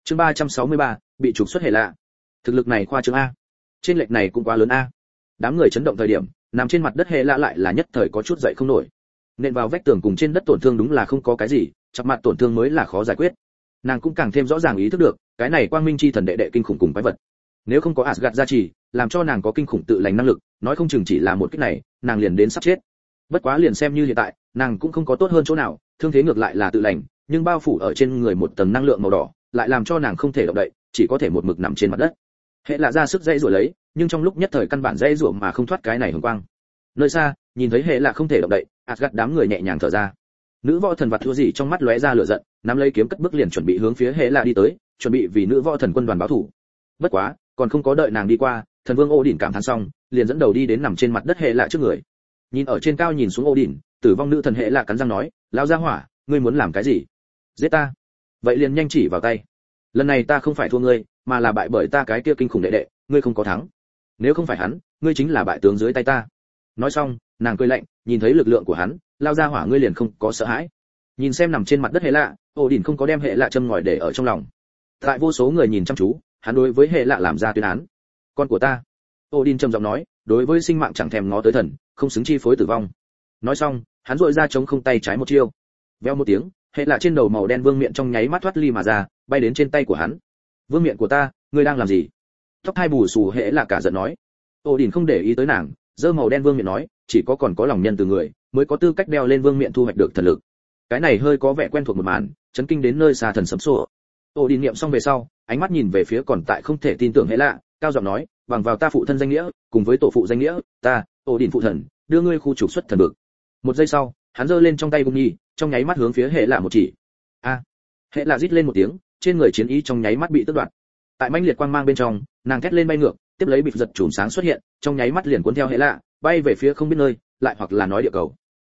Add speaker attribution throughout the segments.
Speaker 1: Chương 363, bị trục xuất hệ lạ. Thực lực này khoa trương a. Trên lệch này cũng quá lớn a. Đám người chấn động thời điểm, nằm trên mặt đất hệ lạ lại là nhất thời có chút dậy không nổi. Nện vào vách tường cùng trên đất tổn thương đúng là không có cái gì, chặt mặt tổn thương mới là khó giải quyết. Nàng cũng càng thêm rõ ràng ý thức được, cái này quang minh chi thần đệ đệ kinh khủng cùng quái vật. Nếu không có Asgard gia trì, làm cho nàng có kinh khủng tự lành năng lực, nói không chừng chỉ là một kích này, nàng liền đến sắp chết. Bất quá liền xem như hiện tại, nàng cũng không có tốt hơn chỗ nào, thương thế ngược lại là tự lành, nhưng bao phủ ở trên người một tầng năng lượng màu đỏ, lại làm cho nàng không thể động đậy, chỉ có thể một mực nằm trên mặt đất. Hệ lạ ra sức dây rủa lấy, nhưng trong lúc nhất thời căn bản dây rủa mà không thoát cái này hồng quang. Nơi xa, nhìn thấy hệ lạ không thể động đậy, Asgard đám người nhẹ nhàng thở ra. Nữ võ thần vặt thua gì trong mắt lóe ra lửa giận, nắm lấy kiếm cất bước liền chuẩn bị hướng phía hệ lạ đi tới, chuẩn bị vì nữ võ thần quân đoàn báo thù. Bất quá, còn không có đợi nàng đi qua, thần vương Odin cảm thán xong, liền dẫn đầu đi đến nằm trên mặt đất hệ lạ trước người. Nhìn ở trên cao nhìn xuống Odin, tử vong nữ thần hệ lạ cắn răng nói, lão gia hỏa, ngươi muốn làm cái gì? Giết ta? Vậy liền nhanh chỉ vào tay. Lần này ta không phải thua ngươi, mà là bại bởi ta cái kia kinh khủng đệ đệ, ngươi không có thắng. Nếu không phải hắn, ngươi chính là bại tướng dưới tay ta. Nói xong, nàng cười lạnh, nhìn thấy lực lượng của hắn, lao ra hỏa ngươi liền không có sợ hãi. Nhìn xem nằm trên mặt đất hệ lạ, Odin không có đem hệ lạ châm ngòi để ở trong lòng. Tại vô số người nhìn chăm chú, hắn đối với hệ lạ làm ra tuyên án. Con của ta. Odin trầm giọng nói, đối với sinh mạng chẳng thèm ngó tới thần, không xứng chi phối tử vong. Nói xong, hắn dội ra chống không tay trái một chiêu. Veo một tiếng, hệ lạ trên đầu màu đen vương miện trong nháy mắt thoát ly mà ra, bay đến trên tay của hắn. Vương miện của ta, ngươi đang làm gì? Tóc hai bù xù hệ lạ cả giận nói. Odin không để ý tới nàng, giơ màu đen vương miện nói, chỉ có còn có lòng nhân từ người mới có tư cách đeo lên vương miện thu hoạch được thần lực. Cái này hơi có vẻ quen thuộc một màn, chấn kinh đến nơi xa thần sấm sổ. Odin niệm xong về sau, ánh mắt nhìn về phía còn tại không thể tin tưởng hệ lạ, cao giọng nói, bằng vào ta phụ thân danh nghĩa, cùng với tổ phụ danh nghĩa, ta, Odin phụ thần, đưa ngươi khu trục xuất thần vực. Một giây sau, hắn giơ lên trong tay cung nhi, trong nháy mắt hướng phía hệ lạ một chỉ. A! Hệ lạ rít lên một tiếng, trên người chiến ý trong nháy mắt bị tước đoạt. Tại mãnh liệt quang mang bên trong, nàng thét lên bay ngược, tiếp lấy bịp giật chùm sáng xuất hiện, trong nháy mắt liền cuốn theo hệ lạ, bay về phía không biết nơi, lại hoặc là nói địa cầu.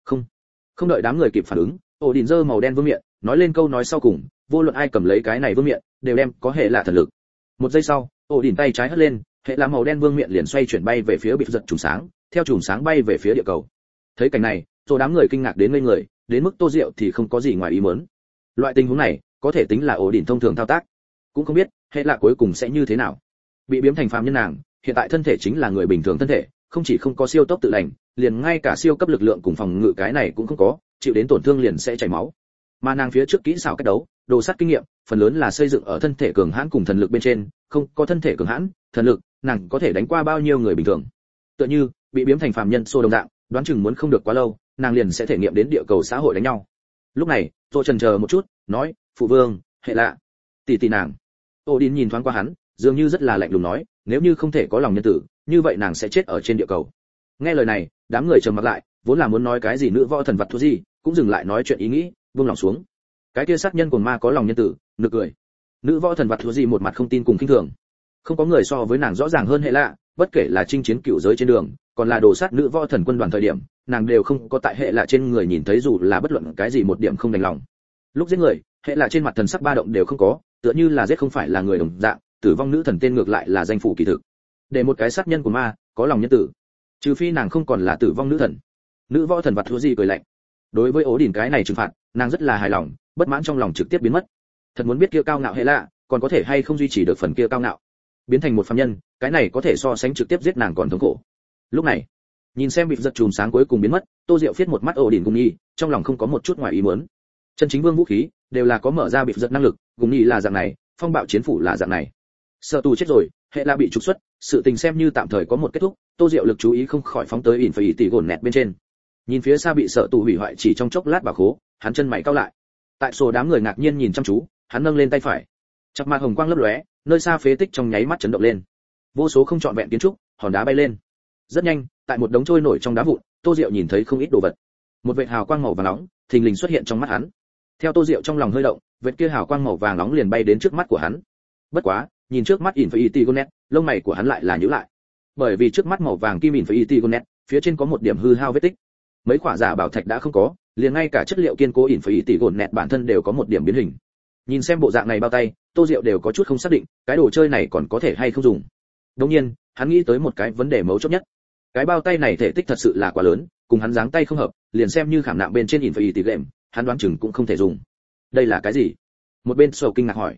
Speaker 1: Không đợi đám người kịp phản ứng, Odin giơ màu đen vương miện, nói lên câu nói sau cùng, vô luận ai cầm lấy cái này vương miện, đều đem có hệ lạ thần lực. Một giây sau, Odin tay trái hất lên, hệ lạ màu đen vương miện liền xoay chuyển bay về phía bịp giật chùm sáng, theo chùm sáng bay về phía địa cầu. Thấy cảnh này, rồi đám người kinh ngạc đến ngây người, đến mức Tô Diệu thì không có gì ngoài ý muốn. Loại tình huống này, có thể tính là Odin thông thường thao tác. Cũng không biết, hệ lạ cuối cùng sẽ như thế nào. Bị biếm thành phàm nhân nàng, hiện tại thân thể chính là người bình thường thân thể, không chỉ không có siêu tốc tự lành, liền ngay cả siêu cấp lực lượng cùng phòng ngự cái này cũng không có, chịu đến tổn thương liền sẽ chảy máu. Mà nàng phía trước kỹ xảo cách đấu, đồ sắt kinh nghiệm, phần lớn là xây dựng ở thân thể cường hãn cùng thần lực bên trên, không có thân thể cường hãn, thần lực, nàng có thể đánh qua bao nhiêu người bình thường. Tựa như bị biếm thành phàm nhân xô đồng dạng, đoán chừng muốn không được quá lâu, nàng liền sẽ thể nghiệm đến địa cầu xã hội đánh nhau. Lúc này, tôi chần chờ một chút, nói, phụ vương, hệ lạ, tỷ nàng. Odin nhìn thoáng qua hắn, dường như rất là lạnh lùng nói, nếu như không thể có lòng nhân tử, như vậy nàng sẽ chết ở trên địa cầu. Nghe lời này, đám người trầm mặc lại, vốn là muốn nói cái gì nữa võ thần vật thua gì, cũng dừng lại nói chuyện ý nghĩ, buông lòng xuống. Cái kia sát nhân của ma có lòng nhân tử, nực cười. Nữ võ thần vật thua gì một mặt không tin cùng khinh thường. Không có người so với nàng rõ ràng hơn hệ lạ, bất kể là chinh chiến cựu giới trên đường, còn là đồ sát nữ võ thần quân đoàn thời điểm, nàng đều không có tại hệ lạ trên người nhìn thấy dù là bất luận cái gì một điểm không đành lòng. Lúc giết người, hệ lạ trên mặt thần sắc ba động đều không có, tựa như là giết không phải là người đồng dạng, tử vong nữ thần tên ngược lại là danh phủ kỳ thực. Để một cái sát nhân của ma có lòng nhân tử, trừ phi nàng không còn là tử vong nữ thần. Nữ võ thần vật thua gì cười lạnh. Đối với Odin cái này trừng phạt, nàng rất là hài lòng, bất mãn trong lòng trực tiếp biến mất. Thật muốn biết kia cao ngạo hệ lạ, còn có thể hay không duy trì được phần kia cao ngạo. Biến thành một phàm nhân, cái này có thể so sánh trực tiếp giết nàng còn thống khổ. Lúc này, nhìn xem bịp giật chùm sáng cuối cùng biến mất, Tô Diệu phiết một mắt Odin cùng Nhi, trong lòng không có một chút ngoài ý muốn. Chân chính vương vũ khí đều là có mở ra bịp giật năng lực, cùng Nhi là dạng này, phong bạo chiến phủ là dạng này. Sợ tù chết rồi, hệ là bị trục xuất, sự tình xem như tạm thời có một kết thúc. Tô Diệu lực chú ý không khỏi phóng tới Infinity gồn nẹt bên trên. Nhìn phía xa bị sợ tù hủy hoại chỉ trong chốc lát bảo khố, hắn chân mày cau lại. Tại số đám người ngạc nhiên nhìn chăm chú, hắn nâng lên tay phải, chặt mặt hồng quang lấp lóe, nơi xa phế tích trong nháy mắt chấn động lên. Vô số không trọn vẹn kiến trúc, hòn đá bay lên. Rất nhanh, tại một đống trôi nổi trong đá vụn, Tô Diệu nhìn thấy không ít đồ vật. Một vệt hào quang màu vàng nóng, thình lình xuất hiện trong mắt hắn. Theo Tô Diệu trong lòng hơi động, vệt kia hào quang màu vàng nóng liền bay đến trước mắt của hắn. Bất quá, nhìn trước mắt Infinity Gauntlet, lông mày của hắn lại là nhíu lại. Bởi vì trước mắt màu vàng kim Infinity Gauntlet, phía trên có một điểm hư hao vết tích. Mấy quả giả bảo thạch đã không có, liền ngay cả chất liệu kiên cố Infinity Gauntlet bản thân đều có một điểm biến hình. Nhìn xem bộ dạng này bao tay, Tô Diệu đều có chút không xác định, cái đồ chơi này còn có thể hay không dùng. Đương nhiên, hắn nghĩ tới một cái vấn đề mấu chốt nhất. Cái bao tay này thể tích thật sự là quá lớn, cùng hắn dáng tay không hợp, liền xem như khảm nạm bên trên Infinity Gem, hắn đoán chừng cũng không thể dùng. Đây là cái gì? Một bên Sầu kinh ngạc hỏi.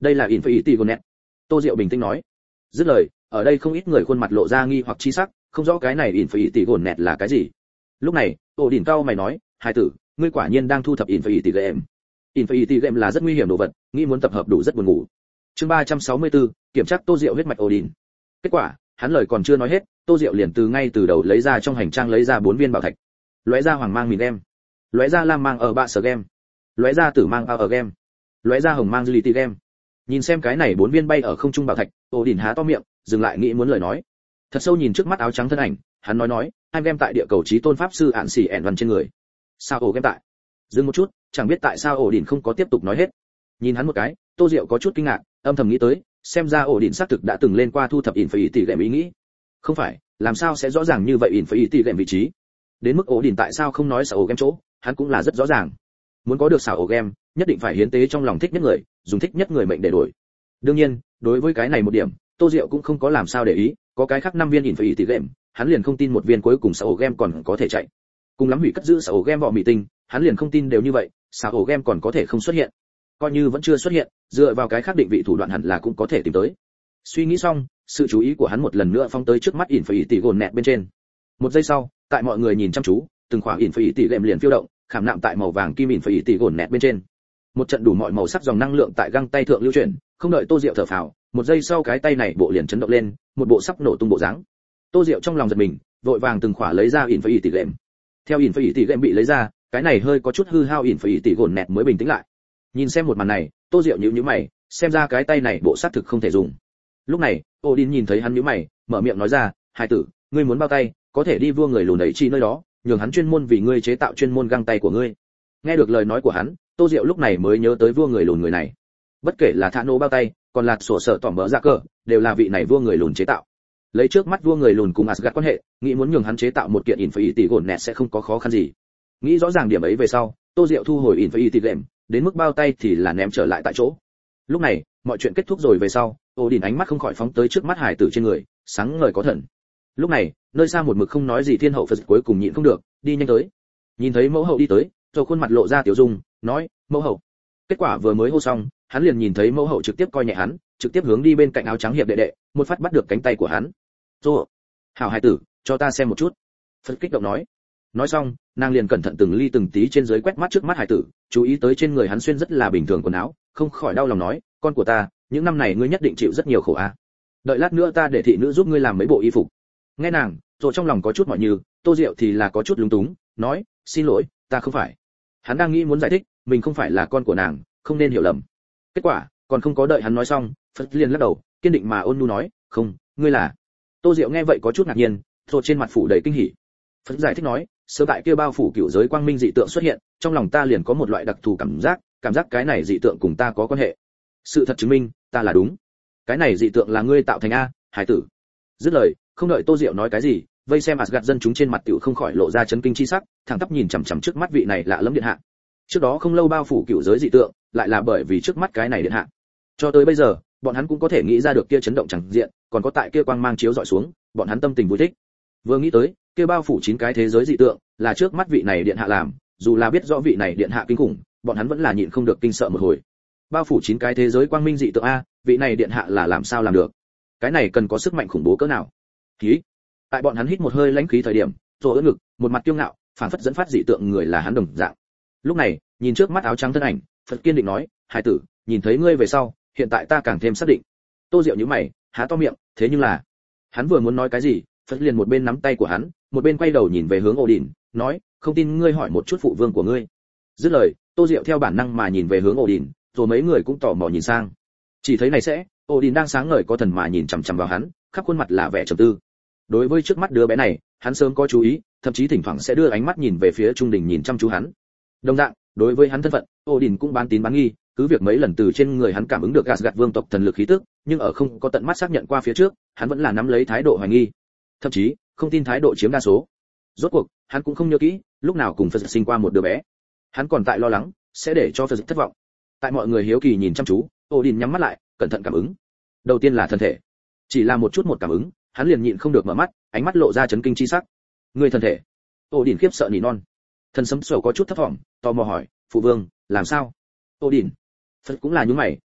Speaker 1: Đây là Infinity Gauntlet. Tô Diệu bình tĩnh nói. Dứt lời, ở đây không ít người khuôn mặt lộ ra nghi hoặc chi sắc, không rõ cái này Infinity Gauntlet là cái gì. Lúc này, Odin cao mày nói, hai tử, ngươi quả nhiên đang thu thập Infinity Game. Infinity Game là rất nguy hiểm đồ vật, nghĩ muốn tập hợp đủ rất buồn ngủ. Chương 364, kiểm tra Tô Diệu huyết mạch Odin. Kết quả, hắn lời còn chưa nói hết, Tô Diệu liền ngay từ đầu lấy ra trong hành trang lấy ra 4 viên bảo thạch. Lóe ra hoàng mang mìn game, lóe ra lam mang ở bạ sở game, lóe ra tử mang ở game, lóe ra hồng mang Agility game. Nhìn xem cái này 4 viên bay ở không trung bảo thạch, Odin há to miệng, dừng lại nghĩ muốn lời nói. Thật sâu nhìn trước mắt áo trắng thân ảnh, hắn nói, hai game tại địa cầu chí tôn pháp sư ạn xỉ ẻn văn trên người. Sao ổ game tại? Dừng một chút, chẳng biết tại sao Odin không có tiếp tục nói hết. Nhìn hắn một cái, Tô Diệu có chút kinh ngạc, âm thầm nghĩ tới, xem ra Odin xác thực đã từng lên qua thu thập Infinity Game ý nghĩ. Không phải, làm sao sẽ rõ ràng như vậy Infinity Game vị trí? Đến mức Odin tại sao không nói Sao game chỗ, hắn cũng là rất rõ ràng. Muốn có được Sao game, nhất định phải hiến tế trong lòng thích nhất người, dùng thích nhất người mệnh để đổi. Đương nhiên, đối với cái này một điểm, Tô Diệu cũng không có làm sao để ý, có cái khác 5 viên Infinity Game, hắn liền không tin một viên cuối cùng Sao game còn có thể chạy. Cùng lắm hủy cất giữ Sao game vỏ mị tinh, hắn liền không tin đều như vậy, Sao game còn có thể không xuất hiện. Coi như vẫn chưa xuất hiện, dựa vào cái khác định vị thủ đoạn hẳn là cũng có thể tìm tới. Suy nghĩ xong, sự chú ý của hắn một lần nữa phóng tới trước mắt Infinity Gauntlet bên trên. Một giây sau, tại mọi người nhìn chăm chú, từng khoảng Infinity Game liền phiêu động, khảm nạm tại màu vàng kim Infinity Gauntlet bên trên. Một trận đủ mọi màu sắc dòng năng lượng tại găng tay thượng lưu chuyển, không đợi Tô Diệu thở phào, một giây sau cái tay này bộ liền chấn động lên, một bộ sắp nổ tung bộ dáng. Tô Diệu trong lòng giật mình, vội vàng từng khỏa lấy ra Infinity Game. Theo Infinity Game bị lấy ra, cái này hơi có chút hư hao Infinity Gauntlet mới bình tĩnh lại. Nhìn xem một màn này, Tô Diệu nhíu nhíu mày, xem ra cái tay này bộ sát thực không thể dùng. Lúc này, Odin nhìn thấy hắn nhíu mày, mở miệng nói ra, "Hai tử, ngươi muốn bao tay, có thể đi vua người lùn ấy chi nơi đó, nhường hắn chuyên môn vì ngươi chế tạo chuyên môn găng tay của ngươi." Nghe được lời nói của hắn, Tô Diệu lúc này mới nhớ tới vua người lùn người này. Bất kể là Thạ Nô bao tay, còn là sổ sở tỏm bỡ dạ cờ, đều là vị này vua người lùn chế tạo. Lấy trước mắt vua người lùn cùng Asgard quan hệ, nghĩ muốn nhường hắn chế tạo một kiện Infinity Gauntlet sẽ không có khó khăn gì. Nghĩ rõ ràng điểm ấy về sau, Tô Diệu thu hồi Infinity Game, đến mức bao tay thì là ném trở lại tại chỗ. Lúc này, mọi chuyện kết thúc rồi về sau, Odin ánh mắt không khỏi phóng tới trước mắt hải tử trên người, sáng ngời có thần. Lúc này, nơi xa một mực không nói gì thiên hậu Phật cuối cùng nhịn không được, đi nhanh tới. Nhìn thấy mẫu hậu đi tới, rồi khuôn mặt lộ ra tiểu dung, nói, "Mẫu hậu." Kết quả vừa mới hô xong, hắn liền nhìn thấy mẫu hậu trực tiếp coi nhẹ hắn, trực tiếp hướng đi bên cạnh áo trắng hiệp đệ đệ, một phát bắt được cánh tay của hắn. "Rồi, hảo hải tử, cho ta xem một chút." Phật kích động nói. Nói xong, nàng liền cẩn thận từng ly từng tí trên dưới quét mắt trước mắt hải tử, chú ý tới trên người hắn xuyên rất là bình thường quần áo, không khỏi đau lòng nói, "Con của ta, những năm này ngươi nhất định chịu rất nhiều khổ a. Đợi lát nữa ta để thị nữ giúp ngươi làm mấy bộ y phục." Nghe nàng, rồi trong lòng có chút mỏi như, Tô Diệu thì là có chút lúng túng, nói, "Xin lỗi, ta không phải." Hắn đang nghĩ muốn giải thích, mình không phải là con của nàng, không nên hiểu lầm. Kết quả, còn không có đợi hắn nói xong, Phật liền lắc đầu, kiên định mà ôn nhu nói, "Không, ngươi là." Tô Diệu nghe vậy có chút ngạc nhiên, rồi trên mặt phủ đầy kinh hỉ. Phật giải thích nói, sớm tại kia bao phủ cửu giới quang minh dị tượng xuất hiện, trong lòng ta liền có một loại đặc thù cảm giác cái này dị tượng cùng ta có quan hệ. Sự thật chứng minh, ta là đúng. Cái này dị tượng là ngươi tạo thành a, hải tử. Dứt lời, không đợi Tô Diệu nói cái gì, vây xem Asgard dân chúng trên mặt tiểu không khỏi lộ ra chấn kinh chi sắc, thẳng tắp nhìn chằm chằm trước mắt vị này lạ lẫm điện hạ. Trước đó không lâu bao phủ cửu giới dị tượng, lại là bởi vì trước mắt cái này điện hạ. Cho tới bây giờ, bọn hắn cũng có thể nghĩ ra được kia chấn động chẳng diện, còn có tại kia quang mang chiếu dọi xuống, bọn hắn tâm tình vui thích. Vừa nghĩ tới, kia bao phủ 9 cái thế giới dị tượng, là trước mắt vị này điện hạ làm, dù là biết rõ vị này điện hạ kinh khủng, bọn hắn vẫn là nhịn không được kinh sợ một hồi. Bao phủ 9 cái thế giới quang minh dị tượng a, vị này điện hạ là làm sao làm được? Cái này cần có sức mạnh khủng bố cỡ nào? Khí. Tại bọn hắn hít một hơi lãnh khí thời điểm, rồi ưỡn ngực, một mặt kiêu ngạo, phản phất dẫn phát dị tượng người là hắn đồng dạng. Lúc này, nhìn trước mắt áo trắng thân ảnh, Phật kiên định nói, "Hải tử, nhìn thấy ngươi về sau, hiện tại ta càng thêm xác định." Tô Diệu nhíu mày, há to miệng, thế nhưng là, hắn vừa muốn nói cái gì, Phật liền một bên nắm tay của hắn, một bên quay đầu nhìn về hướng Odin, nói, "Không tin ngươi hỏi một chút phụ vương của ngươi." Dứt lời, Tô Diệu theo bản năng mà nhìn về hướng Odin, rồi mấy người cũng tò mò nhìn sang. Chỉ thấy này sẽ, Odin đang sáng ngời có thần mà nhìn chằm chằm vào hắn, khắp khuôn mặt là vẻ trầm tư. Đối với trước mắt đứa bé này, hắn sớm có chú ý, thậm chí thỉnh thoảng sẽ đưa ánh mắt nhìn về phía trung đình nhìn chăm chú hắn. Đồng dạng, đối với hắn thân phận, Odin cũng bán tín bán nghi, cứ việc mấy lần từ trên người hắn cảm ứng được Asgard vương tộc thần lực khí tức, nhưng ở không có tận mắt xác nhận qua phía trước, hắn vẫn là nắm lấy thái độ hoài nghi, thậm chí không tin thái độ chiếm đa số. Rốt cuộc, hắn cũng không nhớ kỹ, lúc nào cùng Phật sinh qua một đứa bé. Hắn còn tại lo lắng, sẽ để cho Phật thất vọng. Tại mọi người hiếu kỳ nhìn chăm chú, Odin nhắm mắt lại, cẩn thận cảm ứng. Đầu tiên là thân thể, chỉ là một chút một cảm ứng, hắn liền nhịn không được mở mắt, ánh mắt lộ ra chấn kinh chi sắc. Người thân thể. Odin khiếp sợ nỉ non. Thần sấm sầu có chút thấp vọng, tò mò hỏi, "Phụ vương, làm sao?" Odin. Phật cũng là nhướng mày,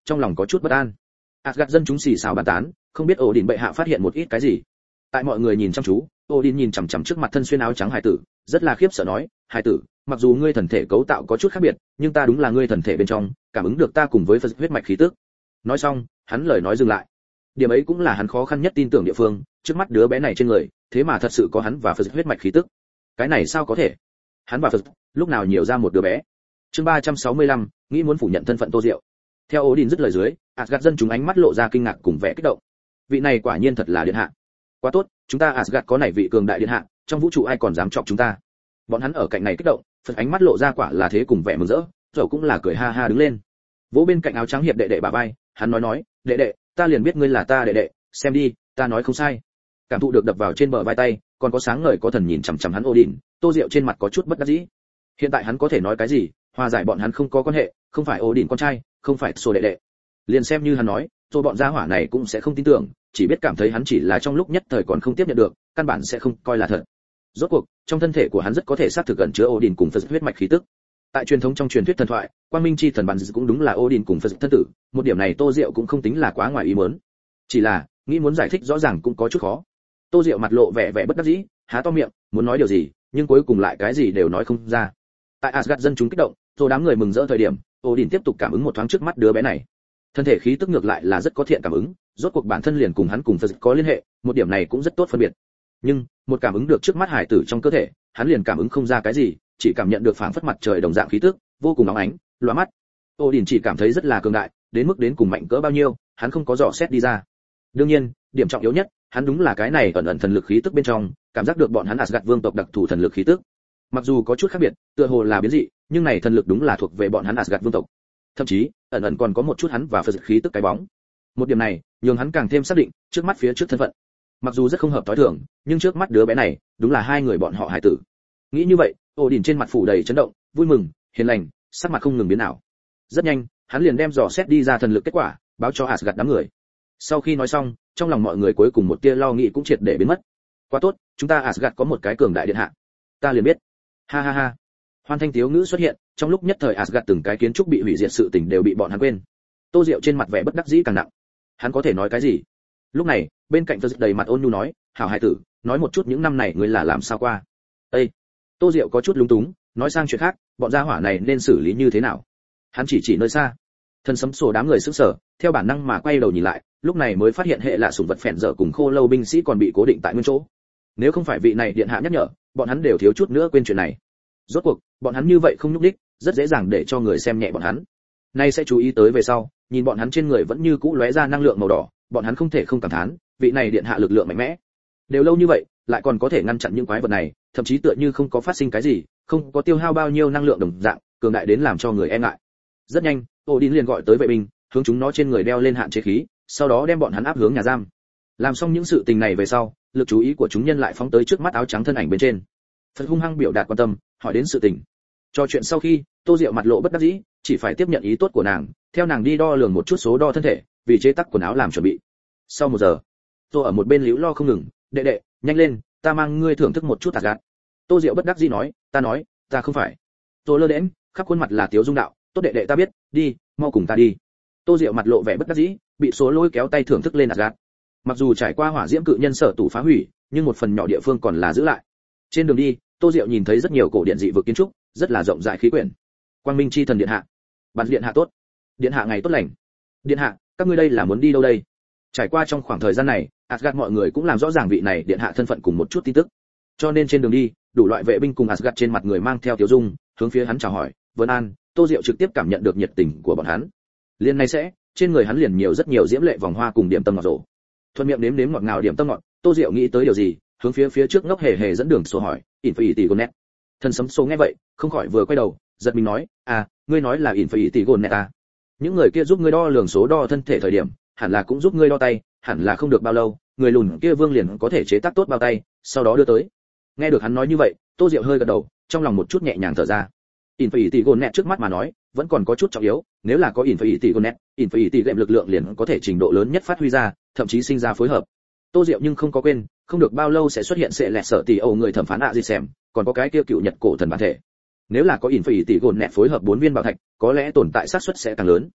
Speaker 1: trong lòng có chút bất an. Asgard dân chúng xì xào bàn tán, không biết Odin bệ hạ phát hiện một ít cái gì. Tại mọi người nhìn chăm chú, Odin nhìn chằm chằm trước mặt thân xuyên áo trắng hài tử, rất là khiếp sợ nói, hài tử, mặc dù ngươi thần thể cấu tạo có chút khác biệt, nhưng ta đúng là ngươi thần thể bên trong, cảm ứng được ta cùng với Phật huyết mạch khí tức. Nói xong, hắn lời nói dừng lại. Điểm ấy cũng là hắn khó khăn nhất tin tưởng địa phương, trước mắt đứa bé này trên người, thế mà thật sự có hắn và Phật huyết mạch khí tức. Cái này sao có thể? Hắn và Phật, lúc nào nhiều ra một đứa bé. Chương 365, nghĩ muốn phủ nhận thân phận Tô Diệu. Theo Odin dứt lời dưới, Asgard dân chúng ánh mắt lộ ra kinh ngạc cùng vẻ kích động. Vị này quả nhiên thật là điện hạ. Quá tốt, chúng ta Asgard có này vị cường đại điện hạ, trong vũ trụ ai còn dám chọc chúng ta. Bọn hắn ở cạnh này kích động, Phật ánh mắt lộ ra quả là thế cùng vẻ mừng rỡ, rồi cũng là cười ha ha đứng lên. Vỗ bên cạnh áo trắng hiệp đệ đệ bà vai, hắn nói, đệ đệ, ta liền biết ngươi là ta đệ đệ, xem đi, ta nói không sai. Cảm thụ được đập vào trên bờ vai tay, còn có sáng ngời có thần nhìn chằm chằm hắn Odin, Tô Diệu trên mặt có chút bất đắc dĩ. Hiện tại hắn có thể nói cái gì, hòa giải bọn hắn không có quan hệ, không phải Odin con trai, không phải Sô đệ đệ. Liền xem như hắn nói, rồi bọn gia hỏa này cũng sẽ không tin tưởng, chỉ biết cảm thấy hắn chỉ là trong lúc nhất thời còn không tiếp nhận được, căn bản sẽ không coi là thật. Rốt cuộc, trong thân thể của hắn rất có thể xác thực gần chứa Odin cùng Phật huyết mạch khí tức. Tại truyền thống trong truyền thuyết thần thoại, Quang Minh chi thần bản cũng đúng là Odin cùng Phật thân tử, một điểm này Tô Diệu cũng không tính là quá ngoài ý muốn. Chỉ là, nghĩ muốn giải thích rõ ràng cũng có chút khó. Tô Diệu mặt lộ vẻ bất đắc dĩ, há to miệng, muốn nói điều gì, nhưng cuối cùng lại cái gì đều nói không ra. Tại Asgard dân chúng kích động, rồi đám người mừng rỡ thời điểm, Odin tiếp tục cảm ứng một thoáng trước mắt đứa bé này. Thân thể khí tức ngược lại là rất có thiện cảm ứng, rốt cuộc bản thân liền cùng hắn cùng Phật có liên hệ, một điểm này cũng rất tốt phân biệt. Nhưng, một cảm ứng được trước mắt hải tử trong cơ thể, hắn liền cảm ứng không ra cái gì, chỉ cảm nhận được phảng phất mặt trời đồng dạng khí tức, vô cùng nóng ánh, lóa mắt. Odin chỉ cảm thấy rất là cường đại, đến mức đến cùng mạnh cỡ bao nhiêu, hắn không có dò xét đi ra. Đương nhiên, điểm trọng yếu nhất, hắn đúng là cái này ẩn ẩn thần lực khí tức bên trong, cảm giác được bọn hắn Asgard vương tộc đặc thù thần lực khí tức. Mặc dù có chút khác biệt, tựa hồ là biến dị, nhưng này thần lực đúng là thuộc về bọn hắn Asgard vương tộc. Thậm chí, ẩn ẩn còn có một chút hắn và Phật khí tức cái bóng. Một điểm này, nhường hắn càng thêm xác định, trước mắt phía trước thân phận. Mặc dù rất không hợp tối thường, nhưng trước mắt đứa bé này, đúng là hai người bọn họ hải tử. Nghĩ như vậy, Odin trên mặt phủ đầy chấn động, vui mừng, hiền lành, sắc mặt không ngừng biến ảo. Rất nhanh, hắn liền đem dò xét đi ra thần lực kết quả, báo cho Asgard đám người. Sau khi nói xong, trong lòng mọi người cuối cùng một tia lo nghĩ cũng triệt để biến mất. Quá tốt, chúng ta Asgard có một cái cường đại điện hạ. Ta liền biết. Ha ha ha. Hoan thanh thiếu ngữ xuất hiện, trong lúc nhất thời Asgard từng cái kiến trúc bị hủy diệt sự tình đều bị bọn hắn quên. Tô Diệu trên mặt vẻ bất đắc dĩ càng nặng. Hắn có thể nói cái gì? Lúc này, bên cạnh Phật đầy mặt ôn nhu nói, "Hảo hài tử, nói một chút những năm này ngươi là làm sao qua?" Ê! Tô Diệu có chút lúng túng, nói sang chuyện khác, bọn gia hỏa này nên xử lý như thế nào? Hắn chỉ nơi xa. Thân sấm sổ đám người sững sờ, theo bản năng mà quay đầu nhìn lại, lúc này mới phát hiện hệ là sủng vật phèn dở cùng khô lâu binh sĩ còn bị cố định tại nguyên chỗ. Nếu không phải vị này điện hạ nhắc nhở, bọn hắn đều thiếu chút nữa quên chuyện này. Rốt cuộc, bọn hắn như vậy không nhúc đích, rất dễ dàng để cho người xem nhẹ bọn hắn. Nay sẽ chú ý tới về sau, nhìn bọn hắn trên người vẫn như cũ lóe ra năng lượng màu đỏ, bọn hắn không thể không cảm thán, vị này điện hạ lực lượng mạnh mẽ. Đều lâu như vậy, lại còn có thể ngăn chặn những quái vật này, thậm chí tựa như không có phát sinh cái gì, không có tiêu hao bao nhiêu năng lượng đồng dạng, cường đại đến làm cho người e ngại. Rất nhanh, Odin liền gọi tới vệ binh, hướng chúng nó trên người đeo lên hạn chế khí, sau đó đem bọn hắn áp hướng nhà giam. Làm xong những sự tình này về sau, lực chú ý của chúng nhân lại phóng tới trước mắt áo trắng thân ảnh bên trên. Phật hung hăng biểu đạt quan tâm, hỏi đến sự tình. Trò chuyện sau khi, Tô Diệu mặt lộ bất đắc dĩ, chỉ phải tiếp nhận ý tốt của nàng, theo nàng đi đo lường một chút số đo thân thể, vì chế tác quần áo làm chuẩn bị. Sau 1 giờ, Tô ở một bên liễu lo không ngừng, "Đệ đệ, nhanh lên, ta mang ngươi thưởng thức một chút Asgard." Tô Diệu bất đắc dĩ nói, ta không phải." Tô lơ đễnh, khắp khuôn mặt là tiếu dung đạo, "Tốt đệ đệ ta biết, đi, mau cùng ta đi." Tô Diệu mặt lộ vẻ bất đắc dĩ, bị số lôi kéo tay thưởng thức lên Asgard. Mặc dù trải qua hỏa diễm cự nhân sở tủ phá hủy, nhưng một phần nhỏ địa phương còn là giữ lại. Trên đường đi, Tô Diệu nhìn thấy rất nhiều cổ điện dị vực kiến trúc, rất là rộng rãi khí quyển. Quang Minh chi thần điện hạ, bản điện hạ tốt, điện hạ ngày tốt lành. Điện hạ, các ngươi đây là muốn đi đâu đây? Trải qua trong khoảng thời gian này, Asgard mọi người cũng làm rõ ràng vị này điện hạ thân phận cùng một chút tin tức. Cho nên trên đường đi, đủ loại vệ binh cùng Asgard trên mặt người mang theo tiểu dung, hướng phía hắn chào hỏi, vân an. Tô Diệu trực tiếp cảm nhận được nhiệt tình của bọn hắn. Liên này sẽ, trên người hắn liền nhiều rất nhiều diễm lệ vòng hoa cùng điểm tâm ngọt rổ. Thuận miệng nếm ngọt ngào điểm tâm ngọt, Tô Diệu nghĩ tới điều gì, hướng phía trước ngốc hề dẫn đường số hỏi, Infinity Gonet. Thần sấm số nghe vậy, không khỏi vừa quay đầu, giật mình nói, ngươi nói là Infinity Gonet à? Những người kia giúp ngươi đo lường số đo thân thể thời điểm, hẳn là cũng giúp ngươi đo tay, hẳn là không được bao lâu, người lùn kia vương liền có thể chế tác tốt bao tay, sau đó đưa tới. Nghe được hắn nói như vậy, Tô Diệu hơi gật đầu, trong lòng một chút nhẹ nhàng thở ra. Infinity Gonet trước mắt mà nói, vẫn còn có chút trọng yếu, nếu là có Infinity Gonet, Infinity Game lực lượng liền có thể trình độ lớn nhất phát huy ra, thậm chí sinh ra phối hợp. Tô Diệu nhưng không có quên, không được bao lâu sẽ xuất hiện sẽ lẹt sợ tỷ ẩu người thẩm phán gì xem, còn có cái kia cựu Nhật cổ thần bản thể. Nếu là có Infinity Gonet phối hợp 4 viên bảo thạch, có lẽ tồn tại xác suất sẽ càng lớn.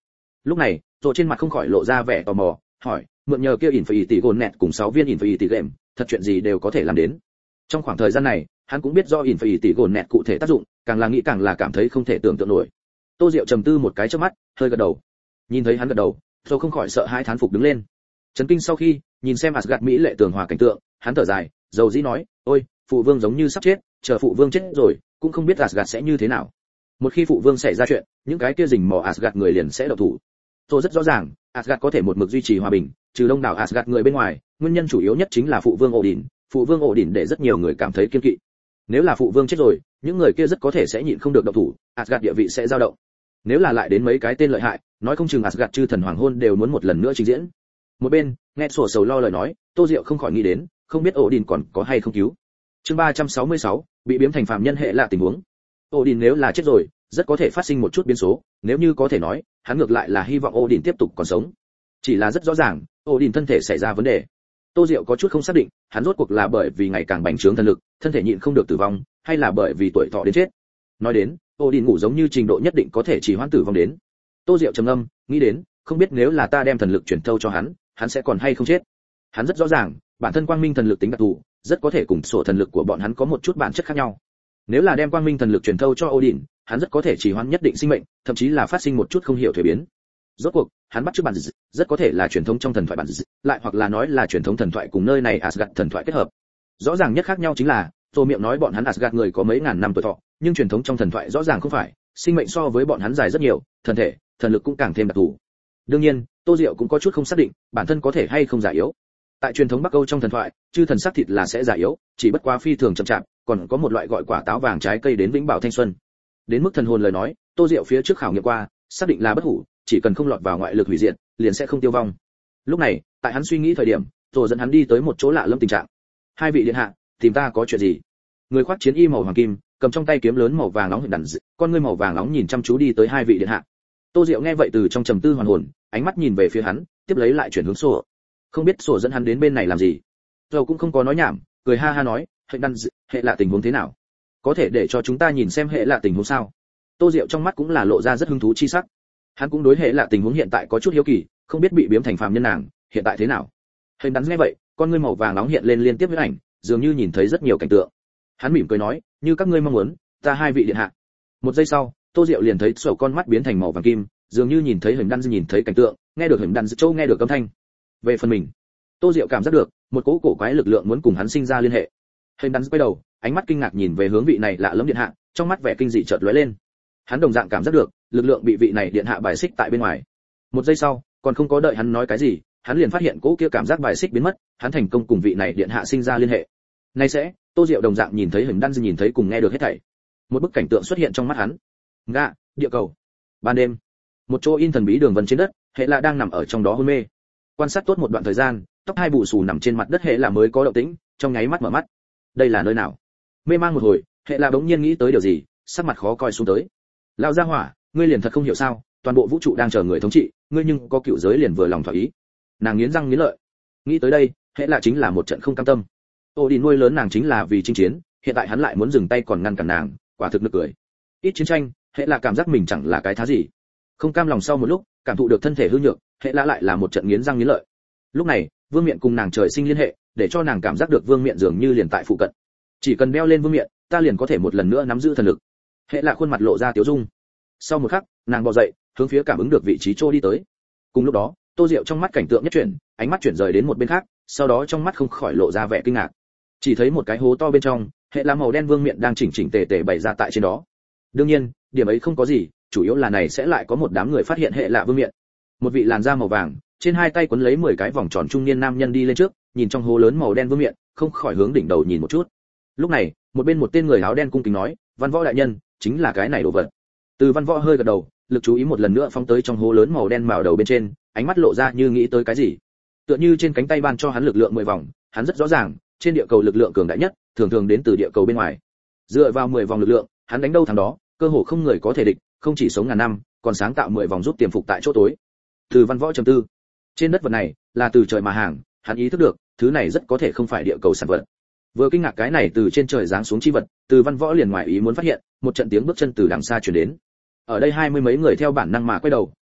Speaker 1: Lúc này, rồi trên mặt không khỏi lộ ra vẻ tò mò, hỏi, mượn nhờ kia Infinity Gauntlet cùng 6 viên Infinity Gem, thật chuyện gì đều có thể làm đến. Trong khoảng thời gian này, hắn cũng biết do Infinity Gauntlet cụ thể tác dụng, càng là nghĩ càng là cảm thấy không thể tưởng tượng nổi. Tô Diệu trầm tư một cái chớp mắt, hơi gật đầu. Nhìn thấy hắn gật đầu, rồi không khỏi sợ hãi thán phục đứng lên. Chấn kinh sau khi, nhìn xem Asgard mỹ lệ tường hòa cảnh tượng, hắn thở dài, dầu dĩ nói, ôi, phụ vương giống như sắp chết, chờ phụ vương chết rồi, cũng không biết Asgard sẽ như thế nào. Một khi phụ vương xảy ra chuyện, những cái kia rình mò Asgard người liền sẽ động thủ. Tôi rất rõ ràng, Asgard có thể một mực duy trì hòa bình, trừ đông đảo Asgard người bên ngoài, nguyên nhân chủ yếu nhất chính là phụ vương Odin. Phụ vương Odin để rất nhiều người cảm thấy kiêng kỵ. Nếu là phụ vương chết rồi, những người kia rất có thể sẽ nhịn không được động thủ, Asgard địa vị sẽ dao động. Nếu là lại đến mấy cái tên lợi hại, nói không chừng Asgard chư thần hoàng hôn đều muốn một lần nữa trình diễn. Một bên, nghe sổ sầu lo lời nói, Tô Diệu không khỏi nghĩ đến, không biết Odin còn có hay không cứu. Chương 366, bị biếm thành phàm nhân hệ lạ tình huống. Odin nếu là chết rồi, rất có thể phát sinh một chút biến số, nếu như có thể nói, hắn ngược lại là hy vọng Odin tiếp tục còn sống. Chỉ là rất rõ ràng, Odin thân thể xảy ra vấn đề. Tô Diệu có chút không xác định, hắn rốt cuộc là bởi vì ngày càng bành trướng thần lực, thân thể nhịn không được tử vong, hay là bởi vì tuổi thọ đến chết. Nói đến, Odin ngủ giống như trình độ nhất định có thể chỉ hoãn tử vong đến. Tô Diệu trầm ngâm, nghĩ đến, không biết nếu là ta đem thần lực truyền thâu cho hắn sẽ còn hay không chết. Hắn rất rõ ràng, bản thân quang minh thần lực tính đặc thù, rất có thể cùng sổ thần lực của bọn hắn có một chút bản chất khác nhau. Nếu là đem quang minh thần lực truyền thâu cho Odin, hắn rất có thể chỉ hoãn nhất định sinh mệnh, thậm chí là phát sinh một chút không hiểu thay biến. Rốt cuộc, hắn bắt chước bản rất có thể là truyền thống trong thần thoại bản lại hoặc là nói là truyền thống thần thoại cùng nơi này Asgard thần thoại kết hợp. Rõ ràng nhất khác nhau chính là, Tô miệng nói bọn hắn Asgard người có mấy ngàn năm tuổi thọ, nhưng truyền thống trong thần thoại rõ ràng không phải, sinh mệnh so với bọn hắn dài rất nhiều, thần thể, thần lực cũng càng thêm đặc thù. Đương nhiên, Tô Diệu cũng có chút không xác định, bản thân có thể hay không già yếu. Tại truyền thống Bắc Âu trong thần thoại, chư thần xác thịt là sẽ già yếu, chỉ bất quá phi thường chậm chạp, còn có một loại gọi quả táo vàng trái cây đến vĩnh bảo thanh xuân. Đến mức thần hồn lời nói, Tô Diệu phía trước khảo nghiệm qua, xác định là bất hủ, chỉ cần không lọt vào ngoại lực hủy diệt, liền sẽ không tiêu vong. Lúc này, tại hắn suy nghĩ thời điểm, rồi dẫn hắn đi tới một chỗ lạ lẫm tình trạng. Hai vị điện hạ, tìm ta có chuyện gì? Người khoác chiến y màu hoàng kim, cầm trong tay kiếm lớn màu vàng nóng hiện đằn, con ngươi màu vàng nóng nhìn chăm chú đi tới hai vị điện hạ. Tô Diệu nghe vậy từ trong trầm tư hoàn hồn, ánh mắt nhìn về phía hắn, tiếp lấy lại chuyển hướng sổ. Không biết sổ dẫn hắn đến bên này làm gì. Rồi cũng không có nói nhảm, cười ha ha nói, hệ đằn, hệ lạ tình huống thế nào? Có thể để cho chúng ta nhìn xem hệ lạ tình huống sao? Tô Diệu trong mắt cũng là lộ ra rất hứng thú chi sắc. Hắn cũng đối hệ lạ tình huống hiện tại có chút hiếu kỳ, không biết bị biếm thành phàm nhân nàng hiện tại thế nào. Hình đắn nghe vậy, con ngươi màu vàng nóng hiện lên liên tiếp với ảnh, dường như nhìn thấy rất nhiều cảnh tượng. Hắn mỉm cười nói, như các ngươi mong muốn, ta hai vị điện hạ. Một giây sau, Tô Diệu liền thấy sổ con mắt biến thành màu vàng kim, dường như nhìn thấy hình đắn nhìn thấy cảnh tượng, nghe được hình đắn châu nghe được âm thanh. Về phần mình, Tô Diệu cảm giác được một cỗ cổ quái lực lượng muốn cùng hắn sinh ra liên hệ. Hình đắn quay đầu, ánh mắt kinh ngạc nhìn về hướng vị này lạ lẫm điện hạ, trong mắt vẻ kinh dị chợt lóe lên. Hắn đồng dạng cảm giác được lực lượng bị vị này điện hạ bài xích tại bên ngoài. Một giây sau, còn không có đợi hắn nói cái gì, hắn liền phát hiện cỗ kia cảm giác bài xích biến mất, hắn thành công cùng vị này điện hạ sinh ra liên hệ. Nay sẽ, Tô Diệu đồng dạng nhìn thấy hình đan nhìn thấy cùng nghe được hết thảy. Một bức cảnh tượng xuất hiện trong mắt hắn. Ngạ, địa cầu. Ban đêm, một chỗ in thần bí đường vân trên đất, hệ là đang nằm ở trong đó hôn mê. Quan sát tốt một đoạn thời gian, tóc hai bù xù nằm trên mặt đất hệ là mới có động tĩnh, trong nháy mắt mở mắt. Đây là nơi nào? Mê mang một hồi, hệ là bỗng nhiên nghĩ tới điều gì, sắc mặt khó coi xuống tới. Lão gia hỏa, ngươi liền thật không hiểu sao, toàn bộ vũ trụ đang chờ người thống trị, ngươi nhưng có cựu giới liền vừa lòng thỏa ý. Nàng nghiến răng nghiến lợi. Nghĩ tới đây, hệ là chính là một trận không cam tâm. Odin nuôi lớn nàng chính là vì chinh chiến, hiện tại hắn lại muốn dừng tay còn ngăn cản nàng, quả thực nực cười. Ít chiến tranh, hệ là cảm giác mình chẳng là cái thá gì. Không cam lòng sau một lúc, cảm thụ được thân thể hư nhược, hệ là lại là một trận nghiến răng nghiến lợi. Lúc này, Vương Miện cùng nàng trời sinh liên hệ, để cho nàng cảm giác được Vương Miện dường như liền tại phụ cận. Chỉ cần đeo lên Vương Miện, ta liền có thể một lần nữa nắm giữ thần lực. Hệ là khuôn mặt lộ ra tiếu dung. Sau một khắc, nàng bò dậy, hướng phía cảm ứng được vị trí trô đi tới. Cùng lúc đó, Tô Diệu trong mắt cảnh tượng nhất chuyển, ánh mắt chuyển rời đến một bên khác, sau đó trong mắt không khỏi lộ ra vẻ kinh ngạc. Chỉ thấy một cái hố to bên trong, hệ là màu đen Vương Miện đang chỉnh chỉnh tề tề bày ra tại trên đó. Đương nhiên, điểm ấy không có gì, chủ yếu là này sẽ lại có một đám người phát hiện hệ lạ Vương Miện. Một vị làn da màu vàng, trên hai tay quấn lấy 10 cái vòng tròn trung niên nam nhân đi lên trước, nhìn trong hố lớn màu đen Vương Miện, không khỏi hướng đỉnh đầu nhìn một chút. Lúc này, một bên một tên người áo đen cung kính nói, "Văn Võ đại nhân, chính là cái này đồ vật." Từ Văn Võ hơi gật đầu, lực chú ý một lần nữa phóng tới trong hố lớn màu đen màu đầu bên trên, ánh mắt lộ ra như nghĩ tới cái gì. Tựa như trên cánh tay ban cho hắn lực lượng 10 vòng, hắn rất rõ ràng, trên địa cầu lực lượng cường đại nhất, thường thường đến từ địa cầu bên ngoài. Dựa vào 10 vòng lực lượng, hắn đánh đâu thằng đó, cơ hồ không người có thể địch, không chỉ sống ngàn năm, còn sáng tạo 10 vòng giúp tiềm phục tại chỗ tối. Từ Văn Võ trầm tư, trên đất vật này là từ trời mà hàng, hắn ý thức được, thứ này rất có thể không phải địa cầu sản vật. Vừa kinh ngạc cái này từ trên trời giáng xuống chi vật, Từ Văn Võ liền ngoài ý muốn phát hiện, một trận tiếng bước chân từ đằng xa truyền đến. Ở đây 20 mấy người theo bản năng mà quay đầu,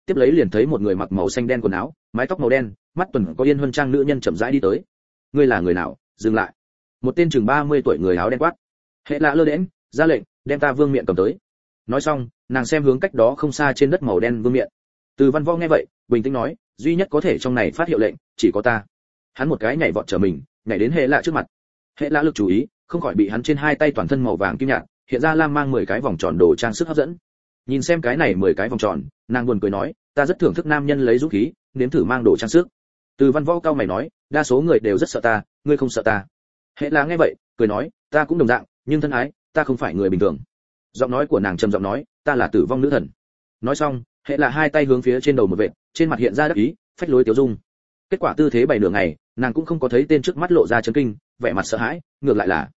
Speaker 1: tiếp lấy liền thấy một người mặc màu xanh đen quần áo, mái tóc màu đen, mắt tuần có yên huân trang nữ nhân chậm rãi đi tới. Ngươi là người nào? Dừng lại. Một tên chừng 30 tuổi người áo đen quát. Hệ lạ lơ đễnh, ra lệnh, đem ta vương miện cầm tới. Nói xong, nàng xem hướng cách đó không xa trên đất màu đen vương miện. Từ Văn Võ nghe vậy, bình tĩnh nói, duy nhất có thể trong này phát hiệu lệnh, chỉ có ta. Hắn một cái nhảy vọt trở mình, nhảy đến hệ lạ trước mặt. Hệ lạ lực chú ý, không khỏi bị hắn trên hai tay toàn thân màu vàng kim nhạt, hiện ra lam mang 10 cái vòng tròn đồ trang sức hấp dẫn. Nhìn xem cái này 10 cái vòng tròn, nàng buồn cười nói, ta rất thưởng thức nam nhân lấy dũng khí, nếm thử mang đồ trang sức. Từ Văn Võ cao mày nói, đa số người đều rất sợ ta, ngươi không sợ ta. Hệ là nghe vậy, cười nói, ta cũng đồng dạng, nhưng thân ái, ta không phải người bình thường. Giọng nói của nàng trầm giọng nói, ta là tử vong nữ thần. Nói xong, hệ là hai tay hướng phía trên đầu một vệt, trên mặt hiện ra đắc ý, phách lối tiêu dung. Kết quả tư thế bày nửa ngày, nàng cũng không có thấy tên trước mắt lộ ra chấn kinh, vẻ mặt sợ hãi, ngược lại là,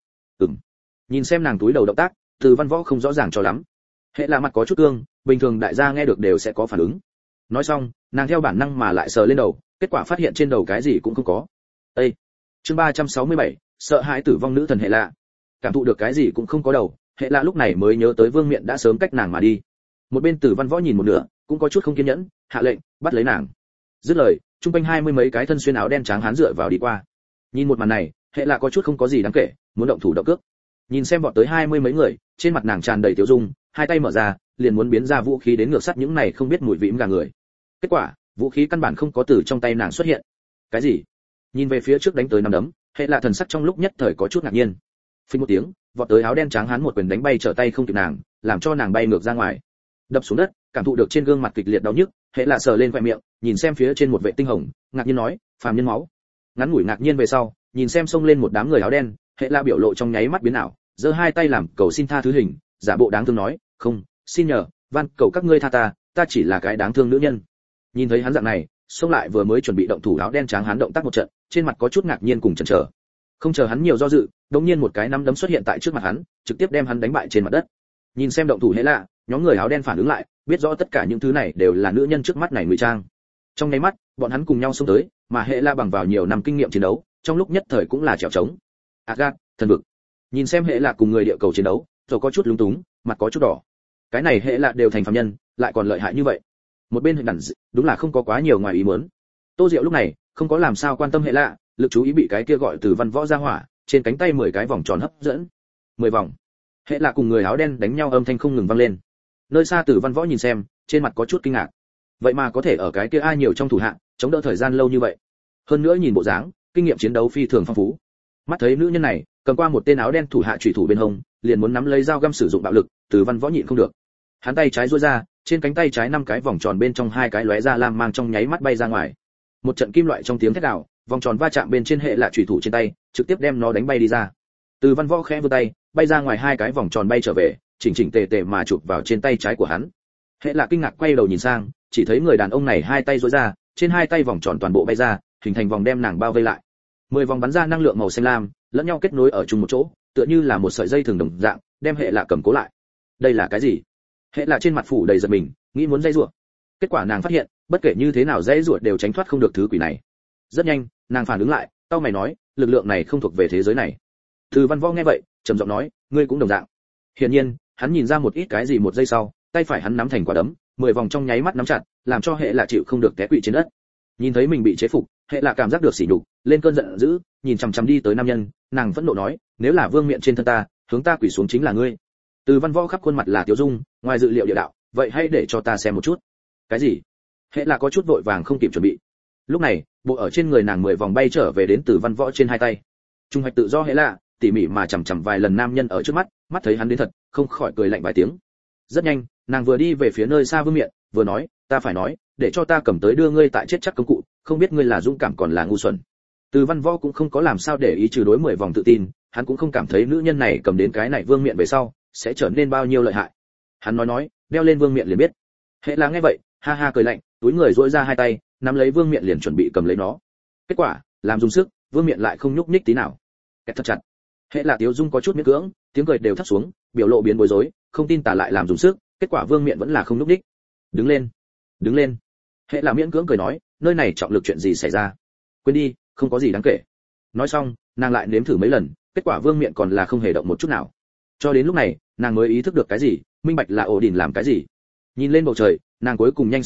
Speaker 1: Nhìn xem nàng túi đầu động tác, Từ Văn Võ không rõ ràng cho lắm. Hệ là mặt có chút cương, bình thường đại gia nghe được đều sẽ có phản ứng. Nói xong, nàng theo bản năng mà lại sờ lên đầu, kết quả phát hiện trên đầu cái gì cũng không có. Ê! Chương 367, sợ hãi tử vong nữ thần Hệ lạ. Cảm thụ được cái gì cũng không có đầu, Hệ lạ lúc này mới nhớ tới Vương Miện đã sớm cách nàng mà đi. Một bên Từ Văn Võ nhìn một nửa, cũng có chút không kiên nhẫn, hạ lệnh, bắt lấy nàng. Dứt lời, trung quanh 20 mấy cái thân xuyên áo đen trắng hán dựa vào đi qua. Nhìn một màn này, Hệ lạ có chút không có gì đáng kể, muốn động thủ động cước. Nhìn xem bọn tới 20 mấy người, trên mặt nàng tràn đầy tiêu dung, hai tay mở ra, liền muốn biến ra vũ khí đến ngược sắt những này không biết mùi vị gà người. Kết quả, vũ khí căn bản không có từ trong tay nàng xuất hiện. Cái gì? Nhìn về phía trước đánh tới năm đấm, Hệ lạ thần sắc trong lúc nhất thời có chút ngạc nhiên. Phình một tiếng, vọt tới áo đen trắng hán một quyền đánh bay trở tay không kịp nàng, làm cho nàng bay ngược ra ngoài. Đập xuống đất, cảm thụ được trên gương mặt kịch liệt đau nhức, Hệ lạ sờ lên khóe miệng, nhìn xem phía trên một vệ tinh hồng, ngạc nhiên nói, phàm nhân máu. Ngắn ngủi ngạc nhiên về sau, nhìn xem xông lên một đám người áo đen, Hệ lạ biểu lộ trong nháy mắt biến ảo, giơ hai tay làm cầu xin tha thứ hình, giả bộ đáng thương nói, không, xin nhờ, van cầu các ngươi tha ta, ta chỉ là cái đáng thương nữ nhân. Nhìn thấy hắn dạng này, xông lại vừa mới chuẩn bị động thủ áo đen trắng hắn động tác một trận, trên mặt có chút ngạc nhiên cùng chần chờ. Không chờ hắn nhiều do dự, đống nhiên một cái nắm đấm xuất hiện tại trước mặt hắn, trực tiếp đem hắn đánh bại trên mặt đất. Nhìn xem động thủ Hệ lạ, nhóm người áo đen phản ứng lại, biết rõ tất cả những thứ này đều là nữ nhân trước mắt này ngụy trang. Trong nháy mắt, bọn hắn cùng nhau xông tới, mà Hệ lạ bằng vào nhiều năm kinh nghiệm chiến đấu, trong lúc nhất thời cũng là trèo trống. Agat, thần vực. Nhìn xem Hệ lạ cùng người địa cầu chiến đấu, rồi có chút lúng túng, mặt có chút đỏ. Cái này Hệ lạ đều thành phàm nhân, lại còn lợi hại như vậy. Một bên hình đẳng đúng là không có quá nhiều ngoài ý muốn. Tô Diệu lúc này không có làm sao quan tâm Hệ lạ, lực chú ý bị cái kia gọi Từ Văn Võ ra hỏa, trên cánh tay 10 cái vòng tròn hấp dẫn. 10 vòng. Hệ lạ cùng người áo đen đánh nhau âm thanh không ngừng vang lên. Nơi xa Từ Văn Võ nhìn xem, trên mặt có chút kinh ngạc. Vậy mà có thể ở cái kia ai nhiều trong thủ hạ, chống đỡ thời gian lâu như vậy. Hơn nữa nhìn bộ dáng, kinh nghiệm chiến đấu phi thường phong phú. Mắt thấy nữ nhân này, cầm qua một tên áo đen thủ hạ chủy thủ bên hông, liền muốn nắm lấy dao găm sử dụng bạo lực, Từ Văn Võ nhịn không được. Hắn tay trái duỗi ra, trên cánh tay trái 5 cái vòng tròn bên trong 2 cái lóe ra lam mang trong nháy mắt bay ra ngoài. Một trận kim loại trong tiếng thét gào, vòng tròn va chạm bên trên Hệ lạ chủy thủ trên tay, trực tiếp đem nó đánh bay đi ra. Từ Văn Võ khẽ vươn tay, bay ra ngoài 2 cái vòng tròn bay trở về, chỉnh chỉnh tề tề mà chụp vào trên tay trái của hắn. Hệ lạ kinh ngạc quay đầu nhìn sang, chỉ thấy người đàn ông này hai tay duỗi ra, trên hai tay vòng tròn toàn bộ bay ra, hình thành vòng đem nàng bao vây lại. 10 vòng bắn ra năng lượng màu xanh lam, lẫn nhau kết nối ở chung một chỗ, tựa như là một sợi dây thường đồng dạng, đem Hệ lạ cầm cố lại. Đây là cái gì? Hệ lạ trên mặt phủ đầy giật mình, nghĩ muốn dây rủa. Kết quả nàng phát hiện, bất kể như thế nào dây rủa đều tránh thoát không được thứ quỷ này. Rất nhanh, nàng phản ứng lại, tao mày nói, lực lượng này không thuộc về thế giới này. Từ Văn Võ nghe vậy, trầm giọng nói, ngươi cũng đồng dạng. Hiển nhiên, hắn nhìn ra một ít cái gì một giây sau, tay phải hắn nắm thành quả đấm, 10 vòng trong nháy mắt nắm chặt, làm cho Hệ lạ chịu không được té quỵ trên đất. Nhìn thấy mình bị chế phục, Hệ lạ cảm giác được sỉ nhục, lên cơn giận dữ, nhìn chằm chằm đi tới nam nhân, nàng phẫn nộ nói, nếu là vương miện trên thân ta, hướng ta quỳ xuống chính là ngươi. Từ Văn Võ khắp khuôn mặt là tiêu dung, ngoài dự liệu địa đạo, vậy hãy để cho ta xem một chút. Cái gì? Hệ lạ có chút vội vàng không kịp chuẩn bị. Lúc này, bộ ở trên người nàng 10 vòng bay trở về đến Từ Văn Võ trên hai tay. Trung hoạch tự do Hệ lạ, tỉ mỉ mà chằm chằm vài lần nam nhân ở trước mắt, mắt thấy hắn đến thật, không khỏi cười lạnh vài tiếng. Rất nhanh, nàng vừa đi về phía nơi xa vương miện, vừa nói, ta phải nói, để cho ta cầm tới đưa ngươi tại chết chắc công cụ, không biết ngươi là dũng cảm còn là ngu xuẩn. Từ Văn Võ cũng không có làm sao để ý trừ đối 10 vòng tự tin, hắn cũng không cảm thấy nữ nhân này cầm đến cái này vương miện về sau sẽ trở nên bao nhiêu lợi hại. Hắn nói, đeo lên vương miện liền biết. Hệ là nghe vậy, ha ha cười lạnh, túi người duỗi ra hai tay, nắm lấy vương miện liền chuẩn bị cầm lấy nó. Kết quả, làm dùng sức, vương miện lại không nhúc nhích tí nào. Kẹt thật chặt. Hệ là Tiếu Dung có chút miễn cưỡng, tiếng cười đều thấp xuống, biểu lộ biến bối rối, không tin tả lại làm dùng sức, kết quả vương miện vẫn là không nhúc nhích. Đứng lên, đứng lên. Hệ là miễn cưỡng cười nói, nơi này trọng lực chuyện gì xảy ra? Quên đi, không có gì đáng kể. Nói xong, nàng lại nếm thử mấy lần, kết quả vương miện còn là không hề động một chút nào. Cho đến lúc này, nàng mới ý thức được cái gì, minh bạch là ổ đỉnh làm cái gì. Nhìn lên bầu trời, nàng cuối cùng nhanh sụp đổ,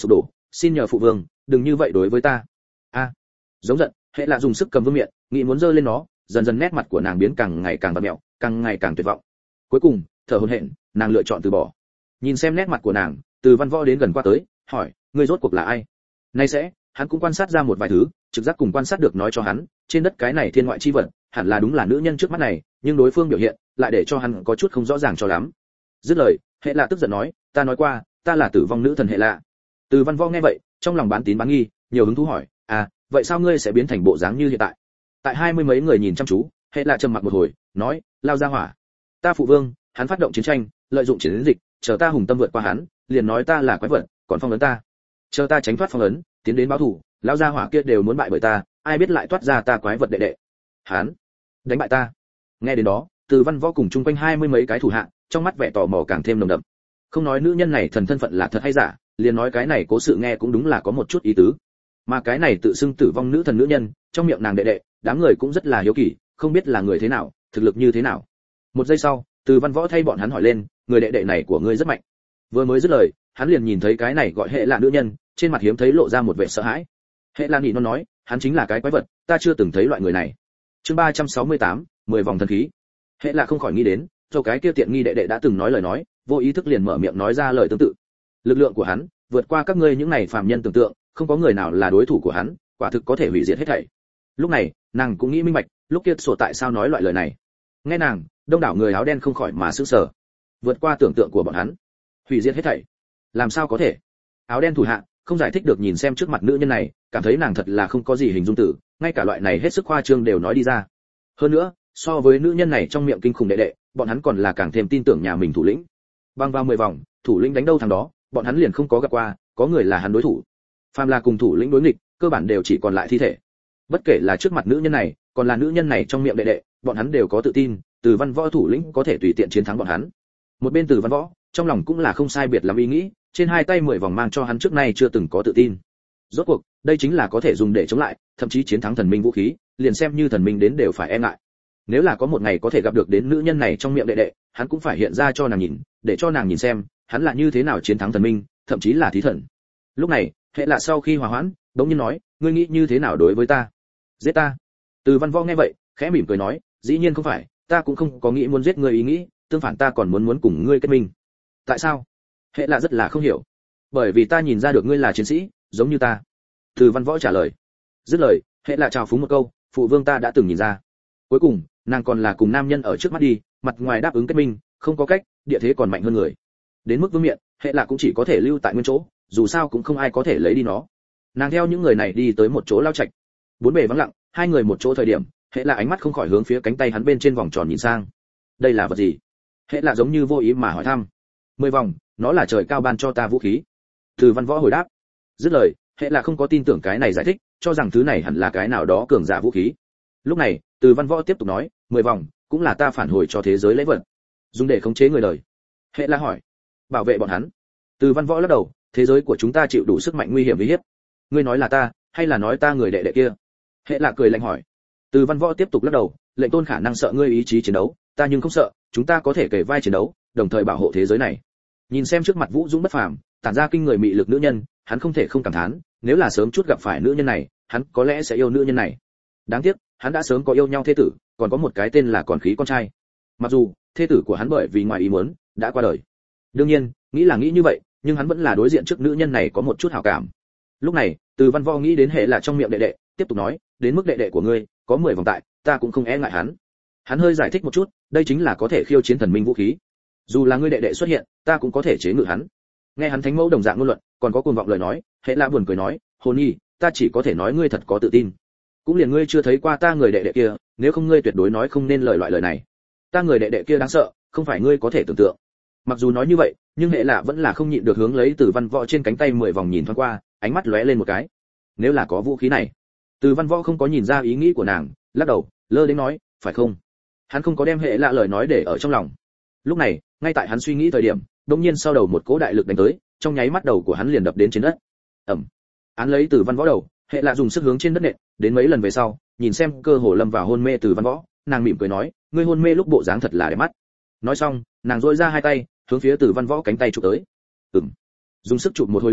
Speaker 1: xin nhờ phụ vương đừng như vậy đối với ta. A, giống giận, hệ là dùng sức cầm vương miện, nghĩ muốn giơ lên nó, dần dần nét mặt của nàng biến càng ngày càng bặm mẹo, càng ngày càng tuyệt vọng. Cuối cùng thở hổn hển, nàng lựa chọn từ bỏ. Nhìn xem nét mặt của nàng, Từ Văn Võ đến gần qua tới, hỏi, ngươi rốt cuộc là ai? Nay sẽ, hắn cũng quan sát ra một vài thứ, trực giác cùng quan sát được nói cho hắn, trên đất cái này thiên ngoại chi vật, hẳn là đúng là nữ nhân trước mắt này, nhưng đối phương biểu hiện lại để cho hắn có chút không rõ ràng cho lắm. Dứt lời, hệ lạ tức giận nói, ta nói qua, ta là tử vong nữ thần hệ lạ. Từ Văn Võ nghe vậy, trong lòng bán tín bán nghi, nhiều hứng thú hỏi, à, vậy sao ngươi sẽ biến thành bộ dáng như hiện tại? Tại 20 mấy người nhìn chăm chú, hệ lạ trầm mặc một hồi, nói, lao ra hỏa. Ta phụ vương, hắn phát động chiến tranh, lợi dụng chiến dịch, chờ ta hùng tâm vượt qua hắn, liền nói ta là quái vật, còn phong ấn ta. Chờ ta tránh thoát phong ấn, tiến đến báo thù, lão gia hỏa kia đều muốn bại bởi ta, ai biết lại toát ra ta quái vật đệ đệ. Hắn đánh bại ta. Nghe đến đó, Từ Văn Võ cùng chung quanh 20 mấy cái thủ hạ, trong mắt vẻ tò mò càng thêm nồng đậm. Không nói nữ nhân này thần thân phận là thật hay giả, liền nói cái này cố sự nghe cũng đúng là có một chút ý tứ. Mà cái này tự xưng tử vong nữ thần nữ nhân, trong miệng nàng đệ đệ, đám người cũng rất là hiếu kỳ, không biết là người thế nào, thực lực như thế nào. Một giây sau, Từ Văn Võ thay bọn hắn hỏi lên, người đệ đệ này của ngươi rất mạnh. Vừa mới dứt lời, hắn liền nhìn thấy cái này gọi hệ là nữ nhân, trên mặt hiếm thấy lộ ra một vẻ sợ hãi. Hệ Lan nhị nó nói, hắn chính là cái quái vật, ta chưa từng thấy loại người này. Chương 368, 10 vòng thần khí. Hệ là không khỏi nghĩ đến, cho cái kia tiện nghi đệ đệ đã từng nói lời nói, vô ý thức liền mở miệng nói ra lời tương tự. Lực lượng của hắn vượt qua các ngươi những này phàm nhân tưởng tượng, không có người nào là đối thủ của hắn, quả thực có thể hủy diệt hết thảy. Lúc này, nàng cũng nghĩ minh bạch, lúc kia sổ tại sao nói loại lời này. Nghe nàng, đông đảo người áo đen không khỏi mà sửng sở. Vượt qua tưởng tượng của bọn hắn, hủy diệt hết thảy. Làm sao có thể? Áo đen thủ hạ không giải thích được nhìn xem trước mặt nữ nhân này, cảm thấy nàng thật là không có gì hình dung từ, ngay cả loại này hết sức khoa trương đều nói đi ra. Hơn nữa, so với nữ nhân này trong miệng kinh khủng đệ đệ, bọn hắn còn là càng thêm tin tưởng nhà mình thủ lĩnh. Băng vào 10 vòng, thủ lĩnh đánh đâu thằng đó, bọn hắn liền không có gặp qua, có người là hắn đối thủ. Phàm là cùng thủ lĩnh đối nghịch, cơ bản đều chỉ còn lại thi thể. Bất kể là trước mặt nữ nhân này, còn là nữ nhân này trong miệng đệ đệ, bọn hắn đều có tự tin, Từ Văn Võ thủ lĩnh có thể tùy tiện chiến thắng bọn hắn. Một bên Từ Văn Võ, trong lòng cũng là không sai biệt lắm ý nghĩ, trên hai tay 10 vòng mang cho hắn trước nay chưa từng có tự tin. Rốt cuộc, đây chính là có thể dùng để chống lại, thậm chí chiến thắng thần minh vũ khí, liền xem như thần minh đến đều phải e ngại. Nếu là có một ngày có thể gặp được đến nữ nhân này trong miệng đệ đệ, hắn cũng phải hiện ra cho nàng nhìn, để cho nàng nhìn xem, hắn là như thế nào chiến thắng thần minh, thậm chí là thí thần. Lúc này, hệ lạ sau khi hòa hoãn, đống nhiên nói, ngươi nghĩ như thế nào đối với ta? Giết ta? Từ Văn Võ nghe vậy, khẽ mỉm cười nói, dĩ nhiên không phải, ta cũng không có nghĩ muốn giết ngươi ý nghĩ, tương phản ta còn muốn cùng ngươi kết minh. Tại sao? Hệ lạ rất là không hiểu. Bởi vì ta nhìn ra được ngươi là chiến sĩ, giống như ta. Từ Văn Võ trả lời. Dứt lời, hệ lạ chào phúng một câu, phụ vương ta đã từng nhìn ra. Cuối cùng, nàng còn là cùng nam nhân ở trước mắt đi, mặt ngoài đáp ứng kết minh, không có cách, địa thế còn mạnh hơn người. Đến mức vương miện, hệ lạ cũng chỉ có thể lưu tại nguyên chỗ, dù sao cũng không ai có thể lấy đi nó. Nàng theo những người này đi tới một chỗ lao trạch. Bốn bề vắng lặng, hai người một chỗ thời điểm, hệ lạ ánh mắt không khỏi hướng phía cánh tay hắn bên trên vòng tròn nhìn sang. Đây là vật gì? Hệ lạ giống như vô ý mà hỏi thăm. 10 vòng, nó là trời cao ban cho ta vũ khí. Từ Văn Võ hồi đáp. Dứt lời, hệ lạ không có tin tưởng cái này giải thích, cho rằng thứ này hẳn là cái nào đó cường giả vũ khí. Lúc này, Từ Văn Võ tiếp tục nói, 10 vòng cũng là ta phản hồi cho thế giới lễ vật, dùng để khống chế người đời. Hệ lạ hỏi, bảo vệ bọn hắn? Từ Văn Võ lắc đầu, thế giới của chúng ta chịu đủ sức mạnh nguy hiểm uy hiếp. Ngươi nói là ta, hay là nói ta người đệ đệ kia? Hệ lạ cười lạnh hỏi. Từ Văn Võ tiếp tục lắc đầu, lệnh tôn khả năng sợ ngươi ý chí chiến đấu, ta nhưng không sợ, chúng ta có thể kể vai chiến đấu, đồng thời bảo hộ thế giới này. Nhìn xem trước mặt Vũ Dũng bất phàm, tản ra kinh người mị lực nữ nhân, hắn không thể không cảm thán, nếu là sớm chút gặp phải nữ nhân này, hắn có lẽ sẽ yêu nữ nhân này. Đáng tiếc, hắn đã sớm có yêu nhau thê tử, còn có một cái tên là Còn Khí con trai. Mặc dù thê tử của hắn bởi vì ngoài ý muốn đã qua đời. Đương nhiên, nghĩ là nghĩ như vậy, nhưng hắn vẫn là đối diện trước nữ nhân này có một chút hảo cảm. Lúc này, Từ Văn Võ nghĩ đến hệ là trong miệng đệ đệ, tiếp tục nói, đến mức đệ đệ của ngươi có 10 vòng tại, ta cũng không e ngại hắn. Hắn hơi giải thích một chút, đây chính là có thể khiêu chiến thần minh vũ khí. Dù là ngươi đệ đệ xuất hiện, ta cũng có thể chế ngự hắn. Nghe hắn thánh mẫu đồng dạng ngôn luận, còn có cuồng vọng lời nói, hệ là buồn cười nói, hồn nhi, ta chỉ có thể nói ngươi thật có tự tin. Cũng liền ngươi chưa thấy qua ta người đệ đệ kia, nếu không ngươi tuyệt đối nói không nên lời loại lời này. Ta người đệ đệ kia đáng sợ, không phải ngươi có thể tưởng tượng. Mặc dù nói như vậy, nhưng hệ lạ vẫn là không nhịn được hướng lấy Từ Văn Võ trên cánh tay 10 vòng nhìn thoáng qua, ánh mắt lóe lên một cái. Nếu là có vũ khí này, Từ Văn Võ không có nhìn ra ý nghĩ của nàng, lắc đầu, lơ đến nói, phải không? Hắn không có đem hệ lạ lời nói để ở trong lòng. Lúc này, ngay tại hắn suy nghĩ thời điểm, đột nhiên sau đầu một cỗ đại lực đánh tới, trong nháy mắt đầu của hắn liền đập đến trên đất. Ầm. Án lấy Từ Văn Võ đầu, hệ lạ dùng sức hướng trên đất nện, đến mấy lần về sau, nhìn xem cơ hồ lâm vào hôn mê Từ Văn Võ, nàng mỉm cười nói, ngươi hôn mê lúc bộ dáng thật là đẹp mắt. Nói xong, nàng duỗi ra hai tay, hướng phía Từ Văn Võ cánh tay chụp tới. Dùng sức chụp một hồi lâu,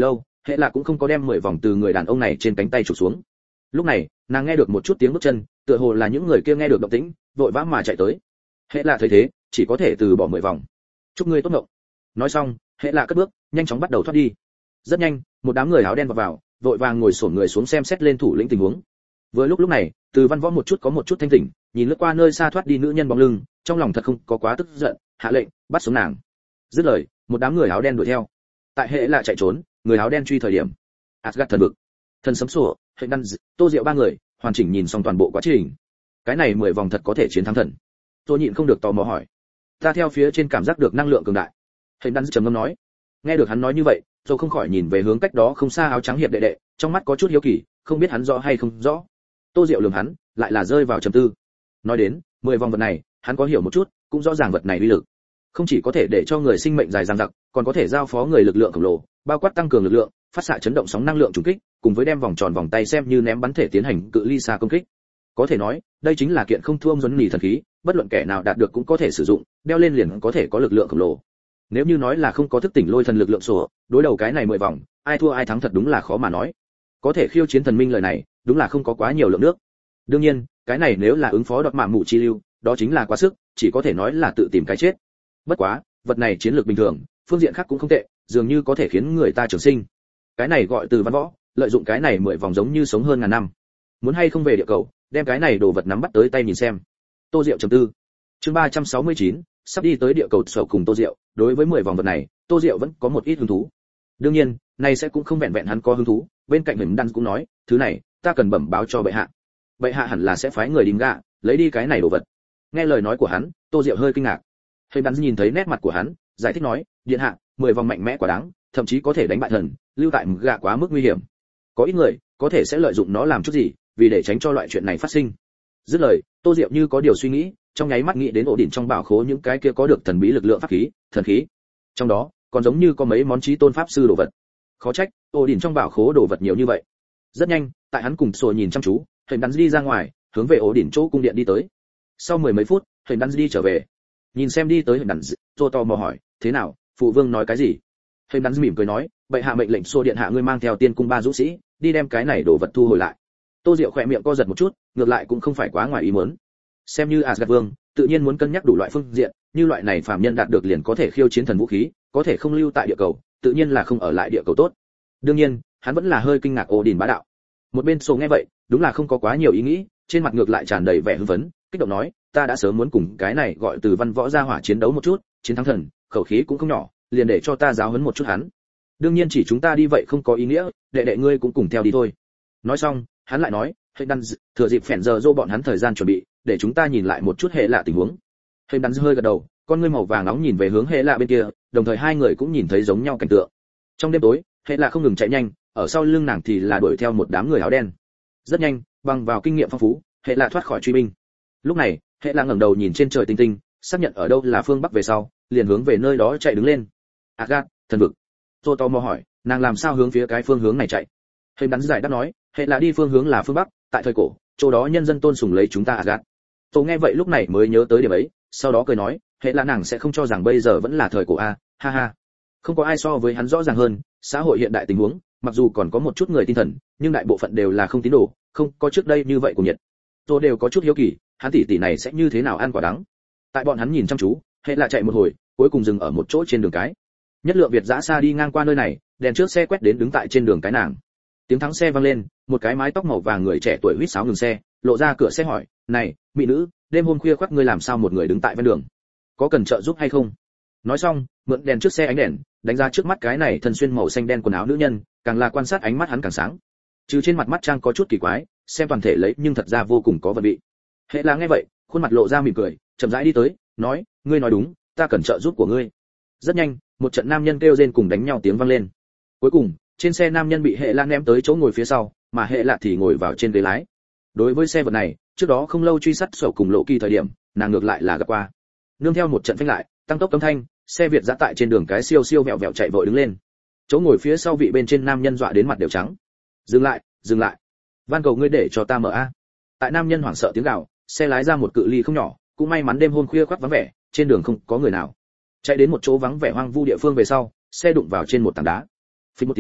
Speaker 1: hệ là cũng không có đem 10 vòng từ người đàn ông này trên cánh tay chụp xuống. Lúc này nàng nghe được một chút tiếng bước chân, tựa hồ là những người kia nghe được động tĩnh vội vã mà chạy tới. Hệ là thấy thế chỉ có thể từ bỏ 10 vòng. Chúc ngươi tốt ngộng. Nói xong hệ là cất bước nhanh chóng bắt đầu thoát đi. Rất nhanh một đám người áo đen vào vội vàng ngồi xổm người xuống xem xét lên thủ lĩnh tình huống. Vừa lúc này từ văn võ một chút thanh tỉnh, nhìn lướt qua nơi xa thoát đi nữ nhân bóng lưng, trong lòng thật không có quá tức giận, hạ lệnh bắt sống nàng. Dứt lời một đám người áo đen đuổi theo. Tại hệ là chạy trốn người áo đen truy thời điểm, Asgard thần vực, thần sấm sủa, hệ đan, Tô Diệu ba người hoàn chỉnh nhìn xong toàn bộ quá trình. Cái này 10 vòng thật có thể chiến thắng thần? Tôi nhịn không được tò mò hỏi. Ta theo phía trên cảm giác được năng lượng cường đại. Hệ đan trầm ngâm nói. Nghe được hắn nói như vậy, tôi không khỏi nhìn về hướng cách đó không xa áo trắng hiệp đệ đệ, trong mắt có chút hiếu kỳ, không biết hắn rõ hay không rõ. Tô Diệu lườm hắn, lại là rơi vào trầm tư. Nói đến 10 vòng vật này, hắn có hiểu một chút, cũng rõ ràng vật này uy lực. Không chỉ có thể để cho người sinh mệnh dài dằng dặc, còn có thể giao phó người lực lượng khổng lồ, bao quát tăng cường lực lượng, phát xạ chấn động sóng năng lượng trùng kích, cùng với đem vòng tròn vòng tay xem như ném bắn thể tiến hành cự ly xa công kích. Có thể nói, đây chính là kiện không thua ông Duấn Nỉ thần khí, bất luận kẻ nào đạt được cũng có thể sử dụng, đeo lên liền có thể có lực lượng khổng lồ. Nếu như nói là không có thức tỉnh lôi thần lực lượng sổ, đối đầu cái này 10 vòng, ai thua ai thắng thật đúng là khó mà nói. Có thể khiêu chiến thần minh lời này, đúng là không có quá nhiều lượng nước. Đương nhiên, cái này nếu là ứng phó đọt mạ mụ chi lưu, đó chính là quá sức, chỉ có thể nói là tự tìm cái chết. Bất quá, vật này chiến lược bình thường, phương diện khác cũng không tệ, dường như có thể khiến người ta trường sinh. Cái này gọi từ văn võ, lợi dụng cái này 10 vòng giống như sống hơn ngàn năm. Muốn hay không về địa cầu, đem cái này đồ vật nắm bắt tới tay nhìn xem. Tô Diệu trầm tư. Chương 369, sắp đi tới địa cầu sầu cùng Tô Diệu, đối với 10 vòng vật này, Tô Diệu vẫn có một ít hứng thú. Đương nhiên, này sẽ cũng không vẹn vẹn hắn có hứng thú, bên cạnh mình đan cũng nói, thứ này, ta cần bẩm báo cho bệ hạ. Bệ hạ hẳn là sẽ phái người đím gạ, lấy đi cái này đồ vật. Nghe lời nói của hắn, Tô Diệu hơi kinh ngạc. Hơi đan nhìn thấy nét mặt của hắn, giải thích nói, điện hạ, 10 vòng mạnh mẽ quá đáng, thậm chí có thể đánh bại thần, lưu tại gạ quá mức nguy hiểm. Có ít người có thể sẽ lợi dụng nó làm chút gì, vì để tránh cho loại chuyện này phát sinh. Dứt lời, Tô Diệu như có điều suy nghĩ, trong nháy mắt nghĩ đến ổ đỉnh trong bảo khố những cái kia có được thần bí lực lượng pháp khí, thần khí. Trong đó, còn giống như có mấy món chí tôn pháp sư đồ vật. Khó trách, ổ đỉnh trong bảo khố đồ vật nhiều như vậy. Rất nhanh, tại hắn cùng Sồi nhìn chăm chú, Hình Đắn đi ra ngoài, hướng về ổ đỉnh chỗ cung điện đi tới. Sau 10 mấy phút, Hình Đắn đi trở về. Nhìn xem đi tới Hình Đắn, Tô tò mò hỏi, thế nào, phụ vương nói cái gì? Hình Đắn mỉm cười nói, bệ hạ mệnh lệnh Sô điện hạ ngươi mang theo tiên cung 3 dũng sĩ, đi đem cái này đồ vật thu hồi lại. Tô Diệu khỏe miệng co giật một chút, ngược lại cũng không phải quá ngoài ý muốn. Xem như Asgard vương, tự nhiên muốn cân nhắc đủ loại phương diện, như loại này phàm nhân đạt được liền có thể khiêu chiến thần vũ khí, có thể không lưu tại địa cầu, tự nhiên là không ở lại địa cầu tốt. Đương nhiên, hắn vẫn là hơi kinh ngạc Odin bá đạo. Một bên Sô nghe vậy, đúng là không có quá nhiều ý nghĩ, trên mặt ngược lại tràn đầy vẻ hưng phấn, kích động nói, ta đã sớm muốn cùng cái này gọi từ văn võ gia hỏa chiến đấu một chút, chiến thắng thần, khẩu khí cũng không nhỏ, liền để cho ta giáo huấn một chút hắn. Đương nhiên chỉ chúng ta đi vậy không có ý nghĩa, đệ đệ ngươi cũng cùng theo đi thôi. Nói xong, hắn lại nói, hệ đan thừa dịp phèn giờ dô bọn hắn thời gian chuẩn bị, để chúng ta nhìn lại một chút hệ lạ tình huống. Hệ đan hơi gật đầu, con ngươi màu vàng nóng nhìn về hướng hệ lạ bên kia, đồng thời hai người cũng nhìn thấy giống nhau cảnh tượng. Trong đêm tối, hệ lạ không ngừng chạy nhanh, ở sau lưng nàng thì là đuổi theo một đám người áo đen. Rất nhanh, bằng vào kinh nghiệm phong phú, hệ lạ thoát khỏi truy binh. Lúc này, hệ lạ ngẩng đầu nhìn trên trời tinh tinh, xác nhận ở đâu là phương bắc về sau, liền hướng về nơi đó chạy đứng lên. Asgard, thần vực. Tô tò mò hỏi, nàng làm sao hướng phía cái phương hướng này chạy? Hệ đắn giải đáp nói, hệ là đi phương hướng là phương bắc, tại thời cổ, chỗ đó nhân dân tôn sùng lấy chúng ta Asgard. Tô nghe vậy lúc này mới nhớ tới điểm ấy, sau đó cười nói, hệ là nàng sẽ không cho rằng bây giờ vẫn là thời cổ a, ha ha. Không có ai so với hắn rõ ràng hơn, xã hội hiện đại tình huống, mặc dù còn có một chút người tin thần, nhưng đại bộ phận đều là không tín đồ, không có trước đây như vậy của nhiệt. Tô đều có chút hiếu kỳ, hắn tỷ này sẽ như thế nào ăn quả đắng. Tại bọn hắn nhìn chăm chú, hệ là chạy một hồi, cuối cùng dừng ở một chỗ trên đường cái. Nhất lượng Việt dã xa đi ngang qua nơi này, đèn trước xe quét đến đứng tại trên đường cái nàng. Tiếng thắng xe vang lên, một cái mái tóc màu vàng người trẻ tuổi huýt sáo ngừng xe, lộ ra cửa xe hỏi, này, mỹ nữ, đêm hôm khuya khoắt ngươi làm sao một người đứng tại ven đường, có cần trợ giúp hay không? Nói xong, mượn đèn trước xe ánh đèn, đánh ra trước mắt cái này thân xuyên màu xanh đen quần áo nữ nhân, càng là quan sát ánh mắt hắn càng sáng. Trừ trên mặt mắt trang có chút kỳ quái, xem toàn thể lấy nhưng thật ra vô cùng có vật vị. Hệ là nghe vậy, khuôn mặt lộ ra mỉm cười, chậm rãi đi tới, nói, ngươi nói đúng, ta cần trợ giúp của ngươi. Rất nhanh, một trận nam nhân kêu rên cùng đánh nhau tiếng vang lên. Cuối cùng, trên xe nam nhân bị hệ la ném tới chỗ ngồi phía sau, mà hệ lạ thì ngồi vào trên ghế lái. Đối với xe vật này, trước đó không lâu truy sát sổ cùng lộ kỳ thời điểm, nàng ngược lại là gặp qua. Nương theo một trận phanh lại, tăng tốc âm thanh, xe Việt dã tại trên đường cái siêu siêu vẹo vẹo chạy vội đứng lên. Chỗ ngồi phía sau vị bên trên nam nhân dọa đến mặt đều trắng. Dừng lại, dừng lại. Van cầu ngươi để cho ta mở a. Tại nam nhân hoảng sợ tiếng gào, xe lái ra một cự ly không nhỏ, cũng may mắn đêm hôm khuya khoắt vắng vẻ, trên đường không có người nào. Chạy đến một chỗ vắng vẻ hoang vu địa phương về sau, xe đụng vào trên một tảng đá. Phình một tiếng,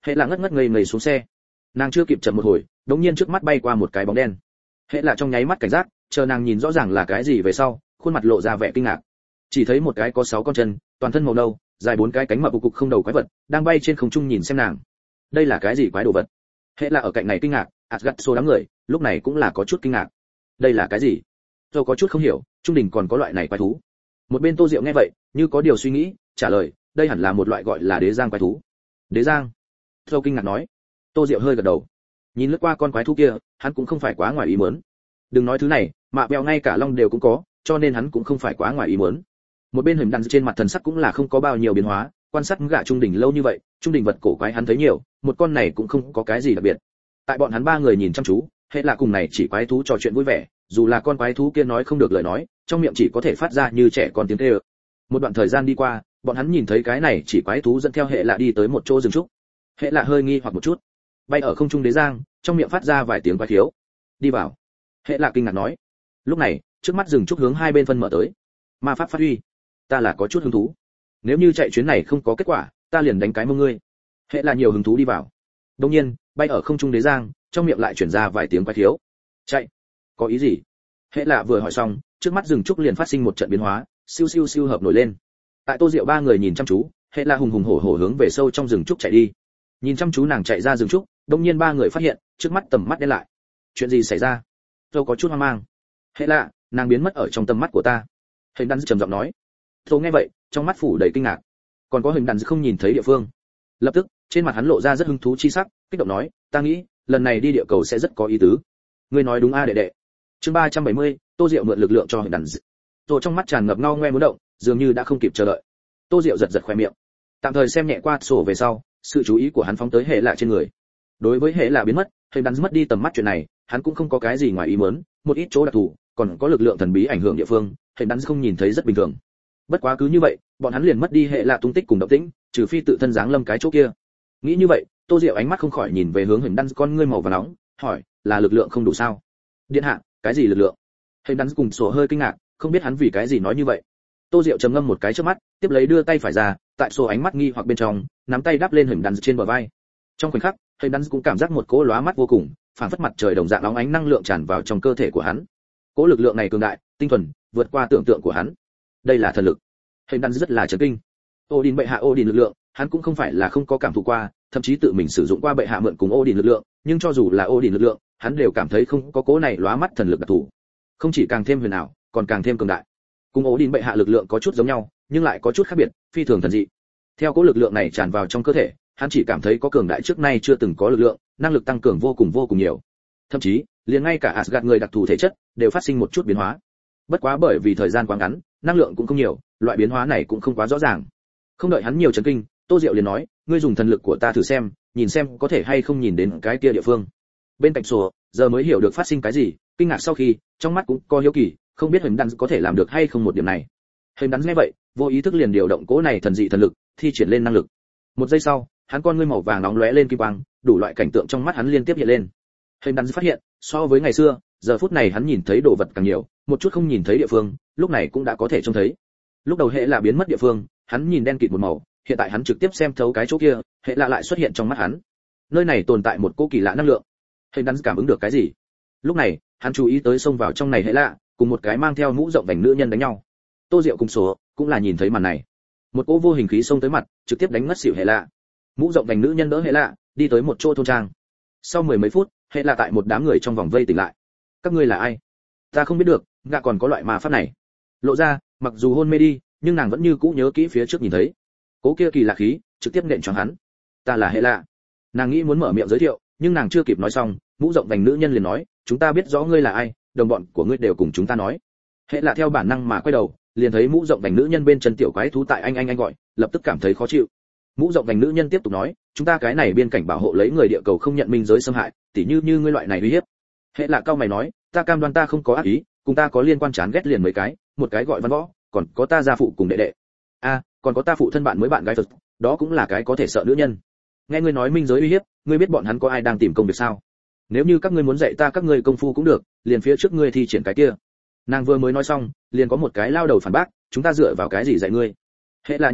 Speaker 1: Hệ là ngất ngất ngây ngây xuống xe. Nàng chưa kịp chậm một hồi, đột nhiên trước mắt bay qua một cái bóng đen. Hệ là trong nháy mắt cảnh giác, chờ nàng nhìn rõ ràng là cái gì về sau, khuôn mặt lộ ra vẻ kinh ngạc. Chỉ thấy một cái có 6 con chân, toàn thân màu nâu, dài 4 cái cánh mập cục không đầu quái vật, đang bay trên không trung nhìn xem nàng. Đây là cái gì quái đồ vật? Hệ là ở cạnh này kinh ngạc, Asgard số đám người, lúc này cũng là có chút kinh ngạc. Đây là cái gì? Tôi có chút không hiểu, trung đình còn có loại này quái thú. Một bên Tô Diệu nghe vậy, như có điều suy nghĩ, trả lời, đây hẳn là một loại gọi là đế giang quái thú. Đế giang? Tôi kinh ngạc nói. Tô Diệu hơi gật đầu. Nhìn lướt qua con quái thú kia, hắn cũng không phải quá ngoài ý muốn. Đừng nói thứ này, mạ bèo ngay cả long đều cũng có, cho nên hắn cũng không phải quá ngoài ý muốn. Một bên hình đàn trên mặt thần sắc cũng là không có bao nhiêu biến hóa, quan sát gã trung đỉnh lâu như vậy, trung đỉnh vật cổ quái hắn thấy nhiều, một con này cũng không có cái gì đặc biệt. Tại bọn hắn ba người nhìn chăm chú, hệ là cùng này chỉ quái thú trò chuyện vui vẻ, dù là con quái thú kia nói không được lời nói, trong miệng chỉ có thể phát ra như trẻ con tiếng kêu. Một đoạn thời gian đi qua, bọn hắn nhìn thấy cái này chỉ quái thú dẫn theo hệ lạ đi tới một chỗ rừng trúc. Hệ lạ hơi nghi hoặc một chút, bay ở không trung đế giang, trong miệng phát ra vài tiếng quái khiếu. Đi vào. Hệ lạ kinh ngạc nói. Lúc này, trước mắt rừng trúc hướng hai bên phân mở tới. Ma pháp phát huy. Ta là có chút hứng thú. Nếu như chạy chuyến này không có kết quả, ta liền đánh cái mông ngươi. Hệ lạ nhiều hứng thú đi vào. Đương nhiên, bay ở không trung đế giang, trong miệng lại truyền ra vài tiếng quái khiếu. Chạy. Có ý gì? Hệ lạ vừa hỏi xong, trước mắt rừng trúc liền phát sinh một trận biến hóa, siêu siêu siêu hợp nổi lên. Tại Tô Diệu ba người nhìn chăm chú, hệ lạ hùng hùng hổ hổ hướng về sâu trong rừng trúc chạy đi. Nhìn chăm chú nàng chạy ra rừng trúc, đột nhiên ba người phát hiện, trước mắt tầm mắt đen lại. Chuyện gì xảy ra? Tôi có chút hoang mang. Hệ lạ, nàng biến mất ở trong tầm mắt của ta. Hình đàn trầm giọng nói. Tôi nghe vậy, trong mắt phủ đầy kinh ngạc. Còn có hình đàn không nhìn thấy địa phương. Lập tức, trên mặt hắn lộ ra rất hứng thú chi sắc, kích động nói, ta nghĩ, lần này đi địa cầu sẽ rất có ý tứ. Ngươi nói đúng a đệ đệ. Chương 370, Tô Diệu mượn lực lượng cho hình đàn. Rồi trong mắt tràn ngập ngao ngoe muốn động, dường như đã không kịp chờ đợi. Tô Diệu giật giật khóe miệng. Tạm thời xem nhẹ qua sổ về sau, sự chú ý của hắn phóng tới hệ lạ trên người. Đối với hệ lạ biến mất, hình đàn mất đi tầm mắt chuyện này, hắn cũng không có cái gì ngoài ý muốn, một ít chỗ đặc thù, còn có lực lượng thần bí ảnh hưởng địa phương, hình đàn không nhìn thấy rất bình thường. Bất quá cứ như vậy, bọn hắn liền mất đi hệ lạ tung tích cùng động tĩnh, trừ phi tự thân giáng lâm cái chỗ kia. Nghĩ như vậy, Tô Diệu ánh mắt không khỏi nhìn về hướng hình đàn con ngươi màu vàng nóng, hỏi, là lực lượng không đủ sao? Điện hạ, cái gì lực lượng? Hình đàn cùng sổ hơi kinh ngạc, không biết hắn vì cái gì nói như vậy. Tô Diệu trầm ngâm một cái trước mắt, tiếp lấy đưa tay phải ra, tại sổ ánh mắt nghi hoặc bên trong, nắm tay đắp lên hình đàn trên bờ vai. Trong khoảnh khắc, hình đàn cũng cảm giác một cỗ lóa mắt vô cùng, phản phất mặt trời đồng dạng óng ánh năng lượng tràn vào trong cơ thể của hắn. Cỗ lực lượng này cường đại, tinh thuần, vượt qua tưởng tượng của hắn. Đây là thần lực. Hình đàn rất là chấn kinh. Odin bệ hạ Odin lực lượng, hắn cũng không phải là không có cảm thụ qua, thậm chí tự mình sử dụng qua bệ hạ mượn cùng Odin lực lượng, nhưng cho dù là Odin lực lượng, hắn đều cảm thấy không có cỗ này lóa mắt thần lực đặc thù. Không chỉ càng thêm huyền ảo, còn càng thêm cường đại. Cùng Odin bệ hạ lực lượng có chút giống nhau, nhưng lại có chút khác biệt, phi thường thần dị. Theo cỗ lực lượng này tràn vào trong cơ thể, hắn chỉ cảm thấy có cường đại trước nay chưa từng có lực lượng, năng lực tăng cường vô cùng nhiều. Thậm chí, liền ngay cả Asgard người đặc thù thể chất đều phát sinh một chút biến hóa. Bất quá bởi vì thời gian quá ngắn, năng lượng cũng không nhiều, loại biến hóa này cũng không quá rõ ràng. Không đợi hắn nhiều chấn kinh, Tô Diệu liền nói, ngươi dùng thần lực của ta thử xem, nhìn xem có thể hay không nhìn đến cái kia địa phương. Bên cạnh sổ, giờ mới hiểu được phát sinh cái gì, kinh ngạc sau khi, trong mắt cũng có hiếu kỳ, không biết hình đàn có thể làm được hay không một điểm này. Hình đàn nghe vậy, vô ý thức liền điều động cỗ này thần dị thần lực, thi triển lên năng lực. Một giây sau, hắn con ngươi màu vàng nóng lóe lên kim quang, đủ loại cảnh tượng trong mắt hắn liên tiếp hiện lên. Hình đàn phát hiện, so với ngày xưa, giờ phút này hắn nhìn thấy đồ vật càng nhiều, một chút không nhìn thấy địa phương, lúc này cũng đã có thể trông thấy. Lúc đầu hệ là biến mất địa phương, hắn nhìn đen kịt một màu, hiện tại hắn trực tiếp xem thấu cái chỗ kia, hệ lạ lại xuất hiện trong mắt hắn. Nơi này tồn tại một cỗ kỳ lạ năng lượng. Hình đàn cảm ứng được cái gì? Lúc này, hắn chú ý tới xông vào trong này hệ lạ, cùng một cái mang theo mũ rộng vành nữ nhân đánh nhau. Tô Diệu cùng số cũng là nhìn thấy màn này. Một cỗ vô hình khí xông tới mặt, trực tiếp đánh ngất xỉu hệ lạ. Mũ rộng vành nữ nhân đỡ hệ lạ, đi tới một chỗ thôn trang. Sau mười mấy phút, hệ lạ tại một đám người trong vòng vây tỉnh lại. Các ngươi là ai? Ta không biết được, gã còn có loại ma pháp này. Lộ ra, mặc dù hôn mê đi, nhưng nàng vẫn như cũ nhớ kỹ phía trước nhìn thấy. Cố kia kỳ lạ khí, trực tiếp nện choáng hắn. Ta là hệ lạ. Nàng nghĩ muốn mở miệng giới thiệu, nhưng nàng chưa kịp nói xong, mũ rộng vành nữ nhân liền nói, chúng ta biết rõ ngươi là ai, đồng bọn của ngươi đều cùng chúng ta nói. Hệ lạ theo bản năng mà quay đầu, liền thấy mũ rộng vành nữ nhân bên chân tiểu quái thú tại anh gọi, lập tức cảm thấy khó chịu. Mũ rộng vành nữ nhân tiếp tục nói, chúng ta cái này biên cảnh bảo hộ lấy người địa cầu không nhận minh giới xâm hại, tỉ như ngươi loại này uy hiếp. Hệ lạ cao mày nói, ta cam đoan ta không có ác ý, cùng ta có liên quan chán ghét liền mấy cái, một cái gọi Văn Võ, còn có ta gia phụ cùng đệ đệ. Còn có ta phụ thân bạn mới bạn gái Phật, đó cũng là cái có thể sợ nữ nhân. Nghe ngươi nói minh giới uy hiếp, ngươi biết bọn hắn có ai đang tìm công việc sao? Nếu như các ngươi muốn dạy ta các ngươi công phu cũng được, liền phía trước ngươi thi triển cái kia. Nàng vừa mới nói xong, liền có một cái lao đầu phản bác, chúng ta dựa vào cái gì dạy ngươi? Hệ là nhún vai,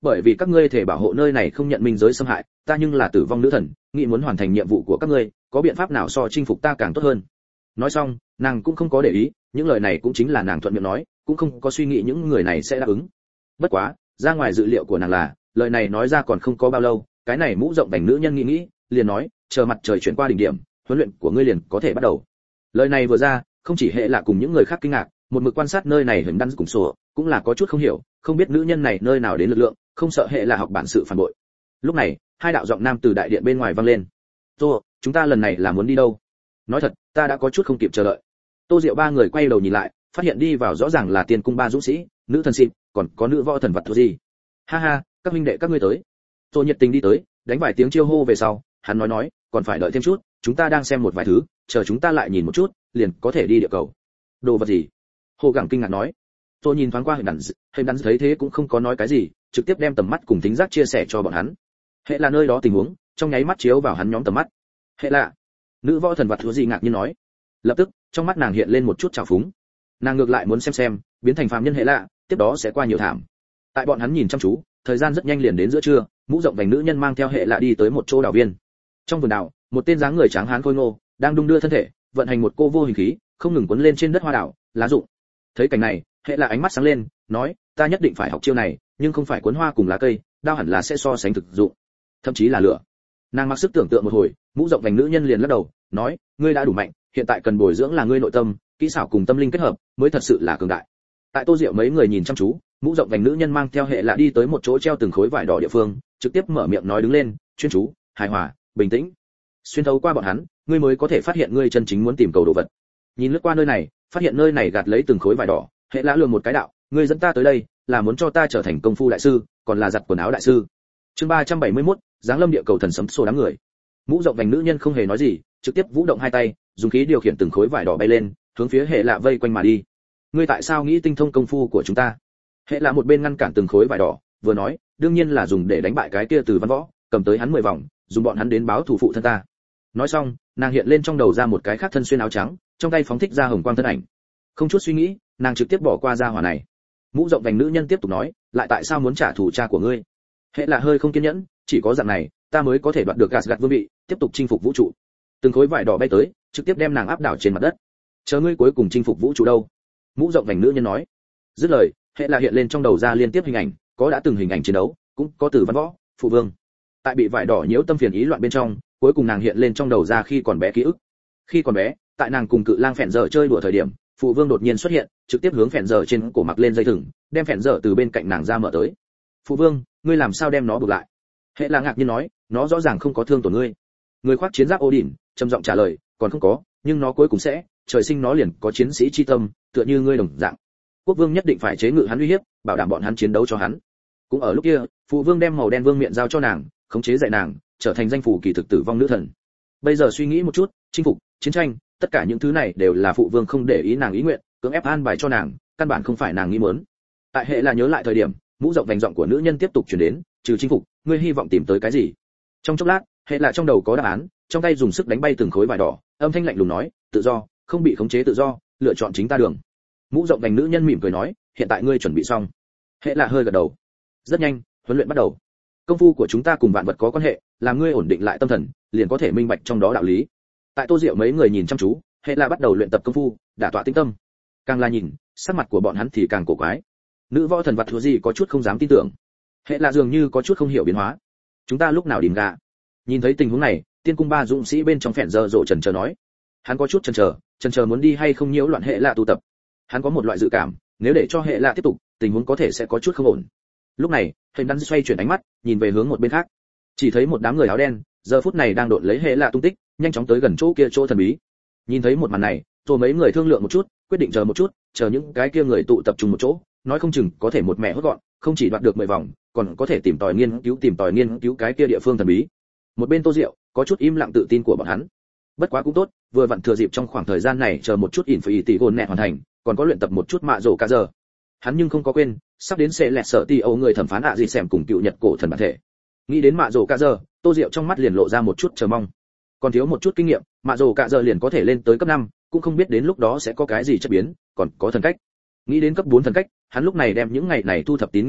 Speaker 1: bởi vì các ngươi thể bảo hộ nơi này không nhận minh giới xâm hại, ta nhưng là tử vong nữ thần, nghĩ muốn hoàn thành nhiệm vụ của các ngươi, có biện pháp nào so chinh phục ta càng tốt hơn. Nói xong, nàng cũng không có để ý, những lời này cũng chính là nàng thuận miệng nói, cũng không có suy nghĩ những người này sẽ đáp ứng. Bất quá, ra ngoài dự liệu của nàng là, lời này nói ra còn không có bao lâu, cái này mũ rộng vành nữ nhân nghĩ, liền nói, chờ mặt trời chuyển qua đỉnh điểm, huấn luyện của ngươi liền có thể bắt đầu. Lời này vừa ra, không chỉ hệ là cùng những người khác kinh ngạc, một mực quan sát nơi này hình đắn cùng sổ, cũng là có chút không hiểu, không biết nữ nhân này nơi nào đến lực lượng, không sợ hệ là học bản sự phản bội. Lúc này, hai đạo giọng nam từ đại điện bên ngoài vang lên. "Tô, chúng ta lần này là muốn đi đâu?" Nói thật, ta đã có chút không kịp chờ đợi. Tô Diệu ba người quay đầu nhìn lại, phát hiện đi vào rõ ràng là tiên cung ba dũng sĩ, nữ thần xịp, còn có nữ võ thần vật thuộc gì. Ha ha, các huynh đệ các ngươi tới. Tô nhiệt tình đi tới, đánh vài tiếng chiêu hô về sau, hắn nói, còn phải đợi thêm chút, chúng ta đang xem một vài thứ, chờ chúng ta lại nhìn một chút, liền có thể đi địa cầu. Đồ vật gì? Hồ Gẳng kinh ngạc nói. Tôi nhìn thoáng qua hình đắn thấy thế cũng không có nói cái gì, trực tiếp đem tầm mắt cùng tính giác chia sẻ cho bọn hắn. Hệ là nơi đó tình huống, trong nháy mắt chiếu vào hắn nhóm tầm mắt. Hệ là, nữ võ thần vật thú gì ngạc nhiên nói. Lập tức, trong mắt nàng hiện lên một chút trào phúng. Nàng ngược lại muốn xem, biến thành phàm nhân hệ lạ, tiếp đó sẽ qua nhiều thảm. Tại bọn hắn nhìn chăm chú, thời gian rất nhanh liền đến giữa trưa, mũ rộng vành nữ nhân mang theo hệ lạ đi tới một chỗ đảo viên. Trong vườn đảo, một tên dáng người tráng hán khôi ngô, đang đung đưa thân thể, vận hành một cô vô hình khí, không ngừng cuốn lên trên đất hoa đảo, lá rụng. Thấy cảnh này, hệ là ánh mắt sáng lên, nói, ta nhất định phải học chiêu này, nhưng không phải cuốn hoa cùng lá cây, đao hẳn là sẽ so sánh thực dụng, thậm chí là lửa. Nàng mặc sức tưởng tượng một hồi, mũ rộng vành nữ nhân liền lắc đầu, nói, ngươi đã đủ mạnh, hiện tại cần bồi dưỡng là ngươi nội tâm, kỹ xảo cùng tâm linh kết hợp, mới thật sự là cường đại. Tại Tô Diệu mấy người nhìn chăm chú, mũ rộng vành nữ nhân mang theo hệ lạ đi tới một chỗ treo từng khối vải đỏ địa phương, trực tiếp mở miệng nói đứng lên, chuyên chú, hài hòa, bình tĩnh. Xuyên thấu qua bọn hắn, ngươi mới có thể phát hiện ngươi chân chính muốn tìm cầu đồ vật. Nhìn lướt qua nơi này, phát hiện nơi này gạt lấy từng khối vải đỏ, hệ lạ lường một cái đạo, ngươi dẫn ta tới đây, là muốn cho ta trở thành công phu đại sư, còn là giặt quần áo đại sư. Chương 371, giáng lâm địa cầu thần sấm xô đám người. Mũ rộng vành nữ nhân không hề nói gì, trực tiếp vũ động hai tay, dùng khí điều khiển từng khối vải đỏ bay lên, hướng phía hệ lạ vây quanh mà đi. Ngươi tại sao nghĩ tinh thông công phu của chúng ta? Hệ lạ một bên ngăn cản từng khối vải đỏ, vừa nói, đương nhiên là dùng để đánh bại cái kia Từ Văn Võ, cầm tới hắn 10 vòng, dùng bọn hắn đến báo thù phụ thân ta. Nói xong, nàng hiện lên trong đầu ra một cái khác thân xuyên áo trắng, trong tay phóng thích ra hồng quang thân ảnh. Không chút suy nghĩ, nàng trực tiếp bỏ qua ra hỏa này. Mũ rộng vành nữ nhân tiếp tục nói, lại tại sao muốn trả thù cha của ngươi? Hệ là hơi không kiên nhẫn, chỉ có dạng này, ta mới có thể đoạt được gạt vương vị, tiếp tục chinh phục vũ trụ. Từng khối vải đỏ bay tới, trực tiếp đem nàng áp đảo trên mặt đất. Chờ ngươi cuối cùng chinh phục vũ trụ đâu? Mũ rộng vành nữ nhân nói. Dứt lời, hệ là hiện lên trong đầu ra liên tiếp hình ảnh, có đã từng hình ảnh chiến đấu, cũng có Từ Văn Võ, phụ vương. Tại bị vải đỏ nhiễu tâm phiền ý loạn bên trong, cuối cùng nàng hiện lên trong đầu ra khi còn bé ký ức. Khi còn bé, tại nàng cùng cự lang phèn dở chơi đùa thời điểm, phụ vương đột nhiên xuất hiện, trực tiếp hướng phèn dở trên cổ mặc lên dây thừng, đem phèn dở từ bên cạnh nàng ra mở tới. Phụ vương, ngươi làm sao đem nó buộc lại? Hệ là ngạc nhiên nói, nó rõ ràng không có thương tổn ngươi. Người khoác chiến giáp Odin trầm giọng trả lời, còn không có, nhưng nó cuối cùng sẽ, trời sinh nó liền có chiến sĩ chi tâm, tựa như ngươi đồng dạng. Quốc vương nhất định phải chế ngự hắn uy hiếp, bảo đảm bọn hắn chiến đấu cho hắn. Cũng ở lúc kia, phụ vương đem màu đen vương miện giao cho nàng, khống chế dạy nàng, trở thành danh phủ kỳ thực tử vong nữ thần. Bây giờ suy nghĩ một chút, chinh phục, chiến tranh, tất cả những thứ này đều là phụ vương không để ý nàng ý nguyện, cưỡng ép an bài cho nàng, căn bản không phải nàng nghĩ muốn. Tại hệ là nhớ lại thời điểm, mũ rộng vành giọng của nữ nhân tiếp tục truyền đến, trừ chinh phục, ngươi hy vọng tìm tới cái gì? Trong chốc lát, hệ là trong đầu có đáp án, trong tay dùng sức đánh bay từng khối vải đỏ, âm thanh lạnh lùng nói, tự do, không bị khống chế tự do, lựa chọn chính ta đường. Mũ rộng vành nữ nhân mỉm cười nói, hiện tại ngươi chuẩn bị xong. Hệ là hơi gật đầu. Rất nhanh, huấn luyện bắt đầu. Công phu của chúng ta cùng vạn vật có quan hệ, làm ngươi ổn định lại tâm thần, liền có thể minh bạch trong đó đạo lý. Tại Tô Diệu mấy người nhìn chăm chú, hệ là bắt đầu luyện tập công phu, đả tọa tinh tâm. Càng là nhìn, sắc mặt của bọn hắn thì càng cổ quái. Nữ võ thần vật thua gì có chút không dám tin tưởng. Hệ là dường như có chút không hiểu biến hóa. Chúng ta lúc nào đìm gà? Nhìn thấy tình huống này, tiên cung ba dũng sĩ bên trong phèn giờ rộ trần chờ nói. Hắn có chút chần chờ muốn đi hay không nhiễu loạn hệ là tu tập. Hắn có một loại dự cảm, nếu để cho hệ là tiếp tục, tình huống có thể sẽ có chút không ổn. Lúc này, hình đắn xoay chuyển ánh mắt, nhìn về hướng một bên khác. Chỉ thấy một đám người áo đen, giờ phút này đang độn lấy hệ là tung tích, nhanh chóng tới gần chỗ kia chỗ thần bí. Nhìn thấy một màn này, rồi mấy người thương lượng một chút, quyết định chờ một chút, chờ những cái kia người tụ tập trung một chỗ, nói không chừng có thể một mẹ hốt gọn, không chỉ đoạt được 10 vòng, còn có thể tìm tòi nghiên cứu cái kia địa phương thần bí. Một bên Tô Diệu, có chút im lặng tự tin của bọn hắn. Bất quá cũng tốt, vừa vặn thừa dịp trong khoảng thời gian này chờ một chút phải tỷ gôn nẹt hoàn thành, còn có luyện tập một chút mạ rổ cả giờ. Hắn nhưng không có quên, sắp đến sẽ lẹt sợ ti âu người thẩm phán gì xem cùng cựu Nhật cổ thần bản thể. Nghĩ đến mạ rổ cả giờ, Tô Diệu trong mắt liền lộ ra một chút chờ mong. Còn thiếu một chút kinh nghiệm, mạ rổ cả giờ liền có thể lên tới cấp 5, cũng không biết đến lúc đó sẽ có cái gì chất biến, còn có thần cách. Nghĩ đến cấp 4 thần cách, hắn lúc này đem những ngày này thu thập tín ngưỡng lực,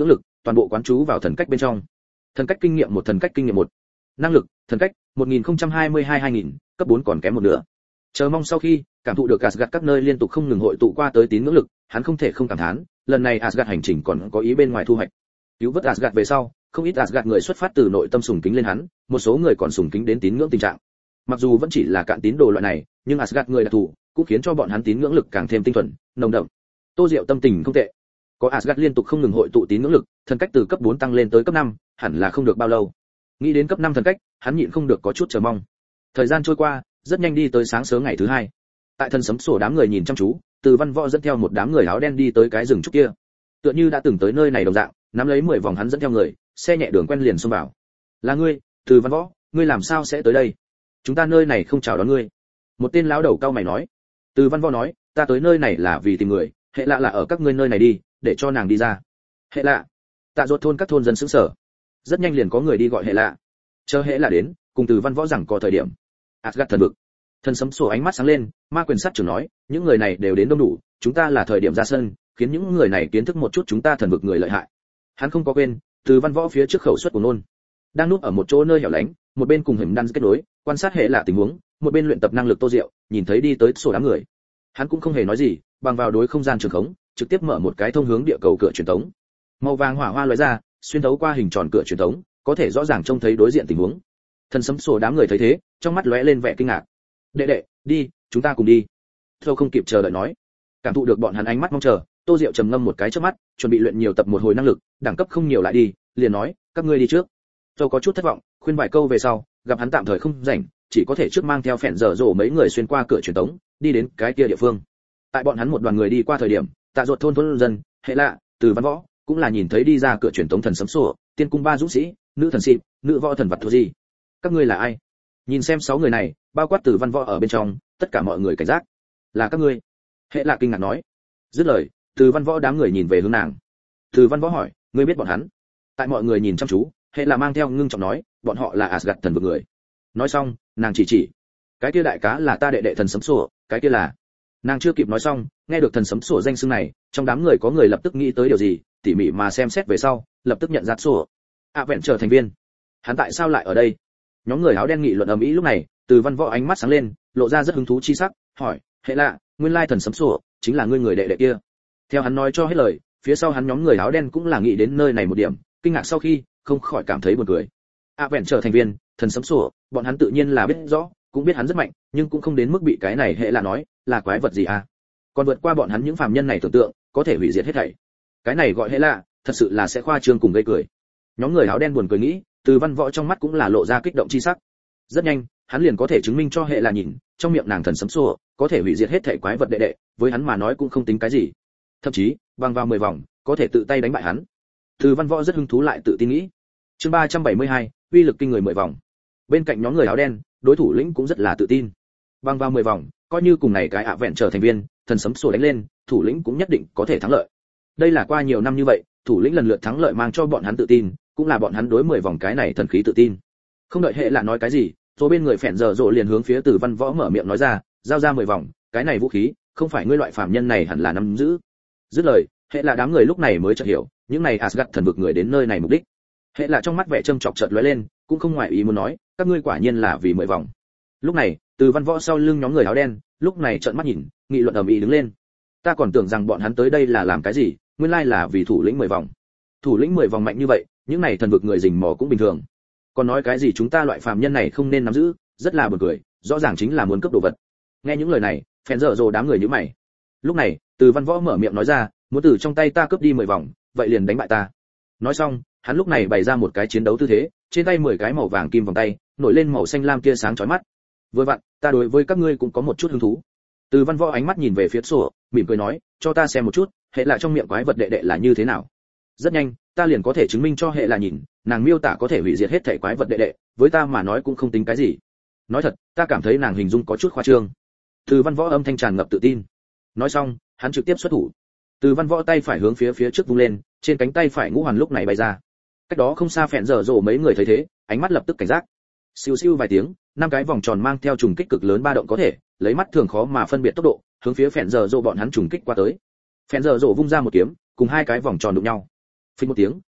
Speaker 1: toàn bộ quán chú vào thần cách bên trong. Thần cách kinh nghiệm 1, thần cách kinh nghiệm 1. Năng lực, thần cách 1022-2000, cấp 4 còn kém một nửa. Chờ mong sau khi cảm thụ được Asgard các nơi liên tục không ngừng hội tụ qua tới tín ngưỡng lực, hắn không thể không cảm thán, lần này Asgard hành trình còn có ý bên ngoài thu hoạch. Cứu vớt Asgard về sau, không ít Asgard người xuất phát từ nội tâm sùng kính lên hắn, một số người còn sùng kính đến tín ngưỡng tình trạng. Mặc dù vẫn chỉ là cạn tín đồ loại này, nhưng Asgard người đặc thù cũng khiến cho bọn hắn tín ngưỡng lực càng thêm tinh thuần, nồng đậm. Tô Diệu tâm tình không tệ. Có Asgard liên tục không ngừng hội tụ tín ngưỡng lực, thần cách từ cấp 4 tăng lên tới cấp 5, hẳn là không được bao lâu. Nghĩ đến cấp 5 thần cách, hắn nhịn không được có chút chờ mong. Thời gian trôi qua, rất nhanh đi tới sáng sớm ngày thứ 2. Tại thần sấm sổ đám người nhìn chăm chú, Từ Văn Võ dẫn theo một đám người áo đen đi tới cái rừng trúc kia. Tựa như đã từng tới nơi này đồng dạng, nắm lấy 10 vòng hắn dẫn theo người, xe nhẹ đường quen liền xông vào. "Là ngươi, Từ Văn Võ, ngươi làm sao sẽ tới đây? Chúng ta nơi này không chào đón ngươi." Một tên lão đầu cao mày nói. Từ Văn Võ nói, "Ta tới nơi này là vì tìm người, hệ lạ là ở các ngươi nơi này đi, để cho nàng đi ra." "Hệ lạ?" Tạ Ruột thôn các thôn dân sững sờ. Rất nhanh liền có người đi gọi hệ lạ. Chờ hệ lạ đến, cùng Từ Văn Võ rằng có thời điểm. Asgard thần vực. Thần sấm sổ ánh mắt sáng lên, ma quyền sát trưởng nói, "Những người này đều đến đông đủ, chúng ta là thời điểm ra sân, khiến những người này kiến thức một chút chúng ta thần vực người lợi hại." Hắn không có quên, Từ Văn Võ phía trước khẩu suất của nôn, đang núp ở một chỗ nơi hẻo lánh, một bên cùng Hiểm Đan kết nối, quan sát hệ lạ tình huống, một bên luyện tập năng lực Tô Diệu, nhìn thấy đi tới sổ đám người. Hắn cũng không hề nói gì, bằng vào đối không gian trường khống, trực tiếp mở một cái thông hướng địa cầu cửa truyền tống. Màu vàng hỏa hoa lóe ra, xuyên thấu qua hình tròn cửa truyền tống, có thể rõ ràng trông thấy đối diện tình huống. Thần sấm sổ đám người thấy thế, trong mắt lóe lên vẻ kinh ngạc. "Đệ đệ, đi, chúng ta cùng đi." Thâu không kịp chờ đợi nói. Cảm thụ được bọn hắn ánh mắt mong chờ, Tô Diệu trầm ngâm một cái trước mắt, chuẩn bị luyện nhiều tập một hồi năng lực, đẳng cấp không nhiều lại đi, liền nói, "Các ngươi đi trước." Thâu có chút thất vọng, khuyên vài câu về sau, gặp hắn tạm thời không rảnh, chỉ có thể trước mang theo phèn dở dỗ mấy người xuyên qua cửa truyền tống, đi đến cái kia địa phương. Tại bọn hắn một đoàn người đi qua thời điểm, Tạ Ruột thôn thôn dân, hệ lạ, Từ Văn Võ, cũng là nhìn thấy đi ra cửa truyền tống thần sấm sổ, tiên cung ba dũng sĩ, nữ thần xịp, nữ võ thần vật thua gì. "Các ngươi là ai?" Nhìn xem 6 người này, bao quát Từ Văn Võ ở bên trong, tất cả mọi người cảnh giác. "Là các ngươi?" Hệ lạ kinh ngạc nói. Dứt lời, Từ Văn Võ đám người nhìn về hướng nàng. Từ Văn Võ hỏi, "Ngươi biết bọn hắn?" Tại mọi người nhìn chăm chú, hệ lạ mang theo ngưng trọng nói, "Bọn họ là Asgard thần vực người." Nói xong, nàng chỉ, "Cái kia đại cá là ta đệ đệ thần sấm sổ, cái kia là..." Nàng chưa kịp nói xong, nghe được thần sấm sổ danh xưng này, trong đám người có người lập tức nghĩ tới điều gì, tỉ mỉ mà xem xét về sau, lập tức nhận ra sổ. Vẹn trở thành viên. Hắn tại sao lại ở đây? Nhóm người áo đen nghị luận ầm ĩ lúc này, Từ Văn Võ ánh mắt sáng lên, lộ ra rất hứng thú chi sắc, hỏi, "Hệ lạ, nguyên lai thần sấm sổ chính là ngươi người đệ đệ kia?" Theo hắn nói cho hết lời, phía sau hắn nhóm người áo đen cũng là nghĩ đến nơi này một điểm, kinh ngạc sau khi, không khỏi cảm thấy buồn cười. Vẹn trở thành viên, thần sấm sổ, bọn hắn tự nhiên là biết rõ, cũng biết hắn rất mạnh, nhưng cũng không đến mức bị cái này hệ lạ nói là quái vật gì à? Còn vượt qua bọn hắn những phàm nhân này tưởng tượng, có thể hủy diệt hết thảy. Cái này gọi hệ lạ, thật sự là sẽ khoa trương cùng gây cười. Nhóm người áo đen buồn cười nghĩ, Từ Văn Võ trong mắt cũng là lộ ra kích động chi sắc. Rất nhanh, hắn liền có thể chứng minh cho hệ lạ nhìn, trong miệng nàng thần sấm sổ, có thể hủy diệt hết thảy quái vật đệ đệ, với hắn mà nói cũng không tính cái gì. Thậm chí, bằng vào 10 vòng, có thể tự tay đánh bại hắn. Từ Văn Võ rất hứng thú lại tự tin nghĩ. Chương 372, uy lực kinh người 10 vòng. Bên cạnh nhóm người áo đen, đối thủ lĩnh cũng rất là tự tin. Bằng vào 10 vòng, coi như cùng này cái vẹn trở thành viên, thần sấm sổ đánh lên, thủ lĩnh cũng nhất định có thể thắng lợi. Đây là qua nhiều năm như vậy, thủ lĩnh lần lượt thắng lợi mang cho bọn hắn tự tin, cũng là bọn hắn đối 10 vòng cái này thần khí tự tin. Không đợi hệ lạ nói cái gì, số bên người phèn giờ rộ liền hướng phía Từ Văn Võ mở miệng nói ra, "Giao ra 10 vòng, cái này vũ khí, không phải ngươi loại phàm nhân này hẳn là nắm giữ." Dứt lời, hệ lạ đám người lúc này mới chợt hiểu, những này Asgard thần vực người đến nơi này mục đích. Hệ lạ trong mắt vẻ châm chọc chợt lóe lên, cũng không ngoại ý muốn nói, "Các ngươi quả nhiên là vì 10 vòng." Lúc này, Từ Văn Võ sau lưng nhóm người áo đen, lúc này trợn mắt nhìn, nghị luận ầm ĩ đứng lên. "Ta còn tưởng rằng bọn hắn tới đây là làm cái gì, nguyên lai là vì thủ lĩnh 10 vòng." Thủ lĩnh 10 vòng mạnh như vậy, những này thần vực người rình mò cũng bình thường. Còn nói cái gì chúng ta loại phàm nhân này không nên nắm giữ, rất là buồn cười, rõ ràng chính là muốn cướp đồ vật. Nghe những lời này, phèn dở dồ đám người nhíu mày. Lúc này, Từ Văn Võ mở miệng nói ra, "Muốn từ trong tay ta cướp đi 10 vòng, vậy liền đánh bại ta." Nói xong, hắn lúc này bày ra một cái chiến đấu tư thế, trên tay 10 cái màu vàng kim vòng tay, nổi lên màu xanh lam tia sáng chói mắt. "Vừa vặn, ta đối với các ngươi cũng có một chút hứng thú." Từ Văn Võ ánh mắt nhìn về phía sổ, mỉm cười nói, "Cho ta xem một chút, hệ lạ trong miệng quái vật đệ đệ là như thế nào." Rất nhanh, ta liền có thể chứng minh cho hệ lạ nhìn, nàng miêu tả có thể hủy diệt hết thảy quái vật đệ đệ, với ta mà nói cũng không tính cái gì. Nói thật, ta cảm thấy nàng hình dung có chút khoa trương. Từ Văn Võ âm thanh tràn ngập tự tin. Nói xong, hắn trực tiếp xuất thủ. Từ Văn Võ tay phải hướng phía trước vung lên, trên cánh tay phải ngũ hoàn lúc này bay ra. Cách đó không xa phèn dở dồ mấy người thấy thế, ánh mắt lập tức cảnh giác. Siêu siêu vài tiếng, 5 cái vòng tròn mang theo trùng kích cực lớn ba động có thể, lấy mắt thường khó mà phân biệt tốc độ, hướng phía phèn dở dồ bọn hắn trùng kích qua tới. Phèn dở dồ vung ra một kiếm, cùng 2 cái vòng tròn đụng nhau. Phình một tiếng,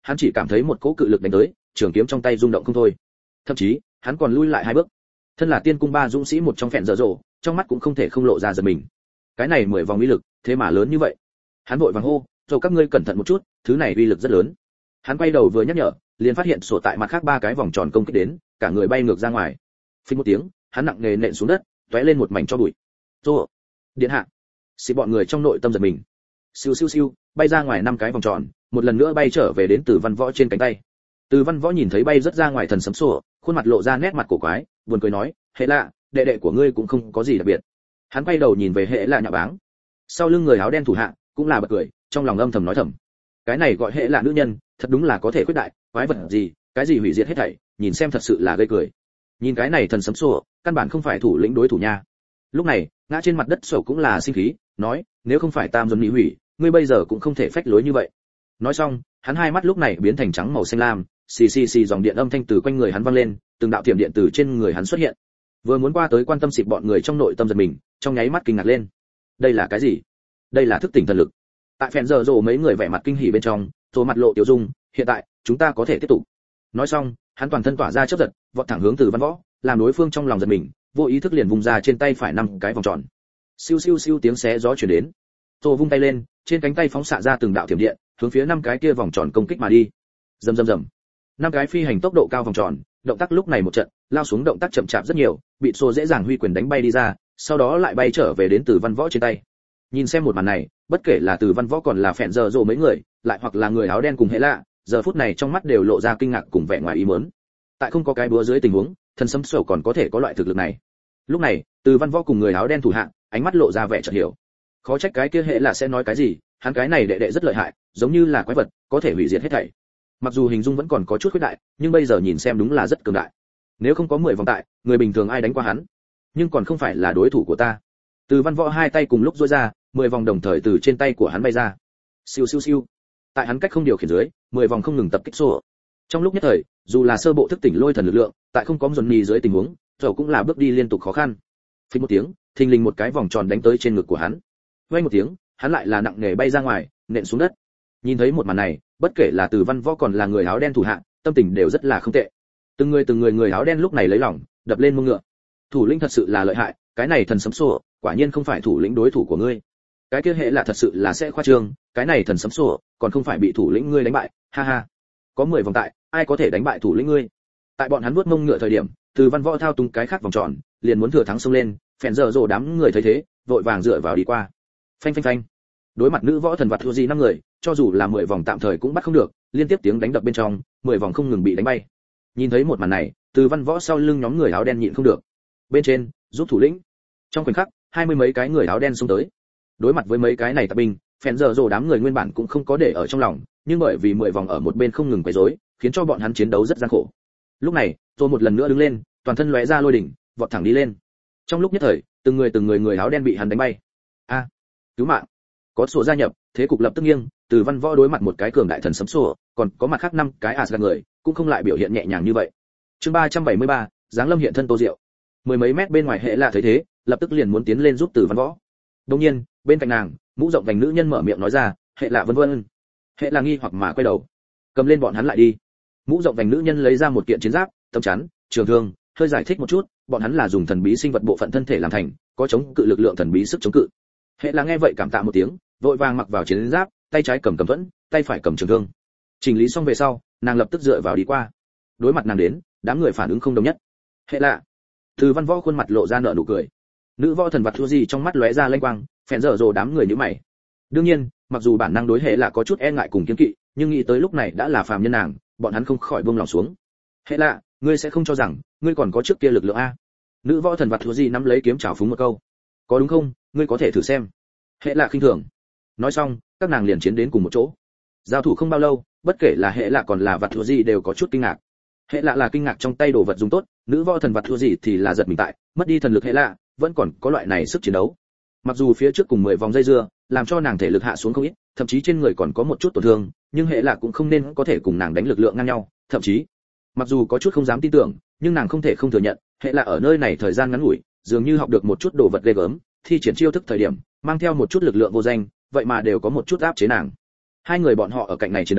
Speaker 1: hắn chỉ cảm thấy một cỗ cự lực đánh tới, trường kiếm trong tay rung động không thôi. Thậm chí, hắn còn lui lại 2 bước. Thân là tiên cung 3 dũng sĩ một trong phèn dở dộ, trong mắt cũng không thể không lộ ra giật mình. Cái này 10 vòng uy lực, thế mà lớn như vậy. Hắn vội vàng hô, "Rồi các ngươi cẩn thận một chút, thứ này uy lực rất lớn." Hắn quay đầu vừa nhắc nhở, liền phát hiện sổ tại mặt khác 3 cái vòng tròn công kích đến, cả người bay ngược ra ngoài. Phình một tiếng, hắn nặng nề nện xuống đất, tóe lên một mảnh cho bụi. "Rồi, điện hạ." Xì bọn người trong nội tâm giật mình. Siêu siêu siêu, bay ra ngoài 5 cái vòng tròn, một lần nữa bay trở về đến Từ Văn Võ trên cánh tay. Từ Văn Võ nhìn thấy bay rất ra ngoài thần sấm sổ, khuôn mặt lộ ra nét mặt cổ quái, buồn cười nói, "Hệ lạ, đệ đệ của ngươi cũng không có gì đặc biệt." Hắn quay đầu nhìn về Hệ lạ nhạ báng. Sau lưng người áo đen thủ hạ, cũng là bật cười, trong lòng âm thầm nói thầm. Cái này gọi Hệ lạ nữ nhân, thật đúng là có thể khuyết đại, quái vật gì, cái gì hủy diệt hết thảy, nhìn xem thật sự là gây cười. Nhìn cái này thần sấm sổ, căn bản không phải thủ lĩnh đối thủ nha. Lúc này, ngã trên mặt đất sổ cũng là sinh khí, nói, "Nếu không phải Tam Dồn Nghị hủy, ngươi bây giờ cũng không thể phách lối như vậy." Nói xong, hắn hai mắt lúc này biến thành trắng màu xanh lam, xì xì xì dòng điện âm thanh từ quanh người hắn vang lên, từng đạo tiềm điện từ trên người hắn xuất hiện. Vừa muốn qua tới quan tâm xịp bọn người trong nội tâm giật mình, trong nháy mắt kinh ngạc lên. Đây là cái gì? Đây là thức tỉnh thần lực. Tại phèn giờ rồ mấy người vẻ mặt kinh hỉ bên trong, rồi mặt lộ tiểu dung, "Hiện tại, chúng ta có thể tiếp tục." Nói xong, hắn toàn thân tỏa ra chớp giật, vọt thẳng hướng Từ Văn Võ, làm đối phương trong lòng giật mình, vô ý thức liền vung ra trên tay phải 5 cái vòng tròn. Siêu siêu siêu tiếng xé gió truyền đến. Rồi vung tay lên, trên cánh tay phóng xạ ra từng đạo thiểm điện, hướng phía 5 cái kia vòng tròn công kích mà đi. Rầm rầm rầm. 5 cái phi hành tốc độ cao vòng tròn, động tác lúc này một trận, lao xuống động tác chậm chạp rất nhiều, bị Sô dễ dàng huy quyền đánh bay đi ra, sau đó lại bay trở về đến Từ Văn Võ trên tay. Nhìn xem một màn này, bất kể là Từ Văn Võ còn là phèn giờ rồ mấy người, lại hoặc là người áo đen cùng Hệ lạ, giờ phút này trong mắt đều lộ ra kinh ngạc cùng vẻ ngoài ý muốn. Tại không có cái búa dưới tình huống, thần sấm sổ còn có thể có loại thực lực này. Lúc này, Từ Văn Võ cùng người áo đen thủ hạ, ánh mắt lộ ra vẻ chợt hiểu. Khó trách cái kia Hệ lạ sẽ nói cái gì, hắn cái này đệ đệ rất lợi hại, giống như là quái vật, có thể hủy diệt hết thảy. Mặc dù hình dung vẫn còn có chút khuyết đại, nhưng bây giờ nhìn xem đúng là rất cường đại. Nếu không có 10 vòng tại, người bình thường ai đánh qua hắn, nhưng còn không phải là đối thủ của ta. Từ Văn Võ hai tay cùng lúc duỗi ra, 10 vòng đồng thời từ trên tay của hắn bay ra. Siêu siêu siêu. Tại hắn cách không điều khiển dưới, 10 vòng không ngừng tập kích sổ. Trong lúc nhất thời, dù là sơ bộ thức tỉnh lôi thần lực lượng, tại không có dồn nhì dưới tình huống, dầu cũng là bước đi liên tục khó khăn. Phình một tiếng, thình lình một cái vòng tròn đánh tới trên ngực của hắn. Vang một tiếng, hắn lại là nặng nề bay ra ngoài, nện xuống đất. Nhìn thấy một màn này, bất kể là Từ Văn Võ còn là người áo đen thủ hạ, tâm tình đều rất là không tệ. Từng người người áo đen lúc này lấy lòng, đập lên mông ngựa. Thủ lĩnh thật sự là lợi hại, cái này thần sấm sổ, quả nhiên không phải thủ lĩnh đối thủ của ngươi. Cái kia Hệ là thật sự là sẽ khoa trương, cái này thần sấm sổ, còn không phải bị thủ lĩnh ngươi đánh bại, ha ha. Có 10 vòng tại, ai có thể đánh bại thủ lĩnh ngươi? Tại bọn hắn vuốt mông ngựa thời điểm, Từ Văn Võ thao túng cái khác vòng tròn, liền muốn thừa thắng xông lên, phèn giờ rồ đám người thấy thế, vội vàng dựa vào đi qua. Phanh phanh phanh. Đối mặt nữ võ thần vật thua gì 5 người, cho dù là 10 vòng tạm thời cũng bắt không được, liên tiếp tiếng đánh đập bên trong, 10 vòng không ngừng bị đánh bay. Nhìn thấy một màn này, Từ Văn Võ sau lưng nhóm người áo đen nhịn không được. Bên trên, giúp thủ lĩnh. Trong khoảnh khắc, 20 mấy cái người áo đen xông tới. Đối mặt với mấy cái này tạp binh, phèn giờ rồ đám người nguyên bản cũng không có để ở trong lòng, nhưng bởi vì 10 vòng ở một bên không ngừng quấy rối, khiến cho bọn hắn chiến đấu rất gian khổ. Lúc này, tôi một lần nữa đứng lên, toàn thân lóe ra lôi đỉnh, vọt thẳng đi lên. Trong lúc nhất thời, từng người áo đen bị hắn đánh bay. A, cứu mạng! Có sổ gia nhập, thế cục lập tức nghiêng, Từ Văn Võ đối mặt một cái cường đại thần sấm sổ, còn có mặt khác 5 cái Asgard người, cũng không lại biểu hiện nhẹ nhàng như vậy. Chương 373, Giáng Lâm hiện thân Tô Diệu. 10 mấy mét bên ngoài Hệ lạ thấy thế, lập tức liền muốn tiến lên giúp Từ Văn Võ. Đương nhiên, bên cạnh nàng, mũ rộng vành nữ nhân mở miệng nói ra, Hệ lạ vân vân. Hệ là nghi hoặc mà quay đầu, cầm lên bọn hắn lại đi. Mũ rộng vành nữ nhân lấy ra một kiện chiến giáp, tấm chắn, trường thương, hơi giải thích một chút, bọn hắn là dùng thần bí sinh vật bộ phận thân thể làm thành, có chống cự lực lượng thần bí sức chống cự. Hệ là nghe vậy cảm tạ một tiếng, vội vàng mặc vào chiến giáp, tay trái cầm thuẫn, tay phải cầm trường thương. Chỉnh lý xong về sau, nàng lập tức dựa vào đi qua. Đối mặt nàng đến, đám người phản ứng không đồng nhất. Hệ lạ. Từ Văn Võ khuôn mặt lộ ra nở nụ cười. Nữ võ thần vật thua gì trong mắt lóe ra lanh quang, phèn dở dồ đám người nhíu mày. Đương nhiên, mặc dù bản năng đối Hệ lạ có chút e ngại cùng kiêng kỵ, nhưng nghĩ tới lúc này đã là phàm nhân nàng, bọn hắn không khỏi buông lòng xuống. Hệ lạ, ngươi sẽ không cho rằng ngươi còn có trước kia lực lượng a? Nữ võ thần vật thua gì nắm lấy kiếm chảo phúng một câu. Có đúng không, ngươi có thể thử xem. Hệ lạ khinh thường. Nói xong, các nàng liền chiến đến cùng một chỗ. Giao thủ không bao lâu, bất kể là Hệ lạ còn là vật thua gì đều có chút kinh ngạc. Hệ lạ là kinh ngạc trong tay đồ vật dùng tốt, nữ võ thần vật thua gì thì là giật mình tại, mất đi thần lực Hệ lạ, vẫn còn có loại này sức chiến đấu. Mặc dù phía trước cùng 10 vòng dây dưa, làm cho nàng thể lực hạ xuống không ít, thậm chí trên người còn có một chút tổn thương, nhưng Hệ lạ cũng không nên có thể cùng nàng đánh lực lượng ngang nhau, thậm chí, mặc dù có chút không dám tin tưởng, nhưng nàng không thể không thừa nhận, Hệ lạ ở nơi này thời gian ngắn ngủi, dường như học được một chút đồ vật ghê gớm, thi triển chiêu thức thời điểm, mang theo một chút lực lượng vô danh, vậy mà đều có một chút áp chế nàng. Hai người bọn họ ở cạnh này chiến đấu,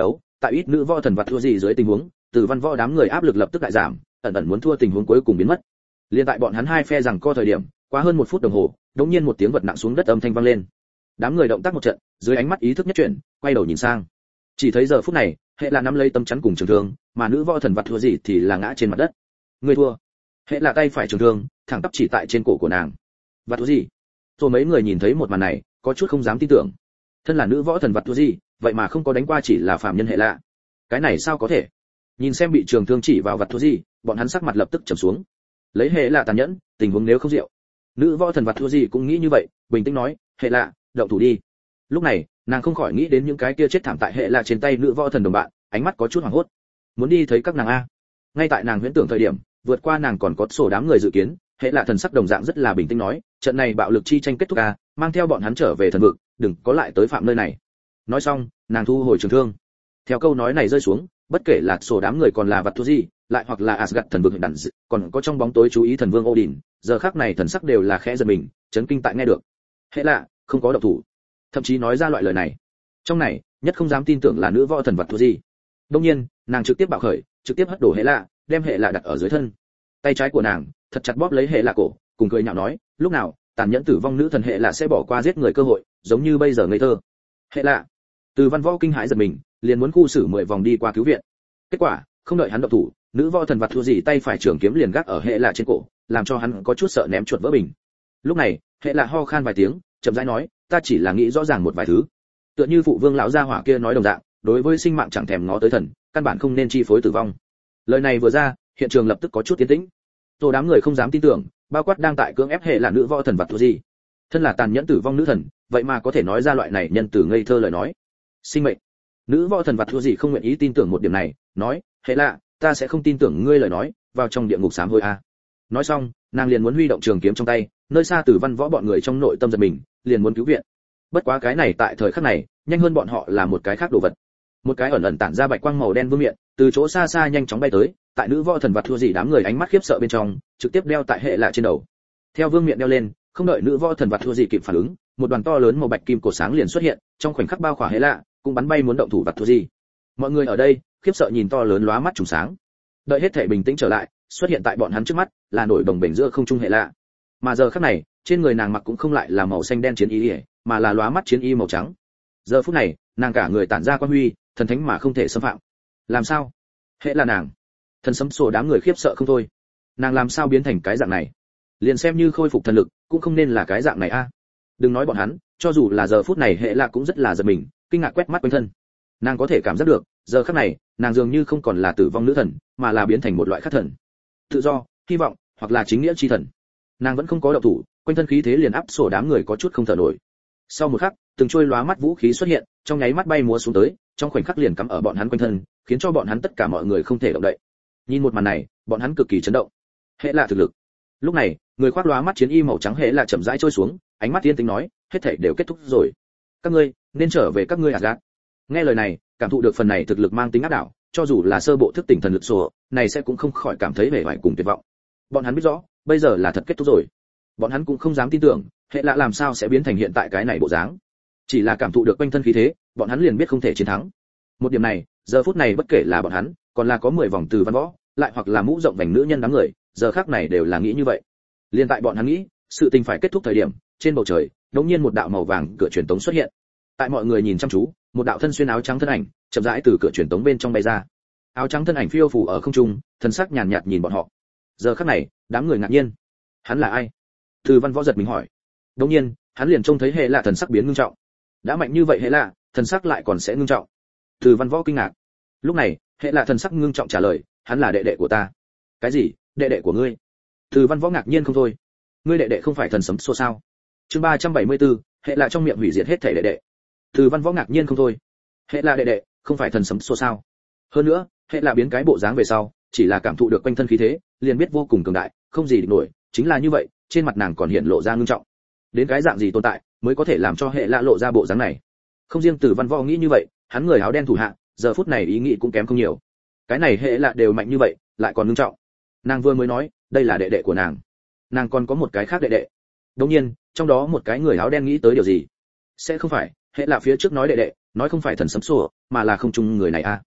Speaker 1: tại ít nữ võ thần vật thua gì dưới tình huống, Từ Văn Võ đám người áp lực lập tức đại giảm, ẩn ẩn muốn thua tình huống cuối cùng biến mất. Liên tại bọn hắn hai phe rằng co thời điểm, quá hơn 1 phút đồng hồ, đột nhiên một tiếng vật nặng xuống đất âm thanh vang lên. Đám người động tác một trận, dưới ánh mắt ý thức nhất chuyển, quay đầu nhìn sang. Chỉ thấy giờ phút này, hệ là nắm lấy tấm chắn cùng trường thương, mà nữ võ thần vật thua gì thì là ngã trên mặt đất. Người thua. Hệ là tay phải trường thương, thẳng tắp chỉ tại trên cổ của nàng. Vật thua gì? Rồi mấy người nhìn thấy một màn này, có chút không dám tin tưởng. Thân là nữ võ thần vật thua gì, vậy mà không có đánh qua chỉ là phàm nhân hệ lạ. Cái này sao có thể? Nhìn xem bị trường thương chỉ vào vật thua gì, bọn hắn sắc mặt lập tức trầm xuống. Lấy hệ lạ tàn nhẫn, tình huống nếu không diệu. Nữ võ thần vật thua gì cũng nghĩ như vậy, bình tĩnh nói, hệ lạ, động thủ đi. Lúc này, nàng không khỏi nghĩ đến những cái kia chết thảm tại hệ lạ trên tay nữ võ thần đồng bạn, ánh mắt có chút hoảng hốt. Muốn đi thấy các nàng a. Ngay tại nàng huyễn tưởng thời điểm, vượt qua nàng còn có sổ đám người dự kiến, hệ lạ thần sắc đồng dạng rất là bình tĩnh nói, trận này bạo lực chi tranh kết thúc a, mang theo bọn hắn trở về thần vực, đừng có lại tới phạm nơi này. Nói xong, nàng thu hồi trường thương. Theo câu nói này rơi xuống, bất kể là sổ đám người còn là vật thua gì, lại hoặc là Asgard thần vực hiện đẳng, còn có trong bóng tối chú ý thần vương Odin, giờ khắc này thần sắc đều là khẽ giật mình, chấn kinh tại nghe được. Hệ lạ, không có động thủ, thậm chí nói ra loại lời này. Trong này, nhất không dám tin tưởng là nữ võ thần vật thua gì. Đương nhiên, nàng trực tiếp bạo khởi, trực tiếp hất đổ hệ lạ, đem hệ lạ đặt ở dưới thân. Tay trái của nàng thật chặt bóp lấy hệ lạ cổ, cùng cười nhạo nói, lúc nào tàn nhẫn tử vong nữ thần hệ lạ sẽ bỏ qua giết người cơ hội, giống như bây giờ ngây thơ. Hệ lạ. Từ Văn Võ kinh hãi giật mình, liền muốn khu xử 10 vòng đi qua cứu viện. Kết quả, không đợi hắn động thủ, nữ võ thần vật thua gì tay phải trường kiếm liền gác ở hệ lạ trên cổ, làm cho hắn có chút sợ ném chuột vỡ bình. Lúc này, hệ lạ ho khan vài tiếng, chậm rãi nói, ta chỉ là nghĩ rõ ràng một vài thứ. Tựa như phụ vương lão gia hỏa kia nói đồng dạng, đối với sinh mạng chẳng thèm ngó tới thần, căn bản không nên chi phối tử vong. Lời này vừa ra, hiện trường lập tức có chút tiến tĩnh. Rồi đám người không dám tin tưởng, bao quát đang tại cưỡng ép hệ là nữ võ thần vật thua gì. Thân là tàn nhẫn tử vong nữ thần, vậy mà có thể nói ra loại này nhân từ ngây thơ lời nói. Sinh mệnh. Nữ võ thần vật thua gì không nguyện ý tin tưởng một điểm này, nói, hệ lạ, ta sẽ không tin tưởng ngươi lời nói, vào trong địa ngục sám hối a. Nói xong, nàng liền muốn huy động trường kiếm trong tay, nơi xa Tử Văn Võ bọn người trong nội tâm giật mình, liền muốn cứu viện. Bất quá cái này tại thời khắc này, nhanh hơn bọn họ là một cái khác đồ vật. Một cái ẩn ẩn tản ra bạch quang màu đen vương miện, từ chỗ xa xa nhanh chóng bay tới, tại nữ võ thần vật thua gì đám người ánh mắt khiếp sợ bên trong, trực tiếp đeo tại hệ lạ trên đầu. Theo vương miện đeo lên, không đợi nữ võ thần vật thua gì kịp phản ứng, một đoàn to lớn màu bạch kim cổ sáng liền xuất hiện, trong khoảnh khắc bao khỏa hệ lạ, cũng bắn bay muốn động thủ vật thua gì. Mọi người ở đây khiếp sợ nhìn to lớn lóa mắt trùng sáng. Đợi hết thể bình tĩnh trở lại, xuất hiện tại bọn hắn trước mắt là nổi bồng bềnh giữa không trung hệ lạ. Mà giờ khắc này, trên người nàng mặc cũng không lại là màu xanh đen chiến y, mà là lóa mắt chiến y màu trắng. Giờ phút này, nàng cả người tản ra quang huy, thần thánh mà không thể xâm phạm. Làm sao? Hệ là nàng. Thần sấm sổ đám người khiếp sợ không thôi. Nàng làm sao biến thành cái dạng này? Liền xem như khôi phục thần lực, cũng không nên là cái dạng này a. Đừng nói bọn hắn, cho dù là giờ phút này hệ là cũng rất là giật mình, kinh ngạc quét mắt quanh thân. Nàng có thể cảm giác được, giờ khắc này, nàng dường như không còn là tử vong nữ thần, mà là biến thành một loại khác thần. Tự do, hy vọng, hoặc là chính nghĩa chi thần. Nàng vẫn không có động thủ, quanh thân khí thế liền áp sổ đám người có chút không thở nổi. Sau một khắc, từng trôi lóa mắt vũ khí xuất hiện, trong nháy mắt bay múa xuống tới, trong khoảnh khắc liền cắm ở bọn hắn quanh thân, khiến cho bọn hắn tất cả mọi người không thể động đậy. Nhìn một màn này, bọn hắn cực kỳ chấn động. Hệ là thực lực. Lúc này, người khoác lóa mắt chiến y màu trắng hệ là chậm rãi trôi xuống, ánh mắt tiên tính nói, hết thảy đều kết thúc rồi. Các ngươi nên trở về các ngươi Asgard. Nghe lời này, cảm thụ được phần này thực lực mang tính áp đảo, cho dù là sơ bộ thức tỉnh thần lực sổ, này sẽ cũng không khỏi cảm thấy vẻ vải cùng tuyệt vọng. Bọn hắn biết rõ, bây giờ là thật kết thúc rồi. Bọn hắn cũng không dám tin tưởng, hệ lạ làm sao sẽ biến thành hiện tại cái này bộ dáng. Chỉ là cảm thụ được quanh thân khí thế, bọn hắn liền biết không thể chiến thắng. Một điểm này, giờ phút này bất kể là bọn hắn, còn là có 10 vòng Từ Văn Võ, lại hoặc là mũ rộng vành nữ nhân đám người, giờ khắc này đều là nghĩ như vậy. Liên tại bọn hắn nghĩ, sự tình phải kết thúc thời điểm, trên bầu trời, đột nhiên một đạo màu vàng cửa truyền tống xuất hiện. Tại mọi người nhìn chăm chú, một đạo thân xuyên áo trắng thân ảnh, chậm rãi từ cửa truyền tống bên trong bay ra. Áo trắng thân ảnh phiêu phù ở không trung, thân sắc nhàn nhạt nhìn bọn họ. Giờ khắc này, đám người ngạc nhiên. Hắn là ai? Từ Văn Võ giật mình hỏi. Đột nhiên, hắn liền trông thấy hệ lạ thần sắc biến ngưng trọng. Đã mạnh như vậy hệ lạ, thần sắc lại còn sẽ ngưng trọng. Từ Văn Võ kinh ngạc. Lúc này, hệ lạ thần sắc ngưng trọng trả lời, hắn là đệ đệ của ta. Cái gì? Đệ đệ của ngươi? Từ Văn Võ ngạc nhiên không thôi. Ngươi đệ đệ không phải thần sấm xô sao? Chương 374, hệ lạ trong miệng hủy diệt hết thể đệ đệ. Từ Văn Võ ngạc nhiên không thôi. Hệ lạ đệ đệ, không phải thần sấm xô sao? Hơn nữa, hệ lạ biến cái bộ dáng về sau, chỉ là cảm thụ được quanh thân khí thế, liền biết vô cùng cường đại, không gì địch nổi, chính là như vậy, trên mặt nàng còn hiện lộ ra ngưng trọng. Đến cái dạng gì tồn tại, mới có thể làm cho hệ lạ lộ ra bộ dáng này? Không riêng Từ Văn Võ nghĩ như vậy, hắn người áo đen thủ hạ, giờ phút này ý nghĩ cũng kém không nhiều. Cái này hệ lạ đều mạnh như vậy, lại còn ngưng trọng. Nàng vừa mới nói, đây là đệ đệ của nàng. Nàng còn có một cái khác đệ đệ. Đương nhiên, trong đó một cái người áo đen nghĩ tới điều gì? Sẽ không phải, hệ lạ phía trước nói đệ đệ, nói không phải thần sấm sủa, mà là không chung người này à?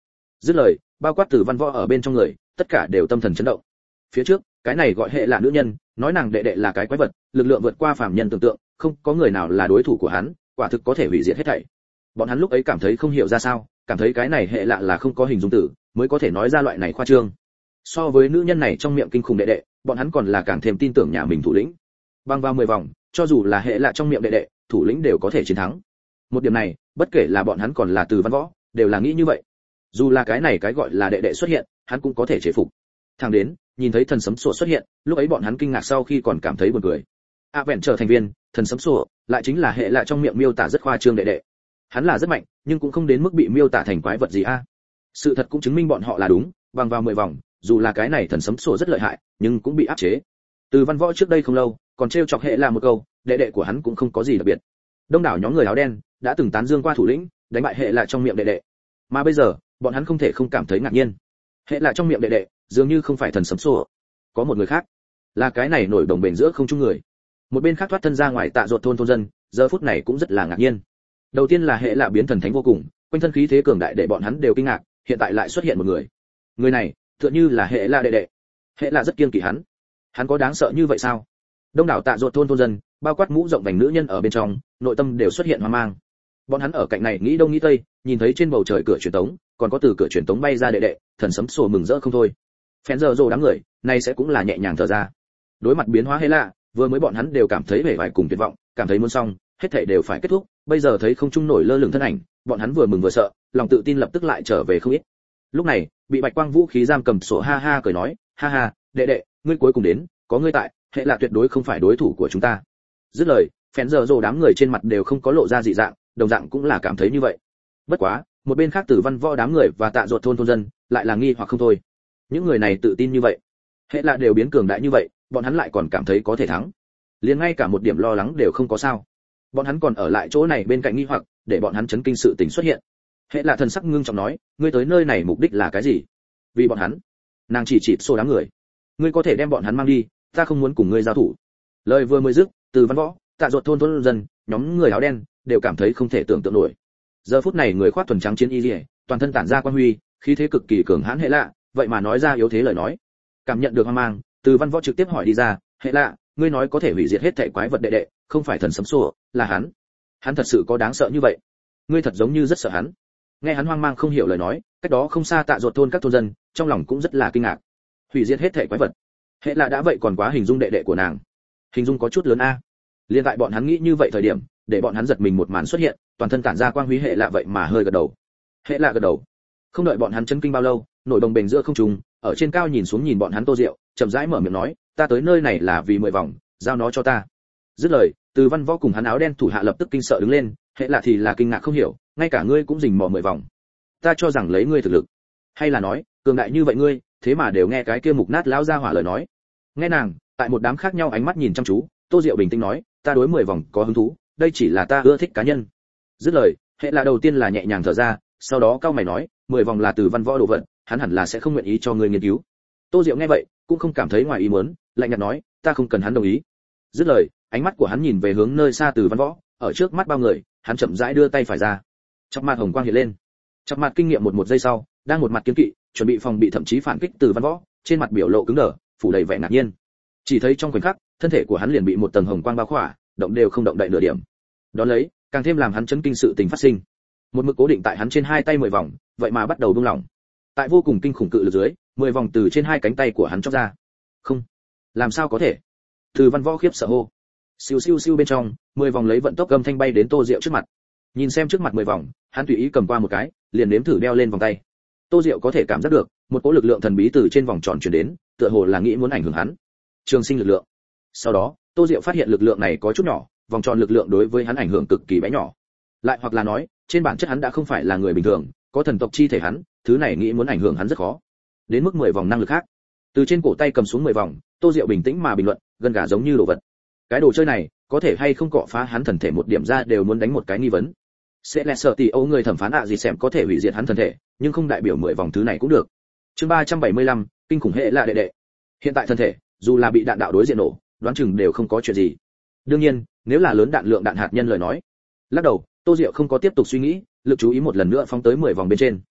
Speaker 1: Dứt lời, bao quát Từ Văn Võ ở bên trong người, tất cả đều tâm thần chấn động. Phía trước, cái này gọi hệ là nữ nhân, nói nàng đệ đệ là cái quái vật, lực lượng vượt qua phàm nhân tưởng tượng, không có người nào là đối thủ của hắn, quả thực có thể hủy diệt hết thảy. Bọn hắn lúc ấy cảm thấy không hiểu ra sao, cảm thấy cái này hệ lạ là không có hình dung tử, mới có thể nói ra loại này khoa trương. So với nữ nhân này trong miệng kinh khủng đệ đệ, bọn hắn còn là càng thêm tin tưởng nhà mình thủ lĩnh. Băng vào 10 vòng, cho dù là hệ lạ trong miệng đệ đệ, thủ lĩnh đều có thể chiến thắng. Một điểm này, bất kể là bọn hắn còn là Từ Văn Võ, đều là nghĩ như vậy. Dù là cái này cái gọi là đệ đệ xuất hiện, hắn cũng có thể chế phục. Thẳng đến, nhìn thấy thần sấm sủa xuất hiện, lúc ấy bọn hắn kinh ngạc sau khi còn cảm thấy buồn cười. Vẹn trở thành viên, thần sấm sủa, lại chính là hệ lạ trong miệng miêu tả rất khoa trương đệ đệ. Hắn là rất mạnh, nhưng cũng không đến mức bị miêu tả thành quái vật gì a. Sự thật cũng chứng minh bọn họ là đúng, bằng vào 10 vòng, dù là cái này thần sấm sủa rất lợi hại, nhưng cũng bị áp chế. Từ Văn Võ trước đây không lâu, còn trêu chọc hệ là một câu, đệ đệ của hắn cũng không có gì đặc biệt. Đông đảo nhóm người áo đen đã từng tán dương qua thủ lĩnh, đánh bại hệ là trong miệng đệ đệ. Mà bây giờ, bọn hắn không thể không cảm thấy ngạc nhiên. Hệ là trong miệng đệ đệ, dường như không phải thần sấm sủa, có một người khác, là cái này nổi đồng bền giữa không trung người. Một bên khác thoát thân ra ngoài Tạ Ruột thôn dân, giờ phút này cũng rất là ngạc nhiên. Đầu tiên là hệ là biến thần thánh vô cùng, quanh thân khí thế cường đại để bọn hắn đều kinh ngạc, hiện tại lại xuất hiện một người. Người này, tựa như là hệ là đệ đệ. Hệ là rất kiêng kỵ hắn. Hắn có đáng sợ như vậy sao? Đông đảo Tạ Ruột thôn dân, bao quát mũ rộng vành nữ nhân ở bên trong, nội tâm đều xuất hiện hoang mang. Bọn hắn ở cạnh này nghĩ đông nghĩ tây, nhìn thấy trên bầu trời cửa truyền tống, còn có từ cửa truyền tống bay ra đệ đệ, thần sấm sổ mừng rỡ không thôi. Phèn giờ rồ đám người, này sẽ cũng là nhẹ nhàng thở ra. Đối mặt biến hóa hệ lạ, vừa mới bọn hắn đều cảm thấy vẻ vải cùng tuyệt vọng, cảm thấy muốn xong, hết thảy đều phải kết thúc, bây giờ thấy không trung nổi lơ lửng thân ảnh, bọn hắn vừa mừng vừa sợ, lòng tự tin lập tức lại trở về không ít. Lúc này, bị bạch quang vũ khí giam cầm sổ ha ha cười nói, ha ha, đệ đệ, ngươi cuối cùng đến, có ngươi tại, hệ là tuyệt đối không phải đối thủ của chúng ta. Dứt lời, phèn giờ rồ đám người trên mặt đều không có lộ ra dị dạng, đồng dạng cũng là cảm thấy như vậy. Bất quá, một bên khác Tử Văn Võ đám người và Tạ Ruột thôn dân lại là nghi hoặc không thôi. Những người này tự tin như vậy, hệ là đều biến cường đại như vậy, bọn hắn lại còn cảm thấy có thể thắng. Liền ngay cả một điểm lo lắng đều không có sao. Bọn hắn còn ở lại chỗ này bên cạnh nghi hoặc, để bọn hắn chấn kinh sự tình xuất hiện. Hệ là thần sắc ngưng trọng nói, ngươi tới nơi này mục đích là cái gì? Vì bọn hắn. Nàng chỉ xô đám người. Ngươi có thể đem bọn hắn mang đi, ta không muốn cùng ngươi giao thủ. Lời vừa mới dứt, Từ Văn Võ, Tạ Ruột thôn dân, nhóm người áo đen đều cảm thấy không thể tưởng tượng nổi. Giờ phút này người khoác thuần trắng chiến y liễu, toàn thân tản ra quang huy, khí thế cực kỳ cường hãn hệ lạ, vậy mà nói ra yếu thế lời nói. Cảm nhận được hoang mang, Từ Văn Võ trực tiếp hỏi đi ra, hệ lạ, ngươi nói có thể hủy diệt hết thảy quái vật đệ đệ, không phải thần sấm sủa, là hắn. Hắn thật sự có đáng sợ như vậy? Ngươi thật giống như rất sợ hắn. Nghe hắn hoang mang không hiểu lời nói, cách đó không xa Tạ Ruột thôn các thôn dân, trong lòng cũng rất là kinh ngạc. Hủy diệt hết thảy quái vật. Hệ lạ đã vậy còn quá hình dung đệ đệ của nàng. Hình dung có chút lớn a. Liên tại bọn hắn nghĩ như vậy thời điểm, để bọn hắn giật mình một màn xuất hiện, toàn thân tản ra quang huy hệ lạ vậy mà hơi gật đầu. Hệ lạ gật đầu. Không đợi bọn hắn chấn kinh bao lâu, nổi đồng bền giữa không trung, ở trên cao nhìn xuống nhìn bọn hắn Tô Diệu, chậm rãi mở miệng nói, ta tới nơi này là vì 10 vòng, giao nó cho ta. Dứt lời, Từ Văn Võ cùng hắn áo đen thủ hạ lập tức kinh sợ đứng lên, hệ lạ thì là kinh ngạc không hiểu, ngay cả ngươi cũng rình mò 10 vòng. Ta cho rằng lấy ngươi thực lực, hay là nói, cường đại như vậy ngươi, thế mà đều nghe cái kia mục nát lão gia hỏa lời nói. Nghe nàng, tại một đám khác nhau ánh mắt nhìn chăm chú, Tô Diệu bình tĩnh nói, ta đối 10 vòng có hứng thú, đây chỉ là ta ưa thích cá nhân. Dứt lời, hệ là đầu tiên là nhẹ nhàng thở ra, sau đó cao mày nói, 10 vòng là Từ Văn Võ đồ vật, hắn hẳn là sẽ không nguyện ý cho ngươi nghiên cứu. Tô Diệu nghe vậy, cũng không cảm thấy ngoài ý muốn, lạnh nhạt nói, ta không cần hắn đồng ý. Dứt lời, ánh mắt của hắn nhìn về hướng nơi xa Từ Văn Võ, ở trước mắt bao người, hắn chậm rãi đưa tay phải ra. Trong mặt hồng quang hiện lên. Trong mặt kinh nghiệm một giây sau, đang một mặt kiên kỵ, chuẩn bị phòng bị thậm chí phản kích Từ Văn Võ, trên mặt biểu lộ cứng đờ, phủ đầy vẻ ngạc nhiên. Chỉ thấy trong khoảnh khắc, thân thể của hắn liền bị một tầng hồng quang bao khỏa, động đều không động đậy nửa điểm. Đó lấy, càng thêm làm hắn chấn kinh sự tình phát sinh. Một mực cố định tại hắn trên hai tay 10 vòng, vậy mà bắt đầu buông lỏng. Tại vô cùng kinh khủng cự lực dưới, 10 vòng từ trên hai cánh tay của hắn chóc ra. Không, làm sao có thể? Từ Văn Võ khiếp sợ hô. Siêu siêu siêu bên trong, 10 vòng lấy vận tốc gầm thanh bay đến Tô Diệu trước mặt. Nhìn xem trước mặt 10 vòng, hắn tùy ý cầm qua một cái, liền nếm thử đeo lên vòng tay. Tô Diệu có thể cảm giác được, một cỗ lực lượng thần bí từ trên vòng tròn truyền đến, tựa hồ là nghĩ muốn ảnh hưởng hắn. Trường sinh lực lượng. Sau đó, Tô Diệu phát hiện lực lượng này có chút nhỏ, vòng tròn lực lượng đối với hắn ảnh hưởng cực kỳ bé nhỏ. Lại hoặc là nói, trên bản chất hắn đã không phải là người bình thường, có thần tộc chi thể hắn, thứ này nghĩ muốn ảnh hưởng hắn rất khó. Đến mức 10 vòng năng lực khác. Từ trên cổ tay cầm xuống 10 vòng, Tô Diệu bình tĩnh mà bình luận, gần gà giống như đồ vật. Cái đồ chơi này, có thể hay không cọ phá hắn thần thể một điểm ra đều muốn đánh một cái nghi vấn. Sẽ lẽ sợ tỷ Âu người thẩm phán gì xem có thể hủy diệt hắn thần thể, nhưng không đại biểu 10 vòng thứ này cũng được. Chương 375, kinh khủng hệ là đệ đệ. Hiện tại thân thể, dù là bị đạn đạo đối diện nổ, đoán chừng đều không có chuyện gì. Đương nhiên, nếu là lớn đạn lượng đạn hạt nhân lời nói. Lắc đầu, Tô Diệu không có tiếp tục suy nghĩ, lực chú ý một lần nữa phóng tới 10 vòng bên trên.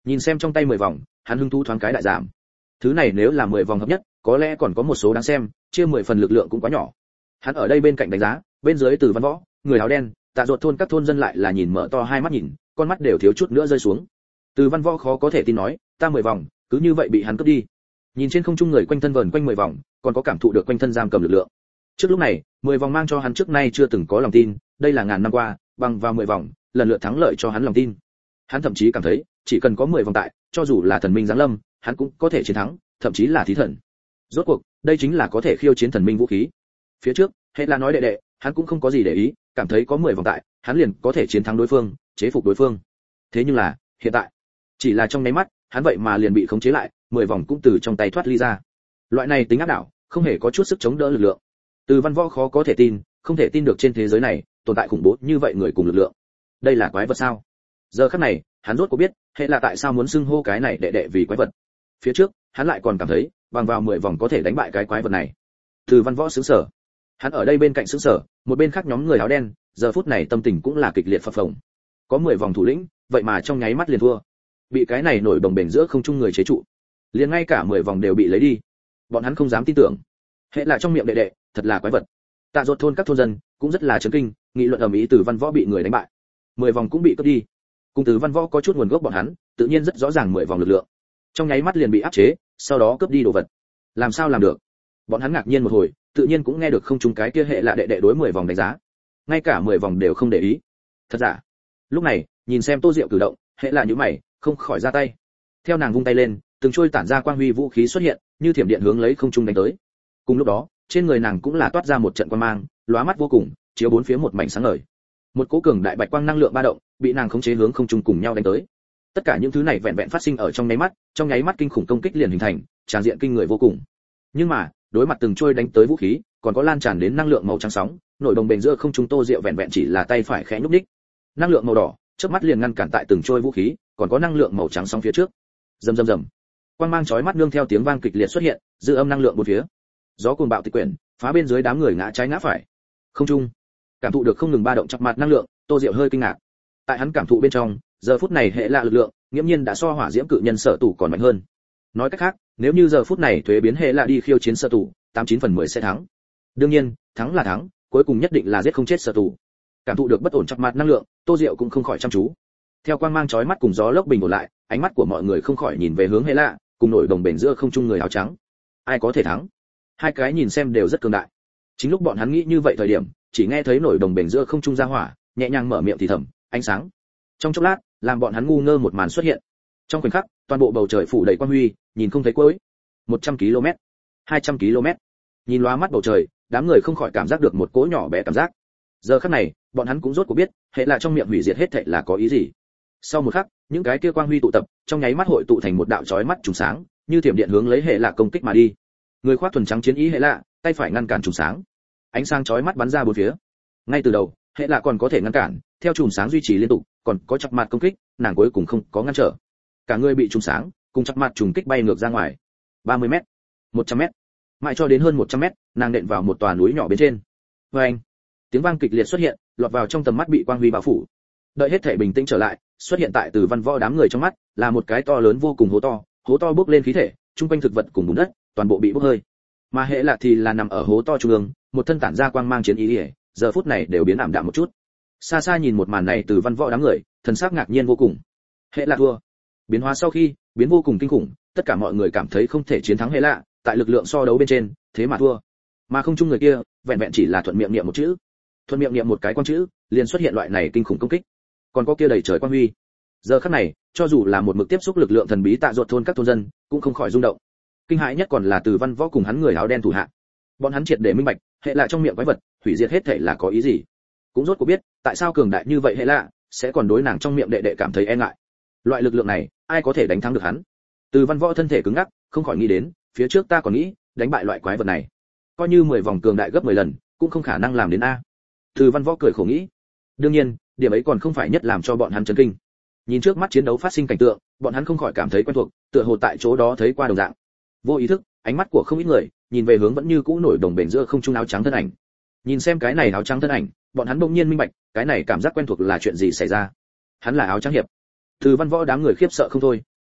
Speaker 1: Nhìn xem trong tay 10 vòng, hắn hứng thú thoáng cái đại giảm. Thứ này nếu là 10 vòng hợp nhất, có lẽ còn có một số đáng xem, chia 10 phần lực lượng cũng quá nhỏ. Hắn ở đây bên cạnh đánh giá, bên dưới Từ Văn Võ, người áo đen, Tạ Ruột thôn các thôn dân lại là nhìn mở to hai mắt nhìn, con mắt đều thiếu chút nữa rơi xuống. Từ Văn Võ khó có thể tin nói, ta 10 vòng, cứ như vậy bị hắn cướp đi. Nhìn trên không trung người quanh thân vờn quanh 10 vòng, còn có cảm thụ được quanh thân giam cầm lực lượng. Trước lúc này, 10 vòng mang cho hắn trước nay chưa từng có lòng tin, đây là ngàn năm qua, bằng vào 10 vòng, lần lượt thắng lợi cho hắn lòng tin. Hắn thậm chí cảm thấy, chỉ cần có 10 vòng tại, cho dù là thần minh giáng lâm, hắn cũng có thể chiến thắng, thậm chí là thí thần. Rốt cuộc, đây chính là có thể khiêu chiến thần minh vũ khí. Phía trước, hệ là nói đệ đệ, hắn cũng không có gì để ý, cảm thấy có 10 vòng tại, hắn liền có thể chiến thắng đối phương, chế phục đối phương. Thế nhưng là, hiện tại, chỉ là trong nháy mắt, hắn vậy mà liền bị khống chế lại, 10 vòng cũng từ trong tay thoát ly ra. Loại này tính áp đảo, không hề có chút sức chống đỡ lực lượng. Từ Văn Võ khó có thể tin, không thể tin được trên thế giới này tồn tại khủng bố như vậy người cùng lực lượng. Đây là quái vật sao? Giờ khắc này, hắn rốt cuộc biết, hệ là tại sao muốn xưng hô cái này đệ đệ vì quái vật. Phía trước, hắn lại còn cảm thấy, bằng vào 10 vòng có thể đánh bại cái quái vật này. Từ Văn Võ sững sờ. Hắn ở đây bên cạnh sững sờ, một bên khác nhóm người áo đen, giờ phút này tâm tình cũng là kịch liệt phập phồng. Có 10 vòng thủ lĩnh, vậy mà trong nháy mắt liền thua. Bị cái này nổi bồng bềnh giữa không trung người chế trụ. Liền ngay cả 10 vòng đều bị lấy đi. Bọn hắn không dám tin tưởng. Hệ là trong miệng đệ đệ, thật là quái vật. Tạ Ruột thôn các thôn dân cũng rất là chấn kinh, nghị luận ầm ĩ Từ Văn Võ bị người đánh bại. 10 vòng cũng bị cướp đi. Cùng Từ Văn Võ có chút nguồn gốc bọn hắn, tự nhiên rất rõ ràng 10 vòng lực lượng. Trong nháy mắt liền bị áp chế, sau đó cướp đi đồ vật. Làm sao làm được? Bọn hắn ngạc nhiên một hồi, tự nhiên cũng nghe được không trung cái kia hệ là đệ đệ đối 10 vòng đánh giá. Ngay cả 10 vòng đều không để ý. Thật giả? Lúc này, nhìn xem Tô Diệu cử động, hệ là nhíu mày, không khỏi ra tay. Theo nàng vung tay lên, từng trôi tản ra quang huy vũ khí xuất hiện, như thiểm điện hướng lấy không trung đánh tới. Cùng lúc đó, trên người nàng cũng là toát ra một trận quang mang, lóa mắt vô cùng, chiếu bốn phía một mảnh sáng ngời. Một cỗ cường đại bạch quang năng lượng ba động, bị nàng khống chế hướng không trung cùng nhau đánh tới. Tất cả những thứ này vẹn vẹn phát sinh ở trong nháy mắt kinh khủng công kích liền hình thành, tràn diện kinh người vô cùng. Nhưng mà, đối mặt từng trôi đánh tới vũ khí, còn có lan tràn đến năng lượng màu trắng sóng, nổi đồng bền giữa không trung Tô Diệu vẹn vẹn chỉ là tay phải khẽ nhúc nhích. Năng lượng màu đỏ, chớp mắt liền ngăn cản tại từng trôi vũ khí, còn có năng lượng màu trắng sóng phía trước. Rầm rầm rầm. Quang mang chói mắt nương theo tiếng vang kịch liệt xuất hiện, dư âm năng lượng bốn phía. Gió cuồng bạo tịch quyển, phá bên dưới đám người ngã trái ngã phải. Không trung, cảm thụ được không ngừng ba động chập mặt năng lượng, Tô Diệu hơi kinh ngạc. Tại hắn cảm thụ bên trong, giờ phút này hệ lạ lực lượng, nghiễm nhiên đã so hỏa diễm cự nhân sở tủ còn mạnh hơn. Nói cách khác, nếu như giờ phút này thuế biến hệ lạ đi khiêu chiến sở tủ, 89/10 sẽ thắng. Đương nhiên, thắng là thắng, cuối cùng nhất định là giết không chết sở tủ. Cảm thụ được bất ổn chập mặt năng lượng, Tô Diệu cũng không khỏi chăm chú. Theo quang mang chói mắt cùng gió lốc bình ổn lại, ánh mắt của mọi người không khỏi nhìn về hướng hệ lạ, cùng nổi đồng bền giữa không trung người áo trắng. Ai có thể thắng? Hai cái nhìn xem đều rất cường đại. Chính lúc bọn hắn nghĩ như vậy thời điểm, chỉ nghe thấy nổi đồng bền giữa không trung ra hỏa, nhẹ nhàng mở miệng thì thầm, ánh sáng. Trong chốc lát, làm bọn hắn ngu ngơ một màn xuất hiện. Trong khoảnh khắc, toàn bộ bầu trời phủ đầy quang huy, nhìn không thấy cuối. 100 km, 200 km. Nhìn lóa mắt bầu trời, đám người không khỏi cảm giác được một cỗ nhỏ bé cảm giác. Giờ khắc này, bọn hắn cũng rốt cuộc biết, hệ là trong miệng hủy diệt hết thảy là có ý gì. Sau một khắc, những cái kia quang huy tụ tập, trong nháy mắt hội tụ thành một đạo chói mắt trùng sáng, như thiểm điện hướng lấy hệ lạ công kích mà đi. Người khoác thuần trắng chiến ý hệ lạ, tay phải ngăn cản trùng sáng. Ánh sáng chói mắt bắn ra bốn phía. Ngay từ đầu, hệ lạ còn có thể ngăn cản, theo trùng sáng duy trì liên tục, còn có chặt mặt công kích, nàng cuối cùng không có ngăn trở. Cả người bị trùng sáng, cùng chặt mặt trùng kích bay ngược ra ngoài. 30m, 100m, mãi cho đến hơn 100m, nàng nện vào một tòa núi nhỏ bên trên. Oeng! Tiếng vang kịch liệt xuất hiện, lọt vào trong tầm mắt bị quang huy bao phủ. Đợi hết thể bình tĩnh trở lại, xuất hiện tại Từ Văn Võ đám người trong mắt, là một cái to lớn vô cùng hố to bốc lên khí thể, trung quanh thực vật cùng bùn đất, toàn bộ bị bốc hơi. Mà hệ lạ thì là nằm ở hố to trung ương, một thân tản ra quang mang chiến ý, giờ phút này đều biến ảm đạm một chút. Xa xa nhìn một màn này Từ Văn Võ đám người, thần sắc ngạc nhiên vô cùng. Hệ lạ thua. Biến hóa sau khi, biến vô cùng kinh khủng, tất cả mọi người cảm thấy không thể chiến thắng hệ lạ, tại lực lượng so đấu bên trên, thế mà thua. Mà không chung người kia, vẹn vẹn chỉ là thuận miệng niệm một chữ. Thuận miệng niệm một cái quan chữ, liền xuất hiện loại này kinh khủng công kích. Còn có kia đầy trời quang huy. Giờ khắc này, cho dù là một mực tiếp xúc lực lượng thần bí Tạ Ruột thôn các thôn dân, cũng không khỏi rung động. Kinh hãi nhất còn là Từ Văn Võ cùng hắn người áo đen thủ hạ. Bọn hắn triệt để minh bạch, hệ lạ trong miệng quái vật, hủy diệt hết thảy là có ý gì. Cũng rốt cuộc biết, tại sao cường đại như vậy hệ lạ sẽ còn đối nàng trong miệng đệ đệ cảm thấy e ngại. Loại lực lượng này, ai có thể đánh thắng được hắn? Từ Văn Võ thân thể cứng ngắc, không khỏi nghĩ đến, phía trước ta còn nghĩ, đánh bại loại quái vật này, coi như 10 vòng cường đại gấp 10 lần, cũng không khả năng làm đến a. Từ Văn Võ cười khổ nghĩ. Đương nhiên, điểm ấy còn không phải nhất làm cho bọn hắn chấn kinh. Nhìn trước mắt chiến đấu phát sinh cảnh tượng, bọn hắn không khỏi cảm thấy quen thuộc, tựa hồ tại chỗ đó thấy qua đồng dạng. Vô ý thức, ánh mắt của không ít người nhìn về hướng vẫn như cũ nổi đồng bền giữa không trung áo trắng thân ảnh. Nhìn xem cái này áo trắng thân ảnh, bọn hắn bỗng nhiên minh bạch, cái này cảm giác quen thuộc là chuyện gì xảy ra. Hắn là áo trắng hiệp. Từ Văn Võ đám người khiếp sợ không thôi.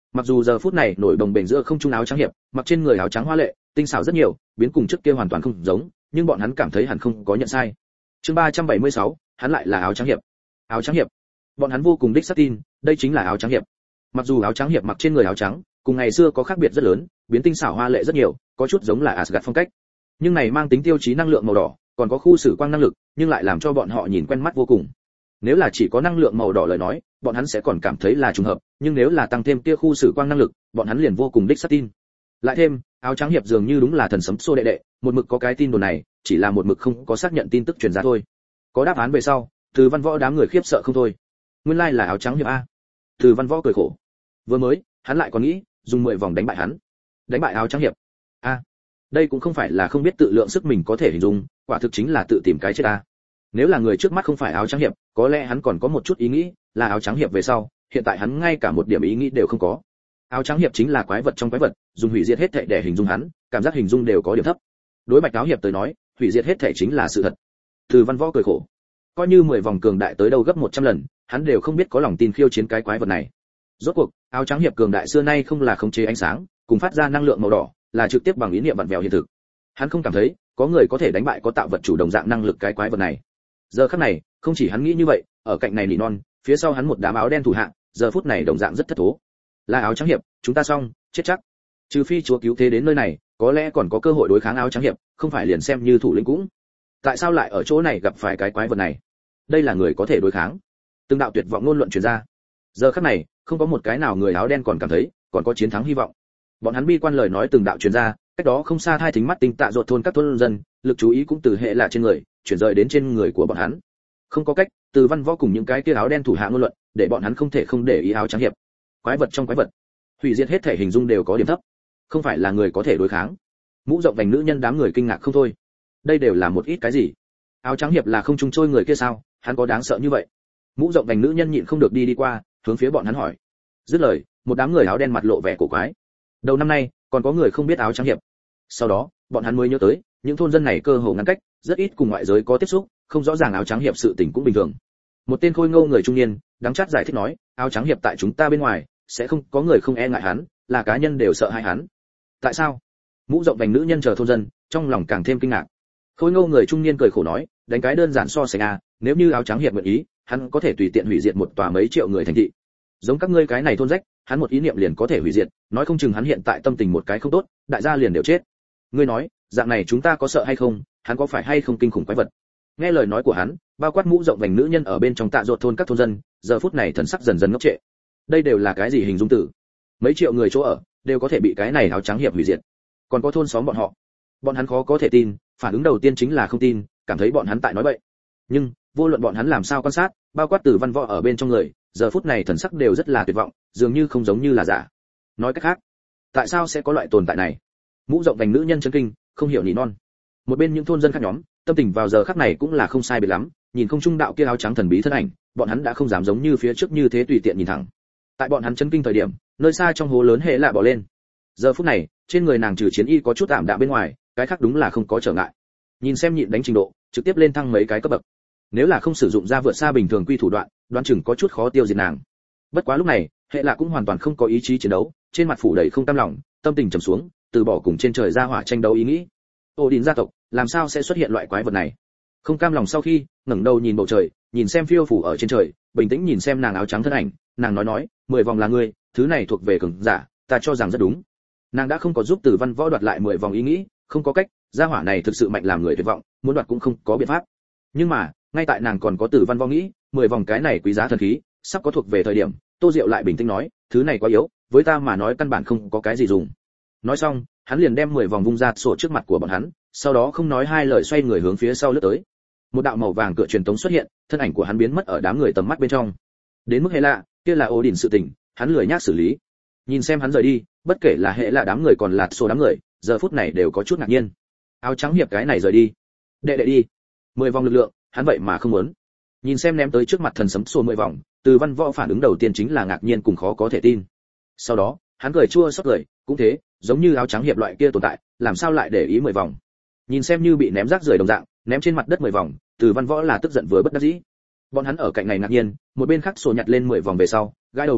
Speaker 1: Mặc dù giờ phút này nổi đồng bềnh giữa không trung áo trắng hiệp, mặc trên người áo trắng hoa lệ, tinh xảo rất nhiều, biến cùng trước kia hoàn toàn không giống, nhưng bọn hắn cảm thấy hẳn không có nhận sai. Chương 376, hắn lại là áo trắng hiệp. Áo trắng hiệp. Bọn hắn vô cùng đích xác tin, đây chính là áo trắng hiệp. Mặc dù áo trắng hiệp mặc trên người áo trắng, cùng ngày xưa có khác biệt rất lớn, biến tinh xảo hoa lệ rất nhiều, có chút giống là Asgard phong cách. Nhưng này mang tính tiêu chí năng lượng màu đỏ, còn có khu xử quang năng lực, nhưng lại làm cho bọn họ nhìn quen mắt vô cùng. Nếu là chỉ có năng lượng màu đỏ lời nói, bọn hắn sẽ còn cảm thấy là trùng hợp, nhưng nếu là tăng thêm kia khu xử quang năng lực, bọn hắn liền vô cùng đích xác tin. Lại thêm, áo trắng hiệp dường như đúng là thần sấm xô đệ đệ, một mực có cái tin đồn này, chỉ là một mực không có xác nhận tin tức truyền ra thôi. Có đáp án về sau, Từ Văn Võ đám người khiếp sợ không thôi. Nguyên lai là áo trắng hiệp a. Từ Văn Võ cười khổ. Vừa mới, hắn lại còn nghĩ dùng 10 vòng đánh bại hắn. Đánh bại áo trắng hiệp. A, đây cũng không phải là không biết tự lượng sức mình có thể hình dung, quả thực chính là tự tìm cái chết a. Nếu là người trước mắt không phải áo trắng hiệp, có lẽ hắn còn có một chút ý nghĩ, là áo trắng hiệp về sau, hiện tại hắn ngay cả một điểm ý nghĩ đều không có. Áo trắng hiệp chính là quái vật trong quái vật, dùng hủy diệt hết thảy để hình dung hắn, cảm giác hình dung đều có điểm thấp. Đối Bạch áo hiệp tới nói, hủy diệt hết thảy chính là sự thật. Từ Văn Võ cười khổ. Coi như 10 vòng cường đại tới đâu gấp 100 lần, hắn đều không biết có lòng tin khiêu chiến cái quái vật này. Rốt cuộc, áo trắng hiệp cường đại xưa nay không là khống chế ánh sáng, cùng phát ra năng lượng màu đỏ, là trực tiếp bằng ý niệm vặn vẹo hiện thực. Hắn không cảm thấy có người có thể đánh bại có tạo vật chủ đồng dạng năng lực cái quái vật này. Giờ khắc này, không chỉ hắn nghĩ như vậy, ở cạnh này nỉ non, phía sau hắn một đám áo đen thủ hạ, giờ phút này đồng dạng rất thất thố. Là áo trắng hiệp, chúng ta xong, chết chắc. Trừ phi chúa cứu thế đến nơi này, có lẽ còn có cơ hội đối kháng áo trắng hiệp, không phải liền xem như thủ lĩnh cũng. Tại sao lại ở chỗ này gặp phải cái quái vật này? Đây là người có thể đối kháng. Từng đạo tuyệt vọng ngôn luận truyền ra. Giờ khắc này, không có một cái nào người áo đen còn cảm thấy còn có chiến thắng hy vọng. Bọn hắn bi quan lời nói từng đạo truyền ra, cách đó không xa hai thính mắt tinh tạ ruột thôn các thôn dân, lực chú ý cũng từ hệ lạ trên người chuyển rời đến trên người của bọn hắn. Không có cách, Từ Văn Võ cùng những cái kia áo đen thủ hạ ngôn luận, để bọn hắn không thể không để ý áo trắng hiệp. Quái vật trong quái vật, hủy diệt hết thể hình dung đều có điểm thấp, không phải là người có thể đối kháng. Mũ rộng vành nữ nhân đám người kinh ngạc không thôi. Đây đều là một ít cái gì? Áo trắng hiệp là không trung trôi người kia sao? Hắn có đáng sợ như vậy? Mũ rộng vành nữ nhân nhịn không được đi qua, hướng phía bọn hắn hỏi. Dứt lời, một đám người áo đen mặt lộ vẻ cổ quái. Đầu năm nay, còn có người không biết áo trắng hiệp. Sau đó, bọn hắn mới nhớ tới, những thôn dân này cơ hồ ngăn cách, rất ít cùng ngoại giới có tiếp xúc, không rõ ràng áo trắng hiệp sự tình cũng bình thường. Một tên khôi ngô người trung niên, đắng chát giải thích nói, áo trắng hiệp tại chúng ta bên ngoài, sẽ không có người không e ngại hắn, là cá nhân đều sợ hãi hắn. Tại sao? Mũ rộng vành nữ nhân chờ thôn dân, trong lòng càng thêm kinh ngạc. Khôi ngô người trung niên cười khổ nói, đánh cái đơn giản so sánh a, nếu như áo trắng hiệp nguyện ý, hắn có thể tùy tiện hủy diệt một tòa mấy triệu người thành thị. Giống các ngươi cái này thôn rách, hắn một ý niệm liền có thể hủy diệt, nói không chừng hắn hiện tại tâm tình một cái không tốt, đại gia liền đều chết. Ngươi nói, dạng này chúng ta có sợ hay không, hắn có phải hay không kinh khủng quái vật? Nghe lời nói của hắn, bao quát mũ rộng vành nữ nhân ở bên trong tạ ruột thôn các thôn dân, giờ phút này thần sắc dần dần ngốc trệ. Đây đều là cái gì hình dung từ? Mấy triệu người chỗ ở đều có thể bị cái này áo trắng hiệp hủy diệt. Còn có thôn xóm bọn họ, bọn hắn khó có thể tin, phản ứng đầu tiên chính là không tin, cảm thấy bọn hắn tại nói bậy. Nhưng vô luận bọn hắn làm sao quan sát, bao quát Từ Văn Võ ở bên trong người, giờ phút này thần sắc đều rất là tuyệt vọng, dường như không giống như là giả. Nói cách khác, tại sao sẽ có loại tồn tại này? Mũ rộng vành nữ nhân chấn kinh, không hiểu nỉ non. Một bên những thôn dân khác nhóm, tâm tình vào giờ khắc này cũng là không sai biệt lắm, nhìn không trung đạo kia áo trắng thần bí thân ảnh, bọn hắn đã không dám giống như phía trước như thế tùy tiện nhìn thẳng. Tại bọn hắn chấn kinh thời điểm, nơi xa trong hố lớn hệ lạ bỏ lên. Giờ phút này, trên người nàng trừ chiến y có chút tạm đạm bên ngoài, cái khác đúng là không có trở ngại. Nhìn xem nhịn đánh trình độ, trực tiếp lên thăng mấy cái cấp bậc. Nếu là không sử dụng ra vượt xa bình thường quy thủ đoạn, đoán chừng có chút khó tiêu diệt nàng. Bất quá lúc này, hệ lạ cũng hoàn toàn không có ý chí chiến đấu, trên mặt phủ đầy không cam lòng, tâm tình trầm xuống, từ bỏ cùng trên trời ra hỏa tranh đấu ý nghĩ. Odin gia tộc, làm sao sẽ xuất hiện loại quái vật này? Không cam lòng sau khi, ngẩng đầu nhìn bầu trời, nhìn xem phiêu phủ ở trên trời, bình tĩnh nhìn xem nàng áo trắng thân ảnh, nàng nói, 10 vòng là ngươi, thứ này thuộc về cường giả, ta cho rằng rất đúng. Nàng đã không có giúp Từ Văn Võ đoạt lại 10 vòng ý nghĩ, không có cách, gia hỏa này thực sự mạnh làm người tuyệt vọng, muốn đoạt cũng không có biện pháp. Nhưng mà, ngay tại nàng còn có Từ Văn Võ nghĩ, 10 vòng cái này quý giá thần khí, sắp có thuộc về thời điểm, Tô Diệu lại bình tĩnh nói, thứ này quá yếu, với ta mà nói căn bản không có cái gì dùng. Nói xong, hắn liền đem 10 vòng vung ra sổ trước mặt của bọn hắn, sau đó không nói hai lời xoay người hướng phía sau lướt tới. Một đạo màu vàng cửa truyền tống xuất hiện, thân ảnh của hắn biến mất ở đám người tầm mắt bên trong. Đến mức hệ lạ, kia là Odin sự tình, hắn lười nhác xử lý. Nhìn xem hắn rời đi, bất kể là hệ lạ đám người còn là sổ đám người, giờ phút này đều có chút ngạc nhiên. Áo trắng hiệp cái này rời đi, đệ đi. 10 vòng lực lượng, hắn vậy mà không muốn. Nhìn xem ném tới trước mặt thần sấm sổ 10 vòng, Từ Văn Võ phản ứng đầu tiên chính là ngạc nhiên cùng khó có thể tin. Sau đó, hắn cười chua xót cười, cũng thế, giống như áo trắng hiệp loại kia tồn tại, làm sao lại để ý 10 vòng. Nhìn xem như bị ném rác rưởi đồng dạng, ném trên mặt đất 10 vòng, Từ Văn Võ là tức giận vừa bất đắc dĩ. Bọn hắn ở cạnh này ngạc nhiên, một bên khác sổ nhặt lên 10 vòng về sau, gãi đầu một cái,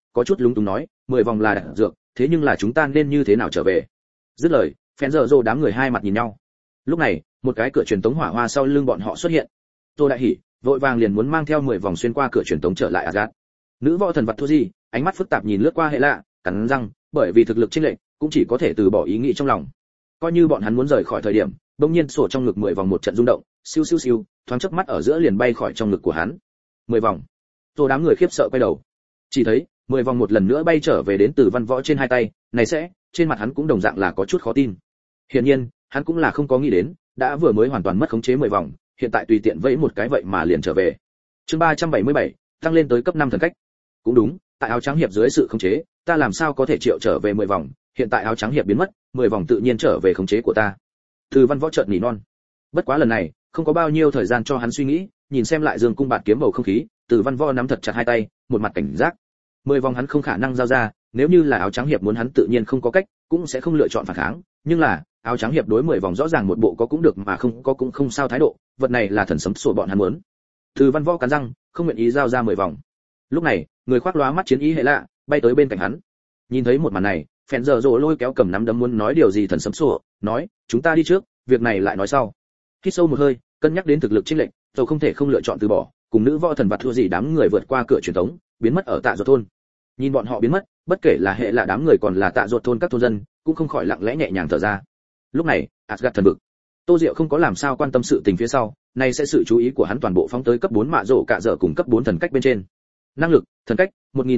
Speaker 1: có chút lúng túng nói, 10 vòng là đạn dược, thế nhưng là chúng ta nên như thế nào trở về? Dứt lời, phèn giờ rồ đám người hai mặt nhìn nhau. Lúc này, một cái cửa truyền tống hỏa hoa sau lưng bọn họ xuất hiện. Tô đại hỉ, vội vàng liền muốn mang theo 10 vòng xuyên qua cửa truyền tống trở lại Asgard. Nữ võ thần vật thua gì, ánh mắt phức tạp nhìn lướt qua hệ lạ, cắn răng, bởi vì thực lực chênh lệch, cũng chỉ có thể từ bỏ ý nghĩ trong lòng. Coi như bọn hắn muốn rời khỏi thời điểm, bỗng nhiên sổ trong ngực 10 vòng một trận rung động, siêu siêu siêu, thoáng chớp mắt ở giữa liền bay khỏi trong ngực của hắn. 10 vòng. Tô đám người khiếp sợ quay đầu. Chỉ thấy 10 vòng một lần nữa bay trở về đến từ văn võ trên hai tay, này sẽ, trên mặt hắn cũng đồng dạng là có chút khó tin. Hiển nhiên, hắn cũng là không có nghĩ đến, đã vừa mới hoàn toàn mất khống chế 10 vòng, hiện tại tùy tiện vẫy một cái vậy mà liền trở về. Chương 377, tăng lên tới cấp 5 thần cách. Cũng đúng, tại áo trắng hiệp dưới sự khống chế, ta làm sao có thể triệu trở về 10 vòng, hiện tại áo trắng hiệp biến mất, 10 vòng tự nhiên trở về khống chế của ta. Từ văn võ chợt nỉ non. Bất quá lần này, không có bao nhiêu thời gian cho hắn suy nghĩ, nhìn xem lại Dương cung bạt kiếm bầu không khí, Từ văn võ nắm thật chặt hai tay, một mặt cảnh giác. 10 vòng hắn không khả năng giao ra, nếu như là áo trắng hiệp muốn hắn tự nhiên không có cách, cũng sẽ không lựa chọn phản kháng, nhưng là, áo trắng hiệp đối 10 vòng rõ ràng một bộ có cũng được mà không có cũng không sao thái độ, vật này là thần sấm sổ bọn hắn muốn. Từ văn võ cắn răng, không nguyện ý giao ra 10 vòng. Lúc này, người khoác lóa mắt chiến ý hệ lạ, bay tới bên cạnh hắn. Nhìn thấy một màn này, phèn giờ rồ lôi kéo cầm nắm đấm muốn nói điều gì thần sấm sổ, nói, chúng ta đi trước, việc này lại nói sau. Hít sâu một hơi, cân nhắc đến thực lực chênh lệch, rồi không thể không lựa chọn từ bỏ, cùng nữ võ thần vật thua gì đám người vượt qua cửa truyền tống, biến mất ở Tạ Ruột thôn. Nhìn bọn họ biến mất, bất kể là hệ là đám người còn là Tạ Ruột thôn các thôn dân, cũng không khỏi lặng lẽ nhẹ nhàng thở ra. Lúc này, Asgard thần vực. Tô Diệu không có làm sao quan tâm sự tình phía sau, nay sẽ sự chú ý của hắn toàn bộ phóng tới cấp 4 mạ rổ cả dở cùng cấp 4 thần cách bên trên. Năng lực, thần cách,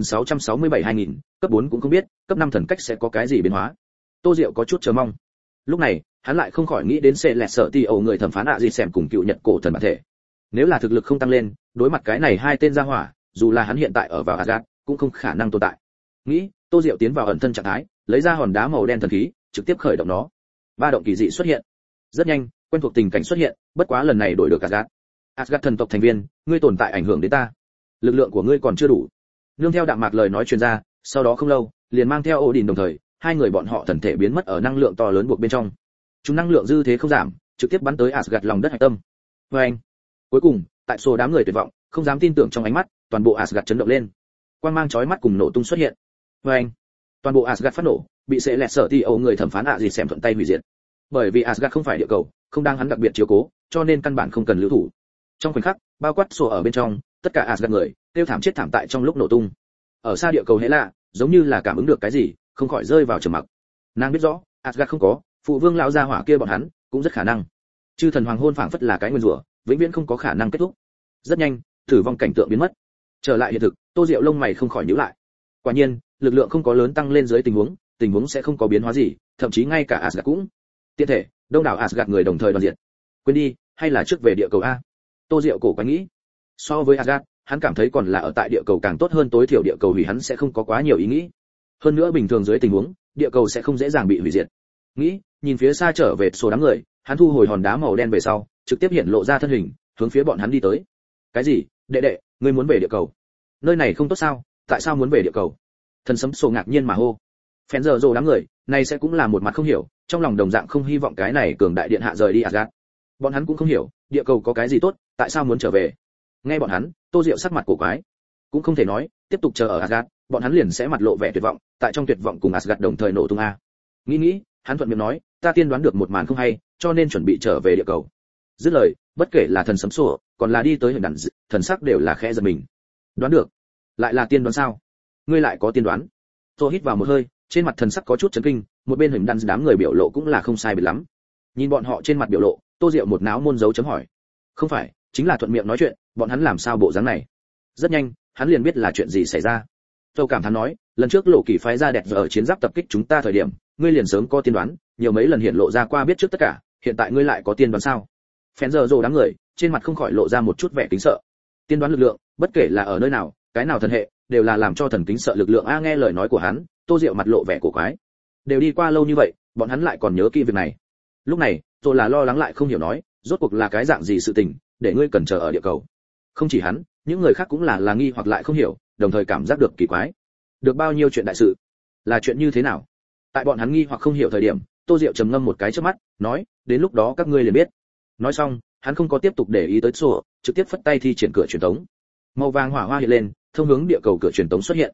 Speaker 1: 1667-2000, cấp 4 cũng không biết, cấp 5 thần cách sẽ có cái gì biến hóa. Tô Diệu có chút chờ mong. Lúc này, hắn lại không khỏi nghĩ đến sẽ lẹt sợ tỷ ẩu người thẩm phán gì xem cùng cựu Nhật cổ thần bản thể. Nếu là thực lực không tăng lên, đối mặt cái này hai tên gia hỏa, dù là hắn hiện tại ở vào Asgard, cũng không khả năng tồn tại. Nghĩ, Tô Diệu tiến vào ẩn thân trạng thái, lấy ra hòn đá màu đen thần khí, trực tiếp khởi động nó. Ba động kỳ dị xuất hiện. Rất nhanh, quen thuộc tình cảnh xuất hiện, bất quá lần này đổi được Asgard. Asgard thần tộc thành viên, ngươi tồn tại ảnh hưởng đến ta. Lực lượng của ngươi còn chưa đủ. Nương theo đạm mạc lời nói truyền ra, sau đó không lâu, liền mang theo Odin đồng thời, hai người bọn họ thần thể biến mất ở năng lượng to lớn buộc bên trong. Chúng năng lượng dư thế không giảm, trực tiếp bắn tới Asgard lòng đất hạch tâm. Oeng. Cuối cùng, tại số đám người tuyệt vọng, không dám tin tưởng trong ánh mắt, toàn bộ Asgard chấn động lên. Quang mang chói mắt cùng nổ tung xuất hiện. Oeng. Toàn bộ Asgard phát nổ, bị sẽ lẹt sở tỷ ẩu người thẩm phán gì xem thuận tay hủy diệt. Bởi vì Asgard không phải địa cầu, không đang hắn đặc biệt chiếu cố, cho nên căn bản không cần lưu thủ. Trong khoảnh khắc, bao quát sổ ở bên trong, tất cả Asgard người tiêu thảm chết thảm tại trong lúc nổ tung. Ở xa địa cầu hệ lạ, giống như là cảm ứng được cái gì, không khỏi rơi vào trầm mặc. Nàng biết rõ, Asgard không có, phụ vương lão gia hỏa kia bọn hắn cũng rất khả năng. Chư thần hoàng hôn phảng phất là cái nguyên rủa, vĩnh viễn không có khả năng kết thúc. Rất nhanh, tử vong cảnh tượng biến mất. Trở lại hiện thực, Tô Diệu lông mày không khỏi nhíu lại. Quả nhiên, lực lượng không có lớn tăng lên dưới tình huống sẽ không có biến hóa gì, thậm chí ngay cả Asgard cũng. Tiện thể, đông đảo Asgard người đồng thời đoàn diện. Quên đi, hay là trước về địa cầu a? Tô Diệu cổ quái nghĩ. So với Asgard, hắn cảm thấy còn là ở tại địa cầu càng tốt hơn, tối thiểu địa cầu hủy hắn sẽ không có quá nhiều ý nghĩ. Hơn nữa bình thường dưới tình huống, địa cầu sẽ không dễ dàng bị hủy diệt. Nghĩ, nhìn phía xa trở về số đám người, hắn thu hồi hòn đá màu đen về sau, trực tiếp hiện lộ ra thân hình, hướng phía bọn hắn đi tới. Cái gì? Đệ đệ, ngươi muốn về địa cầu? Nơi này không tốt sao? Tại sao muốn về địa cầu? Thần sấm sổ ngạc nhiên mà hô. Phèn giờ rồ đám người, này sẽ cũng là một mặt không hiểu, trong lòng đồng dạng không hy vọng cái này cường đại điện hạ rời đi Asgard. Bọn hắn cũng không hiểu, địa cầu có cái gì tốt, tại sao muốn trở về? Nghe bọn hắn, Tô Diệu sắc mặt cổ quái, cũng không thể nói, tiếp tục chờ ở Asgard, bọn hắn liền sẽ mặt lộ vẻ tuyệt vọng, tại trong tuyệt vọng cùng Asgard đồng thời nổ tung a. Nghĩ, hắn thuận miệng nói, ta tiên đoán được một màn không hay, cho nên chuẩn bị trở về địa cầu. Dứt lời, bất kể là thần sấm sổ, còn là đi tới hình đàn, thần sắc đều là khẽ giật mình. Đoán được? Lại là tiên đoán sao? Ngươi lại có tiên đoán? Tôi hít vào một hơi, trên mặt thần sắc có chút chấn kinh, một bên hình đàn đám người biểu lộ cũng là không sai biệt lắm. Nhìn bọn họ trên mặt biểu lộ, Tô Diệu một náo môn dấu chấm hỏi. Không phải, chính là thuận miệng nói chuyện, bọn hắn làm sao bộ dáng này? Rất nhanh, hắn liền biết là chuyện gì xảy ra. Tôi cảm thán nói, lần trước Lộ Kỳ phái ra đẹp ở chiến giáp tập kích chúng ta thời điểm, ngươi liền sớm có tiên đoán, nhiều mấy lần hiện lộ ra qua biết trước tất cả, hiện tại ngươi lại có tiên đoán sao? Phèn giờ rồ đám người, trên mặt không khỏi lộ ra một chút vẻ kính sợ. Tiên đoán lực lượng, bất kể là ở nơi nào, cái nào thần hệ, đều là làm cho thần kính sợ lực lượng a. Nghe lời nói của hắn, Tô Diệu mặt lộ vẻ cổ quái. Đều đi qua lâu như vậy, bọn hắn lại còn nhớ kỹ việc này. Lúc này, tôi là lo lắng lại không hiểu nói, rốt cuộc là cái dạng gì sự tình, để ngươi cần chờ ở địa cầu. Không chỉ hắn, những người khác cũng là nghi hoặc lại không hiểu, đồng thời cảm giác được kỳ quái. Được bao nhiêu chuyện đại sự, là chuyện như thế nào? Tại bọn hắn nghi hoặc không hiểu thời điểm, Tô Diệu trầm ngâm một cái trước mắt, nói, đến lúc đó các ngươi liền biết. Nói xong, hắn không có tiếp tục để ý tới sổ, trực tiếp phất tay thi triển cửa truyền tống. Màu vàng hỏa hoa hiện lên, thông hướng địa cầu cửa truyền tống xuất hiện.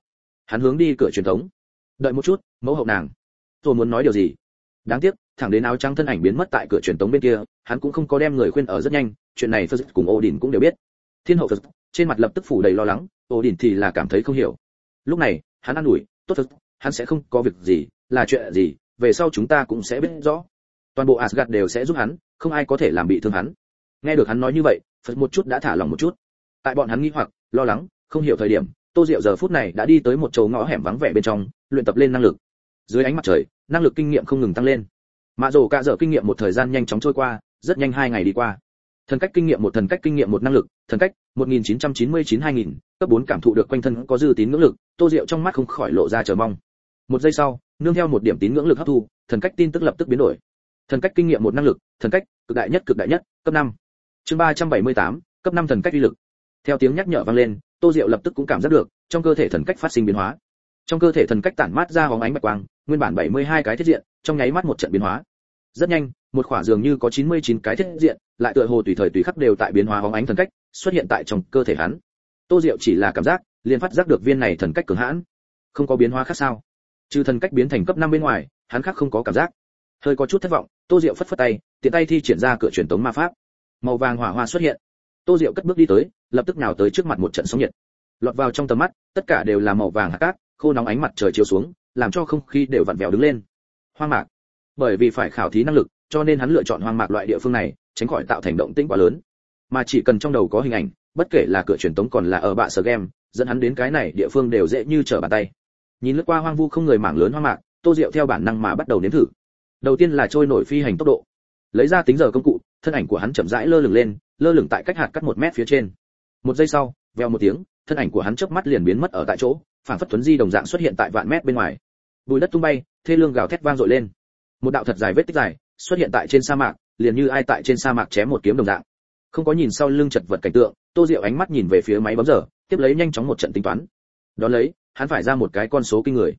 Speaker 1: Hắn hướng đi cửa truyền thống. Đợi một chút, mẫu hậu nàng. Tôi muốn nói điều gì. Đáng tiếc, thẳng đến áo trắng thân ảnh biến mất tại cửa truyền thống bên kia, hắn cũng không có đem người khuyên ở rất nhanh, chuyện này Phật cùng Odin cũng đều biết. Thiên hậu Phật trên mặt lập tức phủ đầy lo lắng, Odin thì là cảm thấy không hiểu. Lúc này, hắn an ủi, tốt Phật, hắn sẽ không có việc gì, là chuyện gì, về sau chúng ta cũng sẽ biết rõ. Toàn bộ Asgard đều sẽ giúp hắn, không ai có thể làm bị thương hắn. Nghe được hắn nói như vậy, Phật một chút đã thả lòng một chút. Tại bọn hắn nghi hoặc, lo lắng, không hiểu thời điểm, Tô Diệu giờ phút này đã đi tới một chỗ ngõ hẻm vắng vẻ bên trong, luyện tập lên năng lực. Dưới ánh mặt trời, năng lực kinh nghiệm không ngừng tăng lên. Mạ Dồ Cạ Dở kinh nghiệm một thời gian nhanh chóng trôi qua, rất nhanh 2 ngày đi qua. Thần cách kinh nghiệm một, thần cách kinh nghiệm một, năng lực, thần cách 1999-2000, cấp 4 cảm thụ được quanh thân có dư tín ngưỡng lực, Tô Diệu trong mắt không khỏi lộ ra chờ mong. Một giây sau, nương theo một điểm tín ngưỡng lực hấp thu, thần cách tin tức lập tức biến đổi. Thần cách kinh nghiệm một, năng lực, thần cách cực đại nhất, cấp 5. Chương 378, cấp 5 thần cách uy lực. Theo tiếng nhắc nhở vang lên, Tô Diệu lập tức cũng cảm giác được, trong cơ thể thần cách phát sinh biến hóa. Trong cơ thể thần cách tản mát ra hóng ánh bạch quang, nguyên bản 72 cái thiết diện, trong nháy mắt một trận biến hóa. Rất nhanh, một khỏa dường như có 99 cái thiết diện, lại tựa hồ tùy thời tùy khắc đều tại biến hóa hóng ánh thần cách, xuất hiện tại trong cơ thể hắn. Tô Diệu chỉ là cảm giác, liền phát giác được viên này thần cách cường hãn. Không có biến hóa khác sao? Trừ thần cách biến thành cấp 5 bên ngoài, hắn khác không có cảm giác. Hơi có chút thất vọng, Tô Diệu phất phất tay, tiện tay thi triển ra cửa truyền tống ma pháp. Màu vàng hỏa hoa xuất hiện. Tô Diệu cất bước đi tới, lập tức nào tới trước mặt một trận sóng nhiệt. Lọt vào trong tầm mắt, tất cả đều là màu vàng hạt cát, khô nóng ánh mặt trời chiếu xuống, làm cho không khí đều vặn vẹo đứng lên. Hoang mạc. Bởi vì phải khảo thí năng lực, cho nên hắn lựa chọn hoang mạc loại địa phương này, tránh khỏi tạo thành động tĩnh quá lớn. Mà chỉ cần trong đầu có hình ảnh, bất kể là cửa truyền tống còn là ở bạ sở game, dẫn hắn đến cái này địa phương đều dễ như trở bàn tay. Nhìn lướt qua hoang vu không người mảng lớn hoang mạc, Tô Diệu theo bản năng mà bắt đầu nếm thử. Đầu tiên là trôi nổi phi hành tốc độ. Lấy ra tính giờ công cụ, thân ảnh của hắn chậm rãi lơ lửng lên, lơ lửng tại cách hạt cắt 1 mét phía trên. Một giây sau, vèo một tiếng, thân ảnh của hắn chớp mắt liền biến mất ở tại chỗ, phản phất tuấn di đồng dạng xuất hiện tại vạn mét bên ngoài. Bùi đất tung bay, thê lương gào thét vang dội lên. Một đạo thật dài vết tích dài xuất hiện tại trên sa mạc, liền như ai tại trên sa mạc chém một kiếm đồng dạng. Không có nhìn sau lưng chật vật cảnh tượng, Tô Diệu ánh mắt nhìn về phía máy bấm giờ, tiếp lấy nhanh chóng một trận tính toán. Đón lấy, hắn phải ra một cái con số kinh người.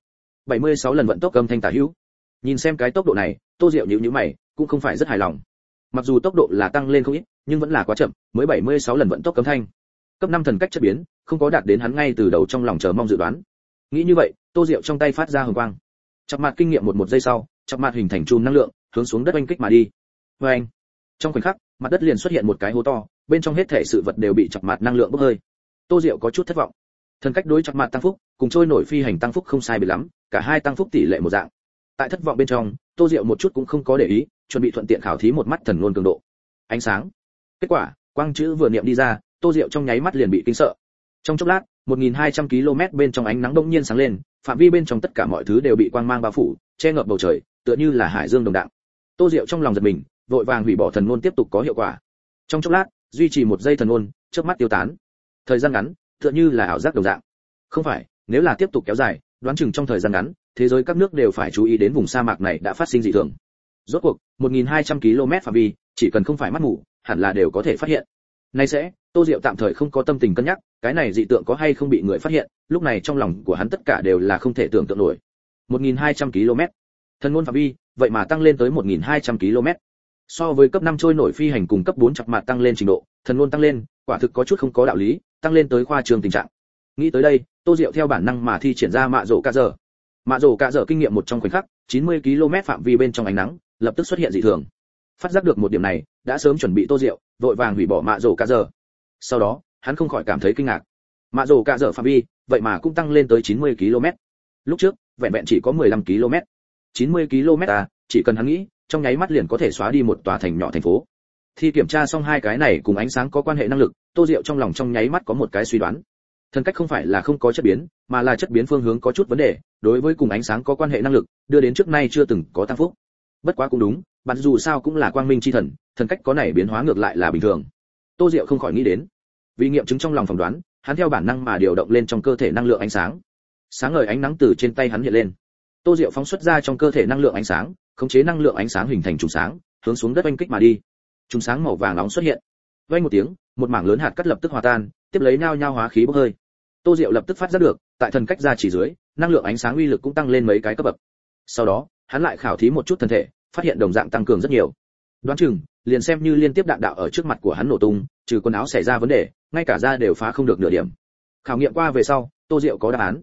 Speaker 1: 76 lần vận tốc âm thanh tả hữu. Nhìn xem cái tốc độ này, Tô Diệu nhíu nhíu mày, cũng không phải rất hài lòng. Mặc dù tốc độ là tăng lên không ít, nhưng vẫn là quá chậm, mới 76 lần vận tốc âm thanh. Cấp 5 thần cách chất biến, không có đạt đến hắn ngay từ đầu trong lòng chờ mong dự đoán. Nghĩ như vậy, Tô Diệu trong tay phát ra hồng quang. Chập mặt kinh nghiệm một giây sau, chập mặt hình thành chùm năng lượng, hướng xuống đất oanh kích mà đi. Oanh! Trong khoảnh khắc, mặt đất liền xuất hiện một cái hố to, bên trong hết thể sự vật đều bị chập mặt năng lượng bốc hơi. Tô Diệu có chút thất vọng. Thần cách đối chập mặt tăng phúc, cùng trôi nổi phi hành tăng phúc không sai biệt lắm, cả hai tăng phúc tỷ lệ một dạng. Tại thất vọng bên trong, Tô Diệu một chút cũng không có để ý, chuẩn bị thuận tiện khảo thí một mắt thần ngôn cường độ. Ánh sáng. Kết quả, quang chữ vừa niệm đi ra, Tô Diệu trong nháy mắt liền bị kinh sợ. Trong chốc lát, 1200 km bên trong ánh nắng bỗng nhiên sáng lên, phạm vi bên trong tất cả mọi thứ đều bị quang mang bao phủ, che ngập bầu trời, tựa như là hải dương đồng đạo. Tô Diệu trong lòng giật mình, vội vàng hủy bỏ thần ngôn tiếp tục có hiệu quả. Trong chốc lát, duy trì 1 giây thần ngôn, chớp mắt tiêu tán. Thời gian ngắn, tựa như là ảo giác đồng dạng. Không phải, nếu là tiếp tục kéo dài, đoán chừng trong thời gian ngắn, thế giới các nước đều phải chú ý đến vùng sa mạc này đã phát sinh dị thường. Rốt cuộc, 1200 km phạm vi, chỉ cần không phải mắt mù, hẳn là đều có thể phát hiện. Nay sẽ, Tô Diệu tạm thời không có tâm tình cân nhắc, cái này dị tượng có hay không bị người phát hiện, lúc này trong lòng của hắn tất cả đều là không thể tưởng tượng nổi. 1200 km. Thần ngôn phạm vi, vậy mà tăng lên tới 1200 km. So với cấp 5 trôi nổi phi hành cùng cấp 4 chặt mạt tăng lên trình độ, thần ngôn tăng lên, quả thực có chút không có đạo lý, tăng lên tới khoa trương tình trạng. Nghĩ tới đây, Tô Diệu theo bản năng mà thi triển ra mạ rổ cạ dở. Mạ rổ cạ dở kinh nghiệm một trong khoảnh khắc, 90 km phạm vi bên trong ánh nắng, lập tức xuất hiện dị thường. Phát giác được một điểm này, đã sớm chuẩn bị Tô Diệu, vội vàng hủy bỏ mạ rổ cạ dở. Sau đó, hắn không khỏi cảm thấy kinh ngạc. Mạ rổ cạ dở phạm vi, vậy mà cũng tăng lên tới 90 km. Lúc trước, vẹn vẹn chỉ có 15 km. 90 km à, chỉ cần hắn nghĩ, trong nháy mắt liền có thể xóa đi một tòa thành nhỏ thành phố. Khi kiểm tra xong hai cái này cùng ánh sáng có quan hệ năng lực, Tô Diệu trong lòng trong nháy mắt có một cái suy đoán. Thần cách không phải là không có chất biến, mà là chất biến phương hướng có chút vấn đề, đối với cùng ánh sáng có quan hệ năng lực, đưa đến trước nay chưa từng có tăng phúc. Bất quá cũng đúng, bạn dù sao cũng là quang minh chi thần, thần cách có này biến hóa ngược lại là bình thường. Tô Diệu không khỏi nghĩ đến. Vì nghiệm chứng trong lòng phỏng đoán, hắn theo bản năng mà điều động lên trong cơ thể năng lượng ánh sáng. Sáng ngời ánh nắng từ trên tay hắn hiện lên. Tô Diệu phóng xuất ra trong cơ thể năng lượng ánh sáng, khống chế năng lượng ánh sáng hình thành trùng sáng, hướng xuống đất oanh kích mà đi. Trùng sáng màu vàng nóng xuất hiện. Vang một tiếng, một mảng lớn hạt cát lập tức hòa tan, tiếp lấy nhao nhao hóa khí bốc hơi. Tô Diệu lập tức phát giác được, tại thần cách ra chỉ dưới, năng lượng ánh sáng uy lực cũng tăng lên mấy cái cấp bậc. Sau đó, hắn lại khảo thí một chút thân thể, phát hiện đồng dạng tăng cường rất nhiều. Đoán chừng, liền xem như liên tiếp đạn đạo ở trước mặt của hắn nổ tung, trừ quần áo xảy ra vấn đề, ngay cả da đều phá không được nửa điểm. Khảo nghiệm qua về sau, Tô Diệu có đáp án.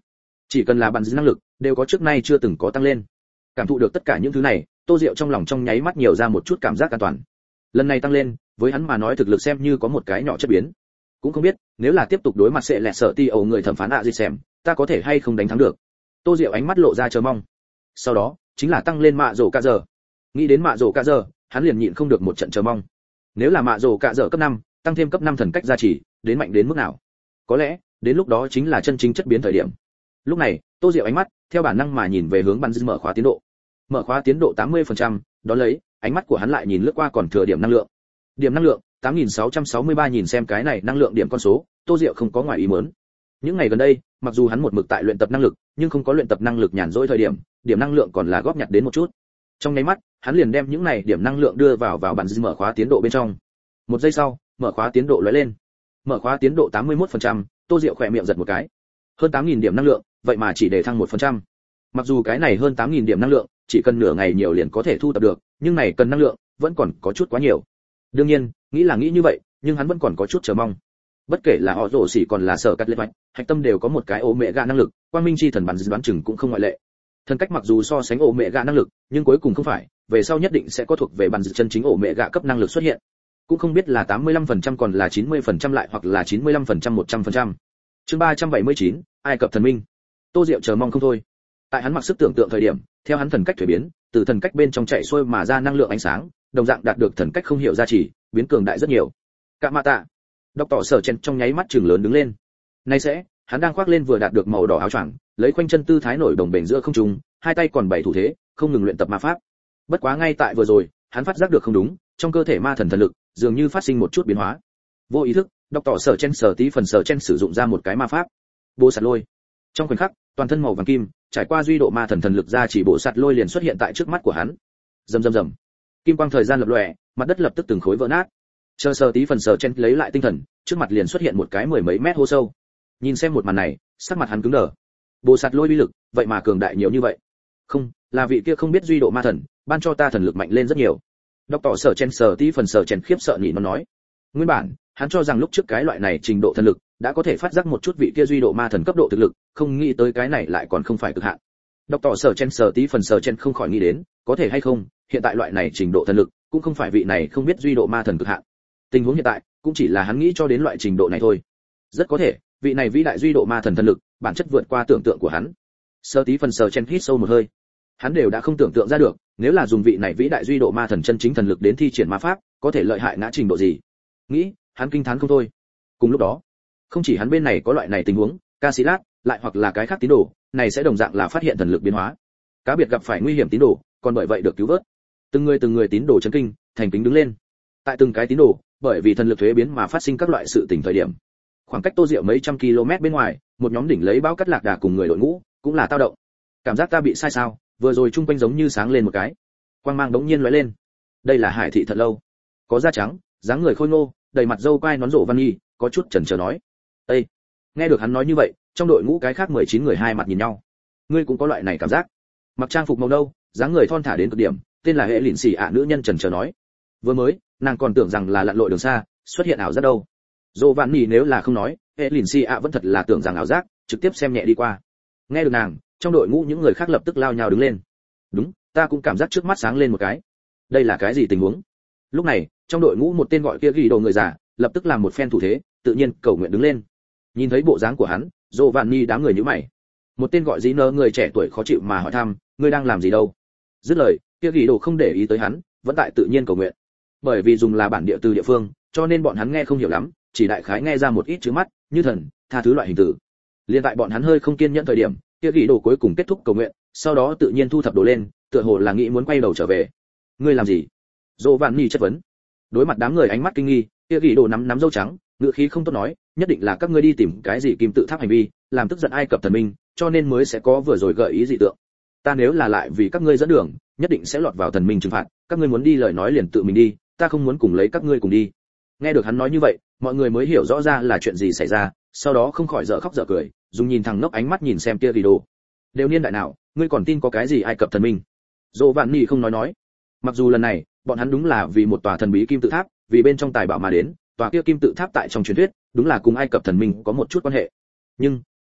Speaker 1: Chỉ cần là bản năng lực, đều có trước nay chưa từng có tăng lên. Cảm thụ được tất cả những thứ này, Tô Diệu trong lòng trong nháy mắt nhiều ra một chút cảm giác an toàn. Lần này tăng lên, với hắn mà nói thực lực xem như có một cái nhỏ chất biến. Cũng không biết, nếu là tiếp tục đối mặt sẽ lẹ sợ ti ẩu người thẩm phán gì xem, ta có thể hay không đánh thắng được. Tô Diệu ánh mắt lộ ra chờ mong. Sau đó, chính là tăng lên mạ rổ cả giờ. Nghĩ đến mạ rổ cả giờ, hắn liền nhịn không được một trận chờ mong. Nếu là mạ rổ cả giờ cấp 5, tăng thêm cấp 5 thần cách gia trì, đến mạnh đến mức nào? Có lẽ, đến lúc đó chính là chân chính chất biến thời điểm. Lúc này, Tô Diệu ánh mắt theo bản năng mà nhìn về hướng bắn mở khóa tiến độ. Mở khóa tiến độ 80%, đó lấy, ánh mắt của hắn lại nhìn lướt qua còn thừa điểm năng lượng. Điểm năng lượng 8663, nhìn xem cái này năng lượng điểm con số, Tô Diệu không có ngoài ý muốn. Những ngày gần đây, mặc dù hắn một mực tại luyện tập năng lực, nhưng không có luyện tập năng lực nhàn rỗi thời điểm, điểm năng lượng còn là góp nhặt đến một chút. Trong nháy mắt, hắn liền đem những này điểm năng lượng đưa vào bản mở khóa tiến độ bên trong. Một giây sau, mở khóa tiến độ lóe lên. Mở khóa tiến độ 81%, Tô Diệu khỏe miệng giật một cái. Hơn 8000 điểm năng lượng, vậy mà chỉ để thăng 1%. Mặc dù cái này hơn 8000 điểm năng lượng, chỉ cần nửa ngày nhiều liền có thể thu tập được, nhưng này cần năng lượng, vẫn còn có chút quá nhiều. Đương nhiên, nghĩ là nghĩ như vậy, nhưng hắn vẫn còn có chút chờ mong. Bất kể là họ rổ xỉ còn là sở cắt lệ vạch, hạch tâm đều có một cái ố mẹ gạ năng lực, quang minh chi thần bản đoán chừng cũng không ngoại lệ. Thần cách mặc dù so sánh ố mẹ gạ năng lực, nhưng cuối cùng không phải, về sau nhất định sẽ có thuộc về bản chân chính ố mẹ gạ cấp năng lực xuất hiện. Cũng không biết là 85% còn là 90% lại hoặc là 95% 100%. Chương 379, Ai Cập thần minh. Tô Diệu chờ mong không thôi. Tại hắn mặc sức tưởng tượng thời điểm, theo hắn thần cách thủy biến, từ thần cách bên trong chạy xuôi mà ra năng lượng ánh sáng, đồng dạng đạt được thần cách không hiểu giá trị, biến cường đại rất nhiều. Cạ mạ tạ. Độc tỏ sở chen trong nháy mắt trừng lớn đứng lên. Nay sẽ, hắn đang khoác lên vừa đạt được màu đỏ áo choàng, lấy khoanh chân tư thái nổi đồng bền giữa không trung, hai tay còn bảy thủ thế, không ngừng luyện tập ma pháp. Bất quá ngay tại vừa rồi, hắn phát giác được không đúng, trong cơ thể ma thần thần lực dường như phát sinh một chút biến hóa. Vô ý thức, độc tỏ sở chen sở tí phần sở chen sử dụng ra một cái ma pháp. Bộ sạt lôi. Trong khoảnh khắc, toàn thân màu vàng kim, trải qua duy độ ma thần thần lực ra chỉ bộ sạt lôi liền xuất hiện tại trước mắt của hắn. Rầm rầm rầm. Kim quang thời gian lập lòe, mặt đất lập tức từng khối vỡ nát. Chờ sờ tí phần sờ chen lấy lại tinh thần, trước mặt liền xuất hiện một cái mười mấy mét hố sâu. Nhìn xem một màn này, sắc mặt hắn cứng đờ. Bộ sạt lôi uy lực, vậy mà cường đại nhiều như vậy. Không, là vị kia không biết duy độ ma thần, ban cho ta thần lực mạnh lên rất nhiều. Độc tỏ sở chen sờ tí phần sờ chen khiếp sợ nhỉ nó nói. Nguyên bản, hắn cho rằng lúc trước cái loại này trình độ thần lực đã có thể phát giác một chút vị kia duy độ ma thần cấp độ thực lực, không nghĩ tới cái này lại còn không phải cực hạn. Độc tỏ sở chen sờ tí phần sờ chen không khỏi nghĩ đến, có thể hay không, hiện tại loại này trình độ thần lực cũng không phải vị này không biết duy độ ma thần cực hạn. Tình huống hiện tại cũng chỉ là hắn nghĩ cho đến loại trình độ này thôi. Rất có thể, vị này vĩ đại duy độ ma thần thần lực, bản chất vượt qua tưởng tượng của hắn. Sơ tí phần sờ chen hít sâu một hơi. Hắn đều đã không tưởng tượng ra được, nếu là dùng vị này vĩ đại duy độ ma thần chân chính thần lực đến thi triển ma pháp, có thể lợi hại ngã trình độ gì. Nghĩ, hắn kinh thán không thôi. Cùng lúc đó, không chỉ hắn bên này có loại này tình huống, Casillas, lại hoặc là cái khác tín đồ, này sẽ đồng dạng là phát hiện thần lực biến hóa. Cá biệt gặp phải nguy hiểm tín đồ, còn bởi vậy được cứu vớt. Từng người tín đồ chấn kinh, thành kính đứng lên. Tại từng cái tín đồ, bởi vì thần lực thuế biến mà phát sinh các loại sự tình thời điểm. Khoảng cách Tô Diệu mấy trăm km bên ngoài, một nhóm đỉnh lấy bao cắt lạc đà cùng người đội ngũ, cũng là tao động. Cảm giác ta bị sai sao? Vừa rồi trung quanh giống như sáng lên một cái. Quang mang đống nhiên lóe lên. Đây là Hải thị thật lâu. Có da trắng, dáng người khôi ngô, đầy mặt râu quai nón rộ văn nghi, có chút chần chờ nói. Ê! Nghe được hắn nói như vậy, trong đội ngũ cái khác 19 người hai mặt nhìn nhau. Ngươi cũng có loại này cảm giác? Mặc trang phục màu nâu, dáng người thon thả đến cực điểm, tên là hệ lịn xỉ ạ nữ nhân chần chờ nói. Vừa mới, nàng còn tưởng rằng là lặn lội đường xa, xuất hiện ảo giác đâu. Dỗ vạn nhì nếu là không nói, hệ lìn xì ạ vẫn thật là tưởng rằng ảo giác, trực tiếp xem nhẹ đi qua. Nghe được nàng, trong đội ngũ những người khác lập tức lao nhào đứng lên. Đúng, ta cũng cảm giác trước mắt sáng lên một cái. Đây là cái gì tình huống? Lúc này, trong đội ngũ một tên gọi kia ghi đồ người già, lập tức làm một phen thủ thế, tự nhiên cầu nguyện đứng lên. Nhìn thấy bộ dáng của hắn, Dỗ vạn nhì đám người nhíu mày. Một tên gọi dĩ nơ người trẻ tuổi khó chịu mà hỏi thăm, ngươi đang làm gì đâu? Dứt lời, kia ghi đồ không để ý tới hắn, vẫn tại tự nhiên cầu nguyện. Bởi vì dùng là bản địa từ địa phương, cho nên bọn hắn nghe không hiểu lắm, chỉ đại khái nghe ra một ít chữ mắt, như thần, tha thứ loại hình từ. Liên tại bọn hắn hơi không kiên nhẫn thời điểm, kia ghi đồ cuối cùng kết thúc cầu nguyện, sau đó tự nhiên thu thập đồ lên, tựa hồ là nghĩ muốn quay đầu trở về. Ngươi làm gì? Dỗ Vạn Nhi chất vấn. Đối mặt đám người ánh mắt kinh nghi, kia ghi đồ nắm râu trắng, ngựa khí không tốt nói, nhất định là các ngươi đi tìm cái gì kim tự tháp hành vi, làm tức giận Ai Cập thần minh, cho nên mới sẽ có vừa rồi gợi ý dị tượng. Ta nếu là lại vì các ngươi dẫn đường, nhất định sẽ lọt vào thần minh trừng phạt, các ngươi muốn đi lời nói liền tự mình đi, ta không muốn cùng lấy các ngươi cùng đi. Nghe được hắn nói như vậy, mọi người mới hiểu rõ ra là chuyện gì xảy ra, sau đó không khỏi dở khóc dở cười, dùng nhìn thằng ngốc ánh mắt nhìn xem kia video. Đều niên đại nào, ngươi còn tin có cái gì Ai Cập thần minh? Dỗ Vạn Nhi không nói. Mặc dù lần này, bọn hắn đúng là vì một tòa thần bí kim tự tháp, vì bên trong tài bảo mà đến, tòa kia kim tự tháp tại trong truyền thuyết, đúng là cùng Ai Cập thần minh có một chút quan hệ. Nhưng,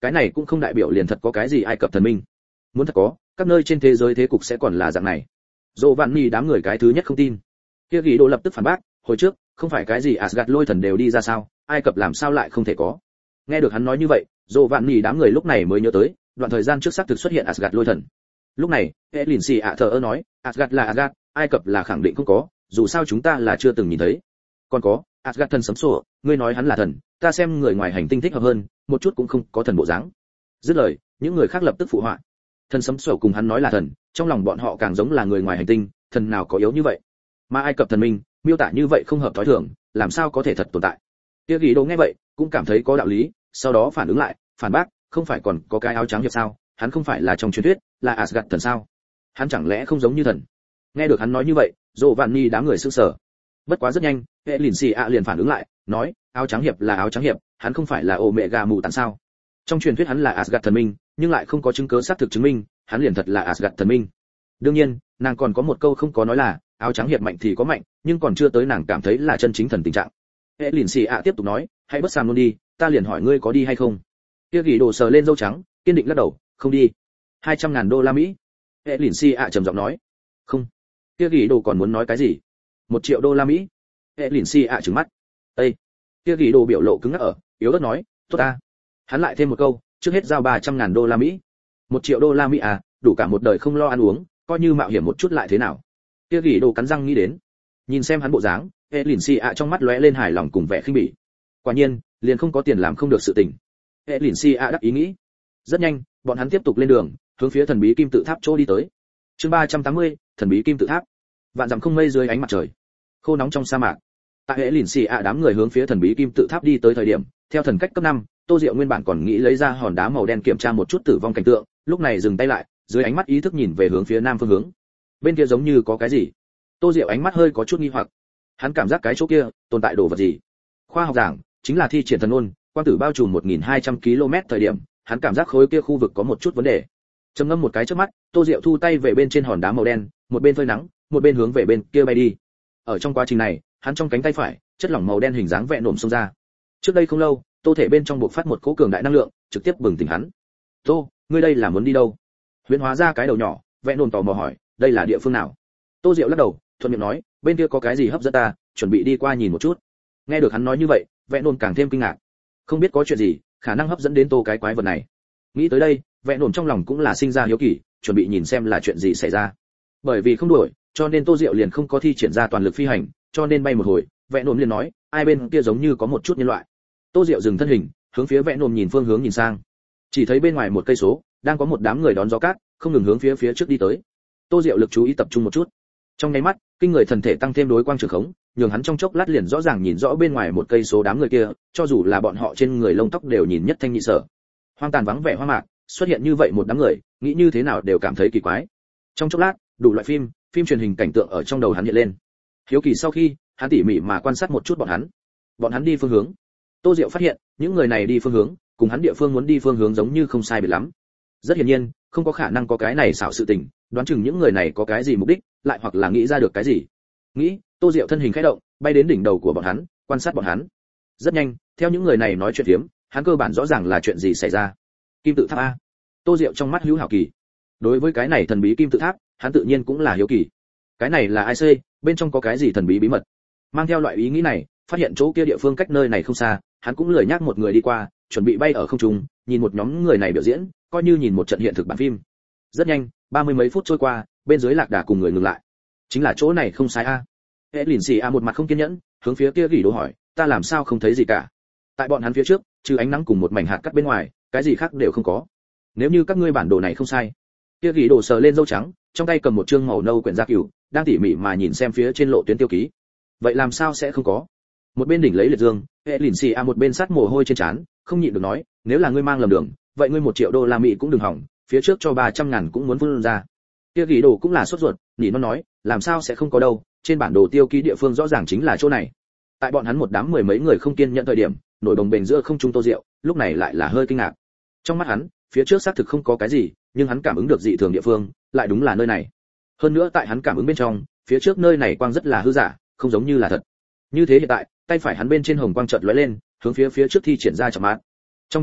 Speaker 1: cái này cũng không đại biểu liền thật có cái gì Ai Cập thần minh. Muốn thật có, các nơi trên thế giới thế cục sẽ còn là dạng này. Dỗ Vạn Nhi đám người cái thứ nhất không tin. Kia Gỉ Đồ lập tức phản bác, hồi trước, không phải cái gì Asgard lôi thần đều đi ra sao, Ai Cập làm sao lại không thể có. Nghe được hắn nói như vậy, Dỗ Vạn Nhi đám người lúc này mới nhớ tới, đoạn thời gian trước xác thực xuất hiện Asgard lôi thần. Lúc này, Elin xì ạ thờ ơ nói, Asgard là Asgard, Ai Cập là khẳng định không có, dù sao chúng ta là chưa từng nhìn thấy. Còn có, Asgard thần sấm sổ, ngươi nói hắn là thần, ta xem người ngoài hành tinh thích hợp hơn, một chút cũng không có thần bộ dáng. Dứt lời, những người khác lập tức phụ họa. Thần sấm sổ cùng hắn nói là thần, trong lòng bọn họ càng giống là người ngoài hành tinh, thần nào có yếu như vậy. Mà Ai Cập thần minh, miêu tả như vậy không hợp thói thường, làm sao có thể thật tồn tại. Kia Gỉ Đồ nghe vậy, cũng cảm thấy có đạo lý, sau đó phản ứng lại, phản bác, không phải còn có cái áo trắng hiệp sao, hắn không phải là trong truyền thuyết, là Asgard thần sao? Hắn chẳng lẽ không giống như thần? Nghe được hắn nói như vậy, Dỗ Vạn Nhi đám người sững sờ. Bất quá rất nhanh, Elin xì ạ liền phản ứng lại, nói, áo trắng hiệp là áo trắng hiệp, hắn không phải là Omega mù tàn sao? Trong truyền thuyết hắn là Asgard thần minh, nhưng lại không có chứng cứ xác thực chứng minh, hắn liền thật là Asgard thần minh. Đương nhiên, nàng còn có một câu không có nói là, áo trắng hiệp mạnh thì có mạnh, nhưng còn chưa tới nàng cảm thấy là chân chính thần tình trạng. Elin xì ạ tiếp tục nói, hãy bất sàm luôn đi, ta liền hỏi ngươi có đi hay không? Kia Gỉ Đồ sờ lên râu trắng, kiên định lắc đầu, không đi. 200.000 đô la Mỹ. Elin xì ạ trầm giọng nói, không. Kia Gỉ Đồ còn muốn nói cái gì? 1 triệu đô la Mỹ. Elin xì ạ trừng mắt. Ê! Kia Gỉ Đồ biểu lộ cứng ngắc ở, yếu ớt nói, tốt ta. Hắn lại thêm một câu, trước hết giao 300.000 đô la Mỹ. 1 triệu đô la Mỹ à, đủ cả một đời không lo ăn uống, coi như mạo hiểm một chút lại thế nào. Kia Gỉ Đồ cắn răng nghĩ đến. Nhìn xem hắn bộ dáng, Elin xì ạ trong mắt lóe lên hài lòng cùng vẻ khinh bỉ. Quả nhiên, liền không có tiền làm không được sự tình. Elin xì ạ đắc ý nghĩ. Rất nhanh, bọn hắn tiếp tục lên đường, hướng phía thần bí kim tự tháp chỗ đi tới. Chương 380, thần bí kim tự tháp. Vạn dặm không mây dưới ánh mặt trời, khô nóng trong sa mạc. Tại Elin xì ạ đám người hướng phía thần bí kim tự tháp đi tới thời điểm, theo thần cách cấp 5, Tô Diệu nguyên bản còn nghĩ lấy ra hòn đá màu đen kiểm tra một chút tử vong cảnh tượng, lúc này dừng tay lại, dưới ánh mắt ý thức nhìn về hướng phía nam phương hướng. Bên kia giống như có cái gì. Tô Diệu ánh mắt hơi có chút nghi hoặc. Hắn cảm giác cái chỗ kia tồn tại đồ vật gì. Khoa học giảng, chính là thi triển thần ôn, quang tử bao trùm 1200 km thời điểm, hắn cảm giác khối kia khu vực có một chút vấn đề. Trầm ngâm một cái trước mắt, Tô Diệu thu tay về bên trên hòn đá màu đen, một bên phơi nắng, một bên hướng về bên kia bay đi. Ở trong quá trình này, hắn trong cánh tay phải, chất lỏng màu đen hình dáng vẽ nổm xông ra. Trước đây không lâu, Tô thể bên trong bộc phát một cỗ cường đại năng lượng, trực tiếp bừng tỉnh hắn. "Tô, ngươi đây là muốn đi đâu?" Huyễn hóa ra cái đầu nhỏ, vẽ nổm tò mò hỏi, "Đây là địa phương nào?" Tô Diệu lắc đầu, thuận miệng nói, "Bên kia có cái gì hấp dẫn ta, chuẩn bị đi qua nhìn một chút." Nghe được hắn nói như vậy, vẽ nổm càng thêm kinh ngạc. Không biết có chuyện gì, khả năng hấp dẫn đến Tô cái quái vật này. Nghĩ tới đây, vẽ nổm trong lòng cũng là sinh ra hiếu kỳ, chuẩn bị nhìn xem là chuyện gì xảy ra. Bởi vì không đuổi, cho nên Tô Diệu liền không có thi triển ra toàn lực phi hành, cho nên bay một hồi, vẽ nổm liền nói, ai bên kia giống như có một chút nhân loại. Tô Diệu dừng thân hình, hướng phía vẽ nổm nhìn phương hướng nhìn sang. Chỉ thấy bên ngoài một cây số, đang có một đám người đón gió cát, không ngừng hướng phía trước đi tới. Tô Diệu lực chú ý tập trung một chút. Trong nháy mắt, kinh người thần thể tăng thêm đối quang trường khống, nhường hắn trong chốc lát liền rõ ràng nhìn rõ bên ngoài một cây số đám người kia, cho dù là bọn họ trên người lông tóc đều nhìn nhất thanh nhị sở. Hoang tàn vắng vẻ hoa mạc, xuất hiện như vậy một đám người, nghĩ như thế nào đều cảm thấy kỳ quái. Trong chốc lát, đủ loại phim truyền hình cảnh tượng ở trong đầu hắn hiện lên. Hiếu kỳ sau khi, hắn tỉ mỉ mà quan sát một chút bọn hắn đi phương hướng. Tô Diệu phát hiện, những người này đi phương hướng, cùng hắn địa phương muốn đi phương hướng giống như không sai biệt lắm. Rất hiển nhiên, không có khả năng có cái này xảo sự tình, đoán chừng những người này có cái gì mục đích, lại hoặc là nghĩ ra được cái gì. Nghĩ, Tô Diệu thân hình khẽ động, bay đến đỉnh đầu của bọn hắn, quan sát bọn hắn. Rất nhanh, theo những người này nói chuyện phiếm, hắn cơ bản rõ ràng là chuyện gì xảy ra. Kim tự tháp a. Tô Diệu trong mắt hữu hảo kỳ. Đối với cái này thần bí kim tự tháp, hắn tự nhiên cũng là hiếu kỳ. Cái này là ai xây, bên trong có cái gì thần bí bí mật. Mang theo loại ý nghĩ này, phát hiện chỗ kia địa phương cách nơi này không xa, hắn cũng lười nhác một người đi qua, chuẩn bị bay ở không trung, nhìn một nhóm người này biểu diễn, coi như nhìn một trận hiện thực bản phim. Rất nhanh, 30 mấy phút trôi qua, bên dưới lạc đà cùng người ngừng lại. Chính là chỗ này không sai a. Elin xì a một mặt không kiên nhẫn, hướng phía kia Gỉ Đồ hỏi, ta làm sao không thấy gì cả? Tại bọn hắn phía trước, trừ ánh nắng cùng một mảnh hạt cát bên ngoài, cái gì khác đều không có. Nếu như các ngươi bản đồ này không sai. Kia Gỉ Đồ sờ lên râu trắng, trong tay cầm một chương màu nâu quyển gia cửu, đang tỉ mỉ mà nhìn xem phía trên lộ tuyến tiêu ký. Vậy làm sao sẽ không có? Một bên đỉnh lấy liệt dương, Elin xì a một bên sát mồ hôi trên trán, không nhịn được nói, nếu là ngươi mang lầm đường, vậy ngươi 1 triệu đô la Mỹ cũng đừng hỏng, phía trước cho 300.000 cũng muốn vươn ra. Kia Gỉ Đồ cũng là sốt ruột, nỉ nó nói, làm sao sẽ không có đâu, trên bản đồ tiêu ký địa phương rõ ràng chính là chỗ này. Tại bọn hắn một đám mười mấy người không kiên nhẫn thời điểm, nổi đồng bền giữa không trung Tô Diệu, lúc này lại là hơi kinh ngạc. Trong mắt hắn, phía trước xác thực không có cái gì, nhưng hắn cảm ứng được dị thường địa phương, lại đúng là nơi này. Hơn nữa tại hắn cảm ứng bên trong, phía trước nơi này quang rất là hư giả, không giống như là thật. Như thế hiện tại, tay phải hắn bên trên hồng quang chợt lóe lên, hướng phía trước thi triển ra chậm mát. Trong chốc lát,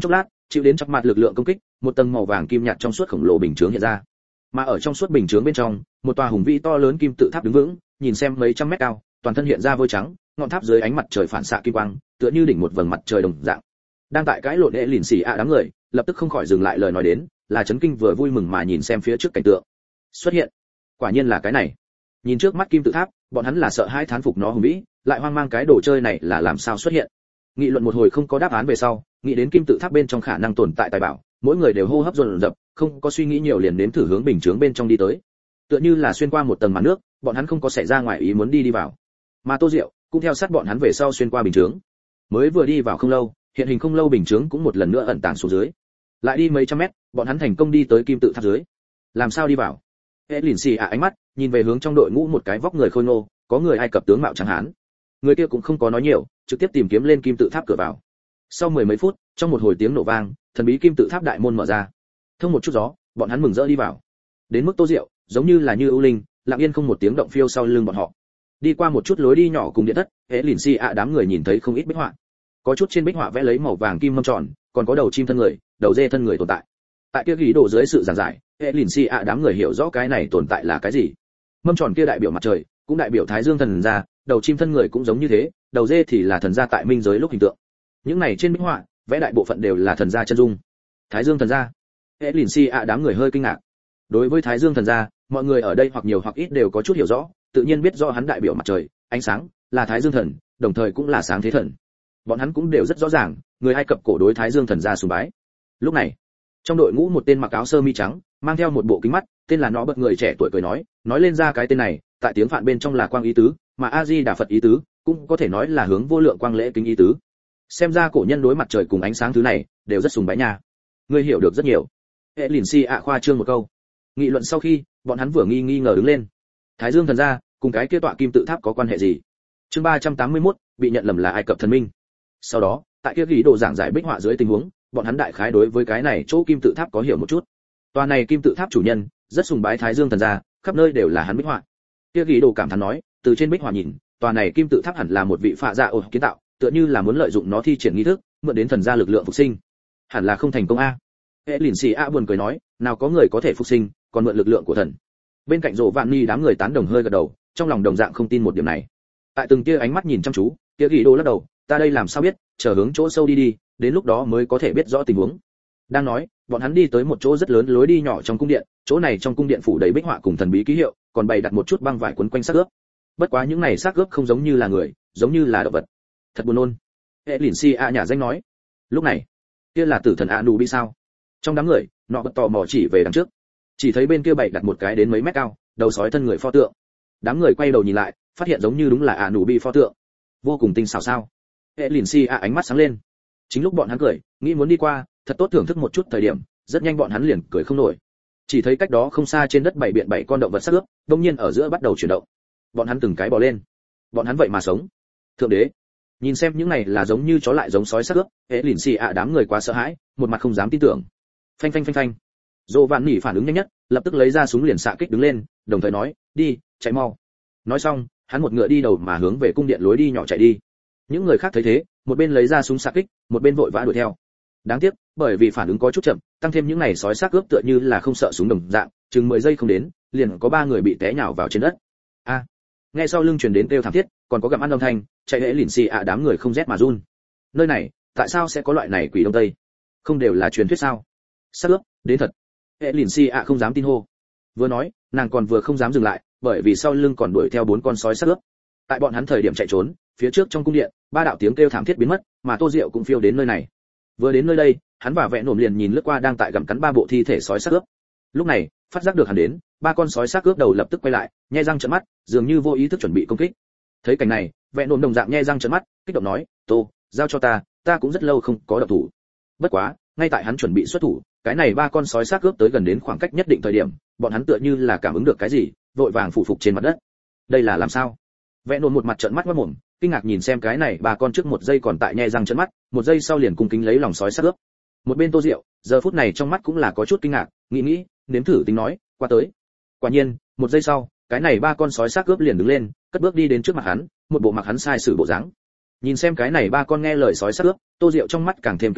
Speaker 1: chịu đến chọc mặt lực lượng công kích, một tầng màu vàng kim nhạt trong suốt khổng lồ bình chướng hiện ra. Mà ở trong suốt bình chướng bên trong, một tòa hùng vĩ to lớn kim tự tháp đứng vững, nhìn xem mấy trăm mét cao, toàn thân hiện ra vôi trắng, ngọn tháp dưới ánh mặt trời phản xạ kim quang, tựa như đỉnh một vầng mặt trời đồng dạng. Đang tại cãi lộn lìn xì đám người, lập tức không khỏi dừng lại lời nói đến, là chấn kinh vừa vui mừng mà nhìn xem phía trước cảnh tượng. Xuất hiện, quả nhiên là cái này. Nhìn trước mắt kim tự tháp, bọn hắn là sợ hãi thán phục nó hùng vĩ, lại hoang mang cái đồ chơi này là làm sao xuất hiện. Nghị luận một hồi không có đáp án về sau, nghĩ đến kim tự tháp bên trong khả năng tồn tại tài bảo, mỗi người đều hô hấp dồn dập, không có suy nghĩ nhiều liền nếm thử hướng bình chướng bên trong đi tới. Tựa như là xuyên qua một tầng màn nước, bọn hắn không có xảy ra ngoài ý muốn đi vào. Mà Tô Diệu cũng theo sát bọn hắn về sau xuyên qua bình chướng. Mới vừa đi vào không lâu, hiện hình không lâu bình chướng cũng một lần nữa ẩn tàng xuống dưới. Lại đi mấy trăm mét, bọn hắn thành công đi tới kim tự tháp dưới. Làm sao đi vào? Lìn xì ánh mắt nhìn về hướng trong đội ngũ một cái vóc người khôi ngô, có người Ai Cập tướng mạo trắng hán. Người kia cũng không có nói nhiều, trực tiếp tìm kiếm lên kim tự tháp cửa vào. Sau mười mấy phút, trong một hồi tiếng nổ vang, thần bí kim tự tháp đại môn mở ra. Thông một chút gió, bọn hắn mừng rỡ đi vào. Đến mức Tô Diệu, giống như là như ưu linh, lặng yên không một tiếng động phiêu sau lưng bọn họ. Đi qua một chút lối đi nhỏ cùng điện thất, lìn xì đám người nhìn thấy không ít bích họa. Có chút trên bích họa vẽ lấy màu vàng kim mâm tròn, còn có đầu chim thân người, đầu dê thân người tồn tại. Tại kia ghi đồ dưới sự giảng giải, lìn xì đám người hiểu rõ cái này tồn tại là cái gì. Mâm tròn kia đại biểu mặt trời, cũng đại biểu Thái Dương thần gia, đầu chim thân người cũng giống như thế, đầu dê thì là thần gia tại minh giới lúc hình tượng. Những này trên bích họa, vẽ đại bộ phận đều là thần gia chân dung. Thái Dương thần gia. Lìn xì đám người hơi kinh ngạc. Đối với Thái Dương thần gia, mọi người ở đây hoặc nhiều hoặc ít đều có chút hiểu rõ, tự nhiên biết rõ hắn đại biểu mặt trời, ánh sáng, là Thái Dương thần, đồng thời cũng là sáng thế thần. Bọn hắn cũng đều rất rõ ràng, người Ai Cập cổ đối Thái Dương thần gia sùng bái. Lúc này, trong đội ngũ một tên mặc áo sơ mi trắng, mang theo một bộ kính mắt, tên là nó bật người trẻ tuổi cười nói lên ra cái tên này, tại tiếng Phạn bên trong là quang ý tứ, mà A Di Đà Phật ý tứ, cũng có thể nói là hướng vô lượng quang lễ kính ý tứ. Xem ra cổ nhân đối mặt trời cùng ánh sáng thứ này, đều rất sùng bái nha. Ngươi hiểu được rất nhiều. Lìn xì khoa trương một câu. Nghị luận sau khi, bọn hắn vừa nghi ngờ đứng lên. Thái Dương thần gia, cùng cái kia tọa kim tự tháp có quan hệ gì? Chương 381, bị nhận lầm là Ai Cập thần minh. Sau đó, tại kia ghi đồ giảng giải bích họa dưới tình huống, bọn hắn đại khái đối với cái này chỗ kim tự tháp có hiểu một chút. Tòa này kim tự tháp chủ nhân rất sùng bái Thái Dương thần gia, khắp nơi đều là hắn bích họa. Kia ghi đồ cảm thán nói, từ trên bích họa nhìn, tòa này kim tự tháp hẳn là một vị phạ dạ ổ kiến tạo, tựa như là muốn lợi dụng nó thi triển nghi thức, mượn đến thần gia lực lượng phục sinh. Hẳn là không thành công a. Lìn xì buồn cười nói, nào có người có thể phục sinh, còn mượn lực lượng của thần. Bên cạnh Dỗ Vạn Ni đám người tán đồng hơi gật đầu, trong lòng đồng dạng không tin một điểm này. Tại từng kia ánh mắt nhìn chăm chú, kia ghi đồ lắc đầu, ta đây làm sao biết, chờ hướng chỗ sâu đi, đến lúc đó mới có thể biết rõ tình huống. Đang nói, bọn hắn đi tới một chỗ rất lớn lối đi nhỏ trong cung điện, chỗ này trong cung điện phủ đầy bích họa cùng thần bí ký hiệu, còn bày đặt một chút băng vải quấn quanh xác ướp. Bất quá những này xác ướp không giống như là người, giống như là động vật. Thật buồn nôn. Lìn xì nhà danh nói. Lúc này, kia là tử thần Anubi sao? Trong đám người, nọ bật tò mò chỉ về đằng trước. Chỉ thấy bên kia bày đặt một cái đến mấy mét cao, đầu sói thân người pho tượng. Đám người quay đầu nhìn lại, phát hiện giống như đúng là Anubi pho tượng. Vô cùng tinh xảo sao? Lìn xì ánh mắt sáng lên. Chính lúc bọn hắn cười, nghĩ muốn đi qua, thật tốt thưởng thức một chút thời điểm, rất nhanh bọn hắn liền cười không nổi. Chỉ thấy cách đó không xa trên đất bảy biện bảy con động vật xác ướp, đột nhiên ở giữa bắt đầu chuyển động. Bọn hắn từng cái bò lên. Bọn hắn vậy mà sống. Thượng đế, nhìn xem những này là giống như chó lại giống sói xác ướp, Lìn xì đám người quá sợ hãi, một mặt không dám tin tưởng. Phanh phanh phanh phanh. Dỗ Vạn Nỉ phản ứng nhanh nhất, lập tức lấy ra súng liền xạ kích đứng lên, đồng thời nói, đi, chạy mau. Nói xong, hắn một ngựa đi đầu mà hướng về cung điện lối đi nhỏ chạy đi. Những người khác thấy thế, một bên lấy ra súng xạ kích, một bên vội vã đuổi theo. Đáng tiếc, bởi vì phản ứng có chút chậm, tăng thêm những này sói xác ướp tựa như là không sợ súng đồng dạng, chừng 10 giây không đến, liền có 3 người bị té nhào vào trên đất. A. Nghe sau lưng truyền đến kêu thảm thiết, còn có gặm ăn âm thanh, chạy Lìn xì đám người không rét mà run. Nơi này, tại sao sẽ có loại này quỷ đông tây? Không đều là truyền thuyết sao? Xác ướp, đến thật. Lìn xì không dám tin hô. Vừa nói, nàng còn vừa không dám dừng lại, bởi vì sau lưng còn đuổi theo 4 con sói xác ướp. Tại bọn hắn thời điểm chạy trốn, phía trước trong cung điện, 3 đạo tiếng kêu thảm thiết biến mất, mà Tô Diệu cũng phiêu đến nơi này. Vừa đến nơi đây, hắn và Vẹn Nổm liền nhìn lướt qua đang tại gặm cắn 3 bộ thi thể sói xác ướp. Lúc này, phát giác được hắn đến, 3 con sói xác ướp đầu lập tức quay lại, nhe răng trợn mắt, dường như vô ý thức chuẩn bị công kích. Thấy cảnh này, Vẹn Nổm đồng dạng nhe răng trợn mắt, kích động nói, "Tô, giao cho ta cũng rất lâu không có động thủ." Bất quá, ngay tại hắn chuẩn bị xuất thủ, cái này 3 con sói xác ướp tới gần đến khoảng cách nhất định thời điểm, bọn hắn tựa như là cảm ứng được cái gì, vội vàng phủ phục trên mặt đất. Đây là làm sao? Vẹn Nổm một mặt trợn mắt ngoác mồm, kinh ngạc nhìn xem cái này 3 con trước một giây còn tại nhe răng trợn mắt, một giây sau liền cung kính lấy lòng sói xác ướp. Một bên Tô Diệu, giờ phút này trong mắt cũng là có chút kinh ngạc, nghĩ, nếm thử tính nói, qua tới. Quả nhiên, một giây sau, cái này 3 con sói xác ướp liền đứng lên, cất bước đi đến trước mặt hắn, một bộ mặc hắn sai sử bộ dáng. Nhìn xem cái này 3 con nghe lời sói xác ướp, Tô Diệu trong mắt càng thêm kinh ngạc,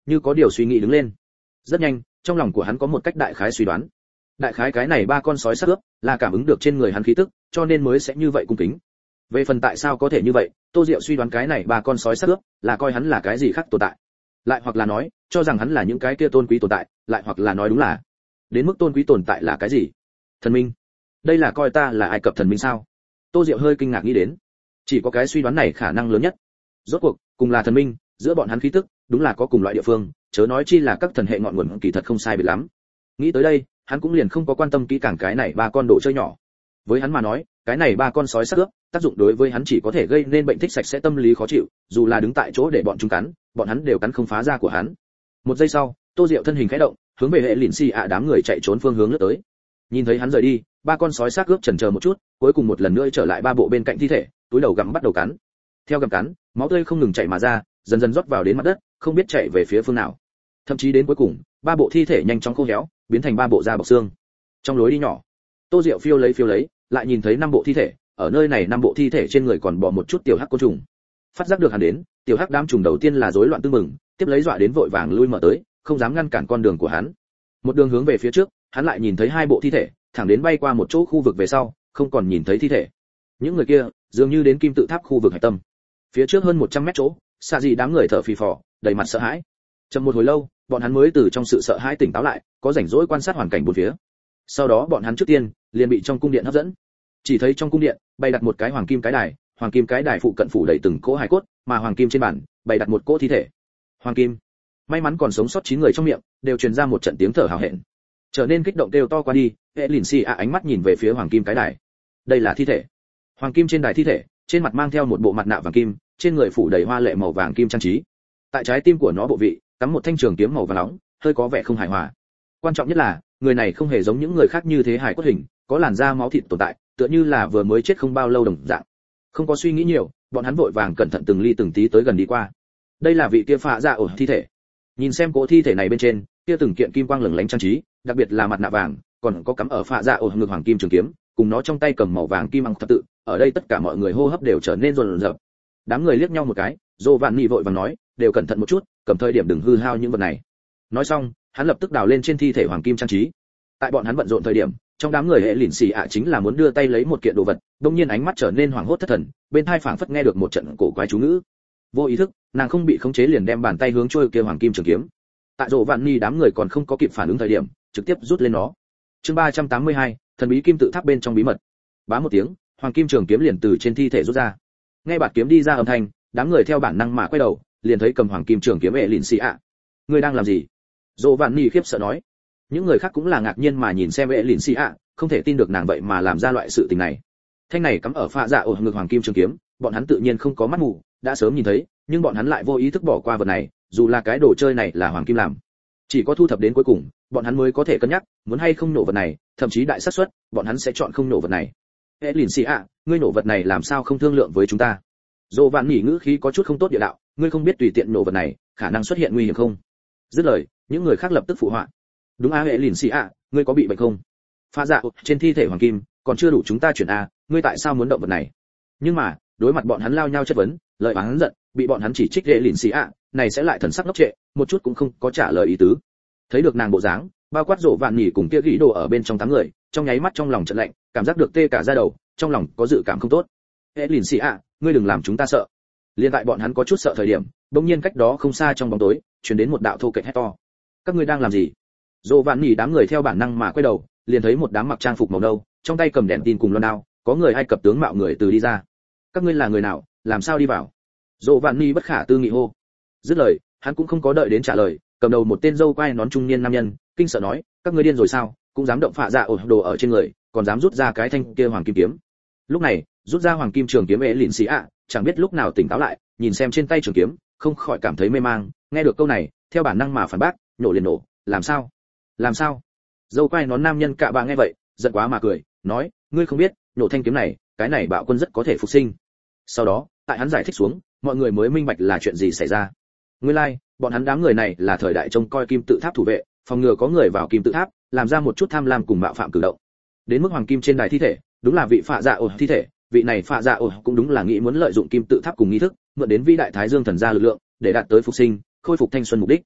Speaker 1: như có điều suy nghĩ đứng lên. Rất nhanh, trong lòng của hắn có một cách đại khái suy đoán. Đại khái cái này ba con sói xác ướp là cảm ứng được trên người hắn khí tức, cho nên mới sẽ như vậy cung kính. Về phần tại sao có thể như vậy, Tô Diệu suy đoán cái này ba con sói xác ướp là coi hắn là cái gì khác tồn tại, lại hoặc là nói cho rằng hắn là những cái kia tôn quý tồn tại, lại hoặc là nói đúng là đến mức tôn quý tồn tại là cái gì? Thần minh. Đây là coi ta là Ai Cập thần minh sao? Tô Diệu hơi kinh ngạc nghĩ đến. Chỉ có cái suy đoán này khả năng lớn nhất. Rốt cuộc, cùng là thần minh, giữa bọn hắn khí tức đúng là có cùng loại địa phương, chớ nói chi là các thần hệ ngọn nguồn kỳ thật không sai biệt lắm. Nghĩ tới đây, hắn cũng liền không có quan tâm kỹ càng cái này ba con đồ chơi nhỏ. Với hắn mà nói, cái này ba con sói xác ướp, tác dụng đối với hắn chỉ có thể gây nên bệnh thích sạch sẽ tâm lý khó chịu, dù là đứng tại chỗ để bọn chúng cắn, bọn hắn đều cắn không phá da của hắn. Một giây sau, Tô Diệu thân hình khẽ động, hướng về hệ lìn xì ạ đám người chạy trốn phương hướng lướt tới. Nhìn thấy hắn rời đi, ba con sói xác ướp chần chờ một chút, cuối cùng một lần nữa trở lại ba bộ bên cạnh thi thể, túi đầu gặm bắt đầu cắn. Theo gặm cắn, máu tươi không ngừng chảy mà ra, dần dần rót vào đến mặt đất, không biết chạy về phía phương nào. Thậm chí đến cuối cùng, ba bộ thi thể nhanh chóng khô héo, biến thành ba bộ da bọc xương. Trong lối đi nhỏ, Tô Diệu phiêu lấy, lại nhìn thấy năm bộ thi thể, ở nơi này năm bộ thi thể trên người còn bỏ một chút tiểu hắc côn trùng. Phát giác được hắn đến, tiểu hắc đám trùng đầu tiên là rối loạn tương mừng, tiếp lấy dọa đến vội vàng lui mở tới, không dám ngăn cản con đường của hắn. Một đường hướng về phía trước, hắn lại nhìn thấy hai bộ thi thể, thẳng đến bay qua một chỗ khu vực về sau, không còn nhìn thấy thi thể. Những người kia, dường như đến kim tự tháp khu vực hải tâm. Phía trước hơn 100 mét chỗ, xa gì đám người thở phì phò, đầy mặt sợ hãi. Chậm một hồi lâu, bọn hắn mới từ trong sự sợ hãi tỉnh táo lại, có rảnh rỗi quan sát hoàn cảnh bốn phía. Sau đó bọn hắn trước tiên liền bị trong cung điện hấp dẫn. Chỉ thấy trong cung điện bày đặt một cái hoàng kim cái đài, hoàng kim cái đài phụ cận phủ đầy từng cỗ hài cốt, mà hoàng kim trên bàn bày đặt một cỗ thi thể. Hoàng kim, may mắn còn sống sót 9 người trong miệng đều truyền ra một trận tiếng thở hào hẹn. Trở nên kích động kêu to qua đi, hệ lìn xì ạ ánh mắt nhìn về phía hoàng kim cái đài. Đây là thi thể. Hoàng kim trên đài thi thể, trên mặt mang theo một bộ mặt nạ vàng kim, trên người phủ đầy hoa lệ màu vàng kim trang trí. Tại trái tim của nó bộ vị cắm một thanh trường kiếm màu vàng nóng, hơi có vẻ không hài hòa. Quan trọng nhất là, người này không hề giống những người khác như thế hài cốt hình, có làn da máu thịt tồn tại, tựa như là vừa mới chết không bao lâu đồng dạng. Không có suy nghĩ nhiều, bọn hắn vội vàng cẩn thận từng ly từng tí tới gần đi qua. Đây là vị kia phạ dạ ổ thi thể. Nhìn xem cỗ thi thể này bên trên, kia từng kiện kim quang lừng lánh trang trí, đặc biệt là mặt nạ vàng, còn có cắm ở phạ dạ ổ ngực hoàng kim trường kiếm, cùng nó trong tay cầm màu vàng kim bằng thập tự, ở đây tất cả mọi người hô hấp đều trở nên rồn rập. Đám người liếc nhau một cái, Giovanni vội vàng nói, đều cẩn thận một chút, cầm thời điểm đừng hư hao những vật này. Nói xong, hắn lập tức đào lên trên thi thể hoàng kim trang trí. Tại bọn hắn bận rộn thời điểm, trong đám người hệ lìn xì ạ chính là muốn đưa tay lấy một kiện đồ vật, đột nhiên ánh mắt trở nên hoảng hốt thất thần, bên tai phảng phất nghe được một trận cổ quái chú ngữ. Vô ý thức, nàng không bị khống chế liền đem bàn tay hướng trôi kia hoàng kim trường kiếm. Tại Giovanni đám người còn không có kịp phản ứng thời điểm, trực tiếp rút lên nó. Chương 382, thần bí kim tự tháp bên trong bí mật. Bá một tiếng, hoàng kim trường kiếm liền từ trên thi thể rút ra. Nghe bạt kiếm đi ra âm thanh, đám người theo bản năng mà quay đầu, liền thấy cầm hoàng kim trường kiếm hệ lìn xì ạ. Ngươi đang làm gì? Giovanni khiếp sợ nói. Những người khác cũng là ngạc nhiên mà nhìn xem hệ lìn xì ạ, không thể tin được nàng vậy mà làm ra loại sự tình này. Thanh này cắm ở phạ dạ ổ ngực hoàng kim trường kiếm, bọn hắn tự nhiên không có mắt mù, đã sớm nhìn thấy, nhưng bọn hắn lại vô ý thức bỏ qua vật này, dù là cái đồ chơi này là hoàng kim làm. Chỉ có thu thập đến cuối cùng, bọn hắn mới có thể cân nhắc, muốn hay không nổ vật này, thậm chí đại xác suất, bọn hắn sẽ chọn không nổ vật này. Lìn xì ạ, ngươi nổ vật này làm sao không thương lượng với chúng ta? Giovanni ngữ khí có chút không tốt địa đạo, ngươi không biết tùy tiện nổ vật này, khả năng xuất hiện nguy hiểm không? Dứt lời, những người khác lập tức phụ họa. Đúng a, lìn xì ạ, ngươi có bị bệnh không? Pha dạ trên thi thể hoàng kim, còn chưa đủ chúng ta chuyển a, ngươi tại sao muốn động vật này? Nhưng mà, đối mặt bọn hắn lao nhau chất vấn, lời oán giận, bị bọn hắn chỉ trích lìn xì ạ, này sẽ lại thần sắc ngốc trệ, một chút cũng không có trả lời ý tứ. Thấy được nàng bộ dáng, bao quát rộ vạn nhỉ cùng kia gỉ đồ ở bên trong 8 người, trong nháy mắt trong lòng chợt lạnh, cảm giác được tê cả da đầu, trong lòng có dự cảm không tốt. Lìn xì ạ, ngươi đừng làm chúng ta sợ. Liên tại bọn hắn có chút sợ thời điểm, bỗng nhiên cách đó không xa trong bóng tối, truyền đến một đạo thô kệch hét to. Các ngươi đang làm gì? Rộ vạn nhỉ đám người theo bản năng mà quay đầu, liền thấy một đám mặc trang phục màu nâu, trong tay cầm đèn tin cùng loan đao, có người Ai Cập tướng mạo người từ đi ra. Các ngươi là người nào, làm sao đi vào? Rộ vạn nhỉ bất khả tư nghị hô. Dứt lời, hắn cũng không có đợi đến trả lời, cầm đầu một tên râu quai nón trung niên nam nhân, kinh sợ nói, các ngươi điên rồi sao, cũng dám động phạ dạ ổ đồ ở trên người, còn dám rút ra cái thanh kia hoàng kim kiếm. Lúc này, rút ra hoàng kim trường kiếm ế lìn xì ạ, chẳng biết lúc nào tỉnh táo lại, nhìn xem trên tay trường kiếm, không khỏi cảm thấy mê mang, nghe được câu này, theo bản năng mà phản bác, nổ liền nổ, làm sao? Làm sao? Dâu quai nón nam nhân cạ bà nghe vậy, giận quá mà cười, nói, ngươi không biết, nổ thanh kiếm này, cái này bạo quân rất có thể phục sinh. Sau đó, tại hắn giải thích xuống, mọi người mới minh bạch là chuyện gì xảy ra. Nguyên lai, bọn hắn đám người này là thời đại trông coi kim tự tháp thủ vệ, phòng ngừa có người vào kim tự tháp, làm ra một chút tham lam cùng mạo phạm cử động. Đến mức hoàng kim trên đài thi thể, đúng là vị phạ dạ ổ thi thể, vị này phạ dạ ổ cũng đúng là nghĩ muốn lợi dụng kim tự tháp cùng nghi thức, mượn đến vĩ đại thái dương thần gia lực lượng, để đạt tới phục sinh, khôi phục thanh xuân mục đích.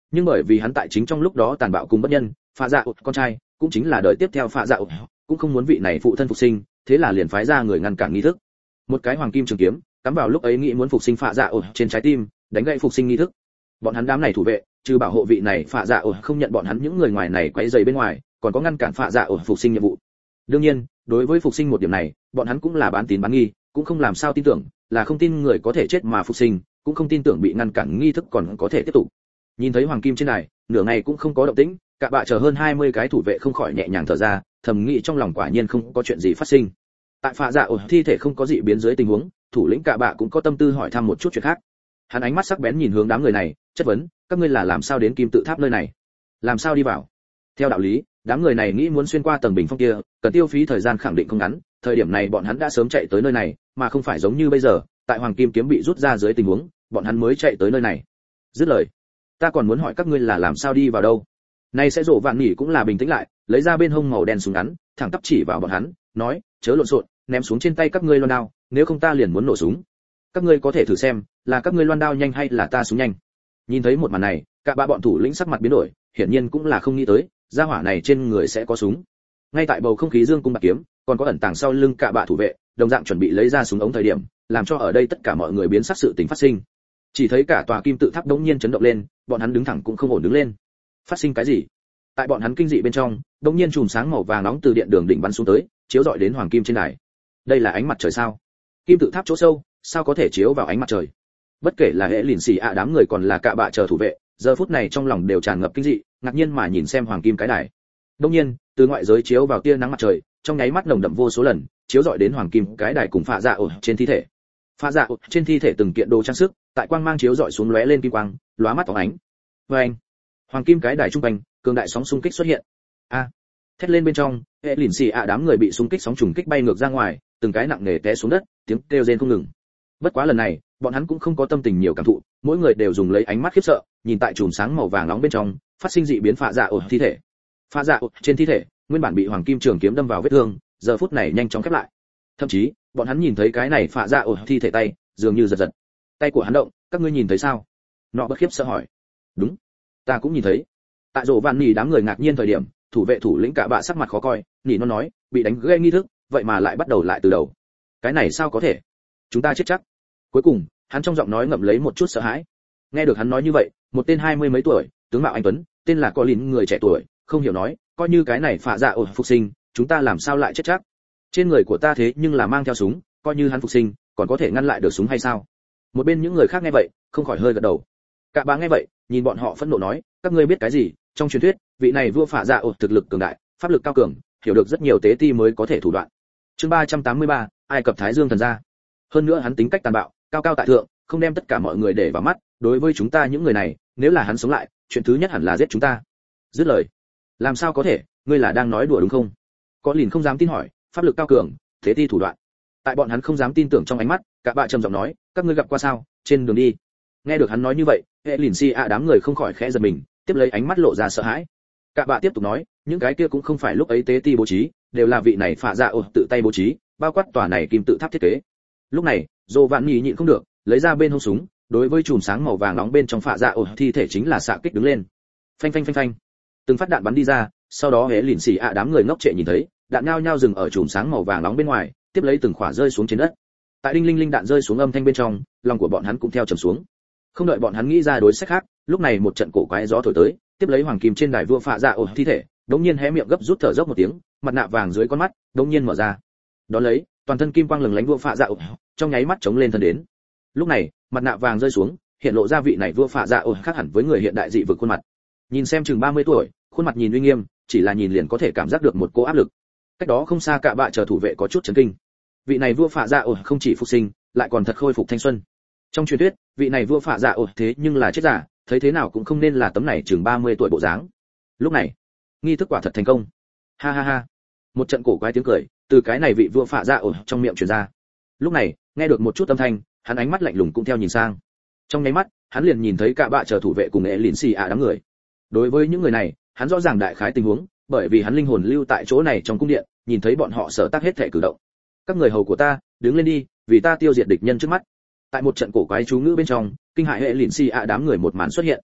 Speaker 1: nhưng bởi vì hắn tại chính trong lúc đó tàn bạo cùng bất nhân, Phạ Dạ ột con trai cũng chính là đời tiếp theo Phạ Dạ ột cũng không muốn vị này phụ thân phục sinh, thế là liền phái ra người ngăn cản nghi thức. Một cái hoàng kim trường kiếm cắm vào lúc ấy nghĩ muốn phục sinh Phạ Dạ ột trên trái tim, đánh gãy phục sinh nghi thức. Bọn hắn đám này thủ vệ, trừ bảo hộ vị này Phạ Dạ ột không nhận bọn hắn những người ngoài này quấy rầy bên ngoài, còn có ngăn cản Phạ Dạ ột phục sinh nhiệm vụ. Đương nhiên, đối với phục sinh một điểm này, bọn hắn cũng là bán tín bán nghi, cũng không làm sao tin tưởng, là không tin người có thể chết mà phục sinh, cũng không tin tưởng bị ngăn cản nghi thức còn có thể tiếp tục. Nhìn thấy hoàng kim trên đài, nửa ngày cũng không có động tĩnh, cả bạ chờ hơn 20 cái thủ vệ không khỏi nhẹ nhàng thở ra, thầm nghĩ trong lòng quả nhiên không có chuyện gì phát sinh. Tại Phạ Dạ ột thi thể không có dị biến dưới tình huống, thủ lĩnh cả bạ cũng có tâm tư hỏi thăm một chút chuyện khác. Hắn ánh mắt sắc bén nhìn hướng đám người này, chất vấn, các ngươi là làm sao đến kim tự tháp nơi này? Làm sao đi vào? Theo đạo lý, đám người này nghĩ muốn xuyên qua tầng bình phong kia, cần tiêu phí thời gian khẳng định không ngắn, thời điểm này bọn hắn đã sớm chạy tới nơi này, mà không phải giống như bây giờ, tại hoàng kim kiếm bị rút ra dưới tình huống, bọn hắn mới chạy tới nơi này. Dứt lời, ta còn muốn hỏi các ngươi là làm sao đi vào đâu? Nay sẽ rộ vạn nhỉ cũng là bình tĩnh lại, lấy ra bên hông màu đen súng ngắn, thẳng tắp chỉ vào bọn hắn, nói, chớ lộn xộn, ném xuống trên tay các ngươi loan đao, nếu không ta liền muốn nổ súng. Các ngươi có thể thử xem, là các ngươi loan đao nhanh hay là ta súng nhanh. Nhìn thấy một màn này, cả ba bọn thủ lĩnh sắc mặt biến đổi, hiển nhiên cũng là không nghĩ tới, gia hỏa này trên người sẽ có súng. Ngay tại bầu không khí dương cung bạc kiếm, còn có ẩn tàng sau lưng cả bạ thủ vệ, đồng dạng chuẩn bị lấy ra súng ống thời điểm, làm cho ở đây tất cả mọi người biến sắc sự tình phát sinh. Chỉ thấy cả tòa kim tự tháp đống nhiên chấn động lên, bọn hắn đứng thẳng cũng không ổn đứng lên. Phát sinh cái gì? Tại bọn hắn kinh dị bên trong, đống nhiên chùm sáng màu vàng nóng từ điện đường đỉnh bắn xuống tới, chiếu rọi đến hoàng kim trên đài. Đây là ánh mặt trời sao? Kim tự tháp chỗ sâu, sao có thể chiếu vào ánh mặt trời? Bất kể là hệ lìn xì ạ đám người còn là cả bạ chờ thủ vệ, giờ phút này trong lòng đều tràn ngập kinh dị, ngạc nhiên mà nhìn xem hoàng kim cái đài. Đương nhiên, từ ngoại giới chiếu vào tia nắng mặt trời, trong nháy mắt nồng đậm vô số lần, chiếu rọi đến hoàng kim cái đài cùng Phạ Dạ ột trên thi thể. Phạ Dạ ột trên thi thể từng kiện đồ trang sức, tại quang mang chiếu rọi xuống lóe lên kim quang, lóa mắt phóng ánh. Oeng! Hoàng kim cái đài trung quanh, cường đại sóng xung kích xuất hiện. A! Thét lên bên trong, hệ lìn xì ạ đám người bị xung kích sóng trùng kích bay ngược ra ngoài, từng cái nặng nề té xuống đất, tiếng kêu rên không ngừng. Bất quá lần này, bọn hắn cũng không có tâm tình nhiều cảm thụ, mỗi người đều dùng lấy ánh mắt khiếp sợ, nhìn tại chùm sáng màu vàng nóng bên trong, phát sinh dị biến Phạ Dạ ột thi thể. Phạ Dạ ột trên thi thể, nguyên bản bị hoàng kim trường kiếm đâm vào vết thương, giờ phút này nhanh chóng khép lại. Thậm chí, bọn hắn nhìn thấy cái này Phạ Dạ ột thi thể tay, dường như giật giật. Tay của hắn động, các ngươi nhìn thấy sao? Nọ bất khiếp sợ hỏi. Đúng, ta cũng nhìn thấy. Tại rổ vạn nỉ đám người ngạc nhiên thời điểm, thủ vệ thủ lĩnh cả bạ sắc mặt khó coi, nỉ nó nói, bị đánh gây nghi thức, vậy mà lại bắt đầu lại từ đầu. Cái này sao có thể? Chúng ta chết chắc. Cuối cùng, hắn trong giọng nói ngậm lấy một chút sợ hãi. Nghe được hắn nói như vậy, một tên 20 mấy tuổi, tướng mạo anh tuấn, tên là Colin người trẻ tuổi, không hiểu nói, coi như cái này Phạ Dạ ột phục sinh, chúng ta làm sao lại chết chắc? Trên người của ta thế nhưng là mang theo súng, coi như hắn phục sinh, còn có thể ngăn lại được súng hay sao? Một bên những người khác nghe vậy, không khỏi hơi gật đầu. Cả ba nghe vậy, nhìn bọn họ phẫn nộ nói, các ngươi biết cái gì? Trong truyền thuyết, vị này vua Phạ Dạ ột thực lực cường đại, pháp lực cao cường, hiểu được rất nhiều tế ti mới có thể thủ đoạn. Chương 383, Ai Cập Thái Dương thần gia. Hơn nữa hắn tính cách tàn bạo, cao cao tại thượng, không đem tất cả mọi người để vào mắt, đối với chúng ta những người này, nếu là hắn sống lại, chuyện thứ nhất hẳn là giết chúng ta. Dứt lời. Làm sao có thể, ngươi là đang nói đùa đúng không? Có lìn không dám tin hỏi, pháp lực cao cường, thế ti thủ đoạn. Tại bọn hắn không dám tin tưởng trong ánh mắt, cả bạ trầm giọng nói, các ngươi gặp qua sao, trên đường đi. Nghe được hắn nói như vậy, hệ lìn si ạ đám người không khỏi khẽ giật mình, tiếp lấy ánh mắt lộ ra sợ hãi. Cả bạ tiếp tục nói, những cái kia cũng không phải lúc ấy tế ti bố trí, đều là vị này Phạ Dạ ột tự tay bố trí, bao quát tòa này kim tự tháp thiết kế. Lúc này, Dô Vạn Nhĩ nhịn không được, lấy ra bên hông súng, đối với chùm sáng màu vàng nóng bên trong Phạ Dạ ột thi thể chính là xạ kích đứng lên. Phanh phanh phanh phanh. Từng phát đạn bắn đi ra, sau đó hễ lìn xì ạ đám người ngốc trệ nhìn thấy, đạn nhao nhao dừng ở chùm sáng màu vàng nóng bên ngoài, tiếp lấy từng khỏa rơi xuống trên đất. Tại đinh linh linh đạn rơi xuống âm thanh bên trong, lòng của bọn hắn cũng theo trầm xuống. Không đợi bọn hắn nghĩ ra đối sách khác, lúc này một trận cổ quái gió thổi tới, tiếp lấy hoàng kim trên đài vua Phạ Dạ ột thi thể, đống nhiên hé miệng gấp rút thở dốc một tiếng, mặt nạ vàng dưới con mắt đống nhiên mở ra. Đó lấy, toàn thân kim quang lừng lánh vua Phạ Dạ ột, trong nháy mắt chống lên thân đến. Lúc này, mặt nạ vàng rơi xuống, hiện lộ ra vị này vua Phạ Dạ ột khác hẳn với người hiện đại dị vực khuôn mặt. Nhìn xem chừng 30 tuổi, khuôn mặt nhìn uy nghiêm, chỉ là nhìn liền có thể cảm giác được một cỗ áp lực. Cách đó không xa cả bạ chờ thủ vệ có chút chấn kinh. Vị này vua Phạ Dạ ột không chỉ phục sinh, lại còn thật khôi phục thanh xuân. Trong truyền thuyết, vị này vua Phạ Dạ ột thế nhưng là chết giả, thấy thế nào cũng không nên là tấm này chừng 30 tuổi bộ dáng. Lúc này, nghi thức quả thật thành công. Ha ha ha. Một trận cổ quái tiếng cười từ cái này vị vua Phạ Dạ ột trong miệng truyền ra. Lúc này, nghe được một chút âm thanh, hắn ánh mắt lạnh lùng cũng theo nhìn sang. Trong nháy mắt, hắn liền nhìn thấy cả bạ chờ thủ vệ cùng ế lìn xì ạ đám người. Đối với những người này, hắn rõ ràng đại khái tình huống, bởi vì hắn linh hồn lưu tại chỗ này trong cung điện, nhìn thấy bọn họ sở tác hết thể cử động. Các người hầu của ta, đứng lên đi, vì ta tiêu diệt địch nhân trước mắt. Tại một trận cổ quái chú ngữ bên trong, kinh hại hệ lìn xì ạ đám người một màn xuất hiện.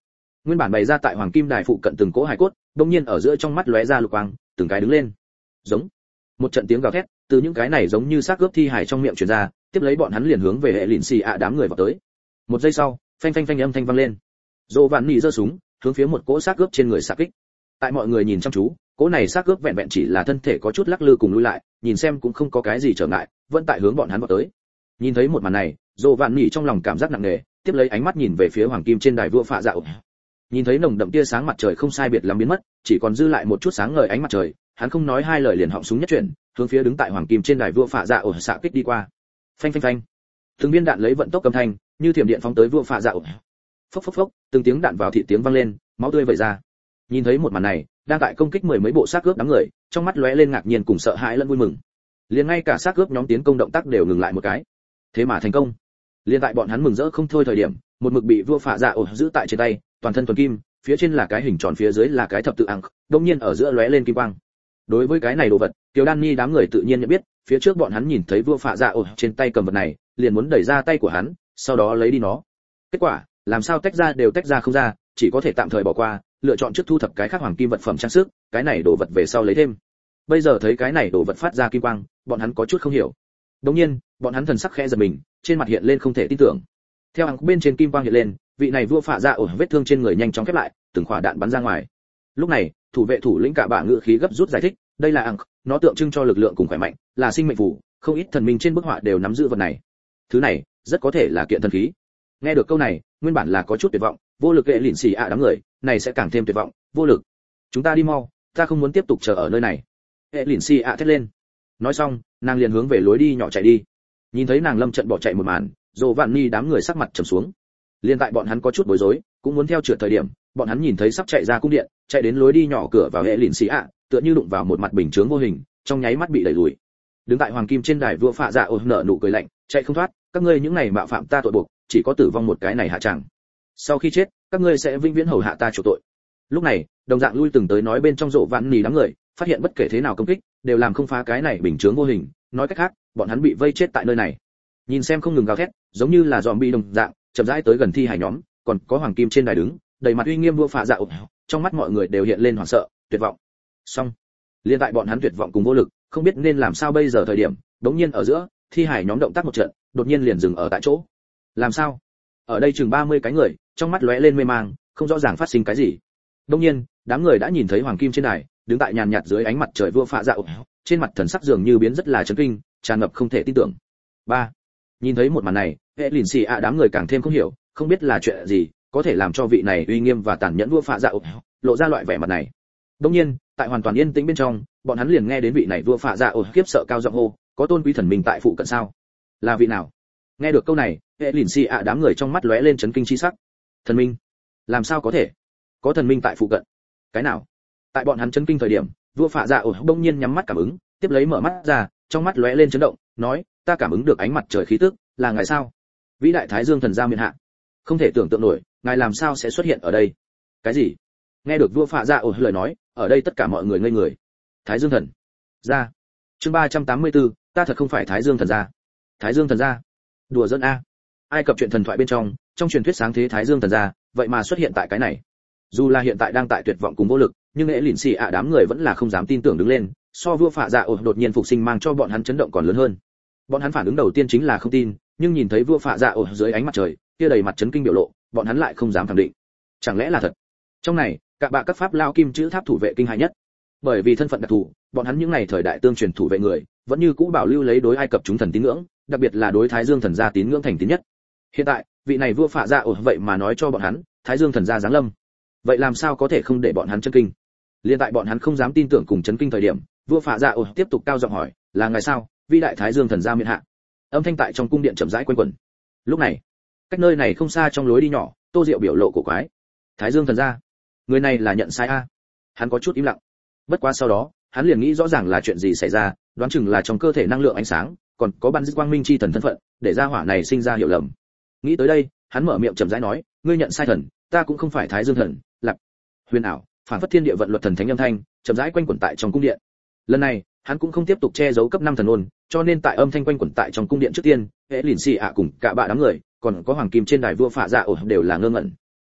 Speaker 1: Nguyên bản bày ra tại hoàng kim đài phụ cận từng cỗ hài cốt, đột nhiên ở giữa trong mắt lóe ra lục quang, từng cái đứng lên. Giống. Một trận tiếng gào thét, từ những cái này giống như xác ướp thi hài trong miệng truyền ra, tiếp lấy bọn hắn liền hướng về hệ lìn xì ạ đám người vào tới. Một giây sau, phanh phanh phanh âm thanh vang lên. Dỗ Vạn Nỉ giơ súng, hướng phía một cỗ xác ướp trên người xạ kích. Tại mọi người nhìn chăm chú, cỗ này xác ướp vẹn vẹn chỉ là thân thể có chút lắc lư cùng lùi lại, nhìn xem cũng không có cái gì trở ngại, vẫn tại hướng bọn hắn vào tới. Nhìn thấy một màn này, Dỗ Vạn Nỉ trong lòng cảm giác nặng nề, tiếp lấy ánh mắt nhìn về phía hoàng kim trên đài vua phạ dạo. Nhìn thấy nồng đậm tia sáng mặt trời không sai biệt lắm biến mất, chỉ còn dư lại một chút sáng ngời ánh mặt trời, hắn không nói hai lời liền họng súng nhất chuyển, hướng phía đứng tại hoàng kim trên đài vua phạ dạo xạ kích đi qua. Phanh phanh phanh. Từng viên đạn lấy vận tốc âm thanh, như thiểm điện phóng tới vua phạ dạo. Phốc phốc phốc, từng tiếng đạn vào thị tiếng vang lên, máu tươi vẩy ra. Nhìn thấy một màn này, đang tại công kích mười mấy bộ xác cướp đám người, trong mắt lóe lên ngạc nhiên cùng sợ hãi lẫn vui mừng. Liền ngay cả xác cướp nhóm tiến công động tác đều ngừng lại một cái. Thế mà thành công. Liên tại bọn hắn mừng rỡ không thôi thời điểm, một mực bị vua phạ dạo giữ tại trên tay, toàn thân thuần kim, phía trên là cái hình tròn phía dưới là cái thập tự ăng, đột nhiên ở giữa lóe lên kim quang. Đối với cái này đồ vật, Tiểu Đan Ni đám người tự nhiên nhận biết, phía trước bọn hắn nhìn thấy vua phạ dạo trên tay cầm vật này, liền muốn đẩy ra tay của hắn, sau đó lấy đi nó. Kết quả, làm sao tách ra đều tách ra không ra, chỉ có thể tạm thời bỏ qua, lựa chọn trước thu thập cái khác hoàng kim vật phẩm trang sức, cái này đồ vật về sau lấy thêm. Bây giờ thấy cái này đồ vật phát ra kim quang, bọn hắn có chút không hiểu. Đột nhiên, bọn hắn thần sắc khẽ giật mình, trên mặt hiện lên không thể tin tưởng. Theo hàng bên trên kim quang hiện lên, vị này vua phạ dạo vết thương trên người nhanh chóng khép lại, từng quả đạn bắn ra ngoài. Lúc này, thủ vệ thủ lĩnh cả bạ ngự khí gấp rút giải thích, đây là ăng, nó tượng trưng cho lực lượng cùng khỏe mạnh, là sinh mệnh phù, không ít thần minh trên bức họa đều nắm giữ vật này. Thứ này, rất có thể là kiện thần khí. Nghe được câu này, nguyên bản là có chút tuyệt vọng, vô lực hệ lìn xì ạ đám người, này sẽ càng thêm tuyệt vọng, vô lực. Chúng ta đi mau, ta không muốn tiếp tục chờ ở nơi này. Hệ lìn xì ạ thét lên. Nói xong, nàng liền hướng về lối đi nhỏ chạy đi. Nhìn thấy nàng lâm trận bỏ chạy một màn, Dỗ Vạn Ni đám người sắc mặt trầm xuống. Liên tại bọn hắn có chút bối rối, cũng muốn theo trượt thời điểm, bọn hắn nhìn thấy sắp chạy ra cung điện, chạy đến lối đi nhỏ cửa vào hệ lìn xì ạ, tựa như đụng vào một mặt bình chướng vô hình, trong nháy mắt bị đẩy lùi. Đứng tại hoàng kim trên đài vua phạ dạ nở nụ cười lạnh, chạy không thoát, các ngươi những này mạo phạm ta tội buộc, chỉ có tử vong một cái này hạ chẳng. Sau khi chết, các ngươi sẽ vĩnh viễn hầu hạ ta chịu tội. Lúc này, đồng dạng lui từng tới nói bên trong Dỗ Vạn Nỉ đám người, phát hiện bất kể thế nào công kích, đều làm không phá cái này bình chướng vô hình, nói cách khác, bọn hắn bị vây chết tại nơi này. Nhìn xem không ngừng gào thét, giống như là zombie đồng dạng, chậm rãi tới gần thi hải nhóm, còn có hoàng kim trên đài đứng, đầy mặt uy nghiêm vua phạ dạ, trong mắt mọi người đều hiện lên hoảng sợ, tuyệt vọng. Xong, liên tại bọn hắn tuyệt vọng cùng vô lực, không biết nên làm sao bây giờ thời điểm, đống nhiên ở giữa, thi hải nhóm động tác một trận, đột nhiên liền dừng ở tại chỗ. Làm sao? Ở đây chừng 30 cái người, trong mắt lóe lên mê mang, không rõ ràng phát sinh cái gì. Đương nhiên, đám người đã nhìn thấy hoàng kim trên đài, đứng tại nhàn nhạt dưới ánh mặt trời vua phạ dạ, trên mặt thần sắc dường như biến rất là chấn kinh, tràn ngập không thể tin tưởng. 3. Nhìn thấy một màn này, hệ lìn xì ạ đám người càng thêm không hiểu, không biết là chuyện gì có thể làm cho vị này uy nghiêm và tàn nhẫn vua phạ dạ lộ ra loại vẻ mặt này. Đương nhiên, tại hoàn toàn yên tĩnh bên trong, bọn hắn liền nghe đến vị này vua phạ dạ khiếp sợ cao giọng hô, có tôn quý thần minh tại phụ cận sao? Là vị nào? Nghe được câu này, hệ lìn xì ạ đám người trong mắt lóe lên chấn kinh chi sắc. Thần minh? Làm sao có thể? Có thần minh tại phụ cận? Cái nào? Tại bọn hắn chấn kinh thời điểm, vua phạ dạ bỗng nhiên nhắm mắt cảm ứng, tiếp lấy mở mắt ra, trong mắt lóe lên chấn động, nói, ta cảm ứng được ánh mặt trời khí tức, là ngài sao? Vĩ đại Thái Dương thần gia miền hạ. Không thể tưởng tượng nổi, ngài làm sao sẽ xuất hiện ở đây? Cái gì? Nghe được vua phạ dạ lời nói, ở đây tất cả mọi người ngây người. Thái Dương thần gia. Chương 384, ta thật không phải Thái Dương thần gia. Thái Dương thần gia? Đùa giỡn a. Ai cập chuyện thần thoại bên trong truyền thuyết sáng thế Thái Dương thần gia, vậy mà xuất hiện tại cái này. Dù là hiện tại đang tại tuyệt vọng cùng vô lực, nhưng hệ lìn xì ạ đám người vẫn là không dám tin tưởng đứng lên, so vua phạ dạ đột nhiên phục sinh mang cho bọn hắn chấn động còn lớn hơn. Bọn hắn phản ứng đầu tiên chính là không tin, nhưng nhìn thấy vua phạ dạ dưới ánh mặt trời, kia đầy mặt chấn kinh biểu lộ, bọn hắn lại không dám khẳng định. Chẳng lẽ là thật? Trong này, cả bạ các pháp lao kim chữ tháp thủ vệ kinh hãi nhất. Bởi vì thân phận đặc thù, bọn hắn những ngày thời đại tương truyền thủ vệ người, vẫn như cũ bảo lưu lấy đối Ai Cập chúng thần tín ngưỡng, đặc biệt là đối Thái Dương thần gia tín ngưỡng thành tín nhất. Hiện tại, vị này vua phạ dạ vậy mà nói cho bọn hắn, Thái Dương thần gia giáng lâm. Vậy làm sao có thể không để bọn hắn chấn kinh? Liên tại bọn hắn không dám tin tưởng cùng chấn kinh thời điểm, vua phạ dạ tiếp tục cao giọng hỏi, là ngài sao, vĩ đại Thái Dương thần gia miện hạ? Âm thanh tại trong cung điện chậm rãi quanh quẩn. Lúc này, cách nơi này không xa trong lối đi nhỏ, Tô Diệu biểu lộ cổ quái. Thái Dương thần gia? Người này là nhận sai a? Hắn có chút im lặng. Bất quá sau đó, hắn liền nghĩ rõ ràng là chuyện gì xảy ra, đoán chừng là trong cơ thể năng lượng ánh sáng, còn có ban dứt quang minh chi thần thân phận, để ra hỏa này sinh ra hiểu lầm. Nghĩ tới đây, hắn mở miệng chậm rãi nói, ngươi nhận sai thần, ta cũng không phải Thái Dương thần, lạc. Huyền ảo, phản phất thiên địa vận luật thần thánh âm thanh, chậm rãi quanh quẩn tại trong cung điện. Lần này, hắn cũng không tiếp tục che giấu cấp 5 thần ôn, cho nên tại âm thanh quanh quẩn tại trong cung điện trước tiên, hệ lìn xì ạ cùng cả bạ đám người, còn có hoàng kim trên đài vua phạ dạ đều là ngơ ngẩn.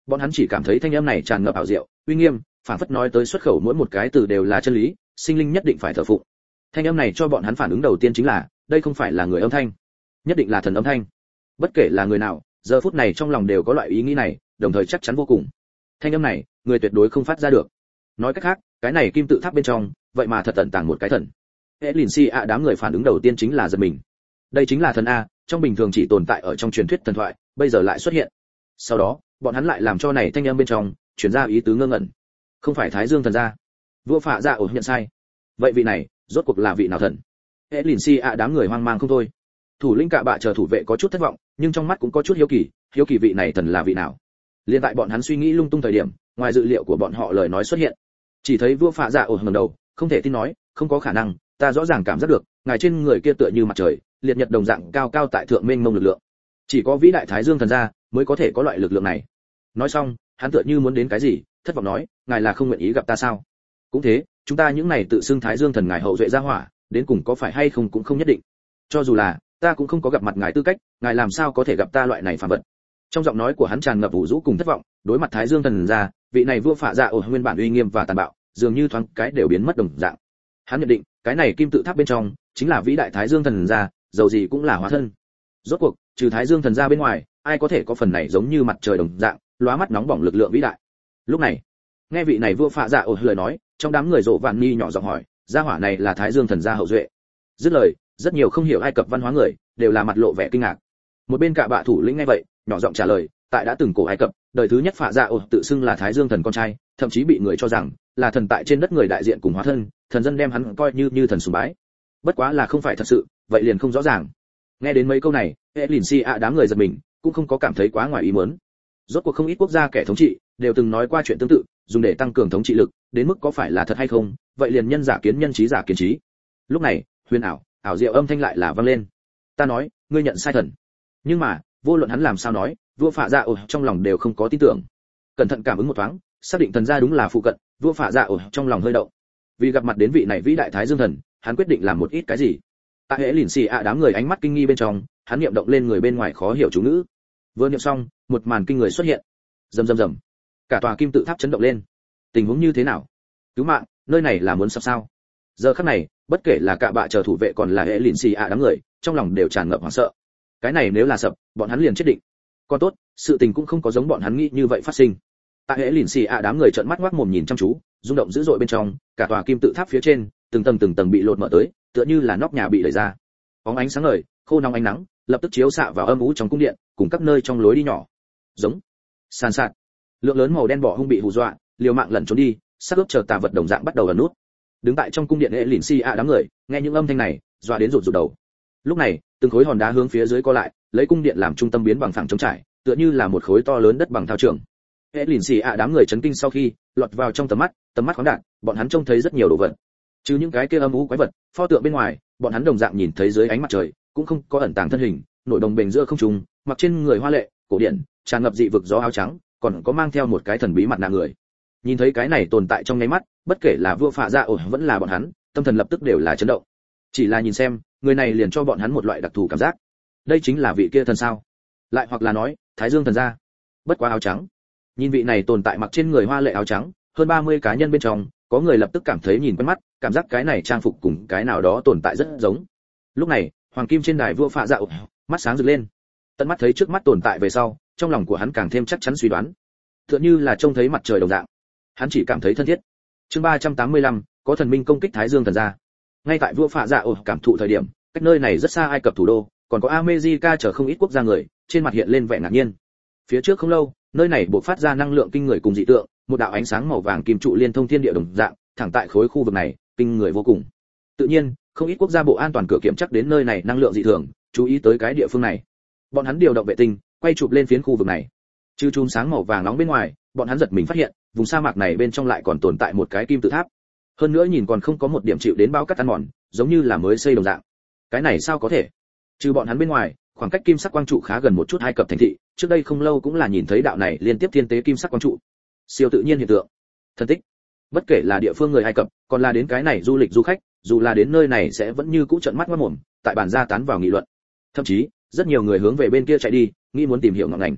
Speaker 1: Bọn hắn chỉ cảm thấy thanh âm này tràn ngập ảo diệu, uy nghiêm, phảng phất nói tới xuất khẩu mỗi một cái từ đều là chân lý, sinh linh nhất định phải thờ phụng. Thanh âm này cho bọn hắn phản ứng đầu tiên chính là, đây không phải là người âm thanh, nhất định là thần âm thanh. Bất kể là người nào, giờ phút này trong lòng đều có loại ý nghĩ này, đồng thời chắc chắn vô cùng. Thanh âm này, người tuyệt đối không phát ra được. Nói cách khác, cái này kim tự tháp bên trong, vậy mà thật tận tàng một cái thần. Elinsi ạ đám người phản ứng đầu tiên chính là giật mình. Đây chính là thần a, trong bình thường chỉ tồn tại ở trong truyền thuyết thần thoại, bây giờ lại xuất hiện. Sau đó, bọn hắn lại làm cho này thanh âm bên trong truyền ra ý tứ ngơ ngẩn. Không phải Thái Dương thần gia. Vua Phạ Dạ ổ nhận sai. Vậy vị này, rốt cuộc là vị nào thần? Elinsi ạ đám người hoang mang không thôi. Thủ lĩnh Cạ Bạ chờ thủ vệ có chút thất vọng, nhưng trong mắt cũng có chút hiếu kỳ vị này thần là vị nào. Liên tại bọn hắn suy nghĩ lung tung thời điểm, ngoài dự liệu của bọn họ lời nói xuất hiện. Chỉ thấy vua Phạ Dạ ổ ngẩng đầu, không thể tin nói, không có khả năng, ta rõ ràng cảm giác được, ngài trên người kia tựa như mặt trời, liệt nhật đồng dạng cao cao tại thượng mênh mông lực lượng. Chỉ có vĩ đại Thái Dương thần gia mới có thể có loại lực lượng này. Nói xong, hắn tựa như muốn đến cái gì, thất vọng nói, ngài là không nguyện ý gặp ta sao? Cũng thế, chúng ta những này tự xưng Thái Dương thần ngài hậu duệ gia hỏa, đến cùng có phải hay không cũng không nhất định. Cho dù là, ta cũng không có gặp mặt ngài tư cách, ngài làm sao có thể gặp ta loại này phàm vật. Trong giọng nói của hắn tràn ngập vũ dũ cùng thất vọng, đối mặt Thái Dương thần gia, vị này vua Phạ Dạ ổ nguyên bản uy nghiêm và tàn bạo, dường như thoáng cái đều biến mất đồng dạng. Hắn nhận định, cái này kim tự tháp bên trong chính là vĩ đại Thái Dương thần gia, dầu gì cũng là hóa thân. Rốt cuộc, trừ Thái Dương thần gia bên ngoài, ai có thể có phần này giống như mặt trời đồng dạng, lóa mắt nóng bỏng lực lượng vĩ đại. Lúc này, nghe vị này vua Phạ Dạ ổ lời nói, trong đám người rộ vạn ni nhỏ giọng hỏi, gia hỏa này là Thái Dương thần gia hậu duệ? Dứt lời, rất nhiều không hiểu Ai Cập văn hóa người đều là mặt lộ vẻ kinh ngạc. Một bên Cạ Bạ thủ lĩnh nghe vậy, nhỏ giọng trả lời, tại đã từng cổ Ai Cập, đời thứ nhất Phạ Dạ ổ tự xưng là Thái Dương thần con trai, thậm chí bị người cho rằng là thần tại trên đất người đại diện cùng hóa thân, thần dân đem hắn coi như thần sùng bái. Bất quá là không phải thật sự, vậy liền không rõ ràng. Nghe đến mấy câu này, Elinsi ạ đám người giật mình, cũng không có cảm thấy quá ngoài ý muốn. Rốt cuộc không ít quốc gia kẻ thống trị đều từng nói qua chuyện tương tự, dùng để tăng cường thống trị lực, đến mức có phải là thật hay không, vậy liền nhân giả kiến nhân, trí giả kiến trí. Lúc này, huyền ảo diệu âm thanh lại là vang lên. Ta nói, ngươi nhận sai thần. Nhưng mà, vô luận hắn làm sao nói, vua Phạ Dạ ổ trong lòng đều không có tin tưởng. Cẩn thận cảm ứng một thoáng, xác định thần gia đúng là phụ cận, vua Phạ Dạ ổ trong lòng hơi động. Vì gặp mặt đến vị này vĩ đại Thái Dương thần, hắn quyết định làm một ít cái gì. Tại hệ lìn xì ạ đám người ánh mắt kinh nghi bên trong, hắn niệm động lên người bên ngoài khó hiểu chú ngữ. Vừa niệm xong, một màn kinh người xuất hiện. Rầm rầm rầm, cả tòa kim tự tháp chấn động lên. Tình huống như thế nào? Cứu mạng, nơi này là muốn sập sao? Giờ khắc này, bất kể là Cạ Bạ chờ thủ vệ còn là hệ lìn xì ạ đám người, trong lòng đều tràn ngập hoảng sợ. Cái này nếu là sập, bọn hắn liền chết định. Còn tốt, sự tình cũng không có giống bọn hắn nghĩ như vậy phát sinh. Tại hệ lìn xì ạ đám người trợn mắt ngoác mồm nhìn chăm chú, rung động dữ dội bên trong, cả tòa kim tự tháp phía trên, từng tầng bị lột mở tới, tựa như là nóc nhà bị đẩy ra. Bóng ánh sáng ngời, khô nóng ánh nắng, lập tức chiếu xạ vào âm u trong cung điện, cùng các nơi trong lối đi nhỏ. Giống, sàn sạt, lượng lớn màu đen bọ hung bị hù dọa, liều mạng lẩn trốn đi, xác ướp chờ tà vật đồng dạng bắt đầu ẩn nút. Đứng tại trong cung điện hệ lìn xì ạ đám người, nghe những âm thanh này, dọa đến rụt đầu. Lúc này, từng khối hòn đá hướng phía dưới co lại, lấy cung điện làm trung tâm biến bằng phẳng trống trải, tựa như là một khối to lớn đất bằng thao trường. Hệ lìn xì ạ đám người chấn kinh sau khi lọt vào trong tầm mắt khoáng đạt, bọn hắn trông thấy rất nhiều đồ vật. Trừ những cái kia âm u quái vật, pho tượng bên ngoài, bọn hắn đồng dạng nhìn thấy dưới ánh mặt trời, cũng không có ẩn tàng thân hình, nổi đồng bềnh giữa không trung, mặc trên người hoa lệ, cổ điển, tràn ngập dị vực gió áo trắng, còn có mang theo một cái thần bí mặt nạ người. Nhìn thấy cái này tồn tại trong nháy mắt, bất kể là vua Phạ Dạ ổ vẫn là bọn hắn, tâm thần lập tức đều là chấn động. Chỉ là nhìn xem, người này liền cho bọn hắn một loại đặc thù cảm giác. Đây chính là vị kia thần sao? Lại hoặc là nói, Thái Dương thần gia. Bất quá áo trắng. Nhìn vị này tồn tại mặc trên người hoa lệ áo trắng, hơn 30 cá nhân bên trong, có người lập tức cảm thấy nhìn quen mắt, cảm giác cái này trang phục cùng cái nào đó tồn tại rất giống. Lúc này, hoàng kim trên đài vua Phạ Dạ ổ, mắt sáng rực lên. Tận mắt thấy trước mắt tồn tại về sau, trong lòng của hắn càng thêm chắc chắn suy đoán. Tựa như là trông thấy mặt trời đồng dạng. Hắn chỉ cảm thấy thân thiết. Chương 385, có thần minh công kích Thái Dương thần gia. Ngay tại vua Phạ Dạ ổ cảm thụ thời điểm, cách nơi này rất xa Ai Cập thủ đô, còn có America chở không ít quốc gia người, trên mặt hiện lên vẻ ngạc nhiên. Phía trước không lâu, nơi này bộc phát ra năng lượng kinh người cùng dị tượng, một đạo ánh sáng màu vàng kim trụ liên thông thiên địa đồng dạng, thẳng tại khối khu vực này, kinh người vô cùng. Tự nhiên, không ít quốc gia bộ an toàn cửa kiểm chắc đến nơi này năng lượng dị thường, chú ý tới cái địa phương này. Bọn hắn điều động vệ tinh, quay chụp lên phiến khu vực này. Trừ chùm sáng màu vàng nóng bên ngoài, bọn hắn giật mình phát hiện, vùng sa mạc này bên trong lại còn tồn tại một cái kim tự tháp. Hơn nữa nhìn còn không có một điểm chịu đến bão cát ăn mòn, giống như là mới xây đồng dạng. Cái này sao có thể? Trừ bọn hắn bên ngoài, khoảng cách kim sắc quang trụ khá gần một chút Ai Cập thành thị, trước đây không lâu cũng là nhìn thấy đạo này liên tiếp thiên tế kim sắc quang trụ. Siêu tự nhiên hiện tượng. Thần tích. Bất kể là địa phương người Ai Cập, còn là đến cái này du lịch du khách, dù là đến nơi này sẽ vẫn như cũ trợn mắt ngoác mồm, tại bản gia tán vào nghị luận. Thậm chí, rất nhiều người hướng về bên kia chạy đi, nghĩ muốn tìm hiểu ngọn ngành.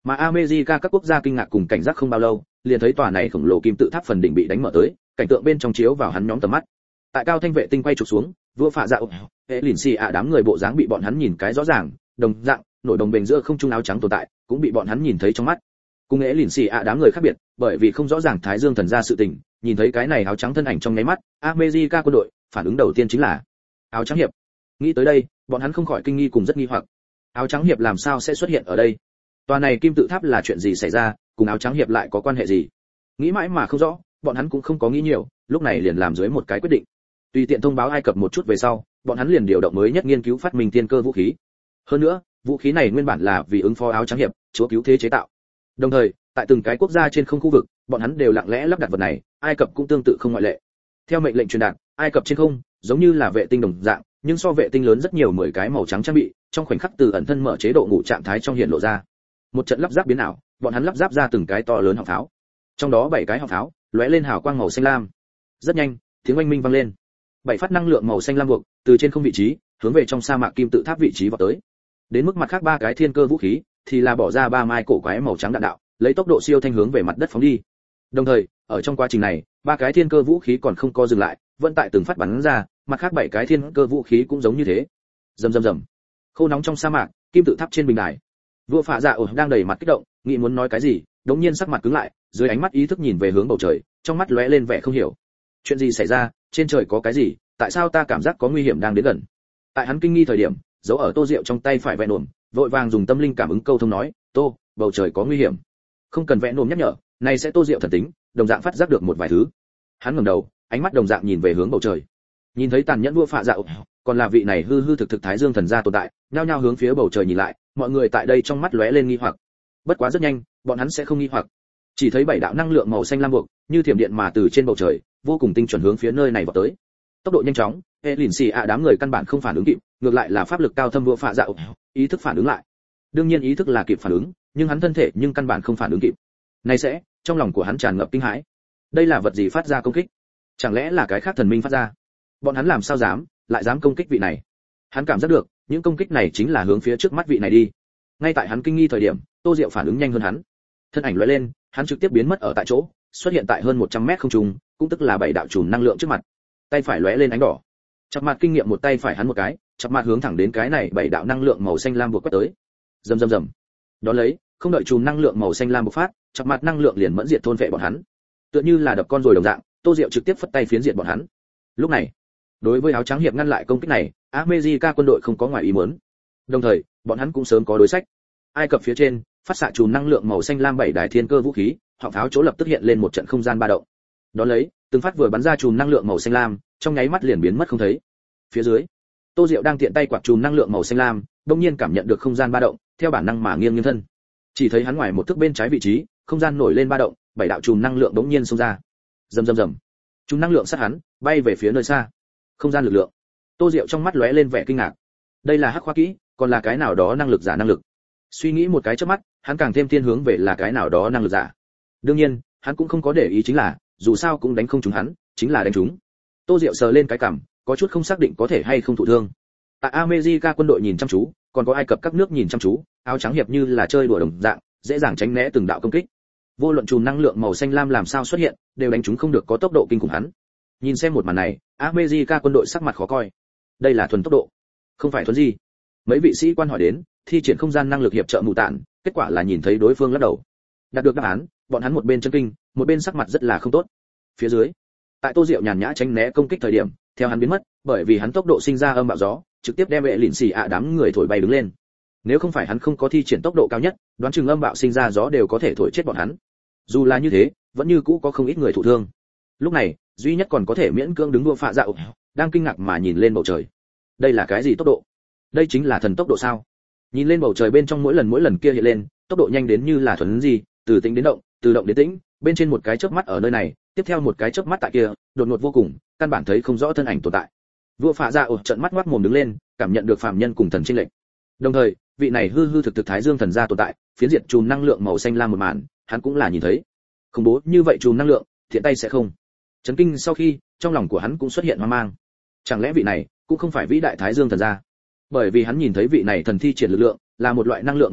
Speaker 1: Mà America các quốc gia kinh ngạc cùng cảnh giác không bao lâu, liền thấy tòa này khổng lồ kim tự tháp phần đỉnh bị đánh mở tới, cảnh tượng bên trong chiếu vào hắn nhóm tầm mắt. Tại cao thanh vệ tinh quay chụp xuống, vua phạ dạ hệ lìn xì ạ đám người bộ dáng bị bọn hắn nhìn cái rõ ràng, đồng dạng nổi đồng bền giữa không trung áo trắng tồn tại, cũng bị bọn hắn nhìn thấy trong mắt. Cùng hệ lìn xì ạ đám người khác biệt, bởi vì không rõ ràng Thái Dương thần gia sự tình, nhìn thấy cái này áo trắng thân ảnh trong nháy mắt, America quân đội phản ứng đầu tiên chính là áo trắng hiệp. Nghĩ tới đây, bọn hắn không khỏi kinh nghi cùng rất nghi hoặc. Áo trắng hiệp làm sao sẽ xuất hiện ở đây? Tòa này kim tự tháp là chuyện gì xảy ra, cùng áo trắng hiệp lại có quan hệ gì? Nghĩ mãi mà không rõ, bọn hắn cũng không có nghĩ nhiều, lúc này liền làm dưới một cái quyết định. Tùy tiện thông báo Ai Cập một chút về sau, bọn hắn liền điều động mới nhất nghiên cứu phát minh tiên cơ vũ khí. Hơn nữa, vũ khí này nguyên bản là vì ứng phó áo trắng hiệp, chúa cứu thế chế tạo. Đồng thời, tại từng cái quốc gia trên không khu vực, bọn hắn đều lặng lẽ lắp đặt vật này, Ai Cập cũng tương tự không ngoại lệ. Theo mệnh lệnh truyền đạt, Ai Cập trên không, giống như là vệ tinh đồng dạng, nhưng so vệ tinh lớn rất nhiều 10 cái màu trắng trang bị, trong khoảnh khắc từ ẩn thân mở chế độ ngủ trạng thái trong hiện lộ ra. Một trận lắp ráp biến ảo, bọn hắn lắp ráp ra từng cái to lớn họng pháo. Trong đó 7 cái họng pháo lóe lên hào quang màu xanh lam. Rất nhanh, tiếng oanh minh vang lên. 7 phát năng lượng màu xanh lam buộc từ trên không vị trí, hướng về trong sa mạc kim tự tháp vị trí vọt tới. Đến mức mặt khác 3 cái thiên cơ vũ khí, thì là bỏ ra 3 mai cổ quái màu trắng đạn đạo, lấy tốc độ siêu thanh hướng về mặt đất phóng đi. Đồng thời, ở trong quá trình này, 3 cái thiên cơ vũ khí còn không có dừng lại, vẫn tại từng phát bắn ra, mặt khác 7 cái thiên cơ vũ khí cũng giống như thế. Rầm rầm rầm. Khô nóng trong sa mạc, kim tự tháp trên bình đài. Vua Phạ Dạ đang đầy mặt kích động, nghĩ muốn nói cái gì, đống nhiên sắc mặt cứng lại, dưới ánh mắt ý thức nhìn về hướng bầu trời, trong mắt lóe lên vẻ không hiểu. Chuyện gì xảy ra, trên trời có cái gì, tại sao ta cảm giác có nguy hiểm đang đến gần? Tại hắn kinh nghi thời điểm, giấu ở tô rượu trong tay phải vẽ nổm, vội vàng dùng tâm linh cảm ứng câu thông nói, tô, bầu trời có nguy hiểm. Không cần vẽ nổm nhắc nhở, này sẽ tô rượu thần tính, đồng dạng phát giác được một vài thứ. Hắn ngẩng đầu, ánh mắt đồng dạng nhìn về hướng bầu trời. Nhìn thấy tàn nhẫn vua Phạ Dạ, còn là vị này hư hư thực thực Thái Dương thần gia tồn tại, nhao nhao hướng phía bầu trời nhìn lại, mọi người tại đây trong mắt lóe lên nghi hoặc. Bất quá rất nhanh, bọn hắn sẽ không nghi hoặc. Chỉ thấy 7 đạo năng lượng màu xanh lam buộc, như thiểm điện mà từ trên bầu trời, vô cùng tinh chuẩn hướng phía nơi này vọt tới. Tốc độ nhanh chóng, lìn xì ạ đám người căn bản không phản ứng kịp, ngược lại là pháp lực cao thâm vua Phạ Dạ ý thức phản ứng lại. Đương nhiên ý thức là kịp phản ứng, nhưng hắn thân thể nhưng căn bản không phản ứng kịp. Này sẽ, trong lòng của hắn tràn ngập kinh hãi. Đây là vật gì phát ra công kích? Chẳng lẽ là cái khác thần minh phát ra? Bọn hắn làm sao lại dám công kích vị này? Hắn cảm giác được, những công kích này chính là hướng phía trước mắt vị này đi. Ngay tại hắn kinh nghi thời điểm, Tô Diệu phản ứng nhanh hơn hắn. Thân ảnh lóe lên, hắn trực tiếp biến mất ở tại chỗ, xuất hiện tại hơn 100 mét không trung, cũng tức là 7 đạo chùm năng lượng trước mặt. Tay phải lóe lên ánh đỏ. Chập mặt kinh nghiệm một tay phải hắn một cái, chập mặt hướng thẳng đến cái này 7 đạo năng lượng màu xanh lam buộc quét tới. Rầm rầm rầm. Đó lấy, không đợi chùm năng lượng màu xanh lam bộc phát, chập mặt năng lượng liền mẫn diệt thôn vệ bọn hắn. Tựa như là đập con rồi đồng dạng, Tô Diệu trực tiếp phất tay phiến diệt bọn hắn. Lúc này, đối với áo trắng hiệp ngăn lại công kích này, America quân đội không có ngoài ý muốn. Đồng thời, bọn hắn cũng sớm có đối sách. Ai Cập phía trên, phát xạ chùm năng lượng màu xanh lam 7 đài thiên cơ vũ khí, họng pháo chỗ lập tức hiện lên một trận không gian ba động. Đó lấy, từng phát vừa bắn ra chùm năng lượng màu xanh lam, trong nháy mắt liền biến mất không thấy. Phía dưới, Tô Diệu đang tiện tay quạt chùm năng lượng màu xanh lam, đột nhiên cảm nhận được không gian ba động, theo bản năng mà nghiêng nghiêng thân. Chỉ thấy hắn ngoài một thước bên trái vị trí, không gian nổi lên ba động, 7 đạo chùm năng lượng đột nhiên xông ra. Rầm rầm rầm. Chùm năng lượng sát hắn, bay về phía nơi xa. Không gian lực lượng. Tô Diệu trong mắt lóe lên vẻ kinh ngạc. Đây là hắc khoa kỹ, còn là cái nào đó năng lực giả năng lực. Suy nghĩ một cái chớp mắt, hắn càng thêm thiên hướng về là cái nào đó năng lực giả. Đương nhiên, hắn cũng không có để ý chính là, dù sao cũng đánh không trúng hắn, chính là đánh trúng. Tô Diệu sờ lên cái cằm, có chút không xác định có thể hay không thụ thương. Tại America quân đội nhìn chăm chú, còn có Ai Cập các nước nhìn chăm chú, áo trắng hiệp như là chơi đùa đồng dạng, dễ dàng tránh né từng đạo công kích. Vô luận chùm năng lượng màu xanh lam làm sao xuất hiện, đều đánh trúng không được có tốc độ kinh khủng hắn. Nhìn xem một màn này, America quân đội sắc mặt khó coi. Đây là thuần tốc độ, không phải thuần gì. Mấy vị sĩ quan hỏi đến, thi triển không gian năng lực hiệp trợ mù tản, kết quả là nhìn thấy đối phương lắc đầu. Đạt được đáp án, bọn hắn một bên chân kinh, một bên sắc mặt rất là không tốt. Phía dưới, tại Tô Diệu nhàn nhã tránh né công kích thời điểm, theo hắn biến mất, bởi vì hắn tốc độ sinh ra âm bạo gió, trực tiếp đem vệ lìn xì ạ đám người thổi bay đứng lên. Nếu không phải hắn không có thi triển tốc độ cao nhất, đoán chừng âm bạo sinh ra gió đều có thể thổi chết bọn hắn. Dù là như thế, vẫn như cũ có không ít người thụ thương. Lúc này, duy nhất còn có thể miễn cưỡng đứng đua Phạ Dạ đang kinh ngạc mà nhìn lên bầu trời. Đây là cái gì tốc độ? Đây chính là thần tốc độ sao? Nhìn lên bầu trời bên trong mỗi lần kia hiện lên, tốc độ nhanh đến như là thuần gì, từ tĩnh đến động, từ động đến tĩnh, bên trên một cái chớp mắt ở nơi này, tiếp theo một cái chớp mắt tại kia, đột ngột vô cùng, căn bản thấy không rõ thân ảnh tồn tại. Vua Phạ Dạ trợn mắt ngoác mồm đứng lên, cảm nhận được phàm nhân cùng thần chênh lệch. Đồng thời, vị này hư hư thực thực Thái Dương thần gia tồn tại, phiến diệt chùm năng lượng màu xanh lam một màn, hắn cũng là nhìn thấy. Khủng bố như vậy chùm năng lượng, thiện tay sẽ không. Chấn kinh sau khi, trong lòng của hắn cũng xuất hiện hoang mang. Chẳng lẽ vị này cũng không phải vĩ đại Thái Dương thần gia? Bởi vì hắn nhìn thấy vị này thần thi triển lực lượng, là một loại năng lượng màu đỏ,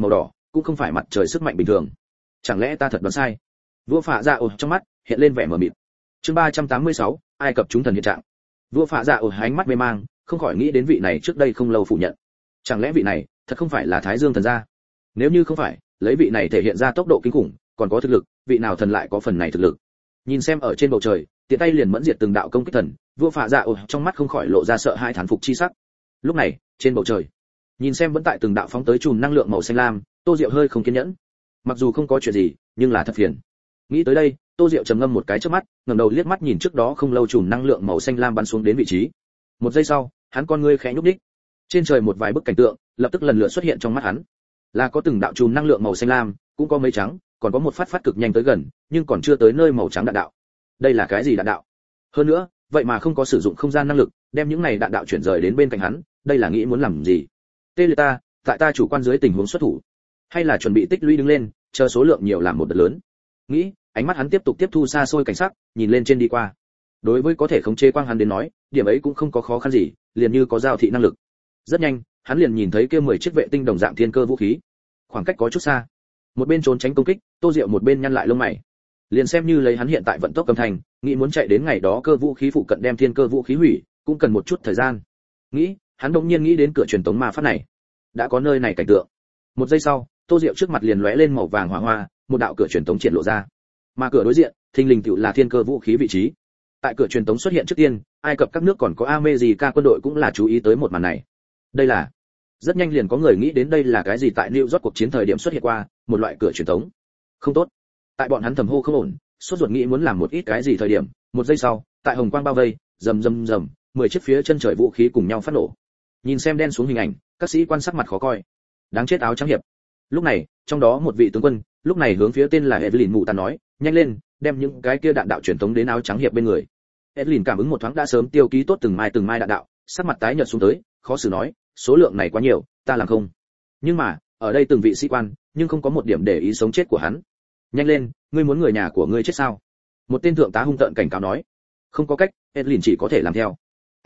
Speaker 1: cũng không phải mặt trời sức mạnh bình thường. Chẳng lẽ ta thật đoán sai? Vua Phạ Dạ ồ trong mắt hiện lên vẻ mờ mịt. Chương 386, Ai Cập chúng thần hiện trạng. Vua Phạ Dạ ồ ánh mắt mê mang, không khỏi nghĩ đến vị này trước đây không lâu phủ nhận. Chẳng lẽ vị này thật không phải là Thái Dương thần gia? Nếu như không phải, lấy vị này thể hiện ra tốc độ kinh khủng, còn có thực lực, vị nào thần lại có phần này thực lực? Nhìn xem ở trên bầu trời, tiện tay liền mẫn diệt từng đạo công kích thần, vua Phạ Dạ ồ trong mắt không khỏi lộ ra sợ hãi thán phục chi sắc. Lúc này, trên bầu trời, nhìn xem vẫn tại từng đạo phóng tới chùm năng lượng màu xanh lam, Tô Diệu hơi không kiên nhẫn. Mặc dù không có chuyện gì, nhưng là thật phiền. Nghĩ tới đây, Tô Diệu trầm ngâm một cái trước mắt, ngẩng đầu liếc mắt nhìn trước đó không lâu chùm năng lượng màu xanh lam bắn xuống đến vị trí. Một giây sau, hắn con ngươi khẽ nhúc nhích. Trên trời một vài bức cảnh tượng, lập tức lần lượt xuất hiện trong mắt hắn. Là có từng đạo chùm năng lượng màu xanh lam, cũng có mấy trắng, còn có một phát cực nhanh tới gần, nhưng còn chưa tới nơi màu trắng đạn đạo. Đây là cái gì đạn đạo? Hơn nữa, vậy mà không có sử dụng không gian năng lực, đem những này đạn đạo chuyển rời đến bên cạnh hắn, đây là nghĩ muốn làm gì? Tê liệt ta, tại ta chủ quan dưới tình huống xuất thủ, hay là chuẩn bị tích lũy đứng lên, chờ số lượng nhiều làm một đợt lớn. Nghĩ, ánh mắt hắn tiếp tục tiếp thu xa xôi cảnh sắc, nhìn lên trên đi qua. Đối với có thể khống chế quang hắn đến nói, điểm ấy cũng không có khó khăn gì, liền như có giao thị năng lực. Rất nhanh, hắn liền nhìn thấy kia 10 chiếc vệ tinh đồng dạng thiên cơ vũ khí. Khoảng cách có chút xa. Một bên trốn tránh công kích, Tô Diệu một bên nhăn lại lông mày. Liền xem như lấy hắn hiện tại vận tốc cầm thành, nghĩ muốn chạy đến ngày đó cơ vũ khí phụ cận đem thiên cơ vũ khí hủy, cũng cần một chút thời gian. Nghĩ, hắn đột nhiên nghĩ đến cửa truyền tống ma pháp này. Đã có nơi này cảnh tượng. Một giây sau, Tô Diệu trước mặt liền lóe lên màu vàng hỏa hoa, một đạo cửa truyền tống triển lộ ra. Mà cửa đối diện, thình lình tựu là thiên cơ vũ khí vị trí. Tại cửa truyền tống xuất hiện trước tiên, Ai Cập các nước còn có America quân đội cũng là chú ý tới một màn này. Đây là, rất nhanh liền có người nghĩ đến đây là cái gì tại New York cuộc chiến thời điểm xuất hiện qua, một loại cửa truyền tống. Không tốt. Tại bọn hắn thầm hô không ổn, sốt ruột nghĩ muốn làm một ít cái gì thời điểm, một giây sau, tại hồng quang bao vây, rầm rầm rầm, 10 chiếc phía chân trời vũ khí cùng nhau phát nổ. Nhìn xem đen xuống hình ảnh, các sĩ quan sắc mặt khó coi. Đáng chết áo trắng hiệp. Lúc này, trong đó một vị tướng quân, lúc này hướng phía tên là Evelyn mụ ta nói, nhanh lên, đem những cái kia đạn đạo truyền tống đến áo trắng hiệp bên người. Evelyn cảm ứng một thoáng đã sớm tiêu ký tốt từng mai đạn đạo, sắc mặt tái nhợt xuống tới, khó xử nói, số lượng này quá nhiều, ta làm không. Nhưng mà, ở đây từng vị sĩ quan, nhưng không có một điểm để ý sống chết của hắn. Nhanh lên, ngươi muốn người nhà của ngươi chết sao? Một tên thượng tá hung tợn cảnh cáo nói. Không có cách, Evelyn chỉ có thể làm theo.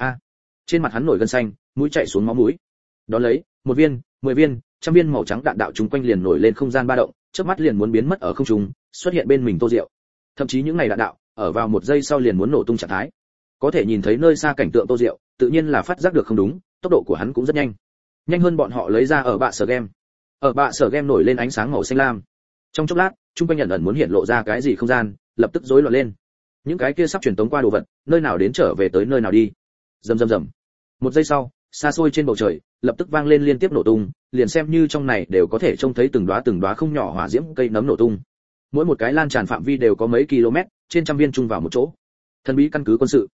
Speaker 1: Trên mặt hắn nổi gân xanh, mũi chảy xuống máu mũi. Đó lấy, một viên, 10 viên, trăm viên màu trắng đạn đạo chúng quanh liền nổi lên không gian ba động, chớp mắt liền muốn biến mất ở không trung, xuất hiện bên mình Tô Diệu. Thậm chí những này đạn đạo, ở vào một giây sau liền muốn nổ tung trạng thái. Có thể nhìn thấy nơi xa cảnh tượng Tô Diệu, tự nhiên là phát giác được không đúng, tốc độ của hắn cũng rất nhanh. Nhanh hơn bọn họ lấy ra ở bạ sở game. Ở bạ sở game nổi lên ánh sáng màu xanh lam. Trong chốc lát, trung quanh ẩn muốn hiện lộ ra cái gì không gian, lập tức rối loạn lên. Những cái kia sắp truyền tống qua đồ vật, nơi nào đến trở về tới nơi nào đi. Rầm rầm rầm. Một giây sau, xa xôi trên bầu trời, lập tức vang lên liên tiếp nổ tung, liền xem như trong này đều có thể trông thấy từng đóa không nhỏ hỏa diễm cây nấm nổ tung. Mỗi một cái lan tràn phạm vi đều có mấy km, trên trăm viên chung vào một chỗ. Thần bí căn cứ quân sự.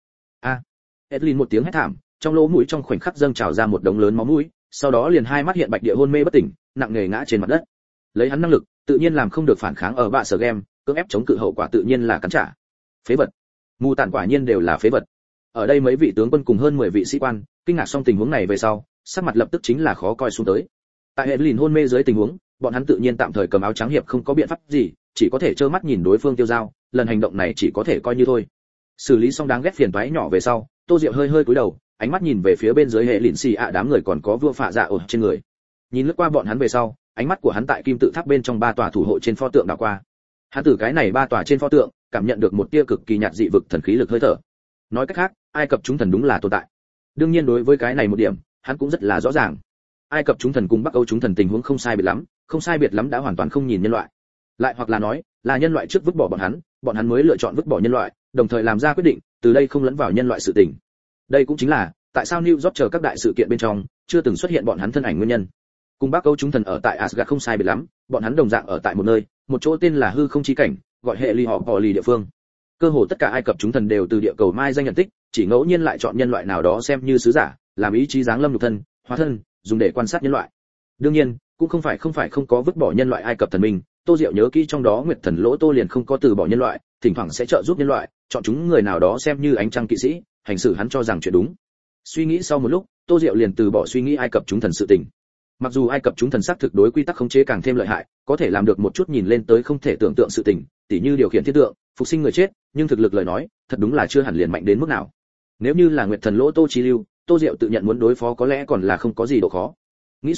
Speaker 1: Edlin một tiếng hét thảm, trong lỗ mũi trong khoảnh khắc dâng trào ra một đống lớn máu mũi, sau đó liền hai mắt hiện bạch địa hôn mê bất tỉnh, nặng nề ngã trên mặt đất. Lấy hắn năng lực, tự nhiên làm không được phản kháng ở bạ sở game, cưỡng ép chống cự hậu quả tự nhiên là cắn trả. Phế vật. Mù tản quả nhiên đều là phế vật. Ở đây mấy vị tướng quân cùng hơn 10 vị sĩ quan, kinh ngạc xong tình huống này về sau, sắc mặt lập tức chính là khó coi xuống tới. Tại Edlin hôn mê dưới tình huống, bọn hắn tự nhiên tạm thời cầm áo trắng hiệp không có biện pháp gì, chỉ có thể trơ mắt nhìn đối phương tiêu dao, lần hành động này chỉ có thể coi như thôi. Xử lý xong đáng ghét phiền toái nhỏ về sau, Tô Diệu hơi cúi đầu, ánh mắt nhìn về phía bên dưới hệ lịn xì ạ đám người còn có vua Phạ Dạ ở trên người. Nhìn lướt qua bọn hắn về sau, ánh mắt của hắn tại kim tự tháp bên trong 3 tòa thủ hộ trên pho tượng đảo qua. Hắn từ cái này 3 tòa trên pho tượng, cảm nhận được một tia cực kỳ nhạt dị vực thần khí lực hơi thở. Nói cách khác, Ai Cập chúng thần đúng là tồn tại. Đương nhiên đối với cái này một điểm, hắn cũng rất là rõ ràng. Ai Cập chúng thần cùng Bắc Âu chúng thần tình huống không sai biệt lắm đã hoàn toàn không nhìn nhân loại. Lại hoặc là nói, là nhân loại trước vứt bỏ bọn hắn mới lựa chọn vứt bỏ nhân loại, đồng thời làm ra quyết định, từ đây không lẫn vào nhân loại sự tình. Đây cũng chính là tại sao New York chờ các đại sự kiện bên trong chưa từng xuất hiện bọn hắn thân ảnh nguyên nhân. Cùng Bắc Âu chúng thần ở tại Asgard không sai biệt lắm, bọn hắn đồng dạng ở tại một nơi, một chỗ tên là hư không chi cảnh, gọi hệ ly họ Poly địa phương. Cơ hồ tất cả Ai Cập chúng thần đều từ địa cầu mai danh nhận tích, chỉ ngẫu nhiên lại chọn nhân loại nào đó xem như sứ giả, làm ý chí giáng lâm lục thân, hóa thân, dùng để quan sát nhân loại. Đương nhiên, cũng không phải không có vứt bỏ nhân loại Ai Cập thần minh, Tô Diệu nhớ kỹ trong đó Nguyệt thần Lỗ Tô liền không có từ bỏ nhân loại, thỉnh thoảng sẽ trợ giúp nhân loại, chọn chúng người nào đó xem như ánh trăng kỵ sĩ, hành xử hắn cho rằng chuyện đúng. Suy nghĩ sau một lúc, Tô Diệu liền từ bỏ suy nghĩ Ai Cập chúng thần sự tình. Mặc dù Ai Cập chúng thần xác thực đối quy tắc khống chế càng thêm lợi hại, có thể làm được một chút nhìn lên tới không thể tưởng tượng sự tình, tỉ như điều khiển thiên tượng, phục sinh người chết, nhưng thực lực lời nói, thật đúng là chưa hẳn liền mạnh đến mức nào. Nếu như là Nguyệt thần Lỗ Tô chi lưu, Tô Diệu tự nhận muốn đối phó có lẽ còn là không có gì độ khó. Nghĩ xong,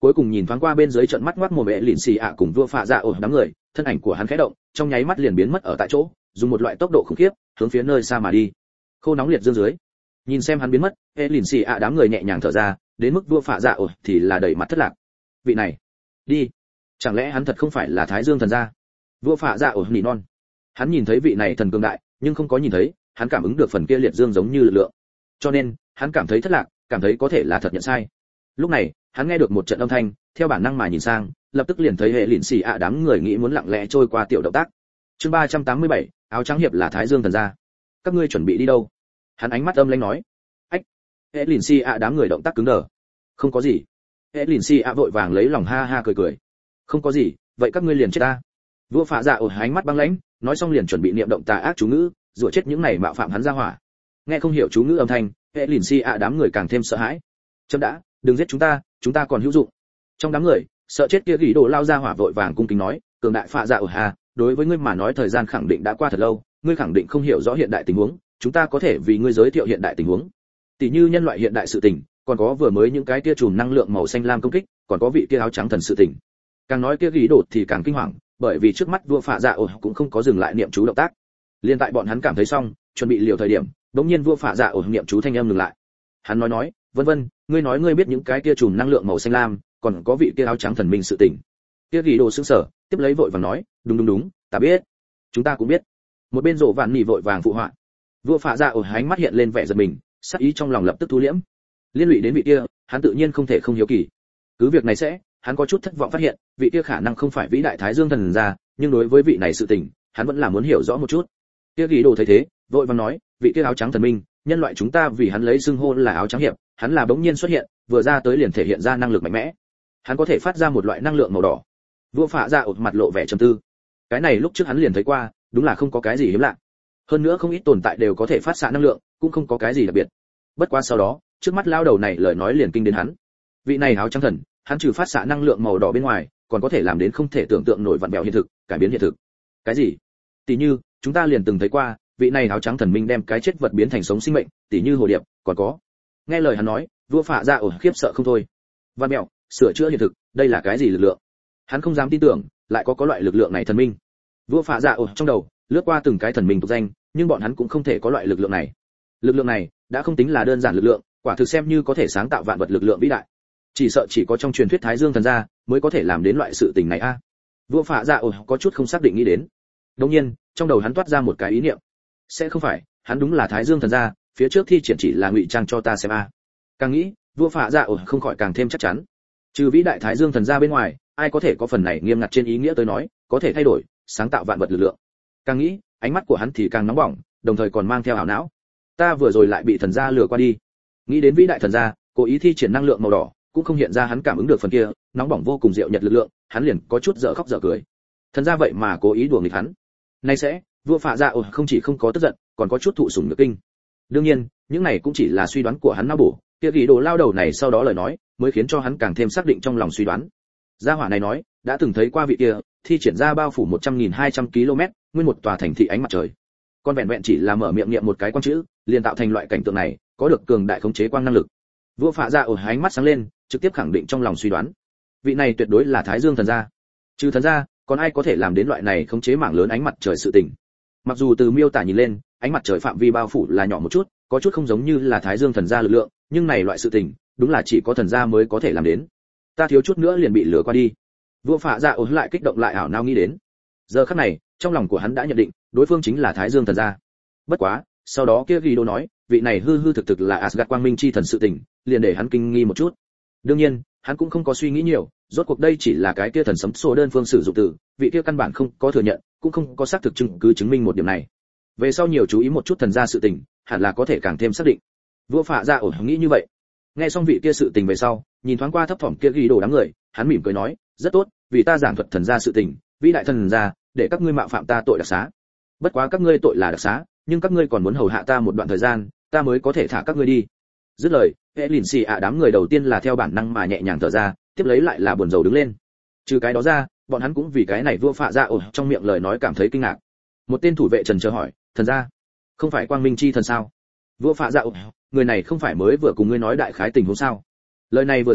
Speaker 1: cuối cùng nhìn thoáng qua bên dưới trận mắt ngoác mồm mẹ lìn xì ạ cùng vua phạ dạ ổ đám người, thân ảnh của hắn khẽ động, trong nháy mắt liền biến mất ở tại chỗ, dùng một loại tốc độ khủng khiếp hướng phía nơi xa mà đi. Khô nóng liệt dương dưới, nhìn xem hắn biến mất, mẹ lìn xì ạ đám người nhẹ nhàng thở ra, đến mức vua phạ dạ ổ thì là đầy mặt thất lạc. Vị này, đi, chẳng lẽ hắn thật không phải là Thái Dương thần gia? Vua phạ dạ ổ nỉ non. Hắn nhìn thấy vị này thần cường đại, nhưng không có nhìn thấy, hắn cảm ứng được phần kia liệt dương giống như lực lượng. Cho nên, hắn cảm thấy thất lạc, cảm thấy có thể là thật nhận sai. Lúc này, hắn nghe được một trận âm thanh, theo bản năng mà nhìn sang, lập tức liền thấy hệ lìn xì ạ đám người nghĩ muốn lặng lẽ trôi qua tiểu động tác. Chương 387, áo trắng hiệp là Thái Dương thần gia. Các ngươi chuẩn bị đi đâu? Hắn ánh mắt âm lãnh nói. Ách. Hệ lìn xì ạ đám người động tác cứng đờ. Không có gì. Hệ lìn xì ạ vội vàng lấy lòng ha ha cười cười. Không có gì, vậy các ngươi liền chết ta. Vua phạ dạ ổ ánh mắt băng lãnh, nói xong liền chuẩn bị niệm động tà ác chú ngữ, rủa chết những này mạo phạm hắn ra hỏa. Nghe không hiểu chú ngữ âm thanh, hệ lìn xì ạ đám người càng thêm sợ hãi. Chấm đã, đừng giết chúng ta còn hữu dụng. Trong đám người, sợ chết kia gỉ đồ lao ra hỏa vội vàng cung kính nói, cường đại phạ dạ ổ hà, đối với ngươi mà nói thời gian khẳng định đã qua thật lâu, ngươi khẳng định không hiểu rõ hiện đại tình huống, chúng ta có thể vì ngươi giới thiệu hiện đại tình huống. Tỷ như nhân loại hiện đại sự tình, còn có vừa mới những cái kia chùm năng lượng màu xanh lam công kích, còn có vị kia áo trắng thần sự tình. Càng nói kia gỉ đồ thì càng kinh hoàng, bởi vì trước mắt vua phạ dạ ổ cũng không có dừng lại niệm chú động tác. Liên tại bọn hắn cảm thấy xong, chuẩn bị liều thời điểm, đống nhiên vua phạ dạ ổ niệm chú thanh âm ngừng lại. Hắn nói, vân vân, ngươi nói ngươi biết những cái kia chùm năng lượng màu xanh lam, còn có vị kia áo trắng thần minh sự tình. Kia gỉ đồ sững sờ, tiếp lấy vội vàng nói, đúng, ta biết, chúng ta cũng biết. Một bên rộ vạn nỉ vội vàng phụ họa. Vua phạ dạ ổ ánh mắt hiện lên vẻ giật mình, sắc ý trong lòng lập tức thu liễm. Liên lụy đến vị kia, hắn tự nhiên không thể không hiếu kỳ. Cứ việc này sẽ, hắn có chút thất vọng phát hiện, vị kia khả năng không phải vĩ đại Thái Dương thần gia, nhưng đối với vị này sự tình, hắn vẫn là muốn hiểu rõ một chút. Kia gỉ đồ thấy thế, vội vàng nói, vị kia áo trắng thần minh, nhân loại chúng ta vì hắn lấy xưng hô là áo trắng hiệp, hắn là bỗng nhiên xuất hiện, vừa ra tới liền thể hiện ra năng lực mạnh mẽ. Hắn có thể phát ra một loại năng lượng màu đỏ. Vua phạ dạ ột mặt lộ vẻ trầm tư. Cái này lúc trước hắn liền thấy qua, đúng là không có cái gì hiếm lạ. Hơn nữa không ít tồn tại đều có thể phát xạ năng lượng, cũng không có cái gì đặc biệt. Bất quá sau đó, trước mắt lao đầu này lời nói liền kinh đến hắn. Vị này áo trắng thần, hắn trừ phát xạ năng lượng màu đỏ bên ngoài, còn có thể làm đến không thể tưởng tượng nổi vặn vẹo hiện thực, cải biến hiện thực. Cái gì? Tỷ như, chúng ta liền từng thấy qua, vị này áo trắng thần minh đem cái chết vật biến thành sống sinh mệnh, tỷ như hồ điệp, còn có. Nghe lời hắn nói, vua phạ dạ ổ khiếp sợ không thôi. Vặn vẹo, sửa chữa hiện thực, đây là cái gì lực lượng? Hắn không dám tin tưởng, lại có loại lực lượng này thần minh. Vua phạ dạ ổ trong đầu lướt qua từng cái thần minh tục danh, nhưng bọn hắn cũng không thể có loại lực lượng này. Lực lượng này đã không tính là đơn giản lực lượng, quả thực xem như có thể sáng tạo vạn vật lực lượng vĩ đại. Chỉ sợ chỉ có trong truyền thuyết Thái Dương thần gia mới có thể làm đến loại sự tình này a. Vua phạ dạ ổ có chút không xác định nghĩ đến. Đương nhiên, trong đầu hắn toát ra một cái ý niệm. Sẽ không phải, hắn đúng là Thái Dương thần gia, phía trước thi triển chỉ là ngụy trang cho ta xem a. Càng nghĩ, vua phạ dạ ổ không khỏi càng thêm chắc chắn. Trừ vĩ đại Thái Dương thần gia bên ngoài, ai có thể có phần này nghiêm ngặt trên ý nghĩa tới nói, có thể thay đổi, sáng tạo vạn vật lực lượng. Càng nghĩ, ánh mắt của hắn thì càng nóng bỏng, đồng thời còn mang theo ảo não. Ta vừa rồi lại bị thần gia lừa qua đi. Nghĩ đến vĩ đại thần gia, cố ý thi triển năng lượng màu đỏ, cũng không hiện ra hắn cảm ứng được phần kia, nóng bỏng vô cùng diệu nhật lực lượng, hắn liền có chút dở khóc dở cười. Thần gia vậy mà cố ý đùa nghịch hắn. Nay sẽ, vua phạ dạ không chỉ không có tức giận, còn có chút thụ sủng nhược kinh. Đương nhiên, những này cũng chỉ là suy đoán của hắn não bổ, kia gỉ đồ lao đầu này sau đó lời nói, mới khiến cho hắn càng thêm xác định trong lòng suy đoán. Gia hỏa này nói, đã từng thấy qua vị kia, thi triển ra bao phủ 100.200 km, nguyên một tòa thành thị ánh mặt trời. Con vẹn vẹn chỉ là mở miệng niệm một cái quan chữ, liền tạo thành loại cảnh tượng này, có được cường đại khống chế quang năng lực. Vua phạ dạ ánh mắt sáng lên, trực tiếp khẳng định trong lòng suy đoán. Vị này tuyệt đối là Thái Dương thần gia. Trừ thần gia, còn ai có thể làm đến loại này khống chế mảng lớn ánh mặt trời sự tình. Mặc dù từ miêu tả nhìn lên, ánh mặt trời phạm vi bao phủ là nhỏ một chút, có chút không giống như là Thái Dương thần gia lực lượng, nhưng này loại sự tình, đúng là chỉ có thần gia mới có thể làm đến. Ta thiếu chút nữa liền bị lừa qua đi. Vua phạ dạ lại kích động lại ảo não nghĩ đến. Giờ khắc này, trong lòng của hắn đã nhận định, đối phương chính là Thái Dương thần gia. Bất quá, sau đó kia Guido nói, vị này hư hư thực thực là Asgard quang minh chi thần sự tình, liền để hắn kinh nghi một chút. Đương nhiên, hắn cũng không có suy nghĩ nhiều, rốt cuộc đây chỉ là cái kia thần sấm số đơn phương sử dụng từ, vị kia căn bản không có thừa nhận, cũng không có xác thực chứng cứ chứng minh một điểm này. Về sau nhiều chú ý một chút thần gia sự tình, hẳn là có thể càng thêm xác định. Vua phạ dạ nghĩ như vậy. Nghe xong vị kia sự tình về sau, nhìn thoáng qua thấp thỏm kia Guido đám người, hắn mỉm cười nói, rất tốt, vì ta giảng thuật thần gia sự tình, vĩ đại thần gia, để các ngươi mạo phạm ta tội đặc xá. Bất quá các ngươi tội là đặc xá, nhưng các ngươi còn muốn hầu hạ ta một đoạn thời gian, ta mới có thể thả các ngươi đi. Dứt lời, Lìn xì ạ đám người đầu tiên là theo bản năng mà nhẹ nhàng thở ra, tiếp lấy lại là buồn rầu đứng lên. Trừ cái đó ra, bọn hắn cũng vì cái này vua phạ dạ trong miệng lời nói cảm thấy kinh ngạc. Một tên thủ vệ trần chờ hỏi, thần gia, không phải quang minh chi thần sao? Vua phạ dạ người này không phải mới vừa cùng ngươi nói đại khái tình huống sao? Lời này vừa ra,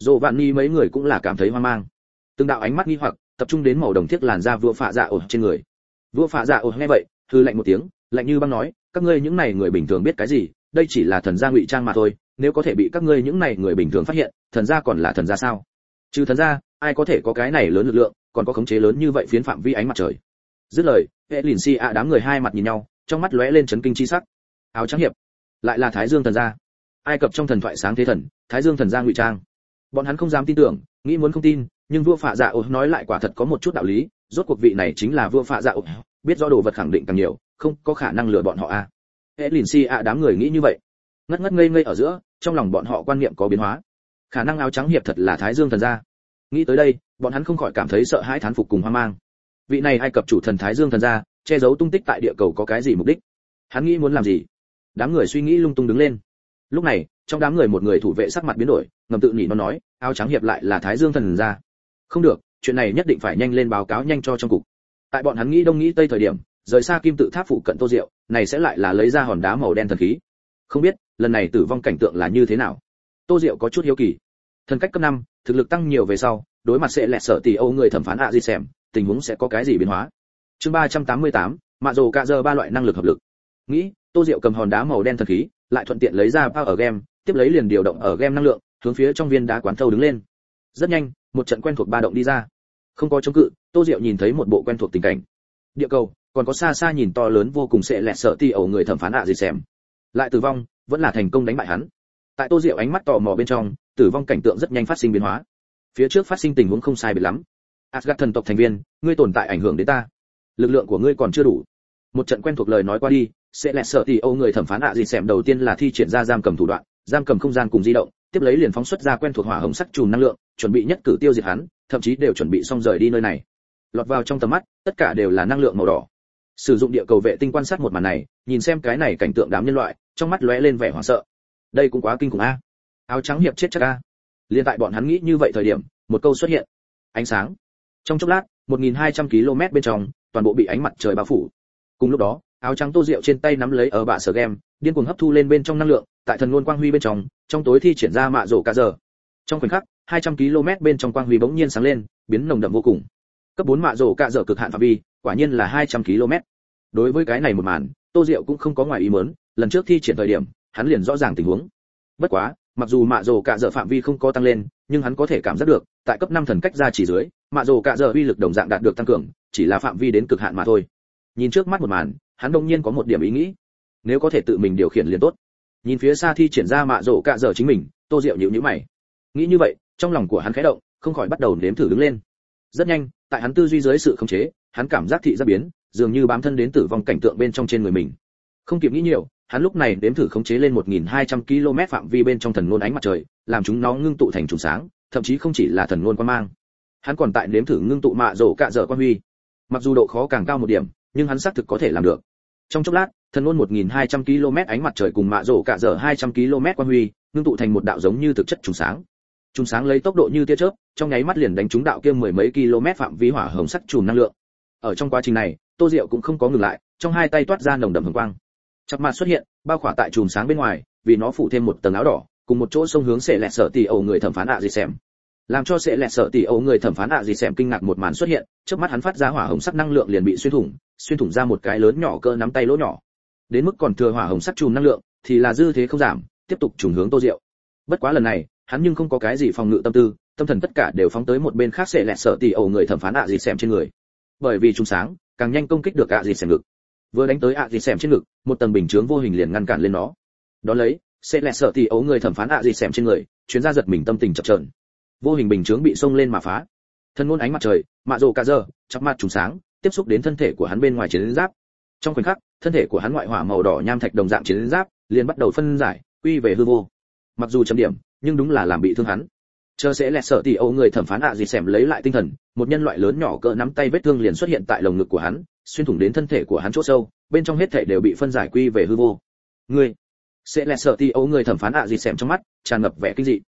Speaker 1: Giovanni mấy người cũng là cảm thấy hoang mang. Từng đạo ánh mắt nghi hoặc tập trung đến màu đồng thiết làn da vua phạ dạ ổ trên người. Vua phạ dạ ổ nghe vậy, hừ lạnh một tiếng, lạnh như băng nói, các ngươi những này người bình thường biết cái gì, đây chỉ là thần gia ngụy trang mà thôi, nếu có thể bị các ngươi những này người bình thường phát hiện, thần gia còn là thần gia sao? Trừ thần gia, ai có thể có cái này lớn lực lượng, còn có khống chế lớn như vậy phiến phạm vi ánh mặt trời. Dứt lời, Elinsia đám người hai mặt nhìn nhau, trong mắt lóe lên chấn kinh chi sắc. Áo trắng hiệp, lại là Thái Dương thần gia. Ai cập trong thần thoại sáng thế thần, Thái Dương thần gia ngụy trang. Bọn hắn không dám tin tưởng, nghĩ muốn không tin, nhưng vua phạ dạ ổ nói lại quả thật có một chút đạo lý, rốt cuộc vị này chính là vua phạ dạ ổ, biết rõ đồ vật khẳng định càng nhiều, không có khả năng lừa bọn họ a. Elinsia đám người nghĩ như vậy, ngất ngất ngây ngây ở giữa, trong lòng bọn họ quan niệm có biến hóa. Khả năng áo trắng hiệp thật là Thái Dương thần gia. Nghĩ tới đây, bọn hắn không khỏi cảm thấy sợ hãi thán phục cùng hoang mang. Vị này Ai Cập chủ thần Thái Dương thần gia, che giấu tung tích tại địa cầu có cái gì mục đích? Hắn nghĩ muốn làm gì? Đám người suy nghĩ lung tung đứng lên. Lúc này, trong đám người một người thủ vệ sắc mặt biến đổi, ngầm tự nhủ nó nói, áo trắng hiệp lại là Thái Dương thần gia. Không được, chuyện này nhất định phải nhanh lên báo cáo nhanh cho trong cục. Tại bọn hắn nghĩ đông nghĩ tây thời điểm, rời xa kim tự tháp phụ cận Tô Diệu, này sẽ lại là lấy ra hòn đá màu đen thần khí. Không biết, lần này tử vong cảnh tượng là như thế nào? Tô Diệu có chút hiếu kỳ. Thần cách cấp 5, thực lực tăng nhiều về sau, đối mặt sẽ lẹt sợ tỷ Âu người thẩm phán ạ gì xem, tình huống sẽ có cái gì biến hóa. Chương 388, mạ rồ cạ giờ ba loại năng lực hợp lực. Nghĩ, Tô Diệu cầm hòn đá màu đen thần khí, lại thuận tiện lấy ra Power Game, tiếp lấy liền điều động ở game năng lượng, hướng phía trong viên đá quán thâu đứng lên. Rất nhanh, một trận quen thuộc ba động đi ra. Không có chống cự, Tô Diệu nhìn thấy một bộ quen thuộc tình cảnh. Địa cầu, còn có xa xa nhìn to lớn vô cùng sẽ lẹt sợ tỷ Âu người thẩm phán ạ gì xem. Lại tử vong, vẫn là thành công đánh bại hắn. Tại Tô Diệu ánh mắt tò mò bên trong, tử vong cảnh tượng rất nhanh phát sinh biến hóa. Phía trước phát sinh tình huống không sai biệt lắm. Asgard thần tộc thành viên, ngươi tồn tại ảnh hưởng đến ta. Lực lượng của ngươi còn chưa đủ. Một trận quen thuộc lời nói qua đi, sẽ lẹt sợ tỷ Âu người thẩm phán ạ gì xem đầu tiên là thi triển ra giam cầm thủ đoạn, giam cầm không gian cùng di động, tiếp lấy liền phóng xuất ra quen thuộc hỏa hồng sắc chùm năng lượng, chuẩn bị nhất cử tiêu diệt hắn, thậm chí đều chuẩn bị xong rời đi nơi này. Lọt vào trong tầm mắt, tất cả đều là năng lượng màu đỏ. Sử dụng địa cầu vệ tinh quan sát một màn này, nhìn xem cái này cảnh tượng đám nhân loại, trong mắt lóe lên vẻ hoảng sợ. Đây cũng quá kinh khủng a. Áo trắng hiệp chết chắc a. Liên tại bọn hắn nghĩ như vậy thời điểm, một câu xuất hiện. Ánh sáng. Trong chốc lát, 1200 km bên trong, toàn bộ bị ánh mặt trời bao phủ. Cùng lúc đó, áo trắng Tô Diệu trên tay nắm lấy ở bạ sở game, điên cuồng hấp thu lên bên trong năng lượng, tại thần ngôn quang huy bên trong tối thi triển ra mạ rổ cả giờ. Trong khoảnh khắc, 200 km bên trong quang huy bỗng nhiên sáng lên, biến nồng đậm vô cùng. Cấp 4 mạ rổ cả giờ cực hạn phạm vi, quả nhiên là 200 km. Đối với cái này một màn, Tô Diệu cũng không có ngoài ý muốn, lần trước thi triển thời điểm, hắn liền rõ ràng tình huống. Bất quá, mặc dù mạ rổ cả giờ phạm vi không có tăng lên, nhưng hắn có thể cảm giác được, tại cấp 5 thần cách ra chỉ dưới, mạ rổ cả giờ uy lực đồng dạng đạt được tăng cường, chỉ là phạm vi đến cực hạn mà thôi. Nhìn trước mắt một màn, hắn đột nhiên có một điểm ý nghĩ, nếu có thể tự mình điều khiển liền tốt. Nhìn phía xa thi triển ra mạ rổ cả giờ chính mình, Tô Diệu nhíu nhíu mày. Nghĩ như vậy, trong lòng của hắn khẽ động, không khỏi bắt đầu nếm thử đứng lên. Rất nhanh, tại hắn tư duy dưới sự khống chế, hắn cảm giác thị giác biến, dường như bám thân đến tử vong cảnh tượng bên trong trên người mình. Không kịp nghĩ nhiều, hắn lúc này nếm thử khống chế lên 1200 km phạm vi bên trong thần ngôn ánh mặt trời, làm chúng nó ngưng tụ thành trùng sáng, thậm chí không chỉ là thần ngôn quang mang. Hắn còn tại nếm thử ngưng tụ mạ rổ cả giờ quang huy. Mặc dù độ khó càng cao một điểm, nhưng hắn xác thực có thể làm được. Trong chốc lát, thần ngôn 1200 km ánh mặt trời cùng mạ rổ cả giờ 200 km quang huy, ngưng tụ thành một đạo giống như thực chất trùng sáng. Trùng sáng lấy tốc độ như tia chớp, trong nháy mắt liền đánh trúng đạo kia mười mấy km phạm vi hỏa hồng sắc chùm năng lượng. Ở trong quá trình này, Tô Diệu cũng không có ngừng lại, trong hai tay toát ra nồng đậm hồng quang. Chập mạt xuất hiện, bao khỏa tại chùm sáng bên ngoài, vì nó phủ thêm một tầng áo đỏ, cùng một chỗ xông hướng sẽ lẹt sợ tỷ Âu người thẩm phán ạ gì xem. Làm cho sẽ lẹt sợ tỷ Âu người thẩm phán ạ gì xem kinh ngạc một màn xuất hiện, trước mắt hắn phát ra hỏa hồng sắc năng lượng liền bị xuyên thủng ra một cái lớn nhỏ cỡ nắm tay lỗ nhỏ. Đến mức còn thừa hỏa hồng sắc chùm năng lượng, thì là dư thế không giảm, tiếp tục trùng hướng Tô Diệu. Bất quá lần này, hắn nhưng không có cái gì phòng ngự tâm tư, tâm thần tất cả đều phóng tới một bên khác sẽ lẹt sợ tỷ Âu người thẩm phán ạ gì xem trên người. Bởi vì trùng sáng, càng nhanh công kích được ạ gì xem ngực. Vừa đánh tới ạ gì xem trên ngực, một tầng bình chướng vô hình liền ngăn cản lên nó. Đó lấy, sẽ lẹt sợ tỷ Âu người thẩm phán ạ gì xem trên người, chuyến ra giật mình tâm tình chập chờn. Vô hình bình chướng bị xông lên mà phá. Thần ngôn ánh mặt trời, mạ rồ cả giờ, chắp mặt trùng sáng, tiếp xúc đến thân thể của hắn bên ngoài chiến giáp. Trong khoảnh khắc, thân thể của hắn ngoại hỏa màu đỏ nham thạch đồng dạng chiến giáp, liền bắt đầu phân giải, quy về hư vô. Mặc dù chấm điểm, nhưng đúng là làm bị thương hắn. Chờ sẽ lẹt sợ tỷ Âu người thẩm phán ạ gì xem lấy lại tinh thần, một nhân loại lớn nhỏ cỡ nắm tay vết thương liền xuất hiện tại lồng ngực của hắn, xuyên thủng đến thân thể của hắn chỗ sâu, bên trong hết thảy đều bị phân giải quy về hư vô. Ngươi, sẽ lẹt sợ tỷ Âu người thẩm phán ạ gì xem trong mắt tràn ngập vẻ kinh dị.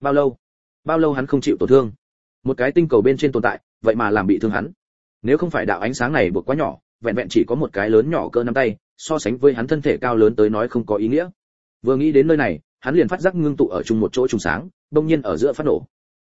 Speaker 1: Bao lâu hắn không chịu tổn thương? Một cái tinh cầu bên trên tồn tại, vậy mà làm bị thương hắn. Nếu không phải đạo ánh sáng này buộc quá nhỏ, vẹn vẹn chỉ có một cái lớn nhỏ cỡ nắm tay, so sánh với hắn thân thể cao lớn tới nói không có ý nghĩa. Vừa nghĩ đến nơi này, hắn liền phát giác ngưng tụ ở chung một chỗ trùng sáng, đột nhiên ở giữa phát nổ.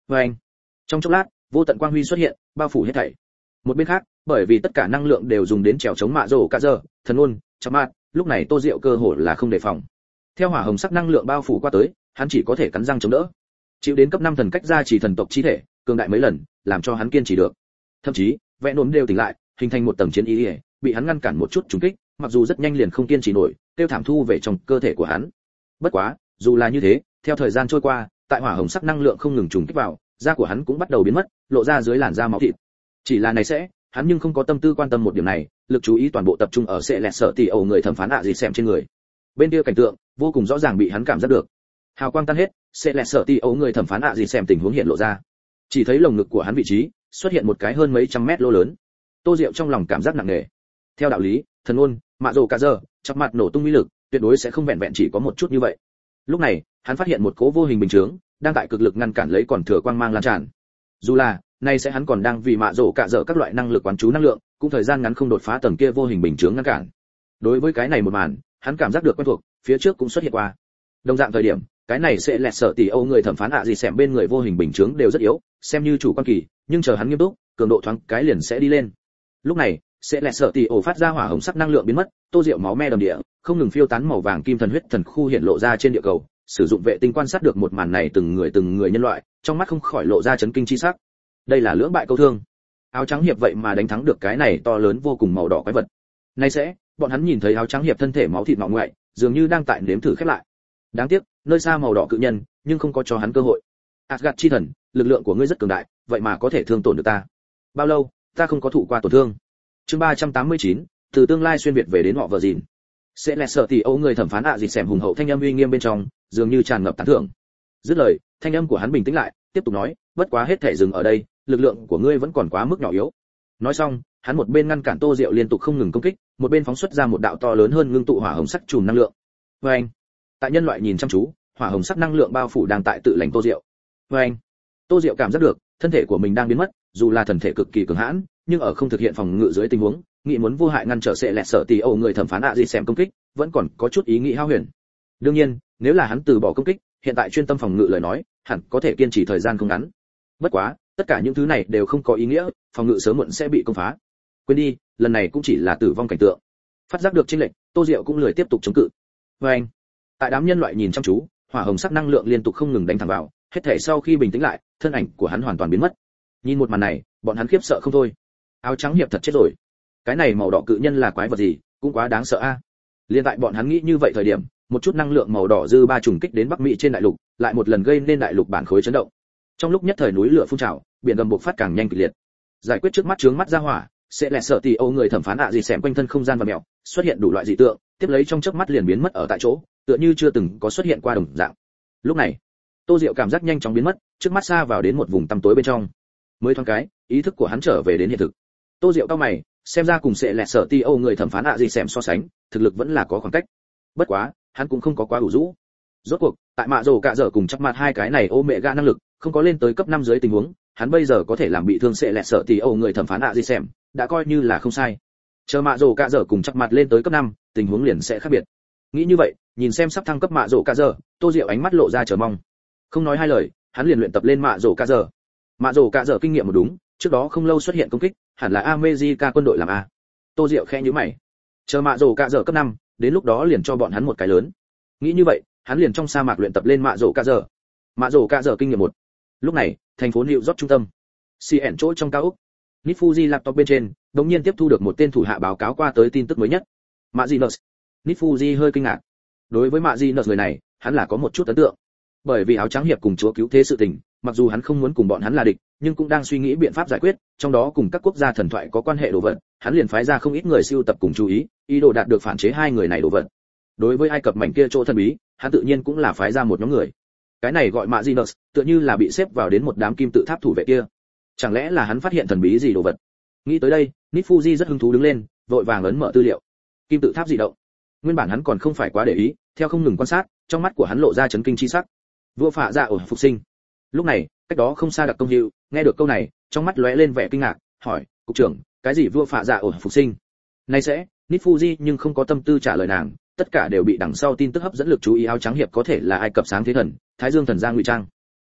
Speaker 1: Anh. Trong chốc lát, vô tận quang huy xuất hiện, bao phủ hết thảy. Một bên khác, bởi vì tất cả năng lượng đều dùng đến trèo chống mạ rổ cả giờ, thần ôn, chấm mát, lúc này Tô Diệu cơ hồ là không đề phòng. Theo hỏa hồng sắc năng lượng bao phủ qua tới, hắn chỉ có thể cắn răng chống đỡ. Chịu đến cấp 5 thần cách gia trì thần tộc chi thể, cường đại mấy lần, làm cho hắn kiên trì được. Thậm chí, vẽ nổm đều tỉnh lại, hình thành một tầng chiến ý, bị hắn ngăn cản một chút trùng kích, mặc dù rất nhanh liền không kiên trì nổi, tiêu thảm thu về trong cơ thể của hắn. Bất quá, dù là như thế, theo thời gian trôi qua, tại hỏa hồng sắc năng lượng không ngừng trùng kích vào, da của hắn cũng bắt đầu biến mất, lộ ra dưới làn da máu thịt. Chỉ là này sẽ, hắn nhưng không có tâm tư quan tâm một điểm này, lực chú ý toàn bộ tập trung ở sẽ lẹt sợ tỷ ẩu người thẩm phán gì xem trên người. Bên kia cảnh tượng vô cùng rõ ràng bị hắn cảm giác được. Hào quang tan hết, sẽ lẹt sợ tỷ ẩu người thẩm phán gì xem tình huống hiện lộ ra. Chỉ thấy lồng ngực của hắn vị trí xuất hiện một cái hơn mấy trăm mét lỗ lớn. Tô Diệu trong lòng cảm giác nặng nề. Theo đạo lý, thần ôn, mạ rồ cả giờ, chắp mặt nổ tung uy lực, tuyệt đối sẽ không vẹn vẹn chỉ có một chút như vậy. Lúc này, hắn phát hiện một cỗ vô hình bình chướng đang tại cực lực ngăn cản lấy còn thừa quang mang lan tràn. Dù là nay sẽ hắn còn đang vì mạ rồ cả giờ các loại năng lực quán chú năng lượng, cũng thời gian ngắn không đột phá tầng kia vô hình bình chướng ngăn cản. Đối với cái này một màn, hắn cảm giác được quen thuộc, phía trước cũng xuất hiện qua. Đồng dạng thời điểm, cái này sẽ lẹt sợ tỷ âu người thẩm phán gì xem bên người vô hình bình chướng đều rất yếu, xem như chủ quan kỳ, nhưng chờ hắn nghiêm túc, cường độ thoáng cái liền sẽ đi lên. Lúc này, sẽ lẹt sợ tỷ ổ phát ra hỏa hồng sắc năng lượng biến mất, Tô Diệu máu me đầm địa, không ngừng phiêu tán màu vàng kim thần huyết thần khu hiện lộ ra trên địa cầu, sử dụng vệ tinh quan sát được một màn này từng người nhân loại, trong mắt không khỏi lộ ra chấn kinh chi sắc. Đây là lưỡng bại câu thương. Áo trắng hiệp vậy mà đánh thắng được cái này to lớn vô cùng màu đỏ quái vật. Nay sẽ, bọn hắn nhìn thấy áo trắng hiệp thân thể máu thịt mọng ngoại, dường như đang tại nếm thử khép lại. Đáng tiếc, nơi xa màu đỏ cự nhân, nhưng không có cho hắn cơ hội. Asgard chi thần, lực lượng của ngươi rất cường đại, vậy mà có thể thương tổn được ta. Bao lâu, ta không có thụ qua tổn thương. Chương 389, từ tương lai xuyên việt về đến họ vợ gìn. Sẽ lẹt sợ tỷ ấu người thẩm phán gì xem hùng hậu thanh âm uy nghiêm bên trong, dường như tràn ngập tán thưởng. Dứt lời, thanh âm của hắn bình tĩnh lại, tiếp tục nói, bất quá hết thể dừng ở đây, lực lượng của ngươi vẫn còn quá mức nhỏ yếu. Nói xong, hắn một bên ngăn cản Tô Diệu liên tục không ngừng công kích, một bên phóng xuất ra một đạo to lớn hơn ngưng tụ hỏa hồng sắc chùm năng lượng. Oeng! Tại nhân loại nhìn chăm chú, hỏa hồng sắc năng lượng bao phủ đang tại tự lành Tô Diệu. Oeng! Tô Diệu cảm giác được, thân thể của mình đang biến mất, dù là thần thể cực kỳ cường hãn, nhưng ở không thực hiện phòng ngự dưới tình huống, nghĩ muốn vô hại ngăn trở sẽ lẹt sợ tỷ ẩu người thẩm phán gì xem công kích, vẫn còn có chút ý nghĩ hao huyền. Đương nhiên, nếu là hắn từ bỏ công kích, hiện tại chuyên tâm phòng ngự lời nói, hẳn có thể kiên trì thời gian không ngắn. Bất quá, tất cả những thứ này đều không có ý nghĩa, phòng ngự sớm muộn sẽ bị công phá. Quên đi, lần này cũng chỉ là tử vong cảnh tượng. Phát giác được chênh lệch, Tô Diệu cũng lười tiếp tục chống cự. Oeng! Tại đám nhân loại nhìn chăm chú, hỏa hồng sắc năng lượng liên tục không ngừng đánh thẳng vào, hết thể sau khi bình tĩnh lại, thân ảnh của hắn hoàn toàn biến mất. Nhìn một màn này, bọn hắn khiếp sợ không thôi. Áo trắng hiệp thật chết rồi. Cái này màu đỏ cự nhân là quái vật gì, cũng quá đáng sợ a. Liên tại bọn hắn nghĩ như vậy thời điểm, một chút năng lượng màu đỏ dư ba trùng kích đến Bắc Mỹ trên đại lục, lại một lần gây nên đại lục bản khối chấn động. Trong lúc nhất thời núi lửa phun trào, biển gầm bộc phát càng nhanh kịch liệt. Giải quyết trước mắt chướng mắt ra hỏa, sẽ lẹt sợ tỷ âu người thẩm phán gì xem quanh thân không gian và mèo, xuất hiện đủ loại dị tượng, tiếp lấy trong chớp mắt liền biến mất ở tại chỗ, tựa như chưa từng có xuất hiện qua đồng dạng. Lúc này, Tô Diệu cảm giác nhanh chóng biến mất, trước mắt xa vào đến một vùng tăm tối bên trong. Mới thoáng cái, ý thức của hắn trở về đến hiện thực. Tô Diệu cao mày, xem ra cùng sẽ lẹt sợ tỷ âu người thẩm phán gì xem so sánh, thực lực vẫn là có khoảng cách. Bất quá, hắn cũng không có quá ủ rũ. Rốt cuộc, tại mạ rồ cả giờ cùng chắc mặt hai cái này ô mẹ gạ năng lực, không có lên tới cấp 5 dưới tình huống, hắn bây giờ có thể làm bị thương sẽ lẹt sợ tỷ âu người thẩm phán gì xem, đã coi như là không sai. Chờ mạ rồ cả giờ cùng chắc mặt lên tới cấp 5, tình huống liền sẽ khác biệt. Nghĩ như vậy, nhìn xem sắp thăng cấp mạ rồ cả giờ, Tô Diệu ánh mắt lộ ra chờ mong. Không nói hai lời, hắn liền luyện tập lên mạ rồ cả giờ. Mạ rồ cả giờ kinh nghiệm một đúng, trước đó không lâu xuất hiện công kích, hẳn là America quân đội làm a. Tô Diệu khẽ nhíu mày. Chờ mạ rồ cả giờ cấp 5, đến lúc đó liền cho bọn hắn một cái lớn. Nghĩ như vậy, hắn liền trong sa mạc luyện tập lên mạ rồ cả giờ. Mạ rồ cả giờ kinh nghiệm 1. Lúc này, thành phố New York trung tâm. CN chỗ trong cao ốc. Nifuji laptop bên trên, đột nhiên tiếp thu được một tên thủ hạ báo cáo qua tới tin tức mới nhất. Mazinus. Nifuji hơi kinh ngạc. Đối với Mazinus người này, hắn là có một chút ấn tượng. Bởi vì áo trắng hiệp cùng chúa cứu thế sự tình, mặc dù hắn không muốn cùng bọn hắn là địch, nhưng cũng đang suy nghĩ biện pháp giải quyết, trong đó cùng các quốc gia thần thoại có quan hệ đồ vật, hắn liền phái ra không ít người siêu tập cùng chú ý đồ đạt được phản chế hai người này đồ vật. Đối với Ai Cập mảnh kia chỗ thần bí, hắn tự nhiên cũng là phái ra một nhóm người. Cái này gọi Mazinus, tựa như là bị xếp vào đến một đám kim tự tháp thủ vệ kia. Chẳng lẽ là hắn phát hiện thần bí gì đồ vật? Nghĩ tới đây, Nifuji rất hứng thú đứng lên, vội vàng ấn mở tư liệu. Kim tự tháp dị động. Nguyên bản hắn còn không phải quá để ý, theo không ngừng quan sát, trong mắt của hắn lộ ra chấn kinh chi sắc. Vua phạ dạ ổ phục sinh. Lúc này, cách đó không xa Đặc Công Hữu, nghe được câu này, trong mắt lóe lên vẻ kinh ngạc, hỏi, cục trưởng, cái gì vua phạ dạ ổ phục sinh? Này sẽ, Nifuji nhưng không có tâm tư trả lời nàng, tất cả đều bị đằng sau tin tức hấp dẫn lực chú ý. Áo trắng hiệp có thể là Ai Cập sáng thế thần, Thái Dương thần gia ngụy trang.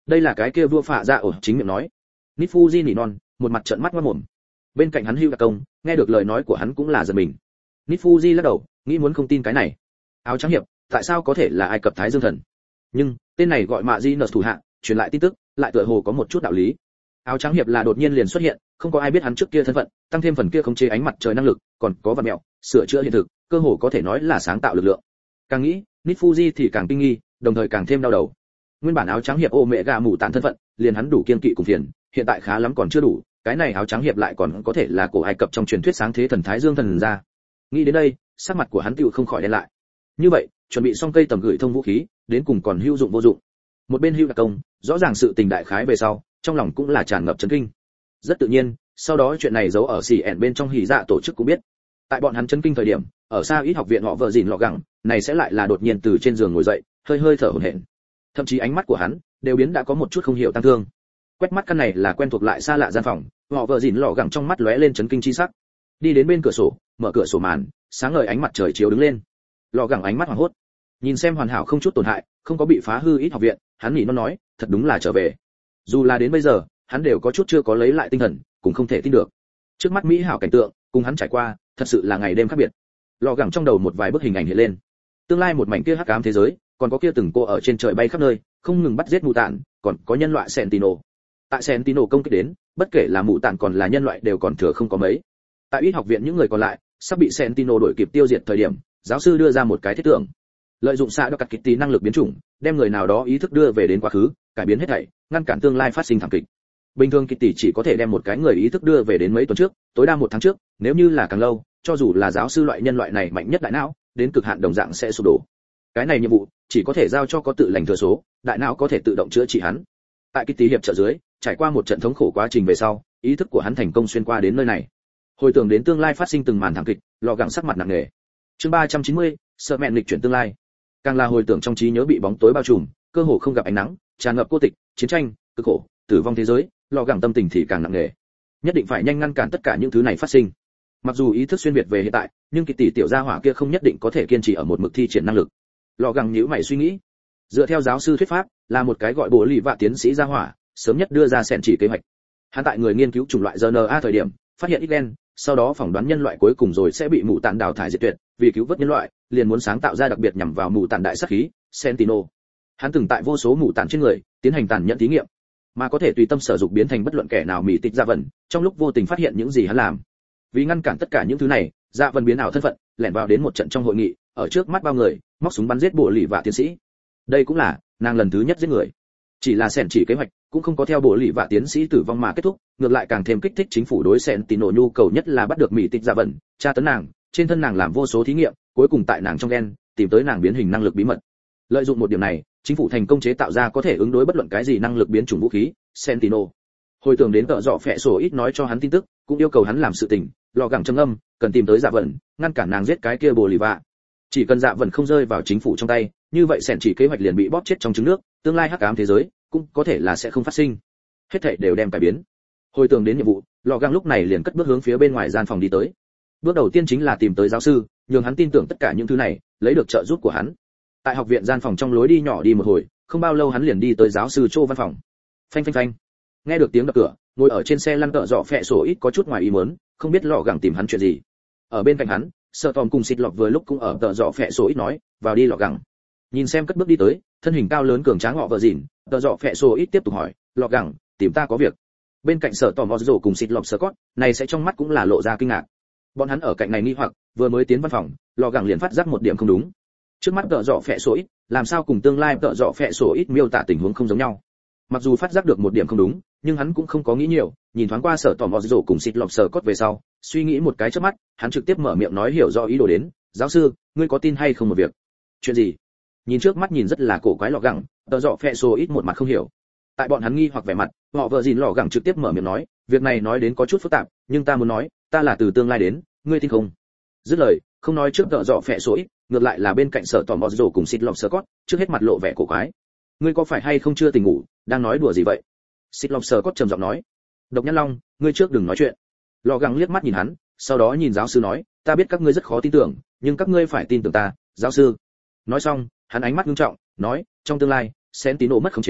Speaker 1: Đây là cái kia vua phạ dạ ổ chính miệng nói. Nifuji nỉ non, một mặt trợn mắt ngoác mồm. Bên cạnh hắn Hugh đặc công, nghe được lời nói của hắn cũng là giật mình. Nifuji lắc đầu, nghĩ muốn không tin cái này. Áo trắng hiệp, tại sao có thể là Ai Cập Thái Dương thần? Nhưng, tên này gọi Mạ Di Nợ thủ hạ, truyền lại tin tức, lại tựa hồ có một chút đạo lý. Áo trắng hiệp là đột nhiên liền xuất hiện, không có ai biết hắn trước kia thân phận, tăng thêm phần kia khống chế ánh mặt trời năng lực, còn có vật mẹo, sửa chữa hiện thực, cơ hồ có thể nói là sáng tạo lực lượng. Càng nghĩ, Nifuji thì càng kinh nghi, đồng thời càng thêm đau đầu. Nguyên bản áo trắng hiệp ô mẹ gà mù tàn thân phận, liền hắn đủ kiên kỵ cùng phiền, hiện tại khá lắm còn chưa đủ, cái này áo trắng hiệp lại còn có thể là cổ Ai Cập trong truyền thuyết sáng thế thần Thái Dương thần ra. Nghĩ đến đây, sắc mặt của hắn tựu không khỏi đen lại. Như vậy, chuẩn bị xong cây tầm gửi thông vũ khí, đến cùng còn hữu dụng vô dụng. Một bên Hugh đặc công, rõ ràng sự tình đại khái về sau, trong lòng cũng là tràn ngập chấn kinh. Rất tự nhiên, sau đó chuyện này giấu ở CN bên trong hỉ dạ tổ chức cũng biết. Tại bọn hắn chấn kinh thời điểm, ở xa ít học viện họ vợ dỉn lọ gẳng, này sẽ lại là đột nhiên từ trên giường ngồi dậy, hơi hơi thở hổn hển. Thậm chí ánh mắt của hắn đều biến đã có một chút không hiểu tăng thương. Quét mắt căn này là quen thuộc lại xa lạ gian phòng, họ vợ dỉn lọ gẳng trong mắt lóe lên chấn kinh chi sắc. Đi đến bên cửa sổ, mở cửa sổ màn, sáng ngời ánh mặt trời chiếu đứng lên. Lọ gẳng ánh mắt hoảng hốt, nhìn xem hoàn hảo không chút tổn hại, không có bị phá hư ít học viện, hắn nghĩ nó nói, thật đúng là trở về. Dù là đến bây giờ, hắn đều có chút chưa có lấy lại tinh thần, cũng không thể tin được. Trước mắt mỹ hảo cảnh tượng, cùng hắn trải qua, thật sự là ngày đêm khác biệt. Lọ gẳng trong đầu một vài bức hình ảnh hiện lên. Tương lai một mảnh kia hắc ám thế giới, còn có kia từng cô ở trên trời bay khắp nơi, không ngừng bắt giết mù tạn, còn có nhân loại Sentinel. Tại Sentinel công kích đến, bất kể là mù tạn còn là nhân loại đều còn thừa không có mấy. Tại ít học viện những người còn lại, sắp bị Sentinel đuổi kịp tiêu diệt thời điểm, giáo sư đưa ra một cái thiết tưởng. Lợi dụng xạ đo cắt kịch tí năng lực biến chủng, đem người nào đó ý thức đưa về đến quá khứ, cải biến hết thảy, ngăn cản tương lai phát sinh thảm kịch. Bình thường Kitty chỉ có thể đem một cái người ý thức đưa về đến mấy tuần trước, tối đa một tháng trước, nếu như là càng lâu, cho dù là giáo sư loại nhân loại này mạnh nhất đại não, đến cực hạn đồng dạng sẽ sụp đổ. Cái này nhiệm vụ chỉ có thể giao cho có tự lành thừa số, đại não có thể tự động chữa trị hắn. Tại Kitty hiệp trợ dưới, trải qua một trận thống khổ quá trình về sau, ý thức của hắn thành công xuyên qua đến nơi này. Hồi tưởng đến tương lai phát sinh từng màn thảm kịch, lò gắng sắc mặt nặng nề. Chương 390, sợ mẹn lịch chuyển tương lai. Càng là hồi tưởng trong trí nhớ bị bóng tối bao trùm, cơ hồ không gặp ánh nắng, tràn ngập cô tịch, chiến tranh, cực khổ, tử vong thế giới, lò gắng tâm tình thì càng nặng nề. Nhất định phải nhanh ngăn cản tất cả những thứ này phát sinh. Mặc dù ý thức xuyên việt về hiện tại, nhưng Kitty tiểu gia hỏa kia không nhất định có thể kiên trì ở một mực thi triển năng lực. Lò gắng nhíu mày suy nghĩ. Dựa theo giáo sư thuyết pháp, là một cái gọi bổ lì vạ tiến sĩ gia hỏa, sớm nhất đưa ra sẹn chỉ kế hoạch. Hắn tại người nghiên cứu chủng loại RNA thời điểm, phát hiện X-gen, sau đó phỏng đoán nhân loại cuối cùng rồi sẽ bị mù tạn đào thải diệt tuyệt, vì cứu vớt nhân loại, liền muốn sáng tạo ra đặc biệt nhằm vào mù tạn đại sát khí, Sentinel. Hắn từng tại vô số mù tạn trên người tiến hành tàn nhẫn thí nghiệm, mà có thể tùy tâm sở dục biến thành bất luận kẻ nào mỉ tịch Dạ Vân, trong lúc vô tình phát hiện những gì hắn làm. Vì ngăn cản tất cả những thứ này, Dạ Vân biến ảo thân phận, lẻn vào đến một trận trong hội nghị, ở trước mắt bao người, móc súng bắn giết bộ lì vạ tiến sĩ. Đây cũng là nàng lần thứ nhất giết người. Chỉ là sẹn chỉ kế hoạch cũng không có theo bộ lì vạ tiến sĩ tử vong mà kết thúc, ngược lại càng thêm kích thích chính phủ đối Sentinel nhu cầu nhất là bắt được mỹ tịch Dạ Vân, tra tấn nàng, trên thân nàng làm vô số thí nghiệm, cuối cùng tại nàng trong gen tìm tới nàng biến hình năng lực bí mật. Lợi dụng một điểm này, chính phủ thành công chế tạo ra có thể ứng đối bất luận cái gì năng lực biến chủng vũ khí, Sentinel. Hồi tưởng đến tợ dọ phệ sổ ít nói cho hắn tin tức, cũng yêu cầu hắn làm sự tình, lò gẳng trầm âm, cần tìm tới Dạ Vân, ngăn cản nàng giết cái kia bồ lì vạ. Chỉ cần Dạ Vân không rơi vào chính phủ trong tay, như vậy sẹn chỉ kế hoạch liền bị bóp chết trong trứng nước, tương lai hắc ám thế giới cũng có thể là sẽ không phát sinh. Hết thảy đều đem cải biến. Hồi tưởng đến nhiệm vụ, lò gẳng lúc này liền cất bước hướng phía bên ngoài gian phòng đi tới. Bước đầu tiên chính là tìm tới giáo sư, nhường hắn tin tưởng tất cả những thứ này, lấy được trợ giúp của hắn. Tại học viện gian phòng trong lối đi nhỏ đi một hồi, không bao lâu hắn liền đi tới giáo sư Châu văn phòng. Phanh phanh phanh. Nghe được tiếng đập cửa, ngồi ở trên xe lăn tợ dọ phệ sổ ít có chút ngoài ý muốn, không biết lò gẳng tìm hắn chuyện gì. Ở bên cạnh hắn, Sợ Tòm cùng Xịt Lọc vừa lúc cũng ở tợ dọ phệ sổ ít nói, vào đi lò gẳng. Nhìn xem cất bước đi tới, thân hình cao lớn cường tráng họ vợ dỉn, tợ dọ phệ sổ ít tiếp tục hỏi, lò gẳng, tìm ta có việc. Bên cạnh Sợ Tòm Ozzo cùng Xịt Lọc Scott, này sẽ trong mắt cũng là lộ ra kinh ngạc. Bọn hắn ở cạnh này nghi hoặc, vừa mới tiến văn phòng, lò gẳng liền phát giác một điểm không đúng. Trước mắt tợ dọ phệ sổ ít, làm sao cùng tương lai tợ dọ phệ sổ ít miêu tả tình huống không giống nhau. Mặc dù phát giác được một điểm không đúng, nhưng hắn cũng không có nghĩ nhiều, nhìn thoáng qua Sở Tòm Ozzo cùng Xịt Lọc Scott về sau, suy nghĩ một cái chớp mắt, hắn trực tiếp mở miệng nói hiểu rõ ý đồ đến, giáo sư, ngươi có tin hay không một việc? Chuyện gì? Nhìn trước mắt nhìn rất là cổ quái lò gẳng, tợ dọ phệ sổ ít một mặt không hiểu. Tại bọn hắn nghi hoặc vẻ mặt, họ vợ dìn lò gẳng trực tiếp mở miệng nói, việc này nói đến có chút phức tạp, nhưng ta muốn nói, ta là từ tương lai đến, ngươi tin không? Dứt lời, không nói trước tợ dọ phệ sổ ít, ngược lại là bên cạnh Sở Tòm Ozzo cùng Xịt Lọc Scott, trước hết mặt lộ vẻ cổ quái. Ngươi có phải hay không chưa tỉnh ngủ, đang nói đùa gì vậy? Xịt Lọc Scott trầm giọng nói. Độc Nhãn Long, ngươi trước đừng nói chuyện. Lò gẳng liếc mắt nhìn hắn, sau đó nhìn giáo sư nói, ta biết các ngươi rất khó tin tưởng, nhưng các ngươi phải tin tưởng ta, giáo sư. Nói xong, hắn ánh mắt nghiêm trọng, nói, trong tương lai, Sentinel mất khống chế,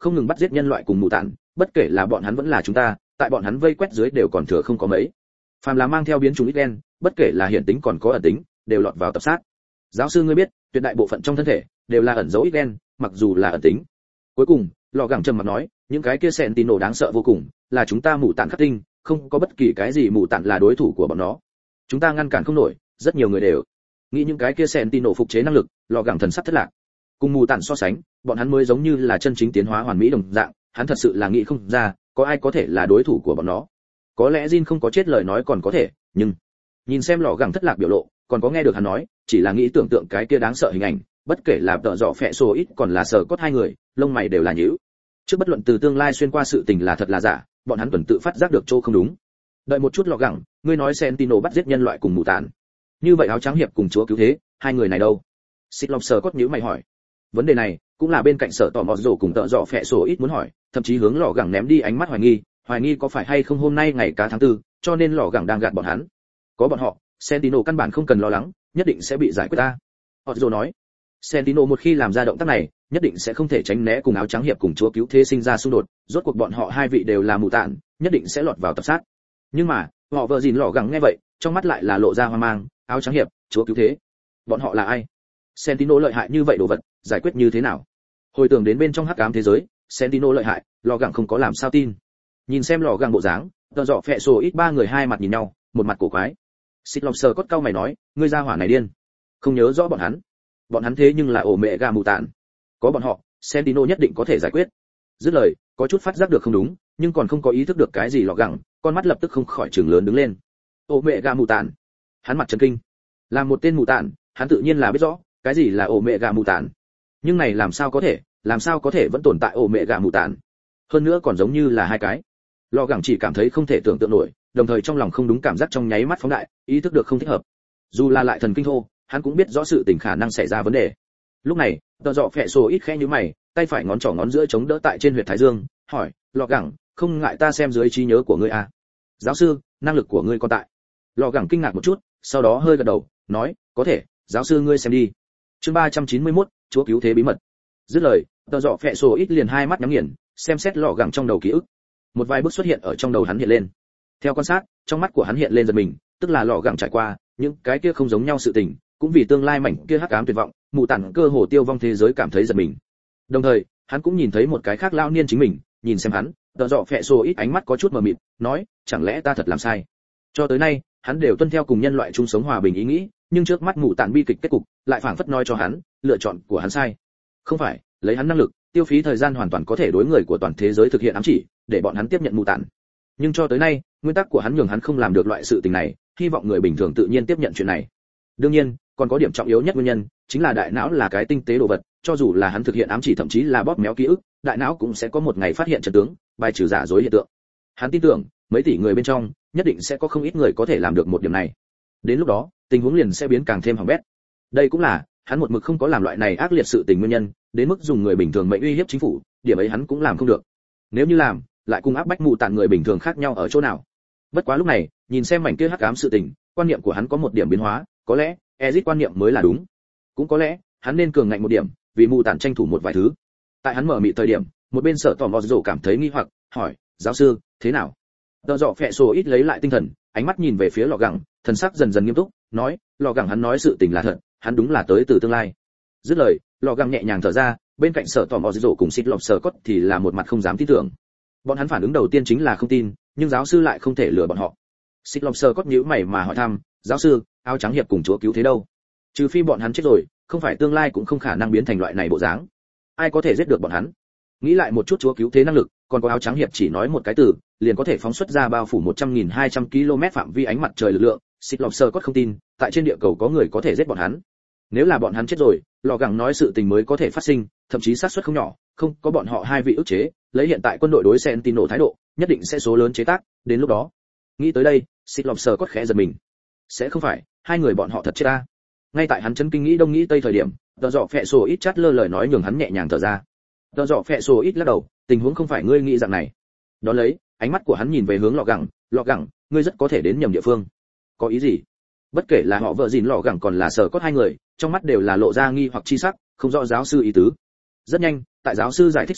Speaker 1: không ngừng bắt giết nhân loại cùng mù tản, bất kể là bọn hắn vẫn là chúng ta, tại bọn hắn vây quét dưới đều còn thừa không có mấy. Phàm là mang theo biến chủng ít gen, bất kể là hiện tính còn có ẩn tính, đều lọt vào tập sát. Giáo sư ngươi biết, tuyệt đại bộ phận trong thân thể đều là ẩn dấu ít gen, mặc dù là ẩn tính. Cuối cùng, lò gẳng trầm mặc nói, những cái kia Sentinel đáng sợ vô cùng, là chúng ta mù tản khắc tinh, không có bất kỳ cái gì mù tản là đối thủ của bọn nó. Chúng ta ngăn cản không nổi, rất nhiều người đều nghĩ những cái kia Sentinel phục chế năng lực, lò gẳng thần sắc thất lạc. Cùng mù tản so sánh, bọn hắn mới giống như là chân chính tiến hóa hoàn mỹ đồng dạng, hắn thật sự là nghĩ không ra, có ai có thể là đối thủ của bọn nó. Có lẽ Jin không có chết lời nói còn có thể, nhưng nhìn xem lò gẳng thất lạc biểu lộ, còn có nghe được hắn nói, chỉ là nghĩ tưởng tượng cái kia đáng sợ hình ảnh, bất kể là tợ dọ phẹ sổ ít còn là sở cốt hai người, lông mày đều là nhíu. Trước bất luận từ tương lai xuyên qua sự tình là thật là giả, bọn hắn tuần tự phát giác được chỗ không đúng. Đợi một chút lò gẳng, ngươi nói Sentinel bắt giết nhân loại cùng mù tản. Như vậy áo trắng hiệp cùng chúa cứu thế, hai người này đâu? Xích Long sở cốt nhíu mày hỏi. Vấn đề này cũng là bên cạnh sở tò mò rồ cùng tợ dọ phẹ sổ ít muốn hỏi, thậm chí hướng lò gẳng ném đi ánh mắt hoài nghi có phải hay không hôm nay ngày cá tháng 4, cho nên lò gẳng đang gạt bọn hắn. Có bọn họ, Sentinel căn bản không cần lo lắng, nhất định sẽ bị giải quyết ta. Otto nói. Sentinel một khi làm ra động tác này, nhất định sẽ không thể tránh né cùng áo trắng hiệp cùng chúa cứu thế sinh ra xung đột, rốt cuộc bọn họ hai vị đều là mù tản, nhất định sẽ lọt vào tập sát. Nhưng mà, họ vợ gìn lò gẳng nghe vậy, trong mắt lại là lộ ra hoang mang, áo trắng hiệp, chúa cứu thế, bọn họ là ai? Sentinel lợi hại như vậy đồ vật, giải quyết như thế nào? Hồi tưởng đến bên trong hắc ám thế giới, Sentinel lợi hại, lò gẳng không có làm sao tin. Nhìn xem lò gẳng bộ dáng, tờ dọ phẹ sổ ít ba người hai mặt nhìn nhau, một mặt cổ quái. Xích Long sờ cốt cau mày nói, ngươi ra hỏa này điên, không nhớ rõ bọn hắn thế nhưng là ổ mẹ gà mù tản, có bọn họ, Sentinel nhất định có thể giải quyết. Dứt lời, có chút phát giác được không đúng, nhưng còn không có ý thức được cái gì lò gẳng, con mắt lập tức không khỏi trừng lớn đứng lên. Ổ mẹ gà mù tản, hắn mặt chấn kinh, là một tên mù tản, hắn tự nhiên là biết rõ cái gì là ổ mẹ gà mù tản, nhưng này làm sao có thể vẫn tồn tại ổ mẹ gà mù tản, hơn nữa còn giống như là hai cái. Lò gẳng chỉ cảm thấy không thể tưởng tượng nổi, đồng thời trong lòng không đúng cảm giác trong nháy mắt phóng đại, ý thức được không thích hợp. Dù là lại thần kinh thô, hắn cũng biết rõ sự tình khả năng xảy ra vấn đề. Lúc này, tờ dọ phẹ sổ ít khẽ nhíu mày, tay phải ngón trỏ ngón giữa chống đỡ tại trên huyệt thái dương, hỏi, lò gẳng, không ngại ta xem dưới trí nhớ của ngươi à? Giáo sư, năng lực của ngươi còn tại. Lò gẳng kinh ngạc một chút, sau đó hơi gật đầu, nói, có thể, giáo sư ngươi xem đi. Chương 391, chúa cứu thế bí mật. Dứt lời, tờ dọ phẹ sổ ít liền hai mắt nhắm nghiền, xem xét lò gẳng trong đầu ký ức. Một vài bước xuất hiện ở trong đầu hắn hiện lên. Theo quan sát, trong mắt của hắn hiện lên giật mình, tức là lò gẳng trải qua những cái kia không giống nhau sự tình, cũng vì tương lai mảnh kia hắc ám tuyệt vọng, mù tản cơ hồ tiêu vong thế giới cảm thấy giật mình. Đồng thời, hắn cũng nhìn thấy một cái khác lão niên chính mình, nhìn xem hắn, tờ dọ phẹ sổ ít ánh mắt có chút mờ mịt, nói, chẳng lẽ ta thật làm sai? Cho tới nay, hắn đều tuân theo cùng nhân loại chung sống hòa bình ý nghĩ, nhưng trước mắt mù tản bi kịch kết cục, lại phảng phất nói cho hắn, lựa chọn của hắn sai. Không phải, lấy hắn năng lực, tiêu phí thời gian hoàn toàn có thể đối người của toàn thế giới thực hiện ám chỉ, để bọn hắn tiếp nhận mù tản. Nhưng cho tới nay, nguyên tắc của hắn nhường hắn không làm được loại sự tình này, hy vọng người bình thường tự nhiên tiếp nhận chuyện này. Đương nhiên, còn có điểm trọng yếu nhất nguyên nhân, chính là đại não là cái tinh tế đồ vật, cho dù là hắn thực hiện ám chỉ thậm chí là bóp méo ký ức, đại não cũng sẽ có một ngày phát hiện chân tướng, bài trừ giả dối hiện tượng. Hắn tin tưởng, mấy tỷ người bên trong, nhất định sẽ có không ít người có thể làm được một điểm này. Đến lúc đó, tình huống liền sẽ biến càng thêm hỏng bét. Đây cũng là hắn một mực không có làm loại này ác liệt sự tình nguyên nhân, đến mức dùng người bình thường mệnh uy hiếp chính phủ, điểm ấy hắn cũng làm không được. Nếu như làm, lại cùng áp bách mù tản người bình thường khác nhau ở chỗ nào? Bất quá lúc này, nhìn xem mảnh kia hắc ám sự tình, quan niệm của hắn có một điểm biến hóa, có lẽ Ezic quan niệm mới là đúng, cũng có lẽ hắn nên cường ngạnh một điểm, vì mù tản tranh thủ một vài thứ. Tại hắn mở mịt thời điểm, một bên sở tò mò rồ cảm thấy nghi hoặc, hỏi, giáo sư, thế nào? Tờ dọ phẹ sổ ít lấy lại tinh thần, ánh mắt nhìn về phía lò gẳng, thần sắc dần dần nghiêm túc, nói, lò gẳng hắn nói sự tình là thật, hắn đúng là tới từ tương lai. Dứt lời, lò gẳng nhẹ nhàng thở ra, bên cạnh sở tò mò rồ cùng xịt lọc sở cốt thì là một mặt không dám tin tưởng. Bọn hắn phản ứng đầu tiên chính là không tin, nhưng giáo sư lại không thể lừa bọn họ. Xịt lọc sở cốt nhíu mày mà hỏi thăm, giáo sư, áo trắng hiệp cùng chúa cứu thế đâu? Trừ phi bọn hắn chết rồi, không phải tương lai cũng không khả năng biến thành loại này bộ dáng. Ai có thể giết được bọn hắn? Nghĩ lại một chút chúa cứu thế năng lực, còn có áo trắng hiệp chỉ nói một cái từ, liền có thể phóng xuất ra bao phủ 100.200 km phạm vi ánh mặt trời lực lượng. Xịt lọc sở cốt không tin, tại trên địa cầu có người có thể giết bọn hắn. Nếu là bọn hắn chết rồi, lò gẳng nói sự tình mới có thể phát sinh, thậm chí xác suất không nhỏ, không có bọn họ hai vị ức chế, lấy hiện tại quân đội đối Sentinel thái độ, nhất định sẽ số lớn chế tác, đến lúc đó. Nghĩ tới đây, xịt lọc sở cốt khẽ giật mình. Sẽ không phải, hai người bọn họ thật chết ta. Ngay tại hắn chấn kinh nghĩ đông nghĩ tây thời điểm, tờ dọ phẹ sổ ít chát lơ lời nói nhường hắn nhẹ nhàng thở ra. Tờ dọ phẹ sổ ít lắc đầu, tình huống không phải ngươi nghĩ dạng này. Đó lấy, ánh mắt của hắn nhìn về hướng lò gẳng, ngươi rất có thể đến nhầm địa phương. Có ý gì? Bất kể là họ vợ gìn lò gẳng còn là sở cốt hai người, trong mắt đều là lộ ra nghi hoặc chi sắc, không rõ giáo sư ý tứ. Rất nhanh, tại giáo sư giải thích xuống,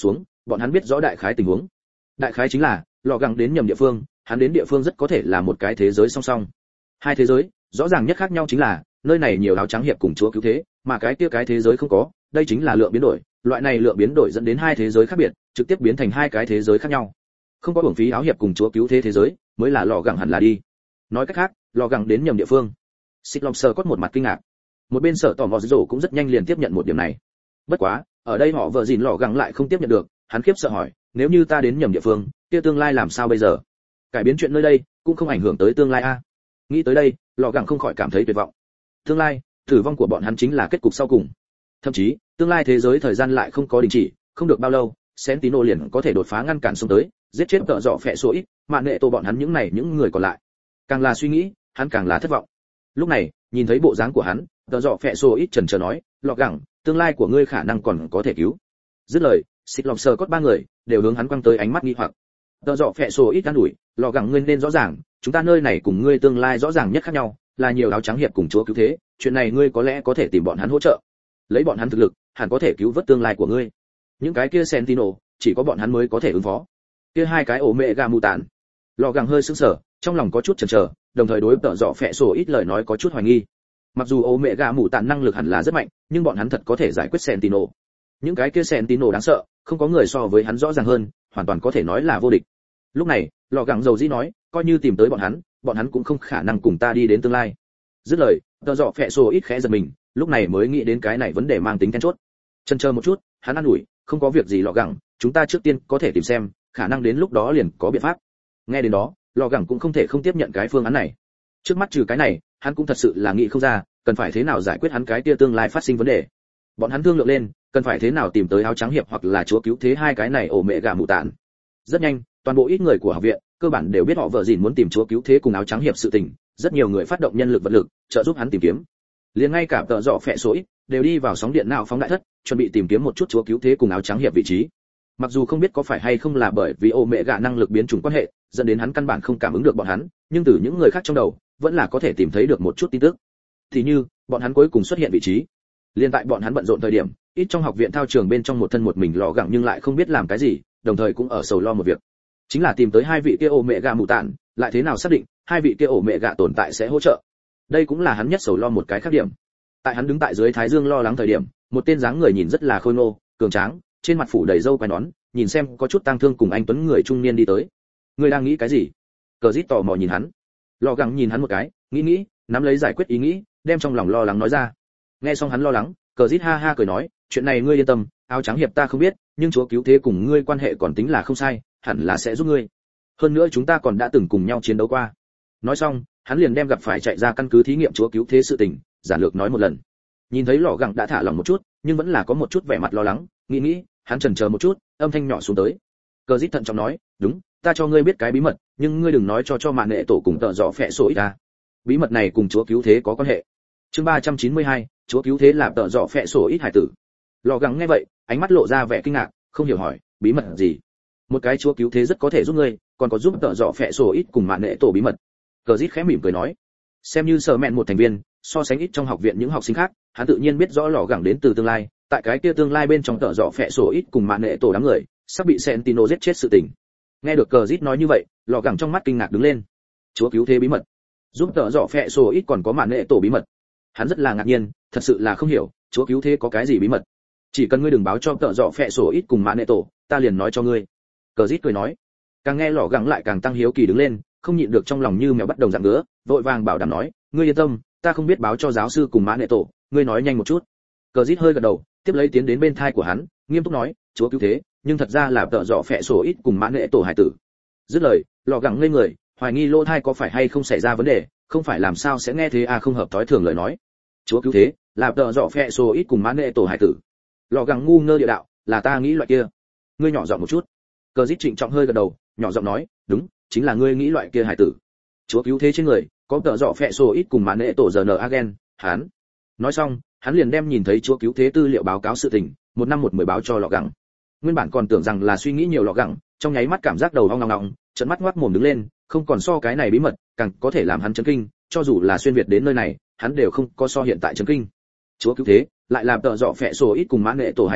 Speaker 1: bọn hắn biết rõ đại khái tình huống. Đại khái chính là lò gẳng đến nhầm địa phương, hắn đến địa phương rất có thể là một cái thế giới song song. Hai thế giới rõ ràng nhất khác nhau chính là nơi này nhiều áo trắng hiệp cùng chúa cứu thế, mà cái kia cái thế giới không có, đây chính là lượng biến đổi, loại này lượng biến đổi dẫn đến hai thế giới khác biệt, trực tiếp biến thành hai cái thế giới khác nhau. Không có uổng phí áo hiệp cùng chúa cứu thế thế giới, mới là lò gẳng hẳn là đi. Nói cách khác, lò gẳng đến nhầm địa phương. Xích Long Sơ cốt một mặt kinh ngạc. Một bên Sở Tỏ Mò Dỗ cũng rất nhanh liền tiếp nhận một điểm này. Bất quá, ở đây họ vợ gìn lò gẳng lại không tiếp nhận được, hắn khiếp sợ hỏi, nếu như ta đến nhầm địa phương, kia tương lai làm sao bây giờ? Cải biến chuyện nơi đây cũng không ảnh hưởng tới tương lai a. Nghĩ tới đây, lò gẳng không khỏi cảm thấy tuyệt vọng. Tương lai, tử vong của bọn hắn chính là kết cục sau cùng. Thậm chí, tương lai thế giới thời gian lại không có đình chỉ, không được bao lâu, Sentinel liền có thể đột phá ngăn cản xông tới, giết chết tợ dọ phệ số ít, mạn nệ tổ bọn hắn những người còn lại. Càng là suy nghĩ, hắn càng là thất vọng. Lúc này, nhìn thấy bộ dáng của hắn, tợ dọ phệ số ít chần chờ nói, lọ gẳng, tương lai của ngươi khả năng còn có thể cứu. Dứt lời, xịt lọc sờ cốt ba người đều hướng hắn quăng tới ánh mắt nghi hoặc. Tợ dọ phệ số ít an ủi, lọ gẳng ngươi nên rõ ràng, chúng ta nơi này cùng ngươi tương lai rõ ràng nhất khác nhau, là nhiều áo trắng hiệp cùng chúa cứu thế, chuyện này ngươi có lẽ có thể tìm bọn hắn hỗ trợ. Lấy bọn hắn thực lực, hẳn có thể cứu vớt tương lai của ngươi. Những cái kia Sentinel, chỉ có bọn hắn mới có thể ứng phó. Kia hai cái ổ mẹ gà mù tàn. Lò gàng hơi sững sờ, trong lòng có chút chần chờ, đồng thời đối tợ dọ phệ sổ ít lời nói có chút hoài nghi. Mặc dù ổ mẹ gà mù tàn năng lực hẳn là rất mạnh, nhưng bọn hắn thật có thể giải quyết Sentinel. Những cái kia Sentinel đáng sợ, không có người so với hắn rõ ràng hơn, hoàn toàn có thể nói là vô địch. Lúc này, lò gàng dầu dĩ nói, coi như tìm tới bọn hắn cũng không khả năng cùng ta đi đến tương lai. Dứt lời, tợ dọ phệ sổ ít khẽ giật mình, lúc này mới nghĩ đến cái này vấn đề mang tính then chốt. Chần chờ một chút, hắn an ủi, không có việc gì lọ gẳng, chúng ta trước tiên có thể tìm xem, khả năng đến lúc đó liền có biện pháp. Nghe đến đó, lọ gẳng cũng không thể không tiếp nhận cái phương án này. Trước mắt trừ cái này, hắn cũng thật sự là nghĩ không ra, cần phải thế nào giải quyết hắn cái kia tương lai phát sinh vấn đề. Bọn hắn thương lượng lên, cần phải thế nào tìm tới áo trắng hiệp hoặc là chúa cứu thế hai cái này ổ mẹ gà mù tạn. Rất nhanh, toàn bộ ít người của học viện, cơ bản đều biết họ vợ gìn muốn tìm chúa cứu thế cùng áo trắng hiệp sự tình, rất nhiều người phát động nhân lực vật lực, trợ giúp hắn tìm kiếm. Liền ngay cả tợ dọ phệ số ít đều đi vào sóng điện não phóng đại thất, chuẩn bị tìm kiếm một chút chúa cứu thế cùng áo trắng hiệp vị trí. Mặc dù không biết có phải hay không là bởi vì ô mẹ gạ năng lực biến chủng quan hệ, dẫn đến hắn căn bản không cảm ứng được bọn hắn, nhưng từ những người khác trong đầu, vẫn là có thể tìm thấy được một chút tin tức. Thì như, bọn hắn cuối cùng xuất hiện vị trí. Liên tại bọn hắn bận rộn thời điểm, ít trong học viện thao trường bên trong một thân một mình lọ gẳng nhưng lại không biết làm cái gì, đồng thời cũng ở sầu lo một việc. Chính là tìm tới hai vị kia ô mẹ gạ mù tạn, lại thế nào xác định hai vị kia ổ mẹ gạ tồn tại sẽ hỗ trợ. Đây cũng là hắn nhất sầu lo một cái khác điểm. Tại hắn đứng tại dưới thái dương lo lắng thời điểm, một tên dáng người nhìn rất là khôi ngô, cường tráng, trên mặt phủ đầy râu quai nón, nhìn xem có chút tang thương cùng anh tuấn người trung niên đi tới. Người đang nghĩ cái gì? Cờ Dít tò mò nhìn hắn. Lò gắng nhìn hắn một cái, nghĩ, nắm lấy giải quyết ý nghĩ, đem trong lòng lo lắng nói ra. Nghe xong hắn lo lắng, Cờ Dít ha ha cười nói, chuyện này ngươi yên tâm, áo trắng hiệp ta không biết, nhưng chúa cứu thế cùng ngươi quan hệ còn tính là không sai, hẳn là sẽ giúp ngươi. Hơn nữa chúng ta còn đã từng cùng nhau chiến đấu qua. Nói xong, hắn liền đem gặp phải chạy ra căn cứ thí nghiệm chúa cứu thế sự tình, giản lược nói một lần. Nhìn thấy lò gẳng đã thả lòng một chút, nhưng vẫn là có một chút vẻ mặt lo lắng, nghĩ, hắn chần chờ một chút, âm thanh nhỏ xuống tới. Cờ Dít thận trọng nói, đúng, ta cho ngươi biết cái bí mật, nhưng ngươi đừng nói cho mạn nghệ tổ cùng tợ dọ phệ sổ ít ta. Bí mật này cùng chúa cứu thế có quan hệ. Chương 392, chúa cứu thế là tợ dọ phệ sổ ít hải tử. Lò gẳng nghe vậy, ánh mắt lộ ra vẻ kinh ngạc, không hiểu hỏi, bí mật gì? Một cái chúa cứu thế rất có thể giúp ngươi, còn có giúp tợ dọ phệ sổ ít cùng mạn nghệ tổ bí mật. Cờ Dít khẽ mỉm cười nói, xem như sở mẹn một thành viên, so sánh ít trong học viện những học sinh khác, hắn tự nhiên biết rõ lò gẳng đến từ tương lai, tại cái kia tương lai bên trong tợ dọ phệ sổ ít cùng mạn nghệ tổ đám người, sắp bị Sentinel giết chết sự tình. Nghe được Cờ Dít nói như vậy, lò gẳng trong mắt kinh ngạc đứng lên. Chúa cứu thế bí mật, giúp tợ dọ phệ sổ ít còn có mạn nghệ tổ bí mật. Hắn rất là ngạc nhiên, thật sự là không hiểu, chúa cứu thế có cái gì bí mật? Chỉ cần ngươi đừng báo cho tợ dọ phệ sổ ít cùng mạn nghệ tổ, ta liền nói cho ngươi. Cờ Dít cười nói. Càng nghe lò gẳng lại càng tăng hiếu kỳ đứng lên, không nhịn được trong lòng như mèo bắt đồng dạng ngứa, vội vàng bảo đảm nói, ngươi yên tâm, ta không biết báo cho giáo sư cùng mã nệ tổ, ngươi nói nhanh một chút. Cờ Dít hơi gật đầu, tiếp lấy tiến đến bên thai của hắn, nghiêm túc nói, chúa cứu thế, nhưng thật ra là tợ dọ phệ sổ ít cùng mã nệ tổ hải tử. Dứt lời, lò gẳng ngây người, hoài nghi lỗ thai có phải hay không xảy ra vấn đề, không phải làm sao sẽ nghe thế không hợp thói thường lời nói. Chúa cứu thế, là tợ dọ phệ sổ ít cùng mã nệ tổ hải tử. Lò gẳng ngu ngơ địa đạo, là ta nghĩ loại kia. Ngươi nhỏ giọng một chút. Cờ Dít trịnh trọng hơi gật đầu, nhỏ giọng nói, đúng, chính là ngươi nghĩ loại kia hải tử. Chúa cứu thế trên người có tợ dọ phệ sổ ít cùng mạn nệ tổ giờ n agen, hắn. Nói xong, hắn liền đem nhìn thấy chúa cứu thế tư liệu báo cáo sự tình, một năm một mười báo cho lọ gẳng. Nguyên bản còn tưởng rằng là suy nghĩ nhiều lọ gẳng, trong nháy mắt cảm giác đầu ong ngọng, trợn mắt ngoác mồm đứng lên, không còn so cái này bí mật, càng có thể làm hắn chấn kinh, cho dù là xuyên việt đến nơi này, hắn đều không có so hiện tại chấn kinh. Chúa cứu thế, lại làm tợ dọ phệ sổ ít cùng mạn nệ tổ hải tử,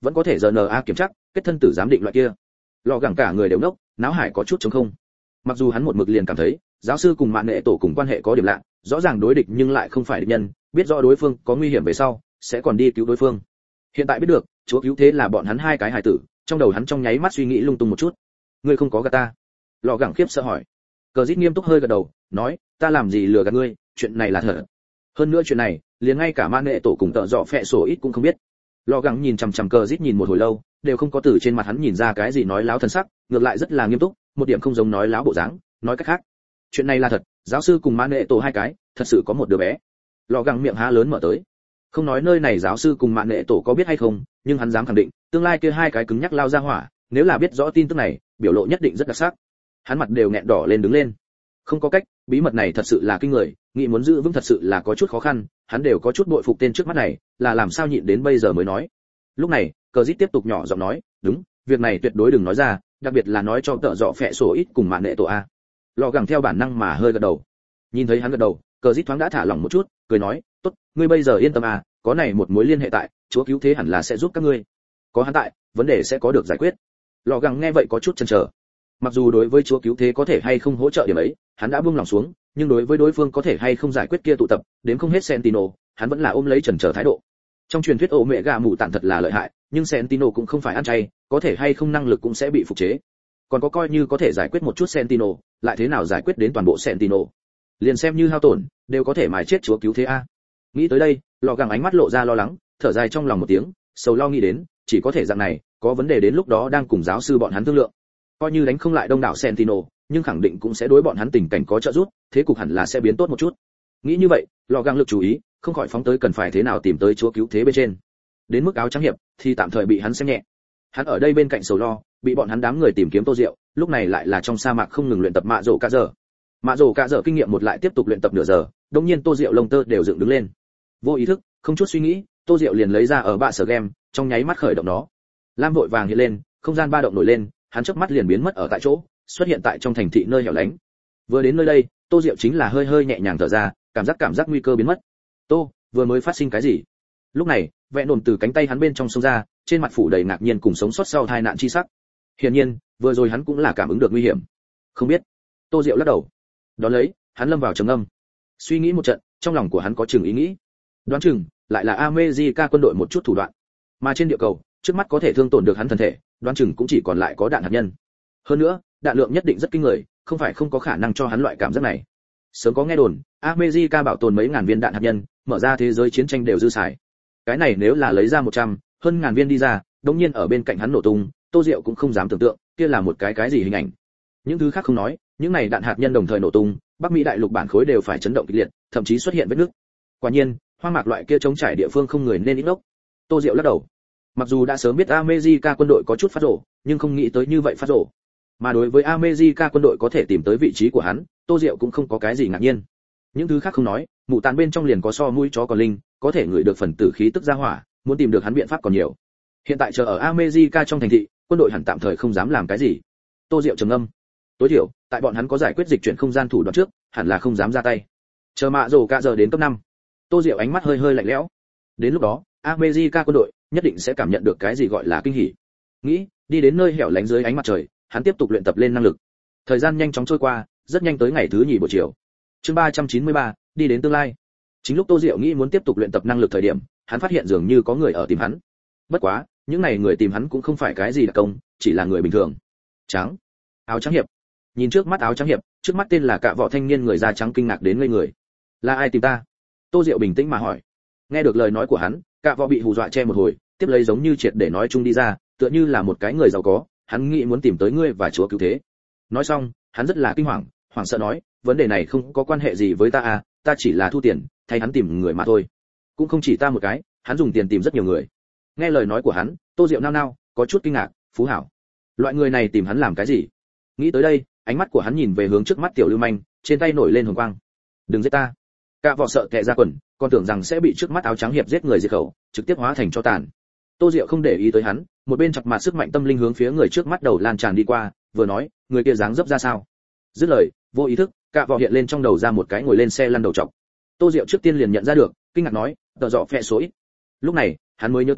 Speaker 1: vẫn có thể RNA kiểm tra, kết thân tử giám định loại kia. Lò gẳng cả người đều ngốc, náo hải có chút trống không. Mặc dù hắn một mực liền cảm thấy giáo sư cùng mạng nghệ tổ cùng quan hệ có điểm lạ, rõ ràng đối địch nhưng lại không phải địch nhân, biết rõ đối phương có nguy hiểm về sau sẽ còn đi cứu đối phương. Hiện tại biết được chúa cứu thế là bọn hắn hai cái hài tử, trong đầu hắn trong nháy mắt suy nghĩ lung tung một chút. Ngươi không có gạt ta? Lò gẳng khiếp sợ hỏi. Cờ Dít nghiêm túc hơi gật đầu, nói, ta làm gì lừa gạt ngươi, chuyện này là thật. Hơn nữa chuyện này liền ngay cả mạng nghệ tổ cùng tợ dọ phẹ sổ ít cũng không biết. Lò gẳng nhìn chằm chằm Cờ Dít nhìn một hồi lâu, đều không có từ trên mặt hắn nhìn ra cái gì nói láo thần sắc, ngược lại rất là nghiêm túc, một điểm không giống nói láo bộ dáng. Nói cách khác, chuyện này là thật, giáo sư cùng mạng nghệ tổ hai cái thật sự có một đứa bé. Lò gẳng miệng há lớn mở tới, không nói nơi này giáo sư cùng mạng nghệ tổ có biết hay không, nhưng hắn dám khẳng định tương lai kia hai cái cứng nhắc lao ra hỏa, nếu là biết rõ tin tức này, biểu lộ nhất định rất đặc sắc. Hắn mặt đều nghẹn đỏ lên đứng lên. Không có cách, bí mật này thật sự là kinh người, nghĩ muốn giữ vững thật sự là có chút khó khăn, hắn đều có chút bội phục tên trước mắt này, là làm sao nhịn đến bây giờ mới nói. Lúc này, Cờ Dít tiếp tục nhỏ giọng nói, đúng, việc này tuyệt đối đừng nói ra, đặc biệt là nói cho tợ dọ phẹ sổ ít cùng mạng nghệ tổ a. Lò gẳng theo bản năng mà hơi gật đầu. Nhìn thấy hắn gật đầu, Cờ Dít thoáng đã thả lỏng một chút, cười nói, tốt, ngươi bây giờ yên tâm à, có này một mối liên hệ tại, chúa cứu thế hẳn là sẽ giúp các ngươi. Có hắn tại, vấn đề sẽ có được giải quyết. Lò gẳng nghe vậy có chút chần chờ. Mặc dù đối với chúa cứu thế có thể hay không hỗ trợ điểm ấy, hắn đã buông lòng xuống, nhưng đối với đối phương có thể hay không giải quyết kia tụ tập, đến không hết Sentinel, hắn vẫn là ôm lấy chần chờ thái độ. Trong truyền thuyết ổ mẹ gà mù tản thật là lợi hại, nhưng Sentinel cũng không phải ăn chay, có thể hay không năng lực cũng sẽ bị phục chế. Còn có coi như có thể giải quyết một chút Sentinel, lại thế nào giải quyết đến toàn bộ Sentinel? Liền xem như hao tổn, đều có thể mài chết chúa cứu thế a. Nghĩ tới đây, lò gẳng ánh mắt lộ ra lo lắng, thở dài trong lòng một tiếng, sầu lo nghĩ đến, chỉ có thể dạng này, có vấn đề đến lúc đó đang cùng giáo sư bọn hắn thương lượng. Coi như đánh không lại đông đảo Sentinel, nhưng khẳng định cũng sẽ đối bọn hắn tình cảnh có trợ giúp, thế cục hẳn là sẽ biến tốt một chút. Nghĩ như vậy, lò gẳng lực chú ý, không khỏi phóng tới cần phải thế nào tìm tới chúa cứu thế bên trên. Đến mức áo trắng hiệp, thì tạm thời bị hắn xem nhẹ. Hắn ở đây bên cạnh sầu lo, bị bọn hắn đám người tìm kiếm Tô Diệu, lúc này lại là trong sa mạc không ngừng luyện tập mạ rổ cả giờ. Mạ rổ cả giờ kinh nghiệm một lại tiếp tục luyện tập nửa giờ, đột nhiên Tô Diệu lông tơ đều dựng đứng lên. Vô ý thức, không chút suy nghĩ, Tô Diệu liền lấy ra ở bạ sở game, trong nháy mắt khởi động nó. Lam vội vàng hiện lên, không gian ba động nổi lên, hắn chớp mắt liền biến mất ở tại chỗ, xuất hiện tại trong thành thị nơi hẻo lánh. Vừa đến nơi đây, Tô Diệu chính là hơi hơi nhẹ nhàng thở ra, cảm giác nguy cơ biến mất. Tô, vừa mới phát sinh cái gì? Lúc này, vẹn đồn từ cánh tay hắn bên trong xông ra, trên mặt phủ đầy ngạc nhiên cùng sống sót sau tai nạn chi sắc. Hiển nhiên, vừa rồi hắn cũng là cảm ứng được nguy hiểm. Không biết. Tô Diệu lắc đầu. Đón lấy, hắn lâm vào trầm ngâm. Suy nghĩ một trận, trong lòng của hắn có chừng ý nghĩ. Đoán chừng lại là America quân đội một chút thủ đoạn. Mà trên địa cầu, trước mắt có thể thương tổn được hắn thân thể, đoán chừng cũng chỉ còn lại có đạn hạt nhân. Hơn nữa, đạn lượng nhất định rất kinh người, không phải không có khả năng cho hắn loại cảm giác này. Sớm có nghe đồn, America bảo tồn mấy ngàn viên đạn hạt nhân, mở ra thế giới chiến tranh đều dư xài. Cái này nếu là lấy ra 100, hơn ngàn viên đi ra, đống nhiên ở bên cạnh hắn nổ tung, Tô Diệu cũng không dám tưởng tượng, kia là một cái gì hình ảnh. Những thứ khác không nói, những này đạn hạt nhân đồng thời nổ tung, Bắc Mỹ đại lục bản khối đều phải chấn động kịch liệt, thậm chí xuất hiện vết nứt. Quả nhiên, hoang mạc loại kia trống trải địa phương không người nên ít ốc. Tô Diệu lắc đầu. Mặc dù đã sớm biết America quân đội có chút phát rồ, nhưng không nghĩ tới như vậy phát rồ. Mà đối với America quân đội có thể tìm tới vị trí của hắn, Tô Diệu cũng không có cái gì ngạc nhiên. Những thứ khác không nói, mụ tàn bên trong liền có so mũi chó còn linh, có thể ngửi được phần tử khí tức ra hỏa, muốn tìm được hắn biện pháp còn nhiều. Hiện tại chờ ở America trong thành thị, quân đội hẳn tạm thời không dám làm cái gì. Tô Diệu trầm ngâm. Tối thiểu, tại bọn hắn có giải quyết dịch chuyển không gian thủ đoạn trước, hẳn là không dám ra tay. Chờ mạ rồ cả giờ đến cấp 5. Tô Diệu ánh mắt hơi hơi lạnh lẽo. Đến lúc đó, America quân đội nhất định sẽ cảm nhận được cái gì gọi là kinh hỉ. Nghĩ, đi đến nơi hẻo lánh dưới ánh mặt trời, hắn tiếp tục luyện tập lên năng lực. Thời gian nhanh chóng trôi qua, rất nhanh tới ngày thứ nhì buổi chiều. Chương 393, đi đến tương lai. Chính lúc Tô Diệu nghĩ muốn tiếp tục luyện tập năng lực thời điểm, hắn phát hiện dường như có người ở tìm hắn. Bất quá, những này người tìm hắn cũng không phải cái gì đặc công, chỉ là người bình thường. Trắng, áo trắng hiệp. Nhìn trước mắt áo trắng hiệp, trước mắt tên là Cạ Vọ thanh niên người da trắng kinh ngạc đến ngây người. Là ai tìm ta? Tô Diệu bình tĩnh mà hỏi. Nghe được lời nói của hắn, Cạ Vọ bị hù dọa che một hồi, tiếp lấy giống như triệt để nói chung đi ra, tựa như là một cái người giàu có, hắn nghĩ muốn tìm tới ngươi và chúa cứu thế. Nói xong, hắn rất là kinh hoàng, hoảng sợ nói, vấn đề này không có quan hệ gì với ta à, ta chỉ là thu tiền, thay hắn tìm người mà thôi. Cũng không chỉ ta một cái, hắn dùng tiền tìm rất nhiều người. Nghe lời nói của hắn, Tô Diệu nao nao, có chút kinh ngạc, Phú Hảo. Loại người này tìm hắn làm cái gì? Nghĩ tới đây, ánh mắt của hắn nhìn về hướng trước mắt tiểu lưu manh, trên tay nổi lên hồng quang. Đừng giết ta. Cạ Vọ sợ tè ra quần, còn tưởng rằng sẽ bị trước mắt áo trắng hiệp giết người diệt khẩu, trực tiếp hóa thành cho tàn. Tô Diệu không để ý tới hắn, một bên chặt mặt sức mạnh tâm linh hướng phía người trước mắt đầu lan tràn đi qua, vừa nói, người kia dáng dấp ra sao? Dứt lời, vô ý thức, Cạ Vọ hiện lên trong đầu ra một cái ngồi lên xe lăn đầu trọc. Tô Diệu trước tiên liền nhận ra được, kinh ngạc nói, tờ dọ phẹ số ít. Lúc này, hắn mới nhớ tới,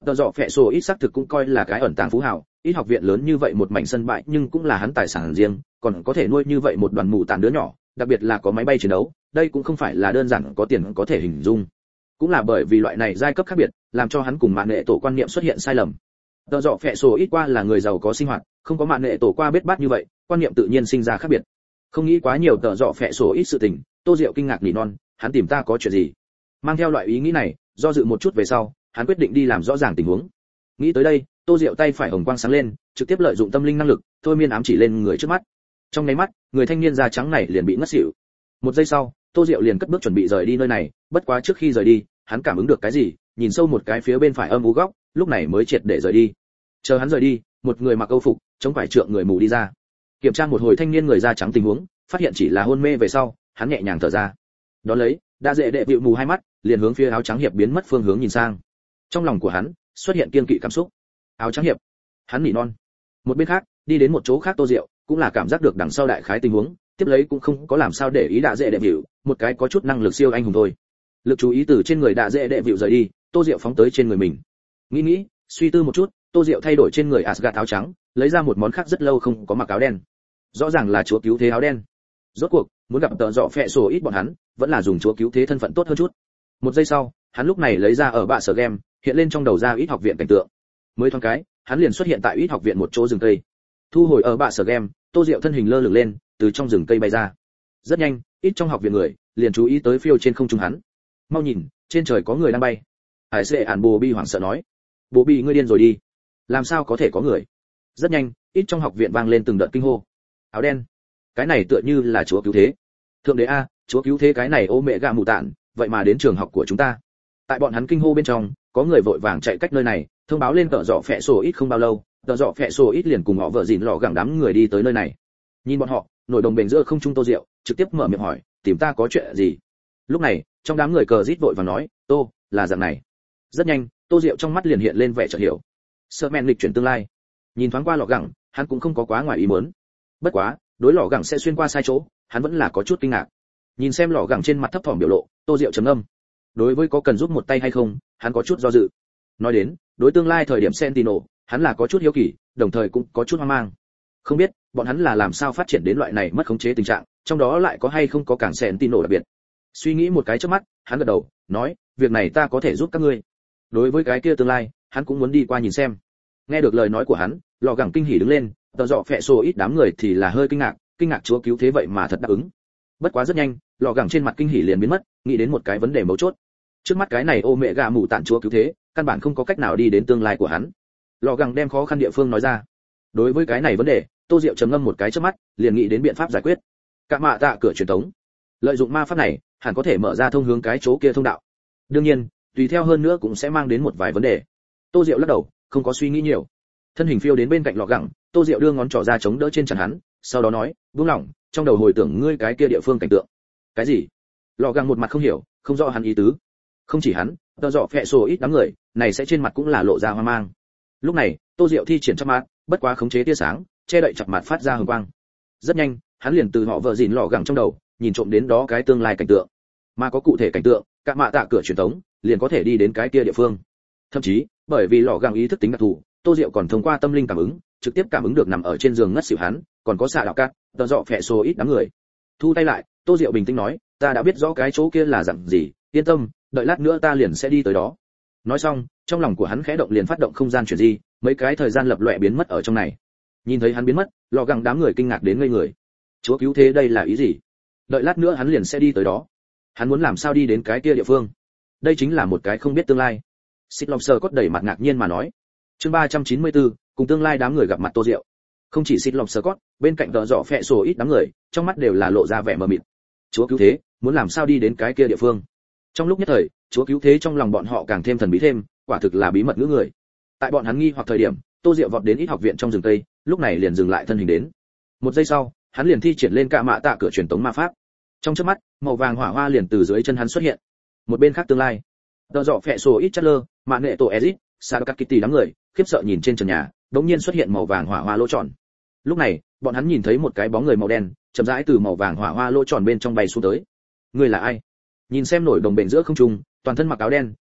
Speaker 1: Tờ dọ phệ sổ ít xác thực cũng coi là cái ẩn tàng phú hào, ít học viện lớn như vậy một mảnh sân bãi nhưng cũng là hắn tài sản riêng, còn có thể nuôi như vậy một đoàn mù tàn đứa nhỏ, đặc biệt là có máy bay chiến đấu, đây cũng không phải là đơn giản có tiền có thể hình dung. Cũng là bởi vì loại này giai cấp khác biệt, làm cho hắn cùng mạng nghệ tổ quan niệm xuất hiện sai lầm. Tờ dọ phệ sổ ít qua là người giàu có sinh hoạt, không có mạng nghệ tổ qua bết bát như vậy, quan niệm tự nhiên sinh ra khác biệt. Không nghĩ quá nhiều tờ dọ phệ sổ ít sự tình, Tô Diệu kinh ngạc nỉ non, hắn tìm ta có chuyện gì? Mang theo loại ý nghĩ này, do dự một chút về sau, hắn quyết định đi làm rõ ràng tình huống. Nghĩ tới đây, Tô Diệu tay phải hồng quang sáng lên, trực tiếp lợi dụng tâm linh năng lực, thôi miên ám chỉ lên người trước mắt. Trong nháy mắt, người thanh niên da trắng này liền bị ngất xỉu. Một giây sau, Tô Diệu liền cất bước chuẩn bị rời đi nơi này, bất quá trước khi rời đi, hắn cảm ứng được cái gì, nhìn sâu một cái phía bên phải âm u góc, lúc này mới triệt để rời đi. Chờ hắn rời đi, một người mặc câu phục, chống phải trượng người mù đi ra. Kiểm tra một hồi thanh niên người da trắng tình huống, phát hiện chỉ là hôn mê về sau, hắn nhẹ nhàng thở ra. Đó lấy, đã dễ đệ vịu mù hai mắt, liền hướng phía áo trắng hiệp biến mất phương hướng nhìn sang. Trong lòng của hắn xuất hiện kiên kỵ cảm xúc. Áo trắng hiệp, hắn nỉ non. Một bên khác, đi đến một chỗ khác Tô Diệu, cũng là cảm giác được đằng sau đại khái tình huống, tiếp lấy cũng không có làm sao để ý đã dễ đệ vịu, một cái có chút năng lực siêu anh hùng thôi. Lực chú ý từ trên người đã dễ đệ vịu rời đi, Tô Diệu phóng tới trên người mình. Nghĩ, suy tư một chút, Tô Diệu thay đổi trên người Asgard áo trắng, lấy ra một món khác rất lâu không có mặc áo đen. Rõ ràng là chúa cứu thế áo đen. Rốt cuộc, muốn gặp tợ dọ phệ sổ ít bọn hắn, vẫn là dùng chúa cứu thế thân phận tốt hơn chút. Một giây sau, hắn lúc này lấy ra ở bạ sở game, hiện lên trong đầu ra ít học viện cảnh tượng. Mới thoáng cái, hắn liền xuất hiện tại ít học viện một chỗ rừng cây. Thu hồi ở bạ sở game, Tô Diệu thân hình lơ lửng lên, từ trong rừng cây bay ra. Rất nhanh, ít trong học viện người liền chú ý tới phiêu trên không trung hắn. Mau nhìn, trên trời có người đang bay. Hải Sệ Ản Bồ Bi hoảng sợ nói, Bồ Bi ngươi điên rồi đi, làm sao có thể có người? Rất nhanh, ít trong học viện vang lên từng đợt kinh hô. Áo đen, cái này tựa như là chúa cứu thế. Thượng đế a, chúa cứu thế cái này ô mẹ gà mù tạn, vậy mà đến trường học của chúng ta. Tại bọn hắn kinh hô bên trong, có người vội vàng chạy cách nơi này, thông báo lên tợ dọ phệ sổ ít không bao lâu, tợ dọ phệ sổ ít liền cùng họ vợ dịn lọ gẳng đám người đi tới nơi này. Nhìn bọn họ, nổi đồng bền giữa không trung Tô Diệu, trực tiếp mở miệng hỏi, tìm ta có chuyện gì? Lúc này, trong đám người cờ rít vội vàng nói, Tô, là dạng này. Rất nhanh, Tô Diệu trong mắt liền hiện lên vẻ chợt hiểu. Sợ mẹn lịch chuyển tương lai. Nhìn thoáng qua lọ gẳng, hắn cũng không có quá ngoài ý muốn. Bất quá, đối lọ gẳng sẽ xuyên qua sai chỗ, hắn vẫn là có chút kinh ngạc. Nhìn xem lọ gẳng trên mặt thấp thỏm biểu lộ, Tô Diệu trầm ngâm. Đối với có cần giúp một tay hay không, hắn có chút do dự. Nói đến, đối tương lai thời điểm Sentinel, hắn là có chút hiếu kỳ, đồng thời cũng có chút hoang mang. Không biết, bọn hắn là làm sao phát triển đến loại này mất khống chế tình trạng, trong đó lại có hay không có cảng Sentinel đặc biệt. Suy nghĩ một cái trước mắt, hắn gật đầu, nói, việc này ta có thể giúp các ngươi. Đối với cái kia tương lai, hắn cũng muốn đi qua nhìn xem. Nghe được lời nói của hắn, lọ gẳng kinh hỉ đứng lên, tờ dọ phệ sổ ít đám người thì là hơi kinh ngạc chúa cứu thế vậy mà thật đáp ứng. Bất quá rất nhanh, lọ gẳng trên mặt kinh hỉ liền biến mất, nghĩ đến một cái vấn đề mấu chốt. Trước mắt cái này ô mẹ gà mù tạn chúa cứu thế, căn bản không có cách nào đi đến tương lai của hắn. Lọ gẳng đem khó khăn địa phương nói ra. Đối với cái này vấn đề, Tô Diệu trầm ngâm một cái trước mắt, liền nghĩ đến biện pháp giải quyết. Cả mạ tạ cửa truyền thống. Lợi dụng ma pháp này, hẳn có thể mở ra thông hướng cái chỗ kia thông đạo. Đương nhiên, tùy theo hơn nữa cũng sẽ mang đến một vài vấn đề. Tô Diệu lắc đầu, không có suy nghĩ nhiều. Thân hình phiêu đến bên cạnh lọ gẳng, Tô Diệu đưa ngón trỏ ra chống đỡ trên trán hắn, sau đó nói, buông lỏng, trong đầu hồi tưởng ngươi cái kia địa phương cảnh tượng. Cái gì? Lọ gẳng một mặt không hiểu, không rõ hắn ý tứ. Không chỉ hắn, tờ dọ phệ sổ ít đám người, này sẽ trên mặt cũng là lộ ra hoang mang. Lúc này, Tô Diệu thi triển chắp mát, bất quá khống chế tia sáng, che đậy chặt mặt phát ra hừng quang. Rất nhanh, hắn liền từ họ vợ dịn lọ gẳng trong đầu, nhìn trộm đến đó cái tương lai cảnh tượng. Mà có cụ thể cảnh tượng, cả mạ tạ cửa truyền thống, liền có thể đi đến cái kia địa phương. Thậm chí, bởi vì lọ gẳng ý thức tính đặc thù, Tô Diệu còn thông qua tâm linh cảm ứng, trực tiếp cảm ứng được nằm ở trên giường ngất xỉu hắn, còn có xạ đạo cát, tờ dọ phệ sổ ít đám người. Thu tay lại, Tô Diệu bình tĩnh nói, ta đã biết rõ cái chỗ kia là dạng gì, yên tâm, đợi lát nữa ta liền sẽ đi tới đó. Nói xong, trong lòng của hắn khẽ động liền phát động không gian chuyển di, mấy cái thời gian lập loè biến mất ở trong này. Nhìn thấy hắn biến mất, lọ gẳng đám người kinh ngạc đến ngây người. Chúa cứu thế đây là ý gì? Đợi lát nữa hắn liền sẽ đi tới đó. Hắn muốn làm sao đi đến cái kia địa phương? Đây chính là một cái không biết tương lai. Xích Long Sơ cốt đẩy mặt ngạc nhiên mà nói. Chương 394, cùng tương lai đám người gặp mặt Tô Diệu. Không chỉ Xích Long Sơ cốt, bên cạnh tờ dọ phệ sổ ít đám người, trong mắt đều là lộ ra vẻ mờ mịt. Chúa cứu thế, muốn làm sao đi đến cái kia địa phương? Trong lúc nhất thời, Chúa cứu thế trong lòng bọn họ càng thêm thần bí thêm, quả thực là bí mật ngữ người. Tại bọn hắn nghi hoặc thời điểm, Tô Diệu vọt đến ít học viện trong rừng tây, lúc này liền dừng lại thân hình đến. Một giây sau, hắn liền thi triển lên cả mạ tạ cửa truyền tống ma pháp. Trong chớp mắt, màu vàng hỏa hoa liền từ dưới chân hắn xuất hiện. Một bên khác tương lai, tờ dọ phệ sổ ít chất lơ, mạn nghệ tổ Ezic, Sarakat Kitty đám người, khiếp sợ nhìn trên trần nhà, đống nhiên xuất hiện màu vàng hỏa hoa lỗ tròn. Lúc này, bọn hắn nhìn thấy một cái bóng người màu đen, chậm rãi từ màu vàng hỏa hoa lỗ tròn bên trong bay xuống tới. Người là ai? Nhìn xem nổi đồng bền giữa không trung, toàn thân mặc áo đen,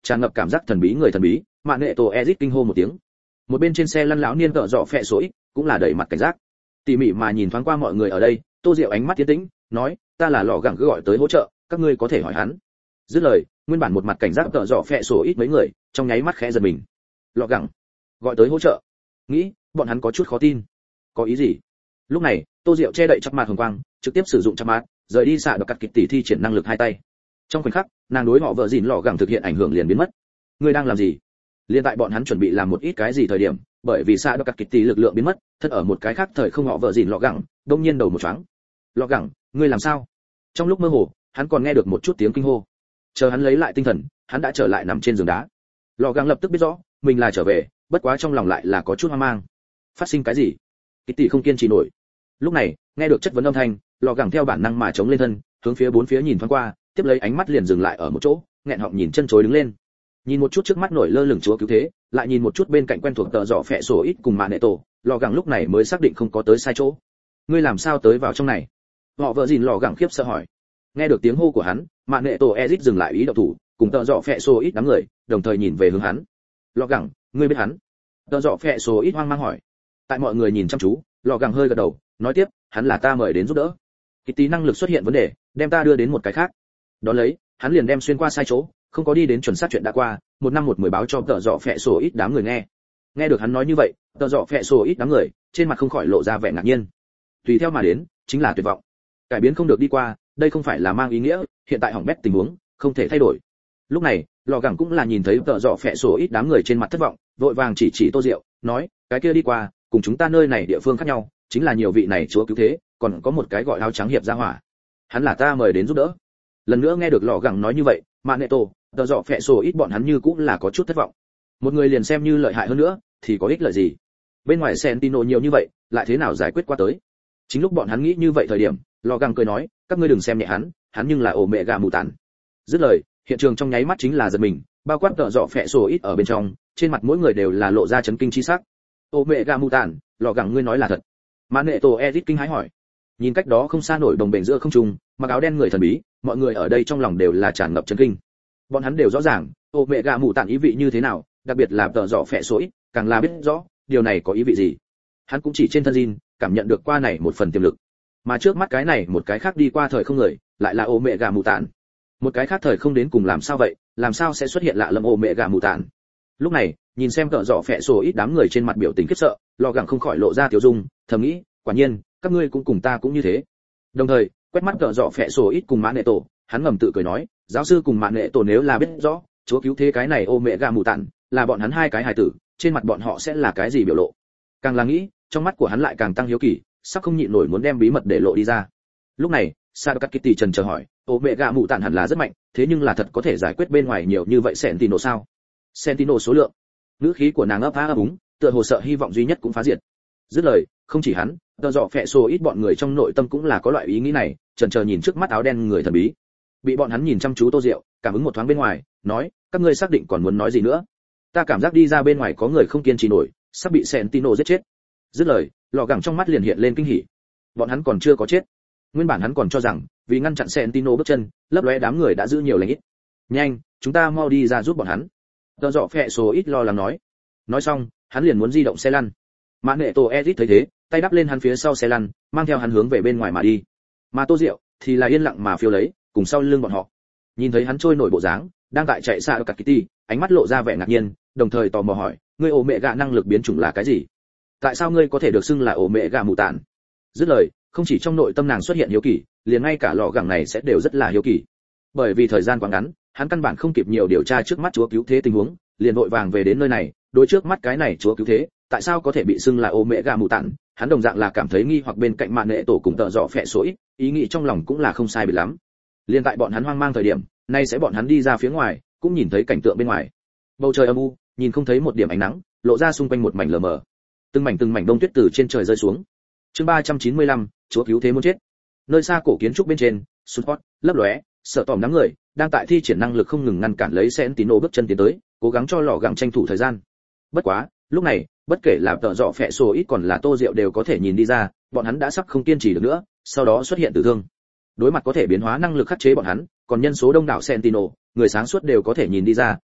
Speaker 1: tràn ngập cảm giác thần bí người thần bí. Mạn Nệ Tổ Ezic kinh hô một tiếng. Một bên trên xe lăn lão niên cỡ dọ phẹ số ít cũng là đầy mặt cảnh giác, tỉ mỉ mà nhìn thoáng qua mọi người ở đây. Tô Diệu ánh mắt tiến tĩnh, nói, ta là lọ gẳng cứ gọi tới hỗ trợ, các ngươi có thể hỏi hắn. Dứt lời, nguyên bản một mặt cảnh giác cỡ dọ phẹ số ít mấy người trong nháy mắt khẽ giật mình. Lọ gẳng gọi tới hỗ trợ, nghĩ bọn hắn có chút khó tin. Có ý gì? Lúc này, Tô Diệu che đậy chắp mặt hồng quang, trực tiếp sử dụng chắp mặt, rời đi xạ độc cắt kịch tỷ thi triển năng lực hai tay. Trong khoảnh khắc, nàng đối họ vợ dìn lọ gẳng thực hiện ảnh hưởng liền biến mất. Ngươi đang làm gì? Liên tại bọn hắn chuẩn bị làm một ít cái gì thời điểm, bởi vì xạ độc cắt kịch tỷ lực lượng biến mất, thân ở một cái khác thời không họ vợ dìn lọ gẳng, đông nhiên đầu một choáng. Lọ gẳng, ngươi làm sao? Trong lúc mơ hồ, hắn còn nghe được một chút tiếng kinh hô. Chờ hắn lấy lại tinh thần, hắn đã trở lại nằm trên giường đá. Lọ gẳng lập tức biết rõ, mình là trở về, bất quá trong lòng lại là có chút hoang mang. Phát sinh cái gì? Kitty không kiên trì nổi. Lúc này, nghe được chất vấn âm thanh, lọ gẳng theo bản năng mà chống lên thân, hướng phía bốn phía nhìn thoáng qua, tiếp lấy ánh mắt liền dừng lại ở một chỗ, nghẹn họng nhìn chân chối đứng lên. Nhìn một chút trước mắt nổi lơ lửng chúa cứu thế, lại nhìn một chút bên cạnh quen thuộc tờ dọ phẹ sổ ít cùng Mạn Nệ Tổ, lọ gẳng lúc này mới xác định không có tới sai chỗ. Ngươi làm sao tới vào trong này? Họ vợ gìn lọ gẳng khiếp sợ hỏi. Nghe được tiếng hô của hắn, Mạn Nệ Tổ Ezic dừng lại ý động thủ, cùng tờ dọ phẹ sổ ít đám người, đồng thời nhìn về hướng hắn. Lọ gẳng, ngươi biết hắn? Tờ dọ phẹ sổ ít hoang mang hỏi. Tại mọi người nhìn chăm chú, lọ gẳng hơi gật đầu, nói tiếp, hắn là ta mời đến giúp đỡ. Kitty năng lực xuất hiện vấn đề, đem ta đưa đến một cái khác. Đó lấy, hắn liền đem xuyên qua sai chỗ, không có đi đến chuẩn xác chuyện đã qua, một năm một mười báo cho tờ dọ phẹ sổ ít đám người nghe. Nghe được hắn nói như vậy, tờ dọ phẹ sổ ít đám người, trên mặt không khỏi lộ ra vẻ ngạc nhiên. Tùy theo mà đến, chính là tuyệt vọng. Cải biến không được đi qua, đây không phải là mang ý nghĩa hiện tại hỏng bét tình huống, không thể thay đổi. Lúc này, lò gẳng cũng là nhìn thấy tờ dọ phẹ sổ ít đám người trên mặt thất vọng, vội vàng chỉ Tô Diệu, nói, cái kia đi qua, cùng chúng ta nơi này địa phương khác nhau, chính là nhiều vị này chúa cứu thế, còn có một cái gọi áo trắng hiệp gia hỏa. Hắn là ta mời đến giúp đỡ. Lần nữa nghe được lò gẳng nói như vậy, Mạn Nệ Tổ, tờ dọ phẹ sổ ít bọn hắn như cũng là có chút thất vọng. Một người liền xem như lợi hại hơn nữa, thì có ích lợi gì? Bên ngoài Sentino nhiều như vậy, lại thế nào giải quyết qua tới? Chính lúc bọn hắn nghĩ như vậy thời điểm, lò gẳng cười nói, các ngươi đừng xem nhẹ hắn, hắn nhưng là ổ mẹ gà mù tản. Dứt lời, hiện trường trong nháy mắt chính là giật mình, bao quát tợ dọ phẹ sổ ít ở bên trong, trên mặt mỗi người đều là lộ ra chấn kinh chi sắc. Ổ mẹ gà mù tản, lò gẳng ngươi nói là thật? Mạn Nệ Tổ Ezic kinh hãi hỏi. Nhìn cách đó không xa nổi đồng bền giữa không trung, mặc áo đen người thần bí, mọi người ở đây trong lòng đều là tràn ngập chấn kinh. Bọn hắn đều rõ ràng, ổ mẹ gà mù tản ý vị như thế nào, đặc biệt là tợ dọ phẹ sổ ít, càng là biết rõ điều này có ý vị gì. Hắn cũng chỉ trên thân Jin, cảm nhận được qua này một phần tiềm lực. Mà trước mắt cái này một cái khác đi qua thời không người, lại là ổ mẹ gà mù tản. Một cái khác thời không đến cùng làm sao vậy, làm sao sẽ xuất hiện lạ lẫm ổ mẹ gà mù tản? Lúc này, nhìn xem tợ dọ phẹ sổ ít đám người trên mặt biểu tình khiếp sợ, lò gẳng không khỏi lộ ra tiểu dung, thầm nghĩ, quả nhiên, các ngươi cũng cùng ta cũng như thế. Đồng thời, quét mắt tợ dọ phẹ sổ ít cùng Mạn Nệ Tổ, hắn ngầm tự cười nói, giáo sư cùng Mạn Nệ Tổ nếu là biết rõ, chúa cứu thế cái này ổ mẹ gà mù tản, là bọn hắn hai cái hài tử, trên mặt bọn họ sẽ là cái gì biểu lộ? Càng là nghĩ, trong mắt của hắn lại càng tăng hiếu kỳ, sắp không nhịn nổi muốn đem bí mật để lộ đi ra. Lúc này, Sadaka Kitty trần chờ hỏi, ổ mẹ gà mù tản hẳn là rất mạnh, thế nhưng là thật có thể giải quyết bên ngoài nhiều như vậy Sentinel sao? Sentinel số lượng. Ngữ khí của nàng ấp á ấp úng, tựa hồ sợ hy vọng duy nhất cũng phá diệt. Dứt lời, không chỉ hắn, tờ dọ phẹ sổ ít bọn người trong nội tâm cũng là có loại ý nghĩ này, trần chờ nhìn trước mắt áo đen người thần bí. Bị bọn hắn nhìn chăm chú Tô Diệu, cảm ứng một thoáng bên ngoài, nói, các ngươi xác định còn muốn nói gì nữa? Ta cảm giác đi ra bên ngoài có người không kiên trì nổi, sắp bị Sentinel giết chết. Dứt lời, lò gẳng trong mắt liền hiện lên kinh hỉ. Bọn hắn còn chưa có chết. Nguyên bản hắn còn cho rằng, vì ngăn chặn Sentinel bước chân, lấp lóe đám người đã giữ nhiều lành ít. Nhanh, chúng ta mau đi ra giúp bọn hắn. Tờ dọ phẹ số ít lo lắng nói. Nói xong, hắn liền muốn di động xe lăn. Mạn Nệ Tổ Ezic thấy thế, tay đắp lên hắn phía sau xe lăn, mang theo hắn hướng về bên ngoài mà đi. Mà Tô Diệu thì là yên lặng mà phiêu lấy, cùng sau lưng bọn họ. Nhìn thấy hắn trôi nổi bộ dáng, đang tại chạy xa cả Kitty, ánh mắt lộ ra vẻ ngạc nhiên, đồng thời tò mò hỏi, ngươi ổ mẹ gà năng lực biến chủng là cái gì? Tại sao ngươi có thể được xưng là ổ mẹ gà mù tản? Dứt lời, không chỉ trong nội tâm nàng xuất hiện hiếu kỳ, liền ngay cả lọ gẳng này sẽ đều rất là hiếu kỳ. Bởi vì thời gian quá ngắn, hắn căn bản không kịp nhiều điều tra trước mắt chúa cứu thế tình huống, liền vội vàng về đến nơi này, đối trước mắt cái này chúa cứu thế, tại sao có thể bị xưng là ổ mẹ gà mù tản, hắn đồng dạng là cảm thấy nghi hoặc bên cạnh Mạn Nệ Tổ cùng tợ dọ phẹ số ít, ý nghĩ trong lòng cũng là không sai biệt lắm. Liên tại bọn hắn hoang mang thời điểm, nay sẽ bọn hắn đi ra phía ngoài, cũng nhìn thấy cảnh tượng bên ngoài. Bầu trời âm u, nhìn không thấy một điểm ánh nắng, lộ ra xung quanh một mảnh lờ mờ. Từng mảnh đông tuyết từ trên trời rơi xuống. Chương 395, chúa cứu thế muốn chết. Nơi xa cổ kiến trúc bên trên, Sunpot, lấp lóe, sợ tòm đám người, đang tại thi triển năng lực không ngừng ngăn cản lấy Sentinel bước chân tiến tới, cố gắng cho lò gẳng tranh thủ thời gian. Bất quá, lúc này, bất kể là tợ dọ phẹ sổ ít còn là Tô Diệu đều có thể nhìn đi ra, bọn hắn đã sắp không kiên trì được nữa, sau đó xuất hiện tử thương. Đối mặt có thể biến hóa năng lực khắc chế bọn hắn, còn nhân số đông đảo Sentinel, người sáng suốt đều có thể nhìn đi ra,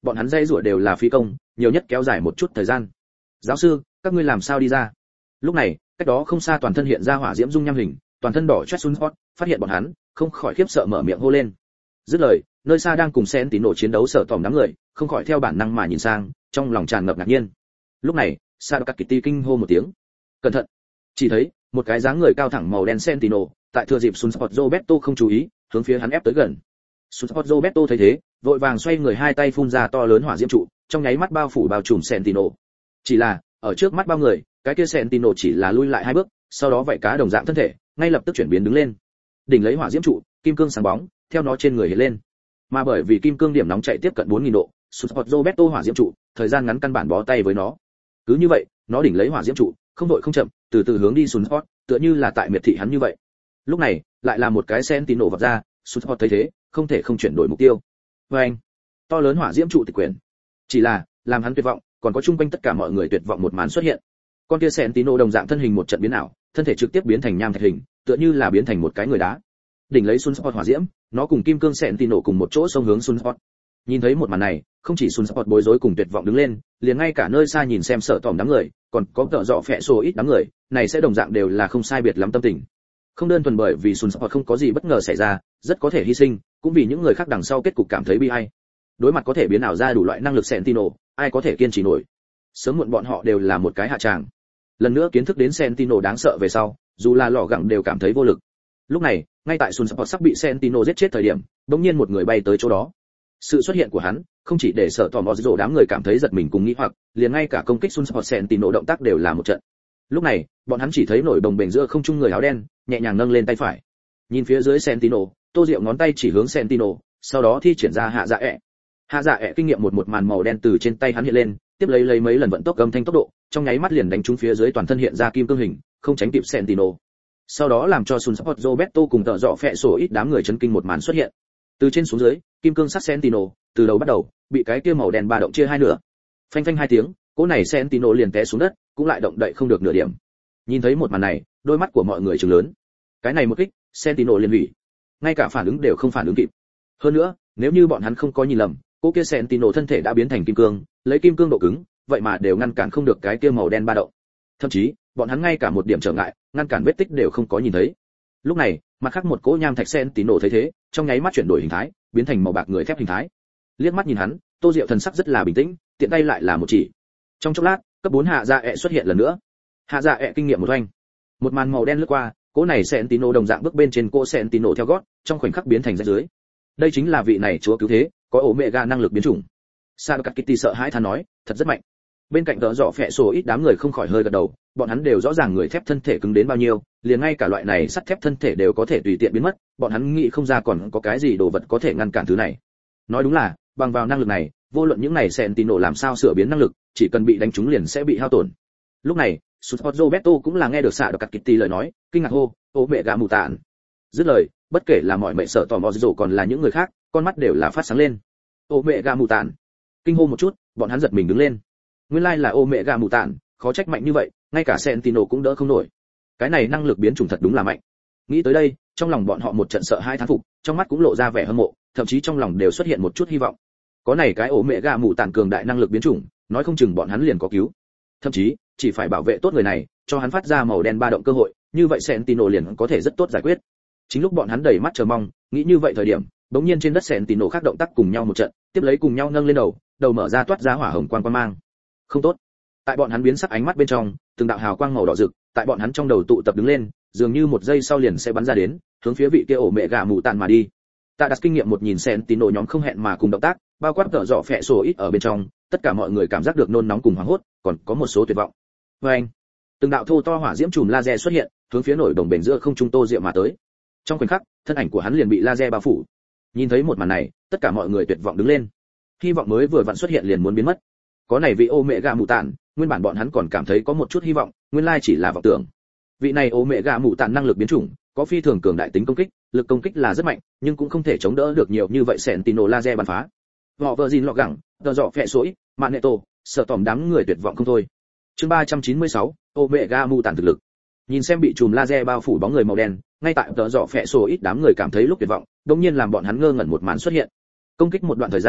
Speaker 1: bọn hắn dây rủa đều là phi công, nhiều nhất kéo dài một chút thời gian. Giáo sư, các ngươi làm sao đi ra? Lúc này, cách đó không xa toàn thân hiện ra hỏa diễm dung nham hình, toàn thân đỏ chót xuống hot, phát hiện bọn hắn, không khỏi khiếp sợ mở miệng hô lên. Dứt lời, nơi xa đang cùng sen tín nổ chiến đấu sợ tỏm đám người, không khỏi theo bản năng mà nhìn sang, trong lòng tràn ngập ngạc nhiên. Lúc này, Sadakat Kitty kinh hô một tiếng. Cẩn thận! Chỉ thấy một cái dáng người cao thẳng màu đen Sentinel, tại thừa dịp Sunspot Roberto không chú ý, hướng phía hắn ép tới gần. Sunspot Roberto thấy thế, vội vàng xoay người hai tay phun ra to lớn hỏa diễm trụ, trong nháy mắt bao phủ bao trùm Sentinel. Chỉ là, ở trước mắt bao người, cái kia Sentinel chỉ là lui lại hai bước, sau đó vảy cá đồng dạng thân thể, ngay lập tức chuyển biến đứng lên. Đỉnh lấy hỏa diễm trụ, kim cương sáng bóng, theo nó trên người hiện lên. Mà bởi vì kim cương điểm nóng chạy tiếp cận 4000 độ, Sunspot Roberto hỏa diễm trụ, thời gian ngắn căn bản bó tay với nó. Cứ như vậy, nó đỉnh lấy hỏa diễm trụ, không đội không chậm, từ từ hướng đi Sunspot, tựa như là tại miệt thị hắn như vậy. Lúc này, lại là một cái Sentinel vọt ra, Sunspot thấy thế, không thể không chuyển đổi mục tiêu. Và anh, to lớn hỏa diễm trụ tịch quyển. Chỉ là, làm hắn tuyệt vọng, còn có chung quanh tất cả mọi người tuyệt vọng một màn xuất hiện. Con kia Sentinel đồng dạng thân hình một trận biến ảo, thân thể trực tiếp biến thành nham thạch hình, tựa như là biến thành một cái người đá. Đỉnh lấy Sunspot hỏa diễm, nó cùng kim cương Sentinel cùng một chỗ xông hướng Sunspot. Nhìn thấy một màn này, không chỉ Sunspot bối rối cùng tuyệt vọng đứng lên, liền ngay cả nơi xa nhìn xem sợ tỏm đám người, còn có tợ dọ phẹ sổ ít đám người, này sẽ đồng dạng đều là không sai biệt lắm tâm tình. Không đơn thuần bởi vì Sunspot không có gì bất ngờ xảy ra, rất có thể hy sinh, cũng vì những người khác đằng sau kết cục cảm thấy bi ai. Đối mặt có thể biến ảo ra đủ loại năng lực Sentinel, ai có thể kiên trì nổi? Sớm muộn bọn họ đều là một cái hạ tràng. Lần nữa kiến thức đến Sentinel đáng sợ về sau, dù là lọ gặng đều cảm thấy vô lực. Lúc này, ngay tại Sunspot sắp bị Sentinel giết chết thời điểm, bỗng nhiên một người bay tới chỗ đó. Sự xuất hiện của hắn, không chỉ để sợ tòm rồ đám người cảm thấy giật mình cùng nghĩ hoặc, liền ngay cả công kích Sunspot Sentinel động tác đều là một trận. Lúc này, bọn hắn chỉ thấy nổi đồng bềnh giữa không trung người áo đen, nhẹ nhàng nâng lên tay phải. Nhìn phía dưới Sentinel, Tô Diệu ngón tay chỉ hướng Sentinel, sau đó thi triển ra hạ dạ ẹ. Hạ dạ ẹ kinh nghiệm một màn màu đen từ trên tay hắn hiện lên, tiếp lấy mấy lần vận tốc âm thanh tốc độ, trong nháy mắt liền đánh trúng phía dưới toàn thân hiện ra kim cương hình, không tránh kịp Sentinel. Sau đó làm cho Sunspot Roberto cùng tợ dọ phệ sổ ít đám người chấn kinh một màn xuất hiện. Từ trên xuống dưới, kim cương sắc Sentinel, từ đầu bắt đầu, bị cái kia màu đen ba động chia hai nửa. Phanh phanh hai tiếng, cỗ này Sentinel liền té xuống đất, cũng lại động đậy không được nửa điểm. Nhìn thấy một màn này, đôi mắt của mọi người trừng lớn. Cái này một kích, Sentinel liền hủy. Ngay cả phản ứng đều không phản ứng kịp. Hơn nữa, nếu như bọn hắn không có nhìn lầm, cỗ kia Sentinel thân thể đã biến thành kim cương, lấy kim cương độ cứng, vậy mà đều ngăn cản không được cái kia màu đen ba động. Thậm chí, bọn hắn ngay cả một điểm trở ngại, ngăn cản vết tích đều không có nhìn thấy. Lúc này, mặt khác một cỗ nham thạch Sentinel thấy thế, trong nháy mắt chuyển đổi hình thái, biến thành màu bạc người thép hình thái. Liếc mắt nhìn hắn, Tô Diệu thần sắc rất là bình tĩnh, tiện tay lại là một chỉ. Trong chốc lát, cấp 4 hạ dạ ẹ xuất hiện lần nữa. Hạ dạ ẹ kinh nghiệm một oanh. Một màn màu đen lướt qua, cỗ này Sentinel đồng dạng bước bên trên cỗ Sentinel theo gót, trong khoảnh khắc biến thành rách dưới. Đây chính là vị này chúa cứu thế, có Omega năng lực biến chủng. Sadakat Kitty sợ hãi than nói, thật rất mạnh. Bên cạnh tợ dọ phệ sổ ít đám người không khỏi hơi gật đầu, bọn hắn đều rõ ràng người thép thân thể cứng đến bao nhiêu, liền ngay cả loại này sắt thép thân thể đều có thể tùy tiện biến mất, bọn hắn nghĩ không ra còn có cái gì đồ vật có thể ngăn cản thứ này. Nói đúng là, bằng vào năng lực này, vô luận những này Sentinel làm sao sửa biến năng lực, chỉ cần bị đánh trúng liền sẽ bị hao tổn. Lúc này, Sunspot Roberto cũng là nghe được Sadakat Kitty lời nói, kinh ngạc hô, "Ô mẹ gà mù tạn." Dứt lời, bất kể là mọi mệnh sợ tò mò rồ còn là những người khác, con mắt đều là phát sáng lên. "Ô mẹ gà mù tạn." Kinh hô một chút, bọn hắn giật mình đứng lên. Nguyên lai là ô mẹ gà mù tạn, khó trách mạnh như vậy, ngay cả Sentinel cũng đỡ không nổi. Cái này năng lực biến chủng thật đúng là mạnh. Nghĩ tới đây, trong lòng bọn họ một trận sợ hai thán phục, trong mắt cũng lộ ra vẻ hâm mộ, thậm chí trong lòng đều xuất hiện một chút hy vọng. Có này cái ổ mẹ gà mù tạn cường đại năng lực biến chủng, nói không chừng bọn hắn liền có cứu. Thậm chí, chỉ phải bảo vệ tốt người này, cho hắn phát ra màu đen ba động cơ hội, như vậy Sentinel liền có thể rất tốt giải quyết. Chính lúc bọn hắn đầy mắt chờ mong, nghĩ như vậy thời điểm, bỗng nhiên trên đất Sentinel khác động tác cùng nhau một trận, tiếp lấy cùng nhau nâng lên đầu mở ra toát ra hỏa hồng quang quang mang. Không tốt. Tại bọn hắn biến sắc ánh mắt bên trong, từng đạo hào quang màu đỏ rực, tại bọn hắn trong đầu tụ tập đứng lên, dường như một giây sau liền sẽ bắn ra đến, hướng phía vị kia ổ mẹ gà mù tạn mà đi. Tạ đặt kinh nghiệm một nhìn Sentinel nhóm không hẹn mà cùng động tác, bao quát tợ dọ phệ sổ ít ở bên trong, tất cả mọi người cảm giác được nôn nóng cùng hoảng hốt, còn có một số tuyệt vọng. Anh, từng đạo thô to hỏa diễm chùm laser xuất hiện, hướng phía nổi đồng bền giữa không trung Tô Diệu mà tới. Trong khoảnh khắc, thân ảnh của hắn liền bị laser bao phủ. Nhìn thấy một màn này, tất cả mọi người tuyệt vọng đứng lên. Hy vọng mới vừa vặn xuất hiện liền muốn biến mất. Có này vị ô mẹ gà mù tạn, nguyên bản bọn hắn còn cảm thấy có một chút hy vọng, nguyên lai chỉ là vọng tưởng. Vị này ô mẹ gà mù tạn năng lực biến chủng, có phi thường cường đại tính công kích, lực công kích là rất mạnh, nhưng cũng không thể chống đỡ được nhiều như vậy Sentinel laser bắn phá. Họ vợ gìn lọ gẳng, tờ dọ phệ sối, Magneto, sợ tỏm đám người tuyệt vọng không thôi. Chương 396, Omega mù tản thực lực. Nhìn xem bị chùm laser bao phủ bóng người màu đen, ngay tại tờ dọ phệ sối ít đám người cảm thấy lúc tuyệt vọng, đột nhiên làm bọn hắn ngơ ngẩn một màn xuất hiện. Công kích một đoạn thời gian,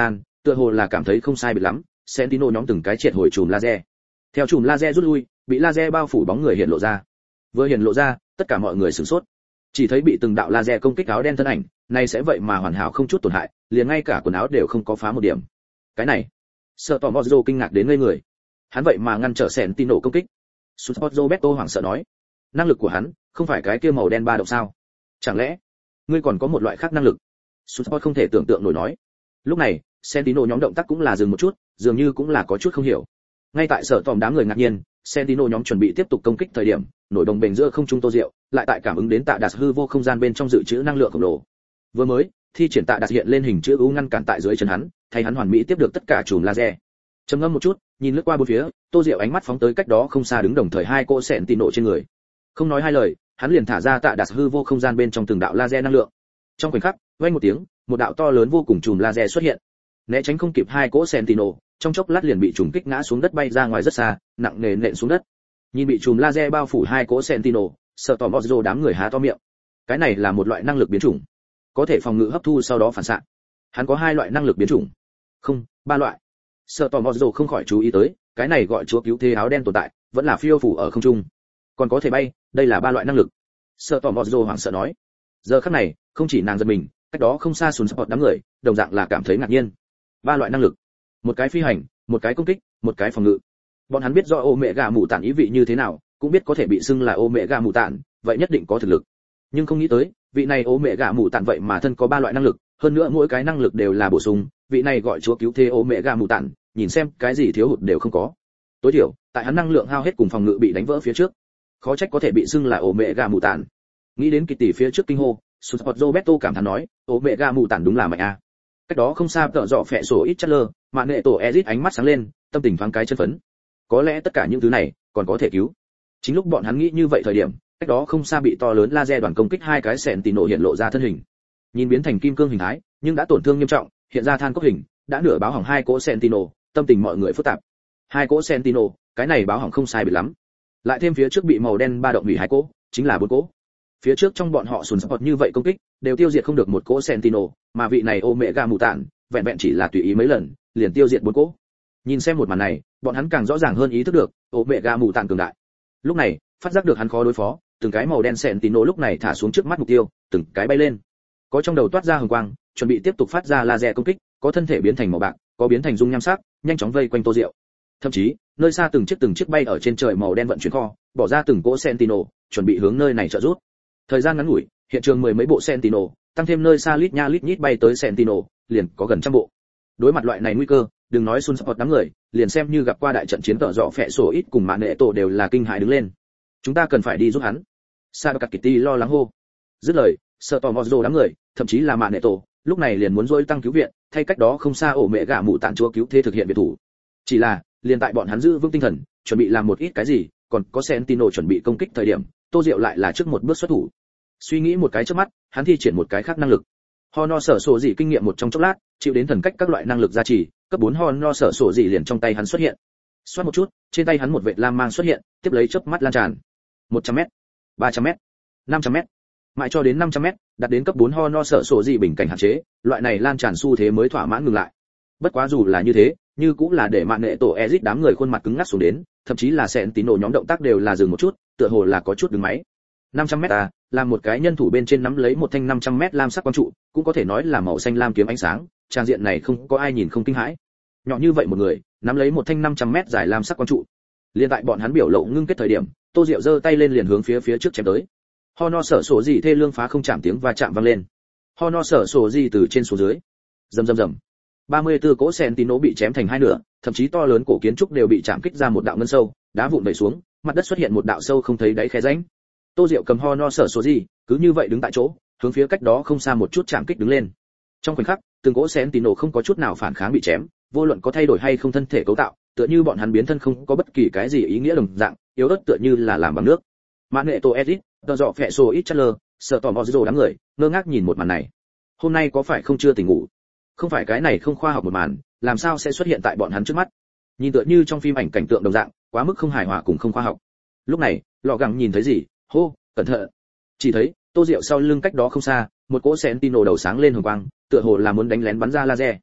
Speaker 1: Tựa hồ là cảm thấy không sai biệt lắm, Sentinel nhóm từng cái triệt hồi chùm laser. Theo chùm laser rút lui, bị laser bao phủ bóng người hiện lộ ra. Vừa hiện lộ ra, tất cả mọi người sửng sốt. Chỉ thấy bị từng đạo laser công kích áo đen thân ảnh, này sẽ vậy mà hoàn hảo không chút tổn hại, liền ngay cả quần áo đều không có phá một điểm. Cái này, sợ tỏ Mozzo kinh ngạc đến ngây người. Hắn vậy mà ngăn trở Sentinel công kích. Super Roberto hoảng sợ nói, năng lực của hắn không phải cái kia màu đen ba động sao? Chẳng lẽ ngươi còn có một loại khác năng lực? Super không thể tưởng tượng nổi nói. Lúc này, Sentinel nhóm động tác cũng là dừng một chút, dường như cũng là có chút không hiểu. Ngay tại sở tòm đám người ngạc nhiên, Sentinel nhóm chuẩn bị tiếp tục công kích thời điểm, nổi đồng bền giữa không trung Tô Diệu, lại tại cảm ứng đến Tạ Đạt hư vô không gian bên trong dự trữ năng lượng khổng lồ. Vừa mới, thi triển Tạ Đạt hiện lên hình chữ U ngăn cản tại dưới chân hắn, thay hắn hoàn mỹ tiếp được tất cả chùm laser. Trầm ngâm một chút, nhìn lướt qua bốn phía, Tô Diệu ánh mắt phóng tới cách đó không xa đứng đồng thời hai cô Sentinel trên người. Không nói hai lời, hắn liền thả ra Tạ Đạt hư vô không gian bên trong từng đạo laser năng lượng. Trong khoảnh khắc, vang một tiếng, một đạo to lớn vô cùng chùm laser xuất hiện. Né tránh không kịp hai cỗ Sentinel, trong chốc lát liền bị trùng kích ngã xuống đất bay ra ngoài rất xa, nặng nề nện xuống đất. Nhìn bị chùm laser bao phủ hai cỗ Sentinel, sợ tỏ Mozzo đám người há to miệng. Cái này là một loại năng lực biến chủng, có thể phòng ngự hấp thu sau đó phản xạ. Hắn có hai loại năng lực biến chủng, không, ba loại. Sợ tỏ Mozzo không khỏi chú ý tới, cái này gọi chúa cứu thế áo đen tồn tại, vẫn là phiêu phủ ở không trung, còn có thể bay, đây là ba loại năng lực. Sợ tỏ Mozzo hoảng sợ nói. Giờ khắc này, không chỉ nàng giật mình, cách đó không xa sùn sport đám người, đồng dạng là cảm thấy ngạc nhiên. Ba loại năng lực, một cái phi hành, một cái công kích, một cái phòng ngự. Bọn hắn biết rõ ô mẹ gà mù tản ý vị như thế nào, cũng biết có thể bị xưng là ô mẹ gà mù tản, vậy nhất định có thực lực. Nhưng không nghĩ tới, vị này ô mẹ gà mù tản vậy mà thân có ba loại năng lực, hơn nữa mỗi cái năng lực đều là bổ sung, vị này gọi chúa cứu thế ô mẹ gà mù tản, nhìn xem cái gì thiếu hụt đều không có. Tối thiểu, tại hắn năng lượng hao hết cùng phòng ngự bị đánh vỡ phía trước, khó trách có thể bị xưng là ô mẹ gà mù tản. Nghĩ đến kỳ tỷ phía trước kinh hô, Super Roberto cảm thán nói, ô mẹ gà mù tản đúng là mạnh a. Cách đó không xa tợ dọ phệ sổ ít chất lơ, mà nệ tổ Ezit ánh mắt sáng lên, tâm tình thoáng cái chân phấn. Có lẽ tất cả những thứ này còn có thể cứu. Chính lúc bọn hắn nghĩ như vậy thời điểm, cách đó không xa bị to lớn laser đoàn công kích hai cái Sentinel hiện lộ ra thân hình. Nhìn biến thành kim cương hình thái, nhưng đã tổn thương nghiêm trọng, hiện ra than cốc hình, đã nửa báo hỏng hai cỗ Sentinel, tâm tình mọi người phức tạp. Hai cỗ Sentinel, cái này báo hỏng không sai biệt lắm. Lại thêm phía trước bị màu đen ba động hủy hai cỗ, chính là bốn cỗ. Phía trước trong bọn họ sùn sport như vậy công kích, đều tiêu diệt không được một cỗ Sentinel, mà vị này Omega mù tản, vẹn vẹn chỉ là tùy ý mấy lần, liền tiêu diệt bốn cỗ. Nhìn xem một màn này, bọn hắn càng rõ ràng hơn ý thức được, Omega mù tản cường đại. Lúc này, phát giác được hắn khó đối phó, từng cái màu đen Sentinel lúc này thả xuống trước mắt mục tiêu, từng cái bay lên. Có trong đầu toát ra hừng quang, chuẩn bị tiếp tục phát ra laser công kích, có thân thể biến thành màu bạc, có biến thành dung nham sắc, nhanh chóng vây quanh Tô Diệu. Thậm chí, nơi xa từng chiếc bay ở trên trời màu đen vận chuyển kho, bỏ ra từng cỗ Sentinel, chuẩn bị hướng nơi này trợ giúp. Thời gian ngắn ngủi, hiện trường mười mấy bộ Sentinel, tăng thêm nơi xa lít nha lít nhít bay tới Sentinel, liền có gần trăm bộ. Đối mặt loại này nguy cơ, đừng nói Sun Sport đám người, liền xem như gặp qua đại trận chiến tợ dọ phệ sổ ít cùng mạn nệ tổ đều là kinh hãi đứng lên. Chúng ta cần phải đi giúp hắn. Sadaka Kitty lo lắng hô. Dứt lời, sợ tò Mozzo đám người, thậm chí là mạn nệ tổ, lúc này liền muốn dối tăng cứu viện, thay cách đó không xa ổ mẹ gà mụ tạn chúa cứu thế thực hiện biệt thủ. Chỉ là, liền tại bọn hắn giữ vững tinh thần, chuẩn bị làm một ít cái gì, còn có Sentinel chuẩn bị công kích thời điểm, Tô Diệu lại là trước một bước xuất thủ. Suy nghĩ một cái trước mắt, hắn thi triển một cái khác năng lực. Honor sở sổ dị kinh nghiệm một trong chốc lát, chịu đến thần cách các loại năng lực gia trì, cấp 4 Honor sở sổ dị liền trong tay hắn xuất hiện. Xoát một chút, trên tay hắn một vệt lam mang xuất hiện, tiếp lấy chớp mắt lan tràn. 100m, 300m, 500m, mãi cho đến 500m, đạt đến cấp 4 Honor sở sổ dị bình cảnh hạn chế, loại này lan tràn xu thế mới thỏa mãn ngừng lại. Bất quá dù là như thế, như cũng là để mạn nệ tổ Ezic đám người khuôn mặt cứng ngắc xuống đến, thậm chí là Sentinel nhóm động tác đều là dừng một chút, tựa hồ là có chút đứng máy. 500m à, là một cái nhân thủ bên trên nắm lấy một thanh 500m lam sắc quang trụ, cũng có thể nói là màu xanh lam kiếm ánh sáng, trang diện này không có ai nhìn không kinh hãi. Nhỏ như vậy một người, nắm lấy một thanh 500m dài lam sắc quang trụ. Liên tại bọn hắn biểu lộ ngưng kết thời điểm, Tô Diệu giơ tay lên liền hướng phía trước chém tới. Honor sở sổ gì thê lương phá không chạm tiếng va chạm vang lên. Honor sở sổ gì từ trên xuống dưới. Rầm rầm rầm. 34 cỗ Sentinel bị chém thành hai nửa, thậm chí to lớn cổ kiến trúc đều bị chạm kích ra một đạo ngân sâu, đá vụn vẩy xuống, mặt đất xuất hiện một đạo sâu không thấy đáy khe rãnh. Tô Diệu cầm Honor sở số gì, cứ như vậy đứng tại chỗ, hướng phía cách đó không xa một chút chạm kích đứng lên. Trong khoảnh khắc, từng cỗ Sentinel không có chút nào phản kháng bị chém, vô luận có thay đổi hay không thân thể cấu tạo, tựa như bọn hắn biến thân không có bất kỳ cái gì ý nghĩa đồng dạng, yếu ớt tựa như là làm bằng nước. Mạn Nghệ Tô Edit, tờ dọ phệ sổ ít Chatler, sợ tò Mozzo đám người, ngơ ngác nhìn một màn này. Hôm nay có phải không chưa tỉnh ngủ? Không phải cái này không khoa học một màn, làm sao sẽ xuất hiện tại bọn hắn trước mắt? Nhìn tựa như trong phim ảnh cảnh tượng đồng dạng, quá mức không hài hòa cùng không khoa học. Lúc này, Lọ Gẳng nhìn thấy gì? Hô, cẩn thận. Chỉ thấy, Tô Diệu sau lưng cách đó không xa, một cỗ Sentinel đầu sáng lên hồng quang, tựa hồ là muốn đánh lén bắn ra laser.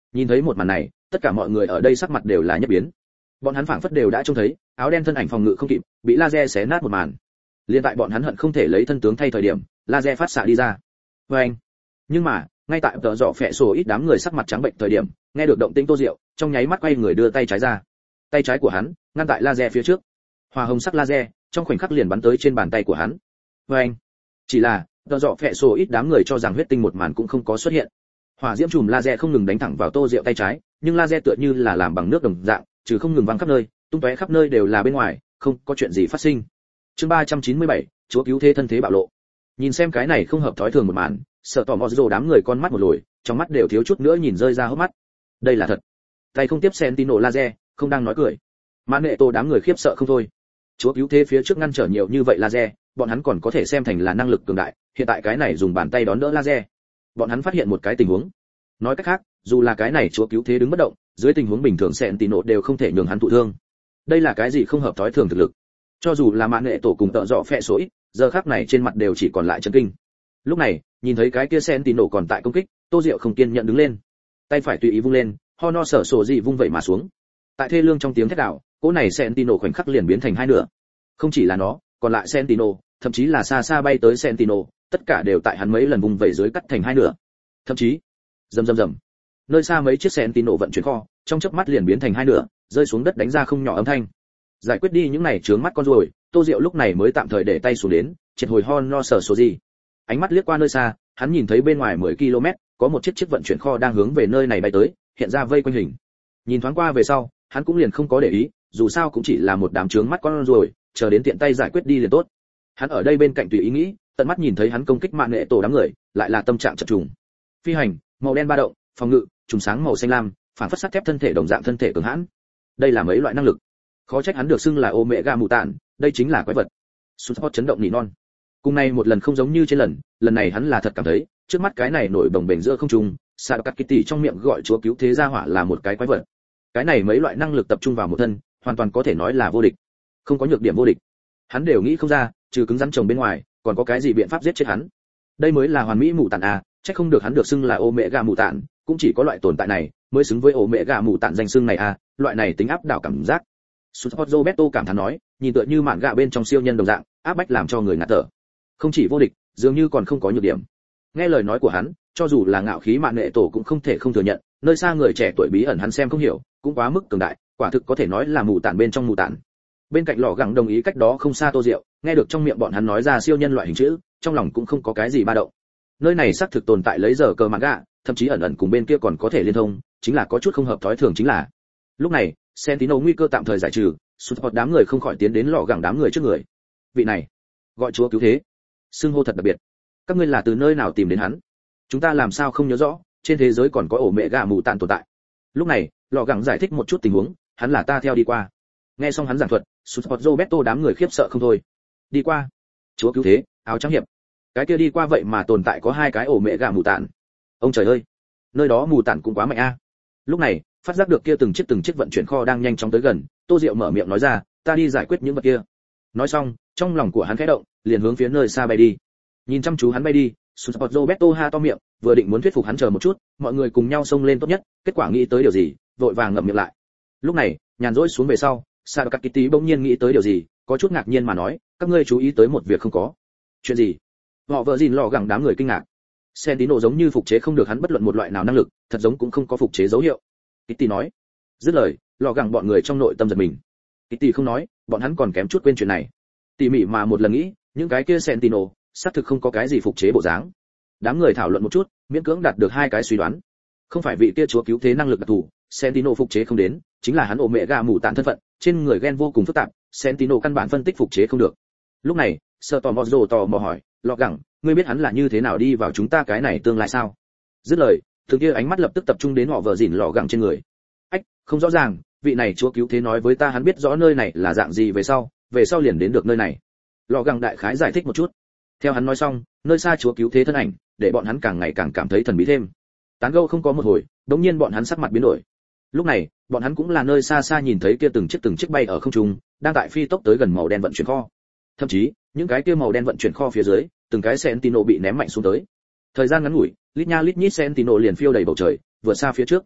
Speaker 1: Nhìn thấy một màn này, tất cả mọi người ở đây sắc mặt đều là nhất biến. Bọn hắn phảng phất đều đã trông thấy, áo đen thân ảnh phòng ngự không kịp, bị laser xé nát một màn. Liên tại bọn hắn hận không thể lấy thân tướng thay thời điểm, laser phát xạ đi ra. Oeng! Nhưng mà, ngay tại tợ dọ phệ sổ ít đám người sắc mặt trắng bệnh thời điểm, nghe được động tĩnh Tô Diệu, trong nháy mắt quay người đưa tay trái ra. Tay trái của hắn ngăn tại laser phía trước. Hỏa hồng sắc laser trong khoảnh khắc liền bắn tới trên bàn tay của hắn. Oeng! Chỉ là, tợ dọ phệ sổ ít đám người cho rằng huyết tinh một màn cũng không có xuất hiện. Hỏa diễm chùm laser không ngừng đánh thẳng vào Tô Diệu tay trái, nhưng laser tựa như là làm bằng nước đồng dạng, trừ không ngừng văng khắp nơi, tung tóe khắp nơi đều là bên ngoài, không có chuyện gì phát sinh. Chương 397, chúa cứu thế thân thế bạo lộ. Nhìn xem cái này không hợp thói thường một màn, sợ tỏ mò rồ đám người con mắt một lồi, trong mắt đều thiếu chút nữa nhìn rơi ra hốc mắt. Đây là thật. Tay không tiếp Sentinel laser, không đang nói cười. Mã Nệ Tô đám người khiếp sợ không thôi. Chúa cứu thế phía trước ngăn trở nhiều như vậy laser, bọn hắn còn có thể xem thành là năng lực cường đại, hiện tại cái này dùng bàn tay đón đỡ laser. Bọn hắn phát hiện một cái tình huống. Nói cách khác, dù là cái này chúa cứu thế đứng bất động, dưới tình huống bình thường Sentinel đều không thể nhường hắn thụ thương. Đây là cái gì không hợp thói thường thực lực. Cho dù là Mã Nệ Tổ cùng tợ dọ phệ sối, giờ khắc này trên mặt đều chỉ còn lại chấn kinh. Lúc này, nhìn thấy cái kia Sentinel còn tại công kích, Tô Diệu không kiên nhẫn đứng lên, tay phải tùy ý vung lên, Honor sở sổ gì vung vậy mà xuống. Tại thê lương trong tiếng thét đạo, cỗ này Sentinel khoảnh khắc liền biến thành hai nửa. Không chỉ là nó, còn lại Sentinel, thậm chí là xa xa bay tới Sentinel, tất cả đều tại hắn mấy lần vung vẩy dưới cắt thành hai nửa. Thậm chí, rầm rầm rầm, nơi xa mấy chiếc Sentinel vận chuyển kho, trong chớp mắt liền biến thành hai nửa, rơi xuống đất đánh ra không nhỏ âm thanh. Giải quyết đi những này chướng mắt con ruồi, Tô Diệu lúc này mới tạm thời để tay xuống đến, triệt hồi Honor sở sổ gì. Ánh mắt liếc qua nơi xa, hắn nhìn thấy bên ngoài 10 km, có một chiếc vận chuyển kho đang hướng về nơi này bay tới, hiện ra vây quanh hình. Nhìn thoáng qua về sau, hắn cũng liền không có để ý, dù sao cũng chỉ là một đám chướng mắt con ruồi, chờ đến tiện tay giải quyết đi liền tốt. Hắn ở đây bên cạnh tùy ý nghĩ, tận mắt nhìn thấy hắn công kích Mạn Nghệ Tổ đám người, lại là tâm trạng chập trùng. Phi hành, màu đen ba động, phòng ngự, trùng sáng màu xanh lam, phản phất sắt thép thân thể đồng dạng thân thể cường hãn. Đây là mấy loại năng lực. Khó trách hắn được xưng là Omega mù tản, đây chính là quái vật. Sunspot chấn động nỉ non. Cùng này một lần không giống như trên lần này hắn là thật cảm thấy, trước mắt cái này nổi bồng bềnh giữa không trung, Sadokat Kitty trong miệng gọi chúa cứu thế gia hỏa là một cái quái vật. Cái này mấy loại năng lực tập trung vào một thân, hoàn toàn có thể nói là vô địch. Không có nhược điểm vô địch. Hắn đều nghĩ không ra, trừ cứng rắn chồng bên ngoài, còn có cái gì biện pháp giết chết hắn. Đây mới là hoàn mỹ mù tản à, chắc không được hắn được xưng là Omega mù tản, cũng chỉ có loại tồn tại này mới xứng với Omega mù tản danh xưng này à, loại này tính áp đảo cảm giác. Sunspot Roberto cảm thán nói, nhìn tựa như mạn gạ bên trong siêu nhân đồng dạng, áp bách làm cho người ngạt thở. Không chỉ vô địch, dường như còn không có nhược điểm. Nghe lời nói của hắn, cho dù là ngạo khí Mạn Nghệ Tổ cũng không thể không thừa nhận, nơi xa người trẻ tuổi bí ẩn hắn xem không hiểu, cũng quá mức cường đại, quả thực có thể nói là mù tản bên trong mù tản. Bên cạnh lọ gẳng đồng ý cách đó không xa Tô Diệu, nghe được trong miệng bọn hắn nói ra siêu nhân loại hình chữ, trong lòng cũng không có cái gì ba động. Nơi này xác thực tồn tại lấy giờ cờ mạn gạ, thậm chí ẩn ẩn cùng bên kia còn có thể liên thông, chính là có chút không hợp thói thường chính là. Lúc này, Sentinel nguy cơ tạm thời giải trừ, Sunspot đám người không khỏi tiến đến lọ gẳng đám người trước người. Vị này, gọi chúa cứu thế, xưng hô thật đặc biệt. Các ngươi là từ nơi nào tìm đến hắn? Chúng ta làm sao không nhớ rõ, trên thế giới còn có ổ mẹ gà mù tàn tồn tại. Lúc này, lọ gẳng giải thích một chút tình huống, hắn là ta theo đi qua. Nghe xong hắn giảng thuật, Sunspot Roberto đám người khiếp sợ không thôi. Đi qua? Chúa cứu thế, áo trắng hiệp. Cái kia đi qua vậy mà tồn tại có hai cái ổ mẹ gà mù tàn. Ông trời ơi, nơi đó mù tàn cũng quá mạnh a. Lúc này, phát giác được kia từng chiếc vận chuyển kho đang nhanh chóng tới gần, Tô Diệu mở miệng nói ra, ta đi giải quyết những vật kia. Nói xong, trong lòng của hắn khẽ động, liền hướng phía nơi xa bay đi. Nhìn chăm chú hắn bay đi, Sunspot Roberto ha to miệng, vừa định muốn thuyết phục hắn chờ một chút, mọi người cùng nhau xông lên tốt nhất, kết quả nghĩ tới điều gì, vội vàng ngậm miệng lại. Lúc này, nhàn rỗi xuống về sau, Sadokat Kitty bỗng nhiên nghĩ tới điều gì, có chút ngạc nhiên mà nói, các ngươi chú ý tới một việc không có? Chuyện gì? Họ vợ gìn lọ gẳng đám người kinh ngạc. Sentinel giống như phục chế không được hắn bất luận một loại nào năng lực, thật giống cũng không có phục chế dấu hiệu. Kitty nói. Dứt lời, lọ gẳng bọn người trong nội tâm giật mình. Kitty không nói, bọn hắn còn kém chút quên chuyện này. Tỉ mỉ mà một lần nghĩ, những cái kia Sentinel, xác thực không có cái gì phục chế bộ dáng. Đám người thảo luận một chút, miễn cưỡng đạt được hai cái suy đoán. Không phải vị kia chúa cứu thế năng lực đặc thù, Sentinel phục chế không đến, chính là hắn ổ mẹ gà mù tản thân phận, trên người gen vô cùng phức tạp, Sentinel căn bản phân tích phục chế không được. Lúc này, Sir Tomozo tò mò hỏi, lọ gẳng, ngươi biết hắn là như thế nào đi vào chúng ta cái này tương lai sao? Dứt lời, thường kia ánh mắt lập tức tập trung đến họ vợ dỉn lọ gẳng trên người. Ách, không rõ ràng, vị này chúa cứu thế nói với ta hắn biết rõ nơi này là dạng gì về sau liền đến được nơi này. Lọ gẳng đại khái giải thích một chút. Theo hắn nói xong, nơi xa chúa cứu thế thân ảnh, để bọn hắn càng ngày càng cảm thấy thần bí thêm. Tán gẫu không có một hồi, đống nhiên bọn hắn sắc mặt biến đổi. Lúc này, bọn hắn cũng là nơi xa xa nhìn thấy kia từng chiếc bay ở không trung, đang tại phi tốc tới gần màu đen vận chuyển kho. Thậm chí, những cái kia màu đen vận chuyển kho phía dưới, từng cái Sentinel bị ném mạnh xuống tới. Thời gian ngắn ngủi, lít nha lít nhít Sentinel liền phiêu đầy bầu trời, vượt xa phía trước.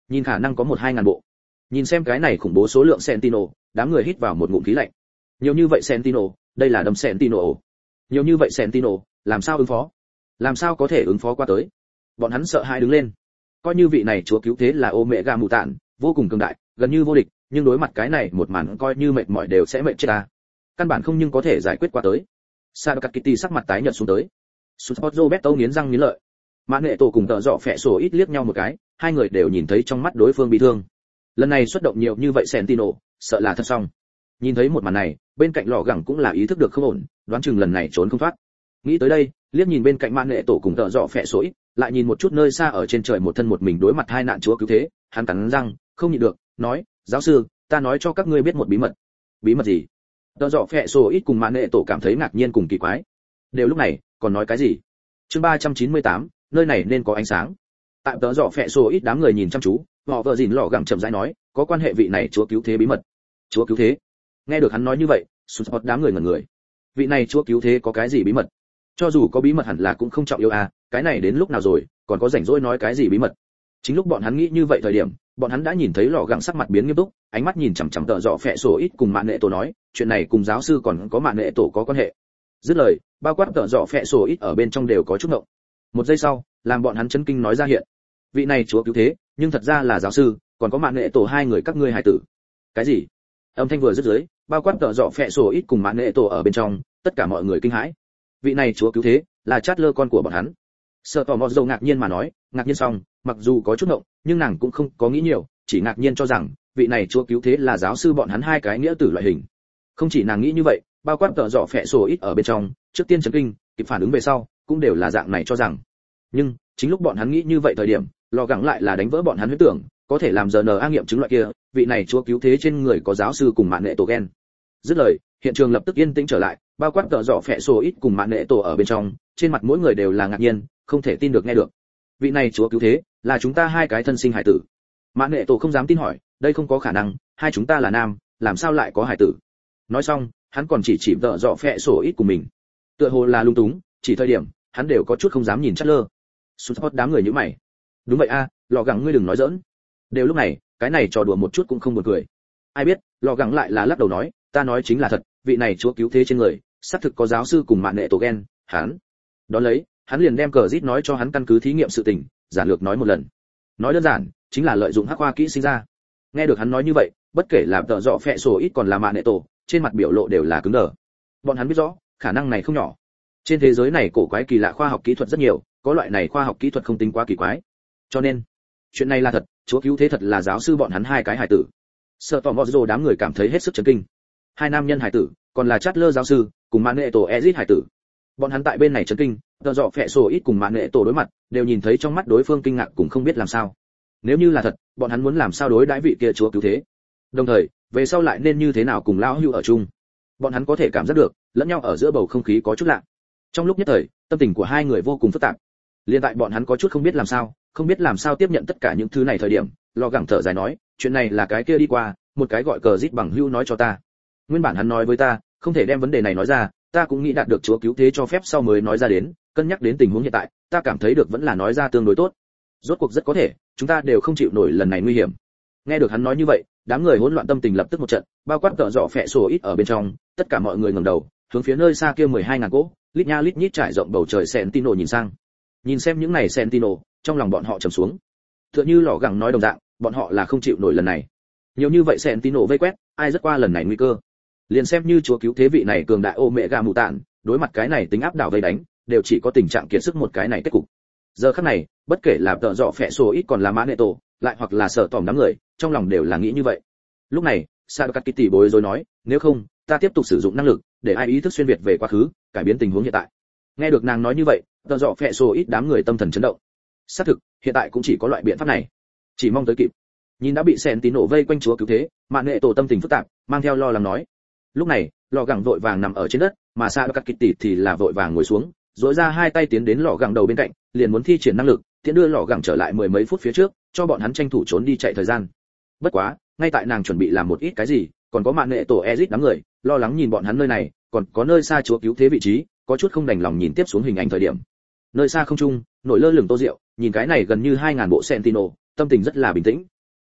Speaker 1: Nhìn khả năng có 1-2 ngàn bộ. Nhìn xem cái này khủng bố số lượng Sentinel, đám người hít vào một ngụm khí lạnh. Nhiều như vậy Sentinel, đây là đầm Sentinel. Nhiều như vậy Sentinel, làm sao ứng phó? Làm sao có thể ứng phó qua tới? Bọn hắn sợ hãi đứng lên. Coi như vị này chúa cứu thế là Omega mù tạn, vô cùng cường đại, gần như vô địch, nhưng đối mặt cái này một màn coi như mệt mỏi đều sẽ mệt chết ta. Căn bản không nhưng có thể giải quyết qua tới. Sadakat Kitty sắc mặt tái nhợt xuống tới. Sport Roberto nghiến răng nghiến lợi. Mã Nghệ Tổ cùng Tợ Dọ Phệ Sổ ít liếc nhau một cái, hai người đều nhìn thấy trong mắt đối phương bị thương. Lần này xuất động nhiều như vậy Sentinel, sợ là thật xong. Nhìn thấy một màn này, bên cạnh lọ gẳng cũng là ý thức được không ổn, đoán chừng lần này trốn không thoát. Nghĩ tới đây, liếc nhìn bên cạnh Mã Nghệ Tổ cùng Tợ Dọ Phệ Sổ ít, lại nhìn một chút nơi xa ở trên trời một thân một mình đối mặt hai nạn chúa cứu thế, hắn cắn răng, không nhịn được, nói: "Giáo sư, ta nói cho các ngươi biết một bí mật." "Bí mật gì?" Tợ Dọ Phệ Sổ ít cùng Mã Nghệ Tổ cảm thấy ngạc nhiên cùng kỳ quái. Đều lúc này, còn nói cái gì? Chương 398, nơi này nên có ánh sáng. Tại Tợ Dọ Phệ Sổ ít đám người nhìn chăm chú, họ vợ dìn lọ gẳng chậm rãi nói, có quan hệ vị này chúa cứu thế bí mật. Chúa cứu thế? Nghe được hắn nói như vậy, sụt hot đám người ngẩn người. Vị này chúa cứu thế có cái gì bí mật? Cho dù có bí mật hẳn là cũng không trọng yếu à, cái này đến lúc nào rồi, còn có rảnh rỗi nói cái gì bí mật? Chính lúc bọn hắn nghĩ như vậy thời điểm, bọn hắn đã nhìn thấy lọ gẳng sắc mặt biến nghiêm túc, ánh mắt nhìn chằm chằm Tợ Dọ Phệ Sổ ít cùng Mạn Nệ Tổ nói, chuyện này cùng giáo sư còn có Mạn Nệ Tổ có quan hệ. Dứt lời, bao quát Tợ Dọ Phệ Sổ ít ở bên trong đều có chút ngộng. Một giây sau, làm bọn hắn chấn kinh nói ra hiện. Vị này chúa cứu thế, nhưng thật ra là giáo sư, còn có Mạn Nệ Tổ hai người các ngươi hài tử. Cái gì? Âm thanh vừa dứt dưới, bao quát Tợ Dọ Phệ Sổ ít cùng Mạn Nệ Tổ ở bên trong, tất cả mọi người kinh hãi. Vị này chúa cứu thế, là Chatler con của bọn hắn. Sợ tò mò dâu ngạc nhiên mà nói, ngạc nhiên xong, mặc dù có chút ngộng, nhưng nàng cũng không có nghĩ nhiều, chỉ ngạc nhiên cho rằng vị này chúa cứu thế là giáo sư bọn hắn hai cái nghĩa tử loại hình. Không chỉ nàng nghĩ như vậy, bao quát Tợ Dọ Phệ Sổ ít ở bên trong, trước tiên chấn kinh, kịp phản ứng về sau, cũng đều là dạng này cho rằng. Nhưng chính lúc bọn hắn nghĩ như vậy thời điểm, lò gắng lại là đánh vỡ bọn hắn huyễn tưởng, có thể làm DNA nghiệm chứng loại kia, vị này chúa cứu thế trên người có giáo sư cùng Mạn Nệ Tổ gen. Dứt lời, hiện trường lập tức yên tĩnh trở lại, bao quát Tợ Dọ Phệ Sổ ít cùng Mạn Nệ Tổ ở bên trong, trên mặt mỗi người đều là ngạc nhiên, không thể tin được nghe được. Vị này chúa cứu thế, là chúng ta hai cái thân sinh hải tử. Mạn Nệ Tổ không dám tin hỏi, đây không có khả năng, hai chúng ta là nam, làm sao lại có hải tử? Nói xong, hắn còn chỉ Tợ Dọ Phệ Sổ ít của mình. Tựa hồ là lung túng, chỉ thời điểm, hắn đều có chút không dám nhìn Chatler. Sút đám người như mày. Đúng vậy a, lò gắng ngươi đừng nói giỡn. Đều lúc này, cái này trò đùa một chút cũng không buồn cười. Ai biết, lò gắng lại là lắc đầu nói, ta nói chính là thật, vị này chúa cứu thế trên người, xác thực có giáo sư cùng Mạn Nệ Tổ gen, hắn. Đó lấy, hắn liền đem cờ rít nói cho hắn căn cứ thí nghiệm sự tình, giản lược nói một lần. Nói đơn giản, chính là lợi dụng hắc khoa kỹ sinh ra. Nghe được hắn nói như vậy, bất kể là Tợ Dọ Phệ Sổ ít còn là Mạn Nệ Tổ, trên mặt biểu lộ đều là cứng đờ. Bọn hắn biết rõ, khả năng này không nhỏ. Trên thế giới này cổ quái kỳ lạ khoa học kỹ thuật rất nhiều, có loại này khoa học kỹ thuật không tính quá kỳ quái. Cho nên, chuyện này là thật, chúa cứu thế thật là giáo sư bọn hắn hai cái hải tử. Sợ tò mò đám người cảm thấy hết sức chấn kinh. Hai nam nhân hải tử, còn là Chatler giáo sư, cùng Mạn Nệ Tổ Ezit hải tử. Bọn hắn tại bên này chấn kinh, Tợ Dọ Phệ Sổ ít cùng Mạn Nệ Tổ đối mặt, đều nhìn thấy trong mắt đối phương kinh ngạc cũng không biết làm sao. Nếu như là thật, bọn hắn muốn làm sao đối đãi vị kia chúa cứu thế. Đồng thời, về sau lại nên như thế nào cùng lão hưu ở chung. Bọn hắn có thể cảm giác được, lẫn nhau ở giữa bầu không khí có chút lạ. Trong lúc nhất thời, tâm tình của hai người vô cùng phức tạp. Liên tại bọn hắn có chút không biết làm sao tiếp nhận tất cả những thứ này thời điểm, lò gẳng thở dài nói, chuyện này là cái kia đi qua, một cái gọi cờ rít bằng hưu nói cho ta. Nguyên bản hắn nói với ta, không thể đem vấn đề này nói ra, ta cũng nghĩ đạt được chúa cứu thế cho phép sau mới nói ra đến, cân nhắc đến tình huống hiện tại, ta cảm thấy được vẫn là nói ra tương đối tốt. Rốt cuộc rất có thể, chúng ta đều không chịu nổi lần này nguy hiểm. Nghe được hắn nói như vậy, đám người hỗn loạn tâm tình lập tức một trận, bao quát Tợ Dọ Phệ Sổ ít ở bên trong, tất cả mọi người ngẩng đầu, hướng phía nơi xa kia 12.000 cỗ, lít nha lít nhít trải rộng bầu trời Sentinel nhìn sang. Nhìn xem những này Sentinel, trong lòng bọn họ trầm xuống. Tựa như lò gẳng nói đồng dạng, bọn họ là không chịu nổi lần này. Nhiều như vậy Sentinel vây quét, ai rất qua lần này nguy cơ. Liền xem như chúa cứu thế vị này cường đại Omega mù tạn, đối mặt cái này tính áp đảo vây đánh, đều chỉ có tình trạng kiệt sức một cái này kết cục. Giờ khắc này, bất kể là Tợ Dọ Phệ Sổ ít còn là Mạn Nệ Tổ, lại hoặc là Sợ tòm đám người, trong lòng đều là nghĩ như vậy. Lúc này, Sadakat Kitty bối rối nói, nếu không, ta tiếp tục sử dụng năng lực, để ai ý thức xuyên việt về quá khứ, cải biến tình huống hiện tại. Nghe được nàng nói như vậy, Tợ Dọ Phệ Sổ ít đám người tâm thần chấn động. Xác thực, hiện tại cũng chỉ có loại biện pháp này. Chỉ mong tới kịp. Nhìn đã bị Sentinel vây quanh chúa cứu thế, Mạn Nệ Tổ tâm tình phức tạp, mang theo lo lắng nói. Lúc này, lò gẳng vội vàng nằm ở trên đất, mà Sadakat Kitty thì là vội vàng ngồi xuống, duỗi ra hai tay tiến đến lò gẳng đầu bên cạnh, liền muốn thi triển năng lực, tiện đưa lò gẳng trở lại mười mấy phút phía trước, cho bọn hắn tranh thủ trốn đi chạy thời gian. Bất quá, ngay tại nàng chuẩn bị làm một ít cái gì, còn có Mạn Nệ Tổ Ezit đám người, lo lắng nhìn bọn hắn nơi này, còn có nơi xa chúa cứu thế vị trí, có chút không đành lòng nhìn tiếp xuống hình ảnh thời điểm. Nơi xa không trung, nổi lơ lửng Tô Diệu, nhìn cái này gần như 2.000 bộ Sentinel, tâm tình rất là bình tĩnh,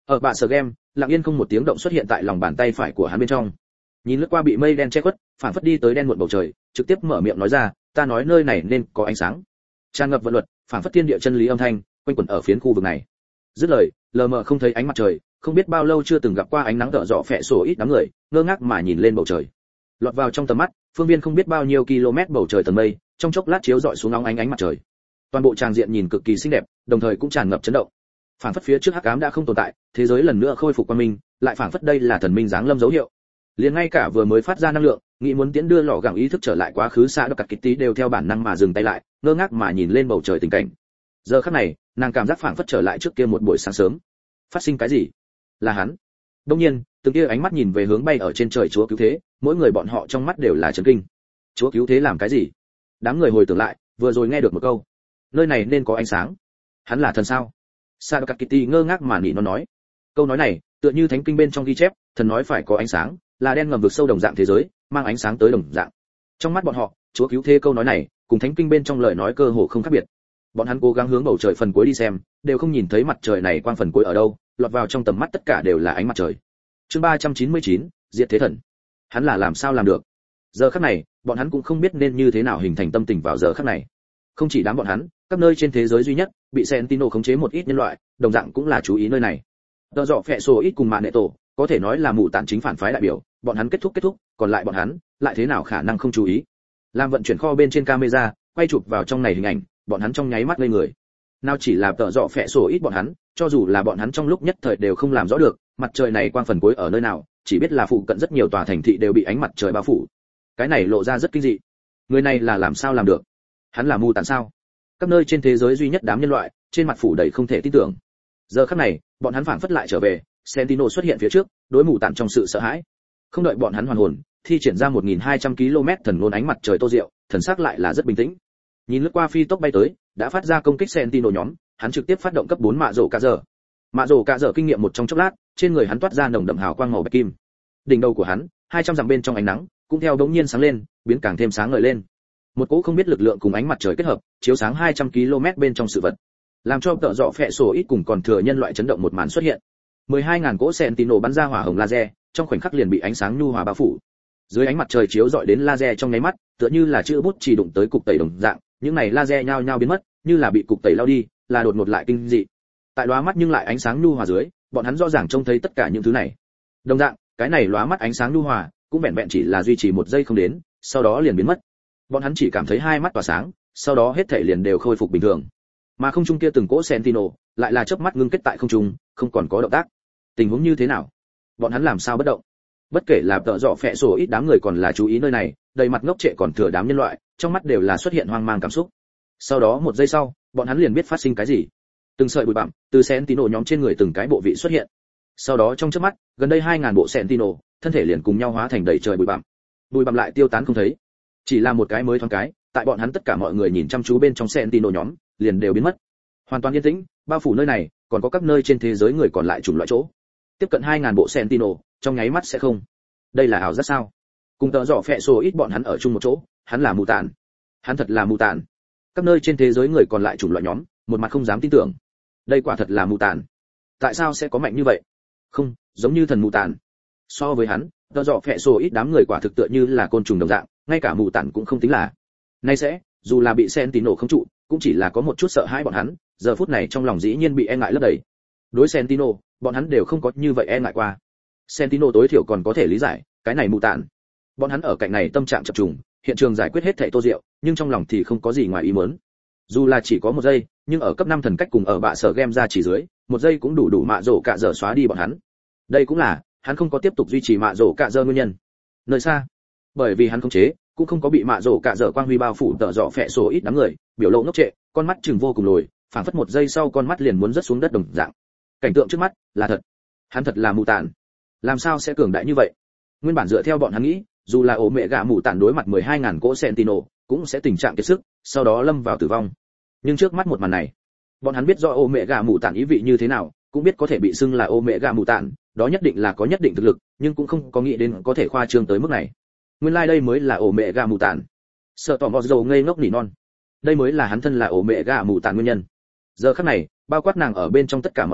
Speaker 1: Ở bạ sở game, lặng yên không một tiếng động xuất hiện tại lòng bàn tay phải của hắn bên trong. Nhìn lướt qua bị mây đen che khuất, phản phất đi tới đen muộn bầu trời, trực tiếp mở miệng nói ra, ta nói nơi này nên có ánh sáng. Tràn ngập vận luật, phản phất thiên địa chân lý âm thanh, quanh quẩn ở phiến khu vực này. Dứt lời, lờ mờ không thấy ánh mặt trời, không biết bao lâu chưa từng gặp qua ánh nắng tợ rọ phẹ sổ ít đám người, ngơ ngác mà nhìn lên bầu trời. Lọt vào trong tầm mắt, phương viên không biết bao nhiêu km bầu trời tầng mây, trong chốc lát chiếu rọi xuống óng ánh mặt trời. Toàn bộ tràng diện nhìn cực kỳ xinh đẹp, đồng thời cũng tràn ngập chấn động. Phảng phất phía trước hắc ám đã không tồn tại, thế giới lần nữa khôi phục quang minh, lại phảng phất đây là thần minh giáng lâm dấu hiệu. Liền ngay cả vừa mới phát ra năng lượng, nghĩ muốn tiến đưa lọ gẳng ý thức trở lại quá khứ xa độc cặt Kitty đều theo bản năng mà dừng tay lại, ngơ ngác mà nhìn lên bầu trời tình cảnh. Giờ khắc này, nàng cảm giác phảng phất trở lại trước kia một buổi sáng sớm. Phát sinh cái gì? Là hắn. Đương nhiên, từng kia ánh mắt nhìn về hướng bay ở trên trời Chúa cứu thế, mỗi người bọn họ trong mắt đều là chấn kinh. Chúa cứu thế làm cái gì? Đám người hồi tưởng lại, vừa rồi nghe được một câu. Nơi này nên có ánh sáng. Hắn là thần sao? Sadaka Kitty ngơ ngác mà nỉ nó nói. Câu nói này, tựa như thánh kinh bên trong ghi chép, thần nói phải có ánh sáng, là đen ngầm vực sâu đồng dạng thế giới, mang ánh sáng tới đồng dạng. Trong mắt bọn họ, Chúa cứu thế câu nói này, cùng thánh kinh bên trong lời nói cơ hồ không khác biệt. Bọn hắn cố gắng hướng bầu trời phần cuối đi xem, đều không nhìn thấy mặt trời này quang phần cuối ở đâu, lọt vào trong tầm mắt tất cả đều là ánh mặt trời. Chương 399, Diệt Thế Thần. Hắn là làm sao làm được? Giờ khắc này, bọn hắn cũng không biết nên như thế nào hình thành tâm tình vào giờ khắc này. Không chỉ đám bọn hắn, các nơi trên thế giới duy nhất bị Sentinel khống chế một ít nhân loại, đồng dạng cũng là chú ý nơi này. Tờ dọ phệ sổ ít cùng mạn nệ tổ, có thể nói là mụ tản chính phản phái đại biểu, bọn hắn kết thúc, còn lại bọn hắn lại thế nào khả năng không chú ý? Làm vận chuyển kho bên trên camera, quay chụp vào trong này hình ảnh, bọn hắn trong nháy mắt ngây người. Nào chỉ là tờ dọ phệ sổ ít bọn hắn, cho dù là bọn hắn trong lúc nhất thời đều không làm rõ được, mặt trời này quang phần cuối ở nơi nào, chỉ biết là phụ cận rất nhiều tòa thành thị đều bị ánh mặt trời bao phủ. Cái này lộ ra rất kinh dị. Người này là làm sao làm được? Hắn là mù tản sao? Các nơi trên thế giới duy nhất đám nhân loại, trên mặt phủ đầy không thể tin tưởng. Giờ khắc này, bọn hắn phảng phất lại trở về, Sentinel xuất hiện phía trước, đối mù tản trong sự sợ hãi. Không đợi bọn hắn hoàn hồn, thi triển ra 1200 km thần ngôn ánh mặt trời tô diệu, thần sắc lại là rất bình tĩnh. Nhìn lướt qua phi tốc bay tới, đã phát ra công kích Sentinel nhóm, hắn trực tiếp phát động cấp 4 mạ rổ cả giờ. Mạ rổ cả giờ kinh nghiệm một trong chốc lát, trên người hắn toát ra nồng đậm hào quang màu bạch kim. Đỉnh đầu của hắn, 200 dặm bên trong ánh nắng, cũng theo đống nhiên sáng lên, biến càng thêm sáng ngời lên. Một cỗ không biết lực lượng cùng ánh mặt trời kết hợp, chiếu sáng 200 km bên trong sự vật, làm cho tợ dọ phệ sổ ít cùng còn thừa nhân loại chấn động một màn xuất hiện. 12.000 cỗ Sentinel bắn ra hỏa hồng laser, trong khoảnh khắc liền bị ánh sáng nhu hòa bao phủ. Dưới ánh mặt trời chiếu rọi đến laser trong nháy mắt, tựa như là chữ bút chỉ đụng tới cục tẩy đồng dạng, những này laser nhao nhao biến mất, như là bị cục tẩy lao đi, là đột ngột lại kinh dị. Tại lóa mắt nhưng lại ánh sáng nhu hòa dưới, bọn hắn rõ ràng trông thấy tất cả những thứ này. Đồng dạng, cái này lóa mắt ánh sáng nhu hòa, cũng vẹn vẹn chỉ là duy trì một giây không đến, sau đó liền biến mất. Bọn hắn chỉ cảm thấy hai mắt tỏa sáng, sau đó hết thảy liền đều khôi phục bình thường. Mà không trung kia từng cỗ Sentinel, lại là chớp mắt ngưng kết tại không trung, không còn có động tác. Tình huống như thế nào? Bọn hắn làm sao bất động? Bất kể là tợ dọ phệ sổ ít đám người còn là chú ý nơi này, đầy mặt ngốc trệ còn thừa đám nhân loại, trong mắt đều là xuất hiện hoang mang cảm xúc. Sau đó một giây sau, bọn hắn liền biết phát sinh cái gì. Từng sợi bụi bặm từ Sentinel nhóm trên người từng cái bộ vị xuất hiện. Sau đó trong chớp mắt, gần đây 2000 bộ Sentinel, thân thể liền cùng nhau hóa thành đầy trời bụi bặm. Bụi bặm lại tiêu tán không thấy. Chỉ là một cái mới thoáng cái, tại bọn hắn tất cả mọi người nhìn chăm chú bên trong Sentinel nhóm, liền đều biến mất. Hoàn toàn yên tĩnh, bao phủ nơi này, còn có các nơi trên thế giới người còn lại chủng loại chỗ. Tiếp cận 2000 bộ Sentinel, trong nháy mắt sẽ không. Đây là ảo giác sao? Cùng tợ dọ phệ sổ ít bọn hắn ở chung một chỗ, hắn là mù tản. Hắn thật là mù tản. Các nơi trên thế giới người còn lại chủng loại nhóm, một mặt không dám tin tưởng. Đây quả thật là mù tản. Tại sao sẽ có mạnh như vậy? Không, giống như thần mù tản. So với hắn, tợ dọ phệ sổ ít đám người quả thực tựa như là côn trùng đồng dạng, ngay cả mù tản cũng không tính là. Nay sẽ, dù là bị Sentinel không trụ, cũng chỉ là có một chút sợ hãi bọn hắn, giờ phút này trong lòng dĩ nhiên bị e ngại lấp đầy. Đối Sentinel, bọn hắn đều không có như vậy e ngại qua. Sentinel tối thiểu còn có thể lý giải, cái này mù tản. Bọn hắn ở cạnh này tâm trạng chập trùng, hiện trường giải quyết hết thảy tô diệu, nhưng trong lòng thì không có gì ngoài ý muốn. Dù là chỉ có một giây, nhưng ở cấp 5 thần cách cùng ở bạ sở game ra chỉ dưới, một giây cũng đủ mạ rổ cả giờ xóa đi bọn hắn. Đây cũng là hắn không có tiếp tục duy trì mạ rổ cả giờ nguyên nhân. Nơi xa, bởi vì hắn không chế, cũng không có bị mạ rổ cả giờ quang huy bao phủ tợ dọ phệ sổ ít đám người, biểu lộ ngốc trệ, con mắt trừng vô cùng lồi, phảng phất một giây sau con mắt liền muốn rớt xuống đất đồng dạng. Cảnh tượng trước mắt là thật, hắn thật là mù tản. Làm sao sẽ cường đại như vậy? Nguyên bản dựa theo bọn hắn nghĩ, dù là ổ mẹ gà mù tản đối mặt 12.000 cỗ Sentinel, cũng sẽ tình trạng kiệt sức, sau đó lâm vào tử vong. Nhưng trước mắt một màn này, bọn hắn biết rõ ổ mẹ gà mù tản ý vị như thế nào, cũng biết có thể bị xưng là ổ mẹ gà mù tản, đó nhất định là có nhất định thực lực, nhưng cũng không có nghĩ đến có thể khoa trương tới mức này. Nguyên lai đây mới là ổ mẹ gà mù tản. Sợ tỏ mò dầu ngây ngốc nỉ non. Đây mới là hắn thân là ổ mẹ gà mù tản nguyên nhân. Giờ khắc này, bao quát nàng ở bên trong tất cả mọi người,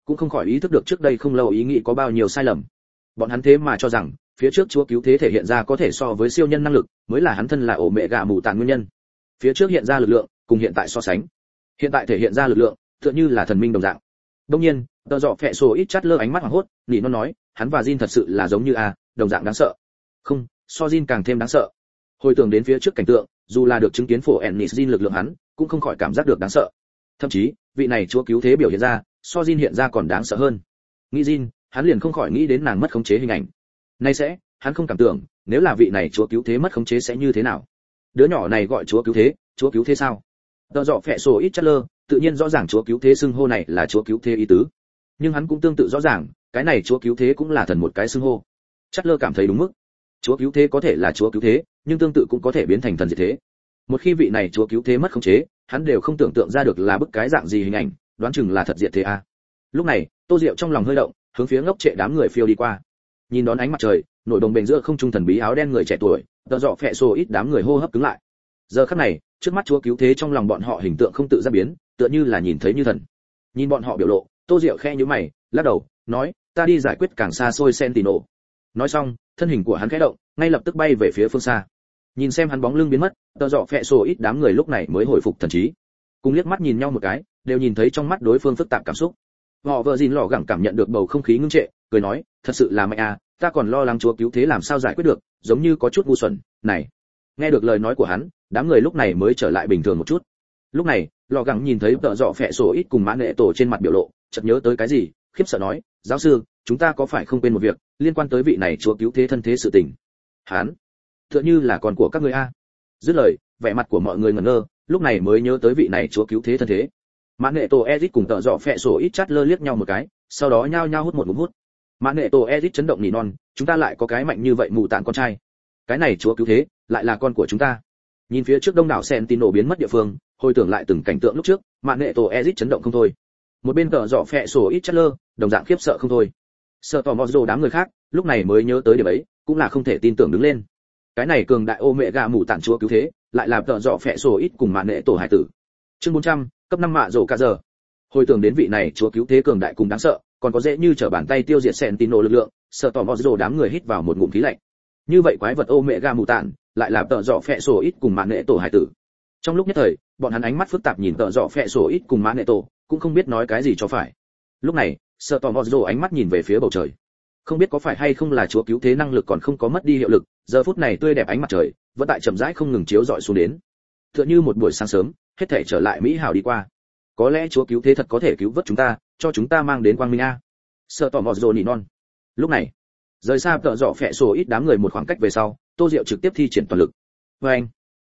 Speaker 1: cũng không khỏi ý thức được trước đây không lâu ý nghĩ có bao nhiêu sai lầm. Bọn hắn thế mà cho rằng phía trước chúa cứu thế thể hiện ra có thể so với siêu nhân năng lực mới là hắn thân là ổ mẹ gà mù tàn nguyên nhân. Phía trước hiện ra lực lượng cùng hiện tại so sánh, hiện tại thể hiện ra lực lượng tựa như là thần minh đồng dạng. Đương nhiên, tờ dọ phệ sổ ít chát lơ ánh mắt hoảng hốt, nỉ nó nói, hắn và Jin thật sự là giống như đồng dạng đáng sợ. Không, so Jin càng thêm đáng sợ. Hồi tưởng đến phía trước cảnh tượng, dù là được chứng kiến phổ Ennis Jin lực lượng hắn, cũng không khỏi cảm giác được đáng sợ. Thậm chí, vị này chúa cứu thế biểu hiện ra, so Jin hiện ra còn đáng sợ hơn. Nghĩ Jin, hắn liền không khỏi nghĩ đến nàng mất khống chế hình ảnh. Nay sẽ, hắn không cảm tưởng, nếu là vị này chúa cứu thế mất khống chế sẽ như thế nào. Đứa nhỏ này gọi chúa cứu thế sao? Tờ dọ phệ sổ ít chát lơ, tự nhiên rõ ràng chúa cứu thế xưng hô này là chúa cứu thế ý tứ. Nhưng hắn cũng tương tự rõ ràng, cái này chúa cứu thế cũng là thần một cái xưng hô. Chát lơ cảm thấy đúng mức. Chúa cứu thế có thể là chúa cứu thế, nhưng tương tự cũng có thể biến thành thần diệt thế. Một khi vị này chúa cứu thế mất khống chế, hắn đều không tưởng tượng ra được là bức cái dạng gì hình ảnh, đoán chừng là thật diệt thế a. Lúc này, Tô Diệu trong lòng hơi động, hướng phía ngốc trệ đám người phiêu đi qua. Nhìn đón ánh mặt trời, nổi đồng bền giữa không trung thần bí áo đen người trẻ tuổi, tờ dọ phệ sổ ít đám người hô hấp cứng lại. Giờ khắc này, trước mắt chúa cứu thế trong lòng bọn họ hình tượng không tự ra biến, tựa như là nhìn thấy như thần. Nhìn bọn họ biểu lộ, Tô Diệu khẽ nhíu mày, lắc đầu, nói, ta đi giải quyết càng xa xôi Sentinel. Nói xong, thân hình của hắn khẽ động, ngay lập tức bay về phía phương xa. Nhìn xem hắn bóng lưng biến mất, tờ dọ phệ sổ ít đám người lúc này mới hồi phục thần trí. Cùng liếc mắt nhìn nhau một cái, đều nhìn thấy trong mắt đối phương phức tạp cảm xúc. Họ vợ Jin lò gẳng cảm nhận được bầu không khí ngưng trệ, cười nói, thật sự là mạnh à, ta còn lo lắng chúa cứu thế làm sao giải quyết được, giống như có chút ngu xuẩn. Này, nghe được lời nói của hắn, đám người lúc này mới trở lại bình thường một chút. Lúc này, lò gẳng nhìn thấy tợ dọ phệ sổ ít cùng mã nệ tổ trên mặt biểu lộ, chợt nhớ tới cái gì, khiếp sợ nói, giáo sư, chúng ta có phải không quên một việc liên quan tới vị này chúa cứu thế thân thế sự tình? Hắn, tựa như là con của các ngươi a. Dứt lời, vẻ mặt của mọi người ngẩn ngơ, lúc này mới nhớ tới vị này chúa cứu thế thân thế. Mã nệ tổ Ezic cùng tợ dọ phệ sổ ít chát lơ liếc nhau một cái, sau đó nhao nhao hút một ngụm hút. Mã nệ tổ Ezic chấn động nỉ non, chúng ta lại có cái mạnh như vậy mù tàn con trai. Cái này chúa cứu thế, lại là con của chúng ta. Nhìn phía trước đông đảo Sentinel biến mất địa phương, hồi tưởng lại từng cảnh tượng lúc trước, mã nệ tổ Ezic chấn động không thôi. Một bên tợ dọ phệ sổ ít chát lơ, đồng dạng khiếp sợ không thôi. Sợ tò mò đám người khác, lúc này mới nhớ tới điểm ấy, cũng là không thể tin tưởng đứng lên. Cái này cường đại ô mẹ gà mù tàn chúa cứu thế, lại là tợ dọ phệ sổ ít cùng mã nệ tổ hải tử. Chương 400, cấp 5 mạ rổ cả giờ. Hồi tưởng đến vị này chúa cứu thế cường đại cùng đáng sợ, còn có dễ như trở bàn tay tiêu diệt Sentinel lực lượng, sợ tò mò đám người hít vào một ngụm khí lạnh. Như vậy quái vật ô mẹ gà mù tàn, lại là tợ dọ phệ sổ ít cùng mã nệ tổ hải tử. Trong lúc nhất thời, bọn hắn ánh mắt phức tạp nhìn tợ dọ phệ sổ ít cùng mã nệ tổ, cũng không biết nói cái gì cho phải. Lúc này, sợ tò mò ánh mắt nhìn về phía bầu trời. Không biết có phải hay không là chúa cứu thế năng lực còn không có mất đi hiệu lực, giờ phút này tươi đẹp ánh mặt trời vẫn tại chậm rãi không ngừng chiếu rọi xuống đến. Tựa như một buổi sáng sớm, hết thảy trở lại mỹ hảo đi qua. Có lẽ chúa cứu thế thật có thể cứu vớt chúng ta, cho chúng ta mang đến quang minh a. Sợ tò mò nỉ non. Lúc này, rời xa tợ dọ phệ sổ ít đám người một khoảng cách về sau, Tô Diệu trực tiếp thi triển toàn lực. Và anh,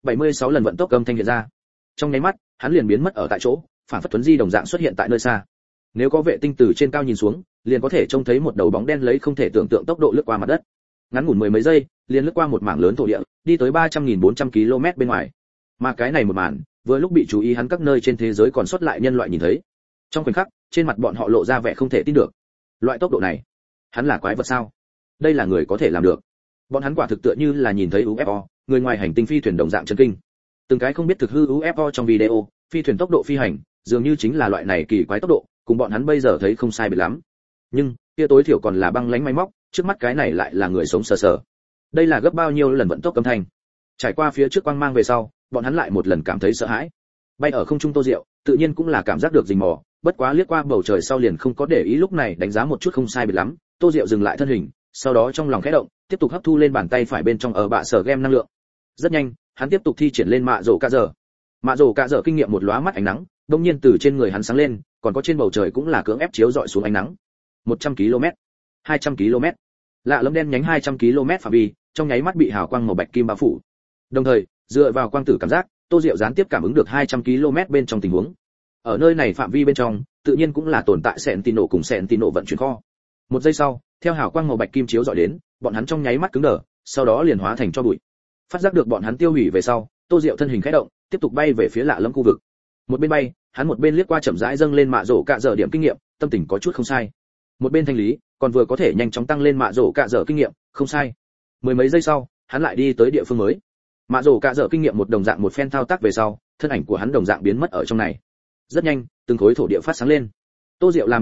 Speaker 1: 76 lần vận tốc âm thanh hiện ra. Trong nháy mắt, hắn liền biến mất ở tại chỗ, phản phất tuấn di đồng dạng xuất hiện tại nơi xa. Nếu có vệ tinh từ trên cao nhìn xuống, liền có thể trông thấy một đầu bóng đen lấy không thể tưởng tượng tốc độ lướt qua mặt đất. Ngắn ngủn mười mấy giây, liền lướt qua một mảng lớn thổ địa, đi tới 300.400 km bên ngoài. Mà cái này một màn, vừa lúc bị chú ý hắn các nơi trên thế giới còn sót lại nhân loại nhìn thấy. Trong khoảnh khắc, trên mặt bọn họ lộ ra vẻ không thể tin được. Loại tốc độ này, hắn là quái vật sao? Đây là người có thể làm được. Bọn hắn quả thực tựa như là nhìn thấy UFO, người ngoài hành tinh phi thuyền đồng dạng chấn kinh. Từng cái không biết thực hư UFO trong video, phi thuyền tốc độ phi hành, dường như chính là loại này kỳ quái tốc độ, cùng bọn hắn bây giờ thấy không sai biệt lắm. Nhưng, kia tối thiểu còn là băng lãnh máy móc, trước mắt cái này lại là người sống sờ sờ. Đây là gấp bao nhiêu lần vận tốc âm thanh. Trải qua phía trước quang mang về sau, bọn hắn lại một lần cảm thấy sợ hãi. Bay ở không trung Tô Diệu, tự nhiên cũng là cảm giác được rình mò, bất quá liếc qua bầu trời sau liền không có để ý, lúc này đánh giá một chút không sai biệt lắm, Tô Diệu dừng lại thân hình, sau đó trong lòng khẽ động, tiếp tục hấp thu lên bàn tay phải bên trong ở bạ sở game năng lượng. Rất nhanh, hắn tiếp tục thi triển lên mạ rổ cả giờ. Mạ rổ cả giờ kinh nghiệm một lóa mắt ánh nắng, đột nhiên từ trên người hắn sáng lên, còn có trên bầu trời cũng là cưỡng ép chiếu rọi xuống ánh nắng. 100 km, 200 km. Lạ lẫm đen nhánh 200 km phạm vi, trong nháy mắt bị hào quang màu bạch kim bao phủ. Đồng thời, dựa vào quang tử cảm giác, Tô Diệu gián tiếp cảm ứng được 200 km bên trong tình huống. Ở nơi này phạm vi bên trong, tự nhiên cũng là tồn tại Sentinel cùng Sentinel vận chuyển kho. Một giây sau, theo hào quang màu bạch kim chiếu rọi đến, bọn hắn trong nháy mắt cứng đờ, sau đó liền hóa thành tro bụi. Phát giác được bọn hắn tiêu hủy về sau, Tô Diệu thân hình khẽ động, tiếp tục bay về phía lạ lẫm khu vực. Một bên bay, hắn một bên liếc qua chậm rãi dâng lên mạ rổ cạ dở điểm kinh nghiệm, tâm tình có chút không sai. Một bên thanh lý, còn vừa có thể nhanh chóng tăng lên mạ rổ cạ dở kinh nghiệm, không sai. Mười mấy giây sau, hắn lại đi tới địa phương mới. Mạ rổ cạ dở kinh nghiệm một đồng dạng một phen thao tác về sau, thân ảnh của hắn đồng dạng biến mất ở trong này. Rất nhanh, từng khối thổ địa phát sáng lên. Tô Diệu làm như vậy,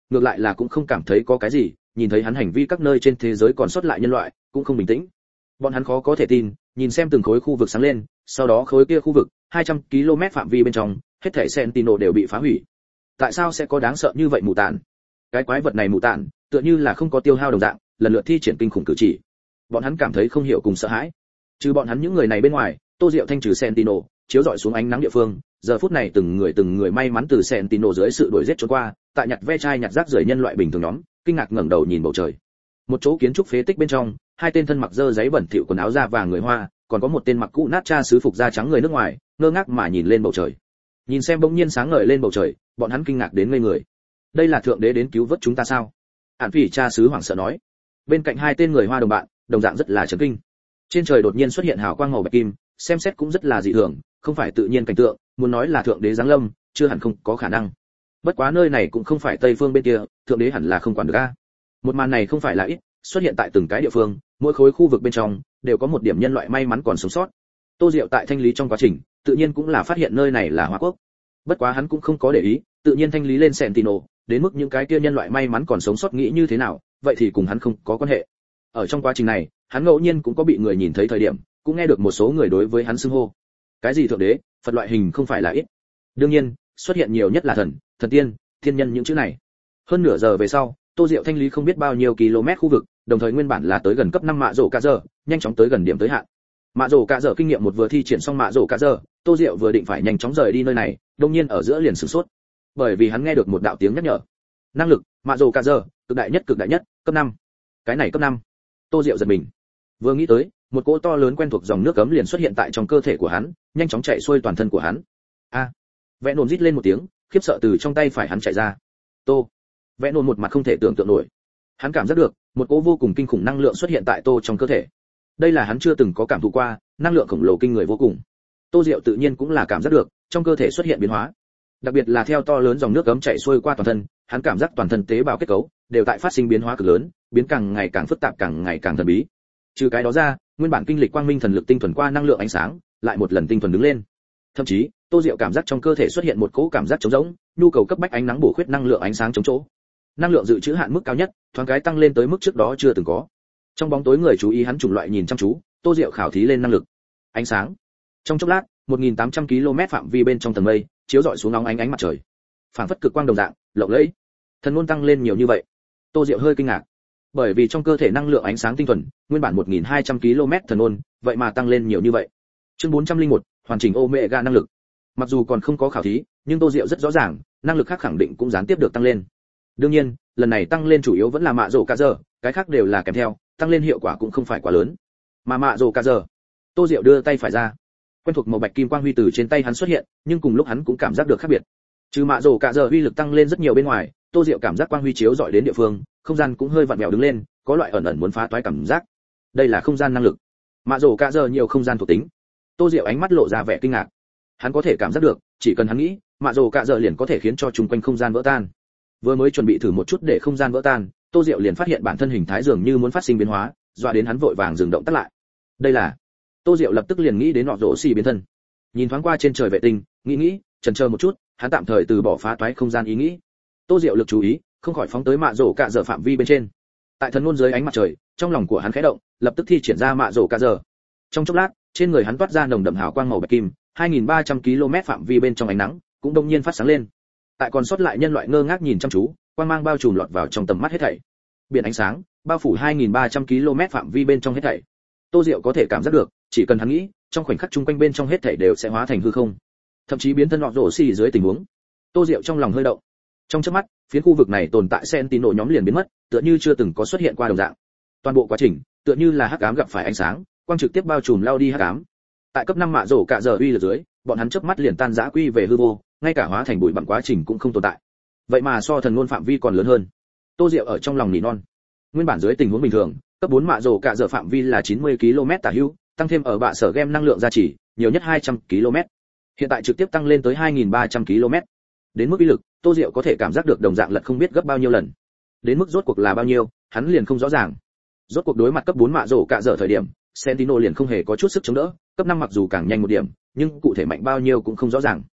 Speaker 1: ngược lại là cũng không cảm thấy có cái gì, nhìn thấy hắn hành vi các nơi trên thế giới còn sót lại nhân loại cũng không bình tĩnh. Bọn hắn khó có thể tin, nhìn xem từng khối khu vực sáng lên, sau đó khối kia khu vực 200 km phạm vi bên trong, hết thảy Sentinel đều bị phá hủy. Tại sao sẽ có đáng sợ như vậy mù tản? Cái quái vật này mù tản, tựa như là không có tiêu hao đồng dạng, lần lượt thi triển kinh khủng cử chỉ. Bọn hắn cảm thấy không hiểu cùng sợ hãi. Trừ bọn hắn những người này bên ngoài, Tô Diệu thanh trừ Sentinel, chiếu rọi xuống ánh nắng địa phương, giờ phút này từng người may mắn từ Sentinel dưới sự đuổi giết trốn qua, tại nhặt ve chai nhặt rác rưởi nhân loại bình thường nhóm, kinh ngạc ngẩng đầu nhìn bầu trời. Một chỗ kiến trúc phế tích bên trong, hai tên thân mặc dơ giấy bẩn thỉu quần áo da vàng người Hoa, còn có một tên mặc cũ nát cha sứ phục da trắng người nước ngoài, ngơ ngác mà nhìn lên bầu trời. Nhìn xem bỗng nhiên sáng ngời lên bầu trời, bọn hắn kinh ngạc đến ngây người. Đây là thượng đế đến cứu vớt chúng ta sao? Ản Phỉ cha sứ hoảng sợ nói. Bên cạnh hai tên người Hoa đồng bạn, đồng dạng rất là chấn kinh. Trên trời đột nhiên xuất hiện hào quang màu bạch kim, xem xét cũng rất là dị thường, không phải tự nhiên cảnh tượng, muốn nói là thượng đế giáng lâm, chưa hẳn không có khả năng. Bất quá nơi này cũng không phải Tây phương bên kia, thượng đế hẳn là không quản được a. Một màn này không phải là ít, xuất hiện tại từng cái địa phương, mỗi khối khu vực bên trong đều có một điểm nhân loại may mắn còn sống sót. Tô Diệu tại thanh lý trong quá trình, tự nhiên cũng là phát hiện nơi này là Hoa Quốc. Bất quá hắn cũng không có để ý, tự nhiên thanh lý lên Sentinel, đến mức những cái kia nhân loại may mắn còn sống sót nghĩ như thế nào, vậy thì cùng hắn không có quan hệ. Ở trong quá trình này, hắn ngẫu nhiên cũng có bị người nhìn thấy thời điểm, cũng nghe được một số người đối với hắn xưng hô. Cái gì thượng đế, Phật loại hình không phải là ít. Đương nhiên, xuất hiện nhiều nhất là thần, thần tiên, thiên nhân những chữ này. Hơn nửa giờ về sau, Tô Diệu thanh lý không biết bao nhiêu km khu vực, đồng thời nguyên bản là tới gần cấp 5 mạ rổ cả giờ, nhanh chóng tới gần điểm tới hạn. Mạ rổ cả giờ kinh nghiệm một vừa thi triển xong mạ rổ cả giờ, Tô Diệu vừa định phải nhanh chóng rời đi nơi này, đột nhiên ở giữa liền sửng sốt. Bởi vì hắn nghe được một đạo tiếng nhắc nhở. Năng lực, mạ rổ cả giờ, cực đại nhất, cấp 5. Cái này cấp 5. Tô Diệu giật mình. Vừa nghĩ tới, một cỗ to lớn quen thuộc dòng nước cấm liền xuất hiện tại trong cơ thể của hắn, nhanh chóng chạy xuôi toàn thân của hắn. A! Vẽ nôn rít lên một tiếng, khiếp sợ từ trong tay phải hắn chạy ra. Tô! Vẽ nôn một mặt không thể tưởng tượng nổi. Hắn cảm giác được một cỗ vô cùng kinh khủng năng lượng xuất hiện tại Tô trong cơ thể. Đây là hắn chưa từng có cảm thụ qua, năng lượng khổng lồ kinh người vô cùng. Tô Diệu tự nhiên cũng là cảm giác được, trong cơ thể xuất hiện biến hóa. Đặc biệt là theo to lớn dòng nước cấm chạy xuôi qua toàn thân, hắn cảm giác toàn thân tế bào kết cấu đều tại phát sinh biến hóa cực lớn, biến càng ngày càng phức tạp, càng ngày càng thần bí. Trừ cái đó ra, nguyên bản kinh lịch quang minh thần lực tinh thuần qua năng lượng ánh sáng, lại một lần tinh thuần đứng lên. Thậm chí, Tô Diệu cảm giác trong cơ thể xuất hiện một cỗ cảm giác trống rỗng, nhu cầu cấp bách ánh nắng bổ khuyết năng lượng ánh sáng chống chỗ. Năng lượng dự trữ hạn mức cao nhất, thoáng cái tăng lên tới mức trước đó chưa từng có. Trong bóng tối người chú ý hắn chủng loại nhìn chăm chú, Tô Diệu khảo thí lên năng lực. Ánh sáng. Trong chốc lát, 1800 km phạm vi bên trong tầng mây, chiếu rọi xuống nóng ánh mặt trời. Phảng phất cực quang đồng dạng, lộng lẫy. Thần ngôn tăng lên nhiều như vậy. Tô Diệu hơi kinh ngạc. Bởi vì trong cơ thể năng lượng ánh sáng tinh thuần, nguyên bản 1200 km thần ngôn, vậy mà tăng lên nhiều như vậy. Chương 401, hoàn chỉnh Omega năng lực. Mặc dù còn không có khảo thí, nhưng Tô Diệu rất rõ ràng, năng lực khác khẳng định cũng gián tiếp được tăng lên. Đương nhiên, lần này tăng lên chủ yếu vẫn là mạ rổ cả giờ, cái khác đều là kèm theo, tăng lên hiệu quả cũng không phải quá lớn. Mà mạ rổ cả giờ, Tô Diệu đưa tay phải ra, quen thuộc màu bạch kim quang huy từ trên tay hắn xuất hiện, nhưng cùng lúc hắn cũng cảm giác được khác biệt. Trừ mạ rổ cả giờ uy lực tăng lên rất nhiều bên ngoài, Tô Diệu cảm giác quang huy chiếu dọi đến địa phương, không gian cũng hơi vặn vẹo đứng lên, có loại ẩn ẩn muốn phá toái cảm giác. Đây là không gian năng lực. Mạ rổ cả giờ nhiều không gian thuộc tính. Tô Diệu ánh mắt lộ ra vẻ kinh ngạc. Hắn có thể cảm giác được, chỉ cần hắn nghĩ, mạ rổ cả giờ liền có thể khiến cho chung quanh không gian vỡ tan. Vừa mới chuẩn bị thử một chút để không gian vỡ tan, Tô Diệu liền phát hiện bản thân hình thái dường như muốn phát sinh biến hóa, dọa đến hắn vội vàng dừng động tắt lại. Đây là. Tô Diệu lập tức liền nghĩ đến nọ rổ xì biến thân. Nhìn thoáng qua trên trời vệ tinh, nghĩ, chần chờ một chút, hắn tạm thời từ bỏ phá toái không gian ý nghĩ. Tô Diệu lực chú ý, không khỏi phóng tới mạ rổ cả giờ phạm vi bên trên. Tại thần ngôn dưới ánh mặt trời, trong lòng của hắn khẽ động, lập tức thi triển ra mạ rổ cả giờ. Trong chốc lát, trên người hắn toát ra nồng đậm hào quang màu bạch kim, 2300 km phạm vi bên trong ánh nắng, cũng đông nhiên phát sáng lên. Tại còn sót lại nhân loại ngơ ngác nhìn chăm chú, quang mang bao trùm lọt vào trong tầm mắt hết thảy. Biển ánh sáng, bao phủ 2300 km phạm vi bên trong hết thảy. Tô Diệu có thể cảm giác được, chỉ cần hắn nghĩ, trong khoảnh khắc chung quanh bên trong hết thảy đều sẽ hóa thành hư không. Thậm chí biến thân nọ rổ xì dưới tình huống. Tô Diệu trong lòng hơi động. Trong chớp mắt, phiến khu vực này tồn tại Sentinel nhóm liền biến mất, tựa như chưa từng có xuất hiện qua đồng dạng. Toàn bộ quá trình, tựa như là hắc ám gặp phải ánh sáng, quang trực tiếp bao trùm lao đi hắc ám. Tại cấp 5 mạ rổ cả giờ uy lực dưới, bọn hắn chớp mắt liền tan rã quy về hư vô, ngay cả hóa thành bụi bặm quá trình cũng không tồn tại. Vậy mà so thần ngôn phạm vi còn lớn hơn. Tô Diệu ở trong lòng nỉ non. Nguyên bản dưới tình huống bình thường, cấp 4 mạ rổ cả giờ phạm vi là 90 km tả hữu, tăng thêm ở bạ sở game năng lượng gia trì, nhiều nhất 200 km. Hiện tại trực tiếp tăng lên tới 2300 km. Đến mức uy lực, Tô Diệu có thể cảm giác được đồng dạng lật không biết gấp bao nhiêu lần. Đến mức rốt cuộc là bao nhiêu, hắn liền không rõ ràng. Rốt cuộc đối mặt cấp 4 mạ rổ cả giờ thời điểm, Sentinel liền không hề có chút sức chống đỡ, cấp 5 mặc dù càng nhanh một điểm, nhưng cụ thể mạnh bao nhiêu cũng không rõ ràng.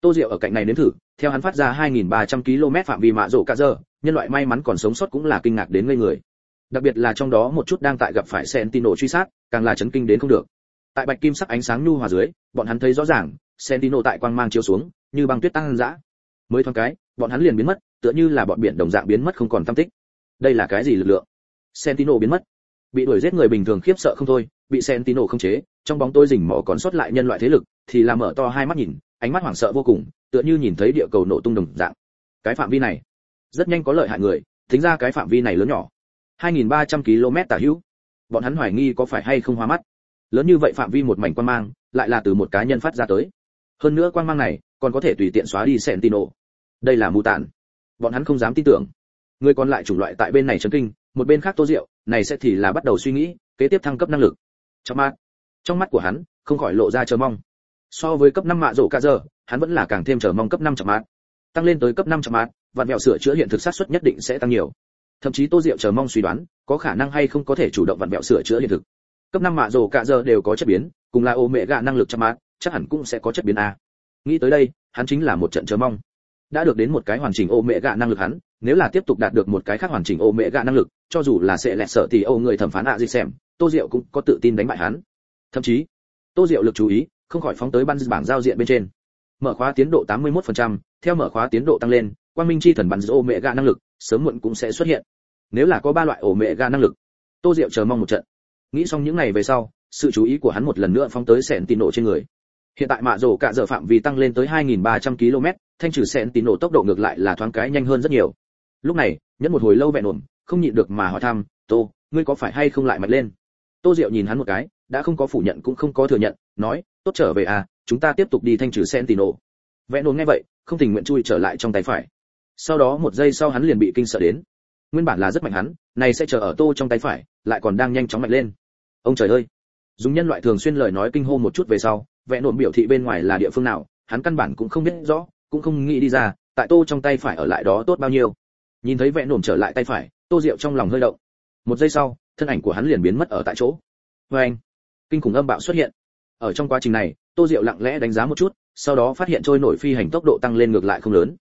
Speaker 1: Tô Diệu ở cạnh này nếm thử, theo hắn phát ra 2.300 km phạm vi mạ rổ cả giờ, nhân loại may mắn còn sống sót cũng là kinh ngạc đến ngây người. Đặc biệt là trong đó một chút đang tại gặp phải Sentinel truy sát, càng là chấn kinh đến không được. Tại bạch kim sắc ánh sáng nhu hòa dưới, bọn hắn thấy rõ ràng, Sentinel tại quang mang chiếu xuống, như băng tuyết tăng dã. Mới thoáng cái, bọn hắn liền biến mất, tựa như là bọn biển đồng dạng biến mất không còn tăm tích. Đây là cái gì lực lượng? Sentinel biến mất. Bị đuổi giết người bình thường khiếp sợ không thôi, bị Sentinel khống chế, trong bóng tối rình mò còn sót lại nhân loại thế lực, thì là mở to hai mắt nhìn, ánh mắt hoảng sợ vô cùng, tựa như nhìn thấy địa cầu nổ tung đồng dạng. Cái phạm vi này, rất nhanh có lợi hại người, tính ra cái phạm vi này lớn nhỏ. 2.300 km tả hữu. Bọn hắn hoài nghi có phải hay không hoa mắt. Lớn như vậy phạm vi một mảnh quang mang, lại là từ một cá nhân phát ra tới. Hơn nữa quang mang này, còn có thể tùy tiện xóa đi Sentinel. Đây là mù tản. Bọn hắn không dám tin tưởng. Người còn lại chủng loại tại bên này chấn kinh, một bên khác Tô Diệu, này sẽ thì là bắt đầu suy nghĩ, kế tiếp thăng cấp năng lực. Trong mắt của hắn, không khỏi lộ ra chờ mong. So với cấp 5 mạ rổ cả giờ, hắn vẫn là càng thêm chờ mong cấp 5 chậm mát. Tăng lên tới cấp 5 chậm mát, vạn mẹo sửa chữa hiện thực xác suất nhất định sẽ tăng nhiều. Thậm chí Tô Diệu chờ mong suy đoán, có khả năng hay không có thể chủ động vạn mẹo sửa chữa hiện thực. Cấp 5 mạ rổ cả giờ đều có chất biến, cùng là omega năng lực chậm mát, chắc hẳn cũng sẽ có chất biến a. Nghĩ tới đây, hắn chính là một trận chờ mong. Đã được đến một cái hoàn chỉnh omega năng lực hắn, nếu là tiếp tục đạt được một cái khác hoàn chỉnh omega năng lực, cho dù là sẽ lẹt sợ thì người thẩm phán gì xem, Tô Diệu cũng có tự tin đánh bại hắn. Thậm chí, Tô Diệu lực chú ý, không khỏi phóng tới bảng giao diện bên trên. Mở khóa tiến độ 81%, theo mở khóa tiến độ tăng lên, quang minh chi thần bắn omega năng lực, sớm muộn cũng sẽ xuất hiện. Nếu là có 3 loại omega năng lực, Tô Diệu chờ mong một trận. Nghĩ xong những ngày về sau, sự chú ý của hắn một lần nữa phóng tới Sentinel trên người. Hiện tại mạ rổ cả giờ phạm vi tăng lên tới 2.300 km, thanh trừ Sentinel tốc độ ngược lại là thoáng cái nhanh hơn rất nhiều. Lúc này, nhẫn một hồi lâu vẹn ổn, không nhịn được mà hỏi thăm, "Tô, ngươi có phải hay không lại mạnh lên?" Tô Diệu nhìn hắn một cái, đã không có phủ nhận cũng không có thừa nhận, nói, "Tốt trở về à, chúng ta tiếp tục đi thanh trừ Sentinel." Vẹn ổn nghe vậy, không tình nguyện chui trở lại trong tay phải. Sau đó một giây sau hắn liền bị kinh sợ đến. Nguyên bản là rất mạnh hắn, này sẽ chờ ở Tô trong tay phải, lại còn đang nhanh chóng mạnh lên. Ông trời ơi! Dùng nhân loại thường xuyên lời nói kinh hô một chút về sau, vẹn ổn biểu thị bên ngoài là địa phương nào, hắn căn bản cũng không biết rõ, cũng không nghĩ đi ra, tại Tô trong tay phải ở lại đó tốt bao nhiêu. Nhìn thấy vẹn ổn trở lại tay phải, Tô Diệu trong lòng hơi động. Một giây sau, thân ảnh của hắn liền biến mất ở tại chỗ. Oeng! Kinh khủng âm bạo xuất hiện. Ở trong quá trình này, Tô Diệu lặng lẽ đánh giá một chút, sau đó phát hiện trôi nổi phi hành tốc độ tăng lên ngược lại không lớn.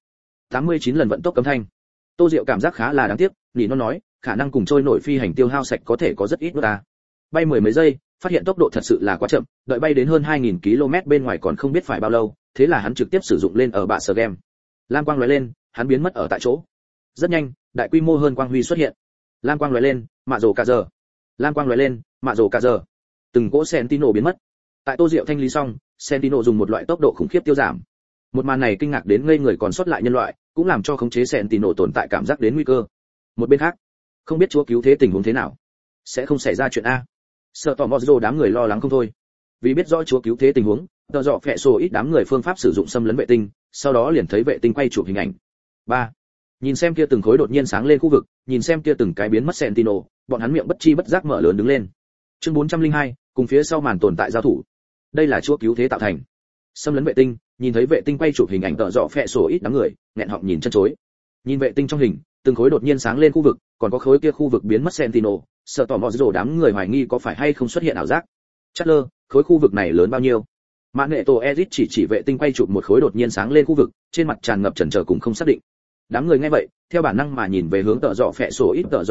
Speaker 1: 89 lần vận tốc cấm thanh. Tô Diệu cảm giác khá là đáng tiếc, nó nói, khả năng cùng trôi nổi phi hành tiêu hao sạch có thể có rất ít nữa ta. Bay mười mấy giây, phát hiện tốc độ thật sự là quá chậm, đợi bay đến hơn 2.000 km bên ngoài còn không biết phải bao lâu, thế là hắn trực tiếp sử dụng lên ở bạ sở game. Lam quang lóe lên, hắn biến mất ở tại chỗ. Rất nhanh, đại quy mô hơn quang huy xuất hiện. Lam quang lóe lên, mạ rổ cả giờ. Lam quang lóe lên, mạ rổ cả giờ. Từng cỗ Sentinel biến mất. Tại Tô Diệu thanh lý xong, Sentinel dùng một loại tốc độ khủng khiếp tiêu giảm. Một màn này kinh ngạc đến ngây người còn sót lại nhân loại, cũng làm cho khống chế Sentinel tồn tại cảm giác đến nguy cơ. Một bên khác, không biết Chúa cứu thế tình huống thế nào, sẽ không xảy ra chuyện a. Sợ tò mò đám người lo lắng không thôi. Vì biết rõ Chúa cứu thế tình huống, tờ dọ phệ sổ ít đám người phương pháp sử dụng xâm lấn vệ tinh, sau đó liền thấy vệ tinh quay chụp hình ảnh. 3. Nhìn xem kia từng khối đột nhiên sáng lên khu vực, nhìn xem kia từng cái biến mất Sentinel, bọn hắn miệng bất chi bất giác mở lớn đứng lên. Chương 402, cùng phía sau màn tồn tại giao thủ. Đây là Chúa cứu thế tạo thành. Xâm lấn vệ tinh, nhìn thấy vệ tinh quay chụp hình ảnh tợ dọ phệ sổ ít đám người, nghẹn họng nhìn chân chối. Nhìn vệ tinh trong hình, từng khối đột nhiên sáng lên khu vực, còn có khối kia khu vực biến mất Sentinel, sợ tò mò đám người hoài nghi có phải hay không xuất hiện ảo giác. Chatler, khối khu vực này lớn bao nhiêu? Mã Nghệ Tổ Ezit chỉ vệ tinh quay chụp một khối đột nhiên sáng lên khu vực, trên mặt tràn ngập chần chờ cùng không xác định. Đám người nghe vậy, theo bản năng mà nhìn về hướng tợ dọ phệ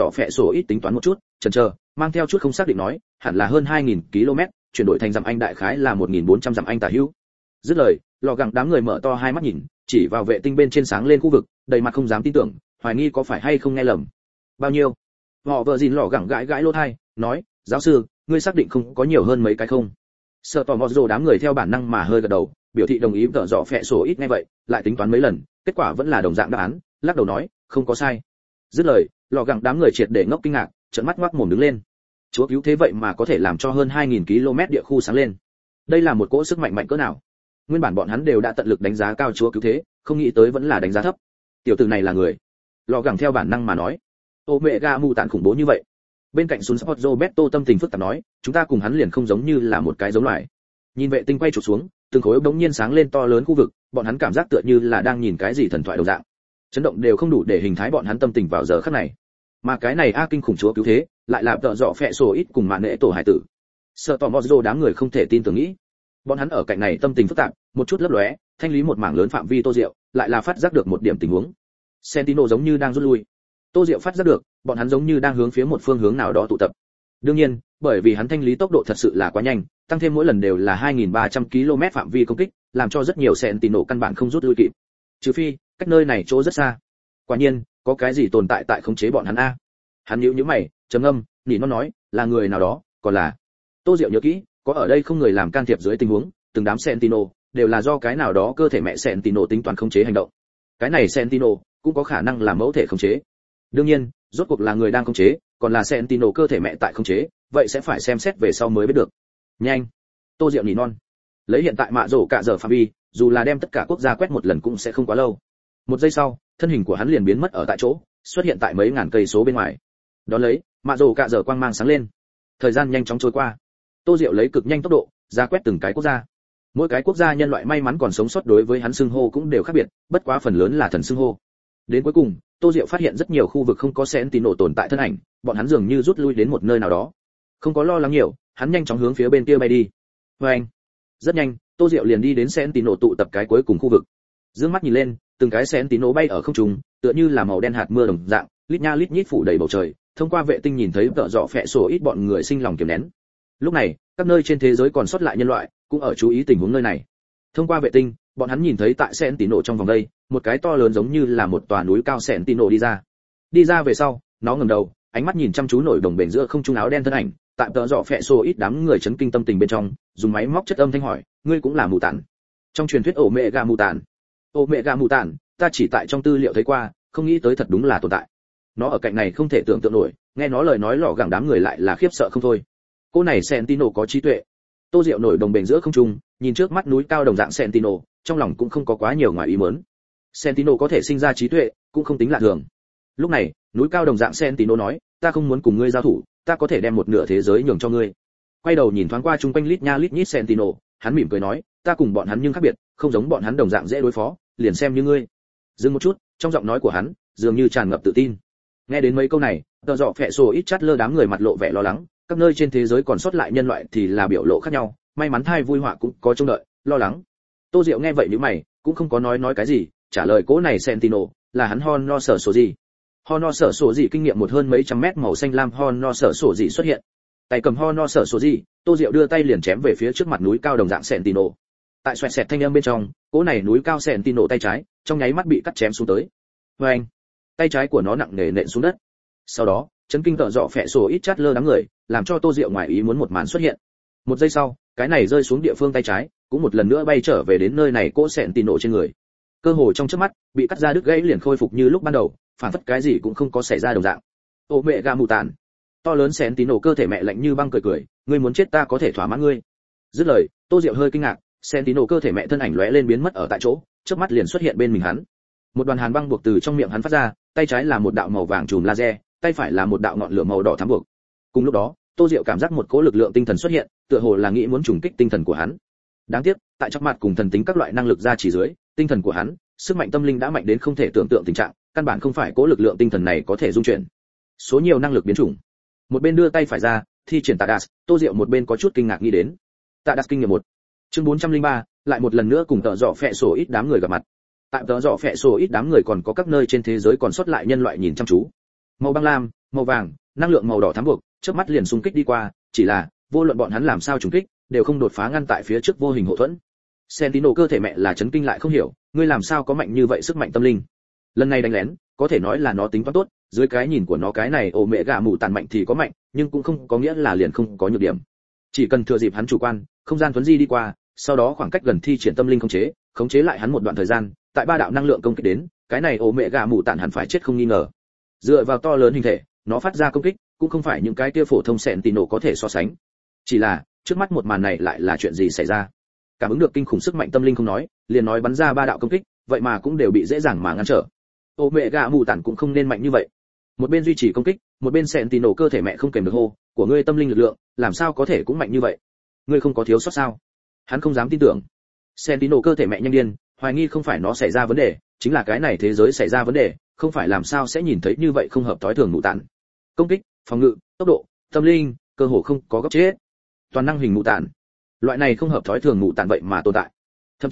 Speaker 1: sổ ít tính toán một chút, chần chờ, mang theo chút không xác định nói, hẳn là hơn 2.000 km, chuyển đổi thành dặm Anh đại khái là 1.400 dặm Anh tả hữu. Dứt lời, lò gẳng đám người mở to hai mắt nhìn, chỉ vào vệ tinh bên trên sáng lên khu vực, đầy mặt không dám tin tưởng, hoài nghi có phải hay không nghe lầm. Bao nhiêu? Họ vợ gìn lò gẳng gãi lỗ tai, nói, giáo sư, ngươi xác định không có nhiều hơn mấy cái không? Sợ tò mò đám người theo bản năng mà hơi gật đầu, biểu thị đồng ý tợ dọ phệ sổ ít nghe vậy, lại tính toán mấy lần, kết quả vẫn là đồng dạng đáp án, lắc đầu nói, không có sai. Dứt lời, lò gẳng đám người triệt để ngốc kinh ngạc, trợn mắt ngoác mồm đứng lên. Chúa cứu thế vậy mà có thể làm cho hơn 2.000 km địa khu sáng lên. Đây là một cỗ sức mạnh cỡ nào? Nguyên bản bọn hắn đều đã tận lực đánh giá cao Chúa cứu thế, không nghĩ tới vẫn là đánh giá thấp. Tiểu tử này là người. Lò gẳng theo bản năng mà nói. Omega mù tản khủng bố như vậy. Bên cạnh Sun Sport Roberto tâm tình phức tạp nói, chúng ta cùng hắn liền không giống như là một cái giống loài. Nhìn vệ tinh quay chụp xuống, từng khối bỗng nhiên sáng lên to lớn khu vực, bọn hắn cảm giác tựa như là đang nhìn cái gì thần thoại đồng dạng. Chấn động đều không đủ để hình thái bọn hắn tâm tình vào giờ khắc này. Mà cái này kinh khủng Chúa cứu thế, lại là tợ dọ phệ sổ ít cùng Mạn Nệ Tổ hải tử. Sợ tò mò đám người không thể tin tưởng nghĩ. Bọn hắn ở cạnh này tâm tình phức tạp, một chút lấp lóe, thanh lý một mảng lớn phạm vi Tô Diệu lại là phát giác được một điểm tình huống. Sentinel giống như đang rút lui. Tô Diệu phát giác được, bọn hắn giống như đang hướng phía một phương hướng nào đó tụ tập. Đương nhiên, bởi vì hắn thanh lý tốc độ thật sự là quá nhanh, tăng thêm mỗi lần đều là 2300 km phạm vi công kích, làm cho rất nhiều Sentinel căn bản không rút lui kịp. Trừ phi, cách nơi này chỗ rất xa. Quả nhiên, có cái gì tồn tại tại khống chế bọn hắn a. Hắn nhíu mày, trầm ngâm, nỉ non nói, là người nào đó, còn là. Tô Diệu nhớ kỹ, có ở đây không người làm can thiệp dưới tình huống, từng đám Sentinel đều là do cái nào đó cơ thể mẹ Sentinel tính toán khống chế hành động. Cái này Sentinel cũng có khả năng là mẫu thể khống chế. Đương nhiên, rốt cuộc là người đang khống chế, còn là Sentinel cơ thể mẹ tại khống chế, vậy sẽ phải xem xét về sau mới biết được. Nhanh. Tô Diệu nỉ non. Lấy hiện tại mạ rổ cả giờ phạm vi, dù là đem tất cả quốc gia quét một lần cũng sẽ không quá lâu. Một giây sau, thân hình của hắn liền biến mất ở tại chỗ, xuất hiện tại mấy ngàn cây số bên ngoài. Đón lấy, mạ rổ cả giờ quang mang sáng lên. Thời gian nhanh chóng trôi qua. Tô Diệu lấy cực nhanh tốc độ, ra quét từng cái quốc gia. Mỗi cái quốc gia nhân loại may mắn còn sống sót đối với hắn xưng hô cũng đều khác biệt, bất quá phần lớn là thần xưng hô. Đến cuối cùng, Tô Diệu phát hiện rất nhiều khu vực không có Sentinel tồn tại thân ảnh, bọn hắn dường như rút lui đến một nơi nào đó. Không có lo lắng nhiều, hắn nhanh chóng hướng phía bên kia bay đi. Anh. Rất nhanh, Tô Diệu liền đi đến Sentinel tụ tập cái cuối cùng khu vực. Dương mắt nhìn lên, từng cái Sentinel bay ở không trung, tựa như là màu đen hạt mưa đồng dạng, lít nha lít nhít phủ đầy bầu trời. Thông qua vệ tinh nhìn thấy vợ dọ phệ sổ ít bọn người sinh lòng kiềm nén. Lúc này, các nơi trên thế giới còn sót lại nhân loại cũng ở chú ý tình huống nơi này. Thông qua vệ tinh, bọn hắn nhìn thấy tại Sentinel trong vòng đây, một cái to lớn giống như là một tòa núi cao Sentinel đi ra. Đi ra về sau, nó ngẩng đầu, ánh mắt nhìn chăm chú nổi đồng bền giữa không trung áo đen thân ảnh, tại tợ dọ phệ sổ ít đám người chấn kinh tâm tình bên trong, dùng máy móc chất âm thanh hỏi, ngươi cũng là mù tản? Trong truyền thuyết ổ mẹ gà mù tản. Ổ mẹ gà mù tản, ta chỉ tại trong tư liệu thấy qua, không nghĩ tới thật đúng là tồn tại. Nó ở cạnh này không thể tưởng tượng nổi, nghe nó lời nói lọ gẳng đám người lại là khiếp sợ không thôi. Cô này Sentinel có trí tuệ. Tô Diệu nổi đồng bền giữa không trung, nhìn trước mắt núi cao đồng dạng Sentinel, trong lòng cũng không có quá nhiều ngoài ý muốn. Sentinel có thể sinh ra trí tuệ, cũng không tính lạ thường. Lúc này, núi cao đồng dạng Sentinel nói, ta không muốn cùng ngươi giao thủ, ta có thể đem một nửa thế giới nhường cho ngươi. Quay đầu nhìn thoáng qua chung quanh lít nha lít nhít Sentinel, hắn mỉm cười nói, ta cùng bọn hắn nhưng khác biệt, không giống bọn hắn đồng dạng dễ đối phó, liền xem như ngươi. Dừng một chút, trong giọng nói của hắn dường như tràn ngập tự tin. Nghe đến mấy câu này, tờ dọ phệ sổ ít chát lơ đám người mặt lộ vẻ lo lắng, các nơi trên thế giới còn sót lại nhân loại thì là biểu lộ khác nhau, may mắn thay vui họa cũng có trông đợi, lo lắng. Tô Diệu nghe vậy nhíu mày, cũng không có nói cái gì, trả lời cố này Sentinel là hắn Honor sở sổ gì. Honor sở sổ gì kinh nghiệm một hơn mấy trăm mét màu xanh lam Honor sở sổ gì xuất hiện. Tay cầm Honor sở sổ gì, Tô Diệu đưa tay liền chém về phía trước mặt núi cao đồng dạng Sentinel. Tại xoẹt xẹt thanh âm bên trong, cố này núi cao Sentinel tay trái trong nháy mắt bị cắt chém xuống tới. Oeng! Tay trái của nó nặng nề nện xuống đất. Sau đó, chấn kinh tợ dọ phệ sổ ít chát lơ đám người, làm cho Tô Diệu ngoài ý muốn một màn xuất hiện. Một giây sau, cái này rơi xuống địa phương tay trái, cũng một lần nữa bay trở về đến nơi này cỗ Sentinel trên người. Cơ hồ trong chớp mắt, bị cắt ra đứt gãy liền khôi phục như lúc ban đầu, phản phất cái gì cũng không có xảy ra đồng dạng. Ô mẹ gà mù tàn. To lớn Sentinel cơ thể mẹ lạnh như băng cười cười, ngươi muốn chết ta có thể thỏa mãn ngươi. Dứt lời, Tô Diệu hơi kinh ngạc, Sentinel cơ thể mẹ thân ảnh lóe lên biến mất ở tại chỗ, chớp mắt liền xuất hiện bên mình hắn. Một đoàn hàn băng buộc từ trong miệng hắn phát ra, tay trái là một đạo màu vàng chùm laser, tay phải là một đạo ngọn lửa màu đỏ thắm buộc. Cùng lúc đó, Tô Diệu cảm giác một cỗ lực lượng tinh thần xuất hiện, tựa hồ là nghĩ muốn trùng kích tinh thần của hắn. Đáng tiếc, tại trong mặt cùng thần tính các loại năng lực ra chỉ dưới, tinh thần của hắn, sức mạnh tâm linh đã mạnh đến không thể tưởng tượng tình trạng, căn bản không phải cỗ lực lượng tinh thần này có thể dung chuyển. Số nhiều năng lực biến chủng. Một bên đưa tay phải ra, thi triển Tadas, Tô Diệu một bên có chút kinh ngạc nghĩ đến. Tadas kinh nghiệm 1. Chương 403, lại một lần nữa cùng tợ dọ phệ sổ ít đám người gặp mặt. Tại tợ dọ phệ sổ ít đám người còn có các nơi trên thế giới còn sót lại nhân loại nhìn chăm chú. Màu băng lam, màu vàng, năng lượng màu đỏ thắm buộc, chớp mắt liền xung kích đi qua, chỉ là, vô luận bọn hắn làm sao trùng kích, đều không đột phá ngăn tại phía trước vô hình hộ thuẫn. Sentinel cơ thể mẹ là chấn kinh lại không hiểu, ngươi làm sao có mạnh như vậy sức mạnh tâm linh. Lần này đánh lén, có thể nói là nó tính toán tốt, dưới cái nhìn của nó cái này ổ mẹ gà mù tàn mạnh thì có mạnh, nhưng cũng không có nghĩa là liền không có nhược điểm. Chỉ cần thừa dịp hắn chủ quan, không gian thuấn di đi qua, sau đó khoảng cách gần thi triển tâm linh khống chế lại hắn một đoạn thời gian, tại ba đạo năng lượng công kích đến, cái này ổ mẹ gà mù tàn hẳn phải chết không nghi ngờ. Dựa vào to lớn hình thể, nó phát ra công kích, cũng không phải những cái kia phổ thông Sentinel có thể so sánh. Chỉ là, trước mắt một màn này lại là chuyện gì xảy ra? Cảm ứng được kinh khủng sức mạnh tâm linh không nói, liền nói bắn ra ba đạo công kích, vậy mà cũng đều bị dễ dàng mà ngăn trở. Ô mẹ gà mù tản cũng không nên mạnh như vậy. Một bên duy trì công kích, một bên Sentinel cơ thể mẹ không kèm được hô, của ngươi tâm linh lực lượng, làm sao có thể cũng mạnh như vậy? Ngươi không có thiếu sót sao? Hắn không dám tin tưởng. Sentinel cơ thể mẹ nhanh điên, hoài nghi không phải nó xảy ra vấn đề, chính là cái này thế giới xảy ra vấn đề, không phải làm sao sẽ nhìn thấy như vậy không hợp thói thường mù tản. Công kích, phòng ngự, tốc độ, tâm linh, cơ hồ không có gấp chết. Toàn năng hình mù tản. Loại này không hợp thói thường mù tản vậy mà tồn tại. Thậm chí,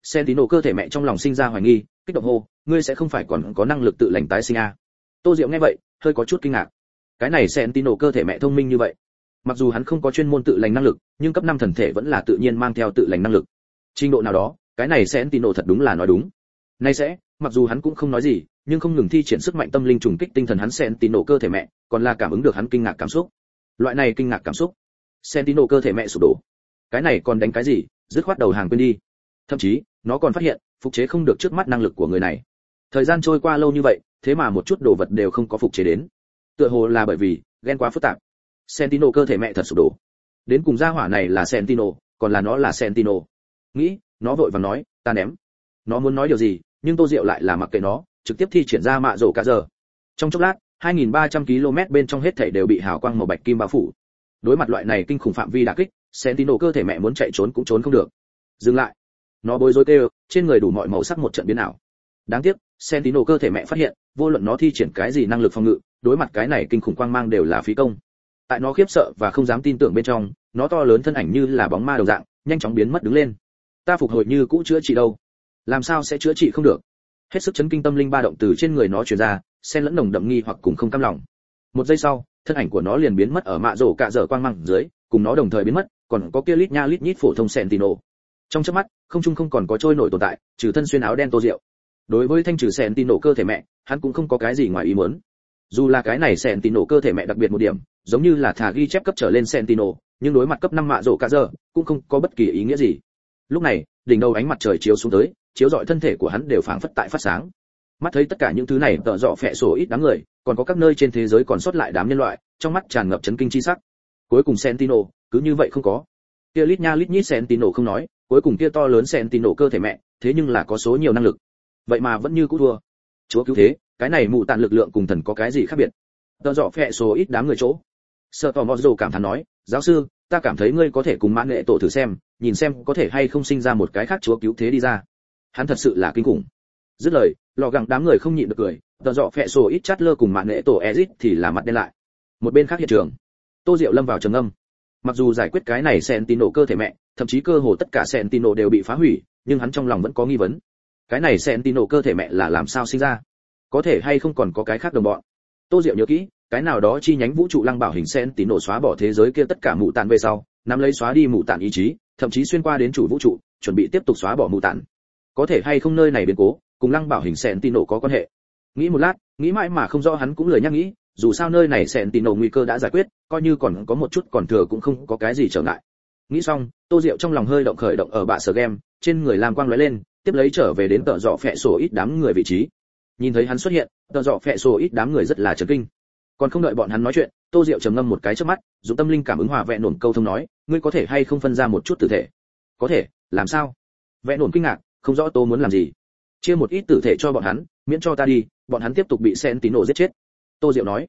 Speaker 1: Sentinel cơ thể mẹ trong lòng sinh ra hoài nghi, kích động hô, ngươi sẽ không phải còn có năng lực tự lành tái sinh à? Tô Diệu nghe vậy, hơi có chút kinh ngạc. Cái này Sentinel cơ thể mẹ thông minh như vậy. Mặc dù hắn không có chuyên môn tự lành năng lực, nhưng cấp 5 thần thể vẫn là tự nhiên mang theo tự lành năng lực. Trình độ nào đó, cái này Sentinel thật đúng là nói đúng. Nay sẽ, mặc dù hắn cũng không nói gì, nhưng không ngừng thi triển sức mạnh tâm linh trùng kích tinh thần hắn Sentinel cơ thể mẹ, còn là cảm ứng được hắn kinh ngạc cảm xúc. Loại này kinh ngạc cảm xúc, Sentinel cơ thể mẹ sụp đổ. Cái này còn đánh cái gì, dứt khoát đầu hàng quên đi. Thậm chí, nó còn phát hiện, phục chế không được trước mắt năng lực của người này. Thời gian trôi qua lâu như vậy, thế mà một chút đồ vật đều không có phục chế đến. Tựa hồ là bởi vì ghen quá phức tạp. Sentinel cơ thể mẹ thật sụp đổ. Đến cùng gia hỏa này là Sentinel, còn là nó là Sentinel. Nghĩ, nó vội vàng nói, ta ném. Nó muốn nói điều gì, nhưng Tô Diệu lại là mặc kệ nó, trực tiếp thi triển ra mạ rổ cả giờ. Trong chốc lát, 2.300 km bên trong hết thảy đều bị hào quang màu bạch kim bao phủ. Đối mặt loại này kinh khủng phạm vi đả kích, Sentinel cơ thể mẹ muốn chạy trốn cũng trốn không được. Dừng lại. Nó bối rối kêu, trên người đủ mọi màu sắc một trận biến ảo. Đáng tiếc, Sentinel cơ thể mẹ phát hiện, vô luận nó thi triển cái gì năng lực phòng ngự, đối mặt cái này kinh khủng quang mang đều là phí công. Tại nó khiếp sợ và không dám tin tưởng bên trong, nó to lớn thân ảnh như là bóng ma đồng dạng, nhanh chóng biến mất đứng lên. Ta phục hồi như cũ chữa trị đâu? Làm sao sẽ chữa trị không được? Hết sức chấn kinh tâm linh ba động từ trên người nó truyền ra, xen lẫn nồng đậm nghi hoặc cùng không cam lòng. Một giây sau, thân ảnh của nó liền biến mất ở mạ rổ cạ dở quang mang dưới, cùng nó đồng thời biến mất, còn có kia lít nha lít nhít phổ thông Sentinel. Trong chớp mắt, không trung không còn có trôi nổi tồn tại, trừ thân xuyên áo đen Tô Diệu. Đối với thanh trừ Sentinel cơ thể mẹ, hắn cũng không có cái gì ngoài ý muốn. Dù là cái này Sentinel cơ thể mẹ đặc biệt một điểm, giống như là thả ghi chép cấp trở lên Sentinel, nhưng đối mặt cấp 5 mạ rổ cạ dở, cũng không có bất kỳ ý nghĩa gì. Lúc này, đỉnh đầu ánh mặt trời chiếu xuống tới, chiếu rọi thân thể của hắn đều phảng phất tại phát sáng. Mắt thấy tất cả những thứ này tợ dọ phệ sổ ít đám người, còn có các nơi trên thế giới còn sót lại đám nhân loại, trong mắt tràn ngập chấn kinh chi sắc. Cuối cùng Sentinel, cứ như vậy không có. Kia lít nha lít nhít Sentinel không nói, cuối cùng kia to lớn Sentinel cơ thể mẹ, thế nhưng là có số nhiều năng lực. Vậy mà vẫn như cũ thua. Chúa cứu thế, cái này mụ tàn lực lượng cùng thần có cái gì khác biệt? Tợ dọ phệ sổ ít đám người chỗ. Sở Tò Mò cảm thán nói, giáo sư, ta cảm thấy ngươi có thể cùng mãn nghệ tổ thử xem, nhìn xem có thể hay không sinh ra một cái khác chúa cứu thế đi ra. Hắn thật sự là kinh khủng. Dứt lời, lò gẳng đám người không nhịn được cười, tờ dọ phệ sổ ít chát lơ cùng mạn nghệ tổ Ezic thì là mặt đen lại. Một bên khác hiện trường, Tô Diệu lâm vào trầm ngâm. Mặc dù giải quyết cái này Sentinel cơ thể mẹ, thậm chí cơ hồ tất cả Sentinel đều bị phá hủy, nhưng hắn trong lòng vẫn có nghi vấn. Cái này Sentinel cơ thể mẹ là làm sao sinh ra? Có thể hay không còn có cái khác đồng bọn? Tô Diệu nhớ kỹ, cái nào đó chi nhánh vũ trụ lăng bảo hình Sentinel xóa bỏ thế giới kia tất cả mụ tàn về sau, nắm lấy xóa đi mụ tàn ý chí, thậm chí xuyên qua đến chủ vũ trụ, chuẩn bị tiếp tục xóa bỏ mụ tàn. Có thể hay không nơi này biến cố cùng lăng bảo hình Sentinel có quan hệ? Nghĩ một lát, nghĩ mãi mà không rõ hắn cũng lười nhắc nghĩ, dù sao nơi này Sentinel nguy cơ đã giải quyết, coi như còn có một chút còn thừa cũng không có cái gì trở ngại. Nghĩ xong, Tô Diệu trong lòng hơi động khởi động ở bạ sở game, trên người làm quang lóe lên, tiếp lấy trở về đến tợ dọ phệ sổ ít đám người vị trí. Nhìn thấy hắn xuất hiện, tợ dọ phệ sổ ít đám người rất là chấn kinh. Còn không đợi bọn hắn nói chuyện, Tô Diệu trầm ngâm một cái chớp mắt, dùng tâm linh cảm ứng hòa vẹn nổn câu thông nói, ngươi có thể hay không phân ra một chút tử thể? Có thể, làm sao? Vẹn nổn kinh ngạc, không rõ Tô muốn làm gì. Chia một ít tử thể cho bọn hắn, miễn cho ta đi, bọn hắn tiếp tục bị Sentinel giết chết. Tô Diệu nói.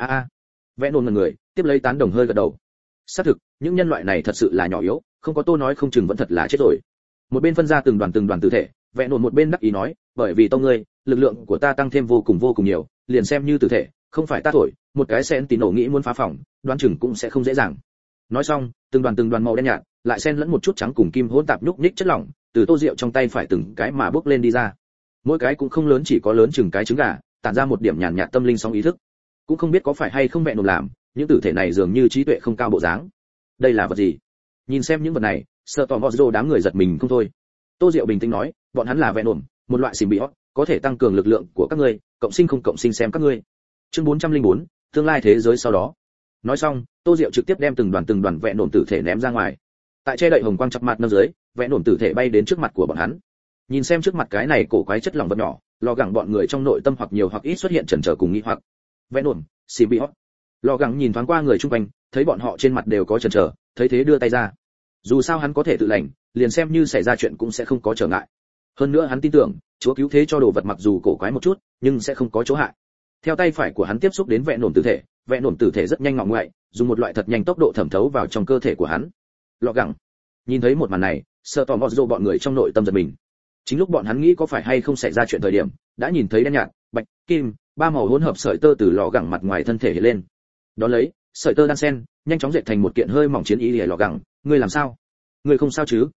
Speaker 1: Vẹn nổn ngẩn người, tiếp lấy tán đồng hơi gật đầu. Xác thực, những nhân loại này thật sự là nhỏ yếu, không có Tô nói không chừng vẫn thật là chết rồi. Một bên phân ra từng đoàn tử thể, vẹn nổn một bên đắc ý nói, bởi vì Tô ngươi, lực lượng của ta tăng thêm vô cùng nhiều, liền xem như tử thể, không phải ta thổi, một cái Sentinel nghĩ muốn phá phòng, đoán chừng cũng sẽ không dễ dàng. Nói xong, từng đoàn màu đen nhạt, lại xen lẫn một chút trắng cùng kim hỗn tạp nhúc nhích chất lỏng, từ Tô Diệu trong tay phải từng cái mà bước lên đi ra. Mỗi cái cũng không lớn, chỉ có lớn chừng cái trứng gà, tản ra một điểm nhàn nhạt tâm linh sóng ý thức. Cũng không biết có phải hay không vẹn nộp làm, những tử thể này dường như trí tuệ không cao bộ dáng. Đây là vật gì? Nhìn xem những vật này, sợ tò mò đám người giật mình không thôi. Tô Diệu bình tĩnh nói, bọn hắn là vẹn nộp, một loại symbiote, có thể tăng cường lực lượng của các ngươi, cộng sinh không cộng sinh xem các ngươi. Chương 404, tương lai thế giới sau đó. Nói xong, Tô Diệu trực tiếp đem từng đoàn vẹn nổm tử thể ném ra ngoài. Tại che đậy hồng quang chập mặt nâng dưới, vẹn nổm tử thể bay đến trước mặt của bọn hắn. Nhìn xem trước mặt cái này cổ quái chất lỏng vật nhỏ, lo gắng bọn người trong nội tâm hoặc nhiều hoặc ít xuất hiện chần chờ cùng nghi hoặc. Vẹn nổm, symbiote. Lo gắng nhìn thoáng qua người chung quanh, thấy bọn họ trên mặt đều có chần chờ, thấy thế đưa tay ra. Dù sao hắn có thể tự lành, liền xem như xảy ra chuyện cũng sẽ không có trở ngại. Hơn nữa hắn tin tưởng, Chúa cứu thế cho đồ vật mặc dù cổ quái một chút, nhưng sẽ không có chỗ hại. Theo tay phải của hắn tiếp xúc đến vẹn nổm tử thể rất nhanh ngọ ngoại, dùng một loại thật nhanh tốc độ thẩm thấu vào trong cơ thể của hắn. Lọ gẳng. Nhìn thấy một màn này, sợ tò mò bọn người trong nội tâm giật mình. Chính lúc bọn hắn nghĩ có phải hay không xảy ra chuyện thời điểm, đã nhìn thấy đen nhạt, bạch, kim, ba màu hỗn hợp sợi tơ từ lọ gẳng mặt ngoài thân thể hiện lên. Đó lấy, sợi tơ đan xen, nhanh chóng dệt thành một kiện hơi mỏng chiến y lìa lọ gẳng. Ngươi làm sao? Ngươi không sao chứ?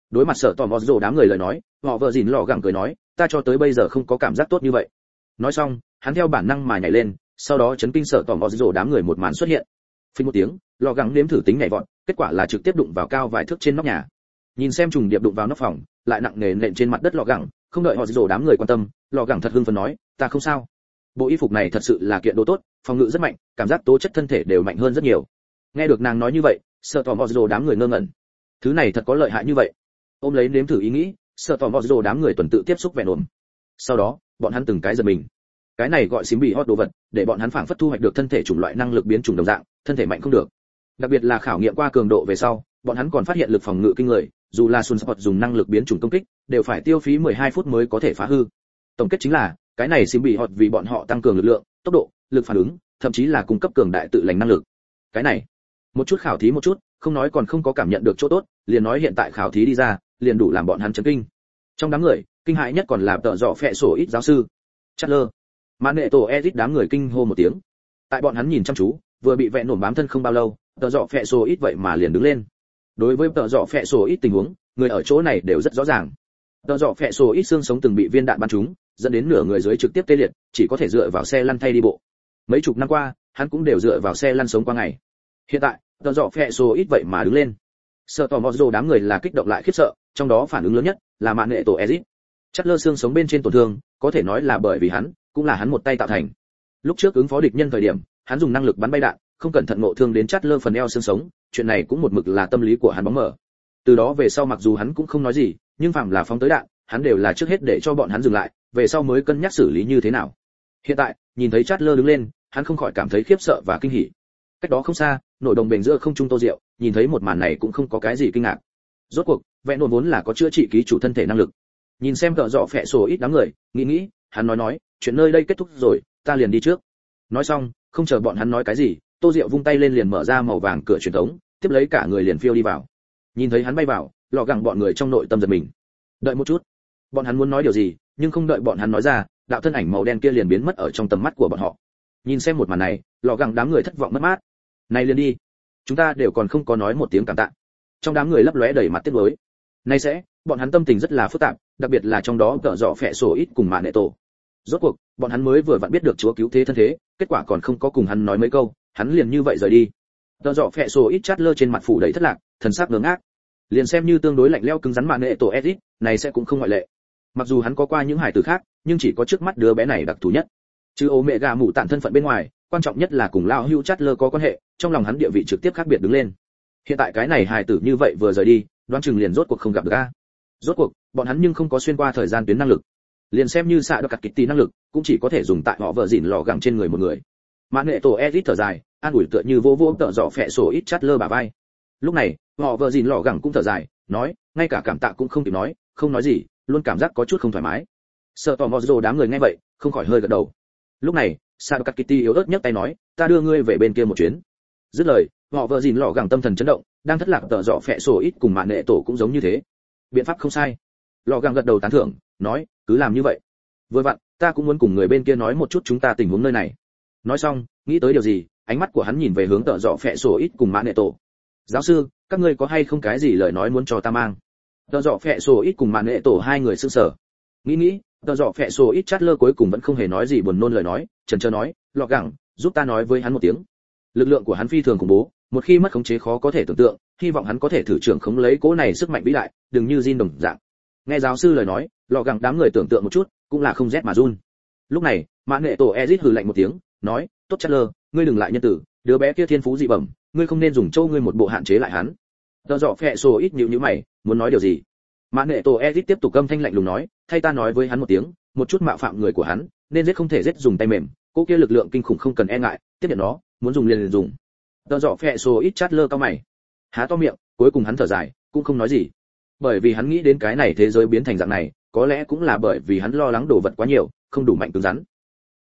Speaker 1: Đối mặt sợ tò mò rồ đám người lời nói, họ vợ dìn lò gẳng cười nói, ta cho tới bây giờ không có cảm giác tốt như vậy. Nói xong, hắn theo bản năng mà nhảy lên, sau đó chấn kinh sợ tò mò rồ đám người một màn xuất hiện. Phình một tiếng, lò gẳng nếm thử tính nhảy vọt, kết quả là trực tiếp đụng vào cao vài thước trên nóc nhà. Nhìn xem trùng điệp đụng vào nóc phòng, lại nặng nề nện trên mặt đất lò gẳng, không đợi họ rồ đám người quan tâm, lò gẳng thật hưng phấn nói, ta không sao. Bộ y phục này thật sự là kiện đồ tốt, phòng ngự rất mạnh, cảm giác tố chất thân thể đều mạnh hơn rất nhiều. Nghe được nàng nói như vậy, sợ tò mò rồ đám người ngơ ngẩn. Thứ này thật có lợi hại như vậy? Ôm lấy nếm thử ý nghĩ, sợ tò mò rồ đám người tuần tự tiếp xúc vẹn ổn. Sau đó, bọn hắn từng cái giật mình. Cái này gọi xím bị hot đồ vật, để bọn hắn phảng phất thu hoạch được thân thể chủng loại năng lực biến chủng đồng dạng, thân thể mạnh không được. Đặc biệt là khảo nghiệm qua cường độ về sau, bọn hắn còn phát hiện lực phòng ngự kinh người, dù là Sun Sport dùng năng lực biến chủng công kích, đều phải tiêu phí 12 phút mới có thể phá hư. Tổng kết chính là, cái này xím bị hot vì bọn họ tăng cường lực lượng, tốc độ, lực phản ứng, thậm chí là cung cấp cường đại tự lành năng lực. Cái này, một chút khảo thí một chút, không nói còn không có cảm nhận được chỗ tốt, liền nói hiện tại khảo thí đi ra, liền đủ làm bọn hắn chấn kinh. Trong đám người, kinh hãi nhất còn là tợ dọ phệ sổ ít giáo sư Chatler. Mạn nghệ tổ Edit đám người kinh hô một tiếng. Tại bọn hắn nhìn chăm chú, vừa bị vẹn nổm bám thân không bao lâu, tợ dọ phệ sổ ít vậy mà liền đứng lên. Đối với tợ dọ phệ sổ ít tình huống, người ở chỗ này đều rất rõ ràng. Tợ dọ phệ sổ ít xương sống từng bị viên đạn bắn trúng, dẫn đến nửa người dưới trực tiếp tê liệt, chỉ có thể dựa vào xe lăn thay đi bộ. Mấy chục năm qua, hắn cũng đều dựa vào xe lăn sống qua ngày. Hiện tại, tợ dọ phệ sổ ít vậy mà đứng lên. Sợ tò mò rồ đám người là kích động lại khiếp sợ, trong đó phản ứng lớn nhất là mạn nghệ tổ Edit. Chatler xương sống bên trên tổn thương, có thể nói là bởi vì hắn, cũng là hắn một tay tạo thành. Lúc trước ứng phó địch nhân thời điểm, hắn dùng năng lực bắn bay đạn, không cẩn thận ngộ thương đến Chatler phần eo xương sống, chuyện này cũng một mực là tâm lý của hắn bóng mờ. Từ đó về sau mặc dù hắn cũng không nói gì, nhưng phạm là phóng tới đạn, hắn đều là trước hết để cho bọn hắn dừng lại, về sau mới cân nhắc xử lý như thế nào. Hiện tại, nhìn thấy Chatler đứng lên, hắn không khỏi cảm thấy khiếp sợ và kinh hỉ. Cách đó không xa, nội đồng bền giữa không trung Tô Diệu, nhìn thấy một màn này cũng không có cái gì kinh ngạc. Rốt cuộc, vẹn nổn vốn là có chữa trị ký chủ thân thể năng lực. Nhìn xem tợ dọ phệ sổ ít đám người, nghĩ, hắn nói, chuyện nơi đây kết thúc rồi, ta liền đi trước. Nói xong, không chờ bọn hắn nói cái gì, Tô Diệu vung tay lên liền mở ra màu vàng cửa truyền thống, tiếp lấy cả người liền phiêu đi vào. Nhìn thấy hắn bay vào, lọ gẳng bọn người trong nội tâm giật mình. Đợi một chút, bọn hắn muốn nói điều gì, nhưng không đợi bọn hắn nói ra, đạo thân ảnh màu đen kia liền biến mất ở trong tầm mắt của bọn họ. Nhìn xem một màn này, lọ gẳng đám người thất vọng mất mát. Này liền đi, chúng ta đều còn không có nói một tiếng cảm tạ. Trong đám người lấp lóe đầy mặt tiếc nuối. Nay sẽ, bọn hắn tâm tình rất là phức tạp, đặc biệt là trong đó tợ dọ phệ sổ ít cùng mạn nệ tổ. Rốt cuộc, bọn hắn mới vừa vặn biết được chúa cứu thế thân thế, kết quả còn không có cùng hắn nói mấy câu, hắn liền như vậy rời đi. Tợ dọ phệ sổ ít Chatler trên mặt phủ đầy thất lạc, thần sắc ngớ ngác. Liền xem như tương đối lạnh lẽo cứng rắn mạn nệ tổ Edit, này sẽ cũng không ngoại lệ. Mặc dù hắn có qua những hải tử khác, nhưng chỉ có trước mắt đứa bé này đặc thù nhất. Chứ ô mẹ gà mụ tản thân phận bên ngoài, quan trọng nhất là cùng lão hữu Chatler có quan hệ, trong lòng hắn địa vị trực tiếp khác biệt đứng lên. Hiện tại cái này hài tử như vậy vừa rời đi, đoán chừng liền rốt cuộc không gặp được a. Rốt cuộc, bọn hắn nhưng không có xuyên qua thời gian tuyến năng lực. Liền xem như xạ được cắt kịch tí năng lực, cũng chỉ có thể dùng tại họ vợ dỉn lò gẳng trên người một người. Mạn nghệ tổ Edit thở dài, an ủi tựa như vô vô tợ dọ phệ sổ ít Chatler bả vai. Lúc này, họ vợ dỉn lò gẳng cũng thở dài, nói, ngay cả cảm tạ cũng không kịp nói, không nói gì, luôn cảm giác có chút không thoải mái. Sợ tò mò rồ đám người nghe vậy, không khỏi hơi gật đầu. Lúc này, Sadokat Kitty yếu ớt nhấc tay nói, ta đưa ngươi về bên kia một chuyến. Dứt lời, họ vợ dìn lọ gẳng tâm thần chấn động, đang thất lạc tợ dọ phệ sổ ít cùng mạn nệ tổ cũng giống như thế. Biện pháp không sai. Lọ gẳng gật đầu tán thưởng, nói, cứ làm như vậy. Vừa vặn, ta cũng muốn cùng người bên kia nói một chút chúng ta tình huống nơi này. Nói xong, nghĩ tới điều gì, ánh mắt của hắn nhìn về hướng tợ dọ phệ sổ ít cùng mạn nệ tổ. Giáo sư, các ngươi có hay không cái gì lời nói muốn cho ta mang? Tợ dọ phệ sổ ít cùng mạn nệ tổ hai người sững sờ. Nghĩ, tợ dọ phệ sổ ít Chatler cuối cùng vẫn không hề nói gì buồn nôn lời nói, chần chờ nói, lọ gẳng, giúp ta nói với hắn một tiếng. Lực lượng của hắn phi thường khủng bố, một khi mất khống chế khó có thể tưởng tượng, hy vọng hắn có thể thử trưởng khống lấy cỗ này sức mạnh vĩ đại, đừng như Jin đồng dạng. Nghe giáo sư lời nói, lọ gẳng đám người tưởng tượng một chút, cũng là không rét mà run. Lúc này, mạn nghệ tổ Ezit hừ lạnh một tiếng, nói, tốt Chatler, ngươi đừng lại nhân tử, đứa bé kia thiên phú dị bẩm, ngươi không nên dùng châu ngươi một bộ hạn chế lại hắn. Tợ dọ phệ sổ ít nhíu mày, muốn nói điều gì? Mạn nghệ tổ Ezit tiếp tục âm thanh lạnh lùng nói, thay ta nói với hắn một tiếng, một chút mạo phạm người của hắn, nên giết không thể giết dùng tay mềm, cô kia lực lượng kinh khủng không cần e ngại, tiếp nhận nó, muốn dùng liền dùng. Tợ dọ phệ sổ ít Chatler cao mày, há to miệng, cuối cùng hắn thở dài, cũng không nói gì. Bởi vì hắn nghĩ đến cái này thế giới biến thành dạng này, có lẽ cũng là bởi vì hắn lo lắng đồ vật quá nhiều, không đủ mạnh cứng rắn.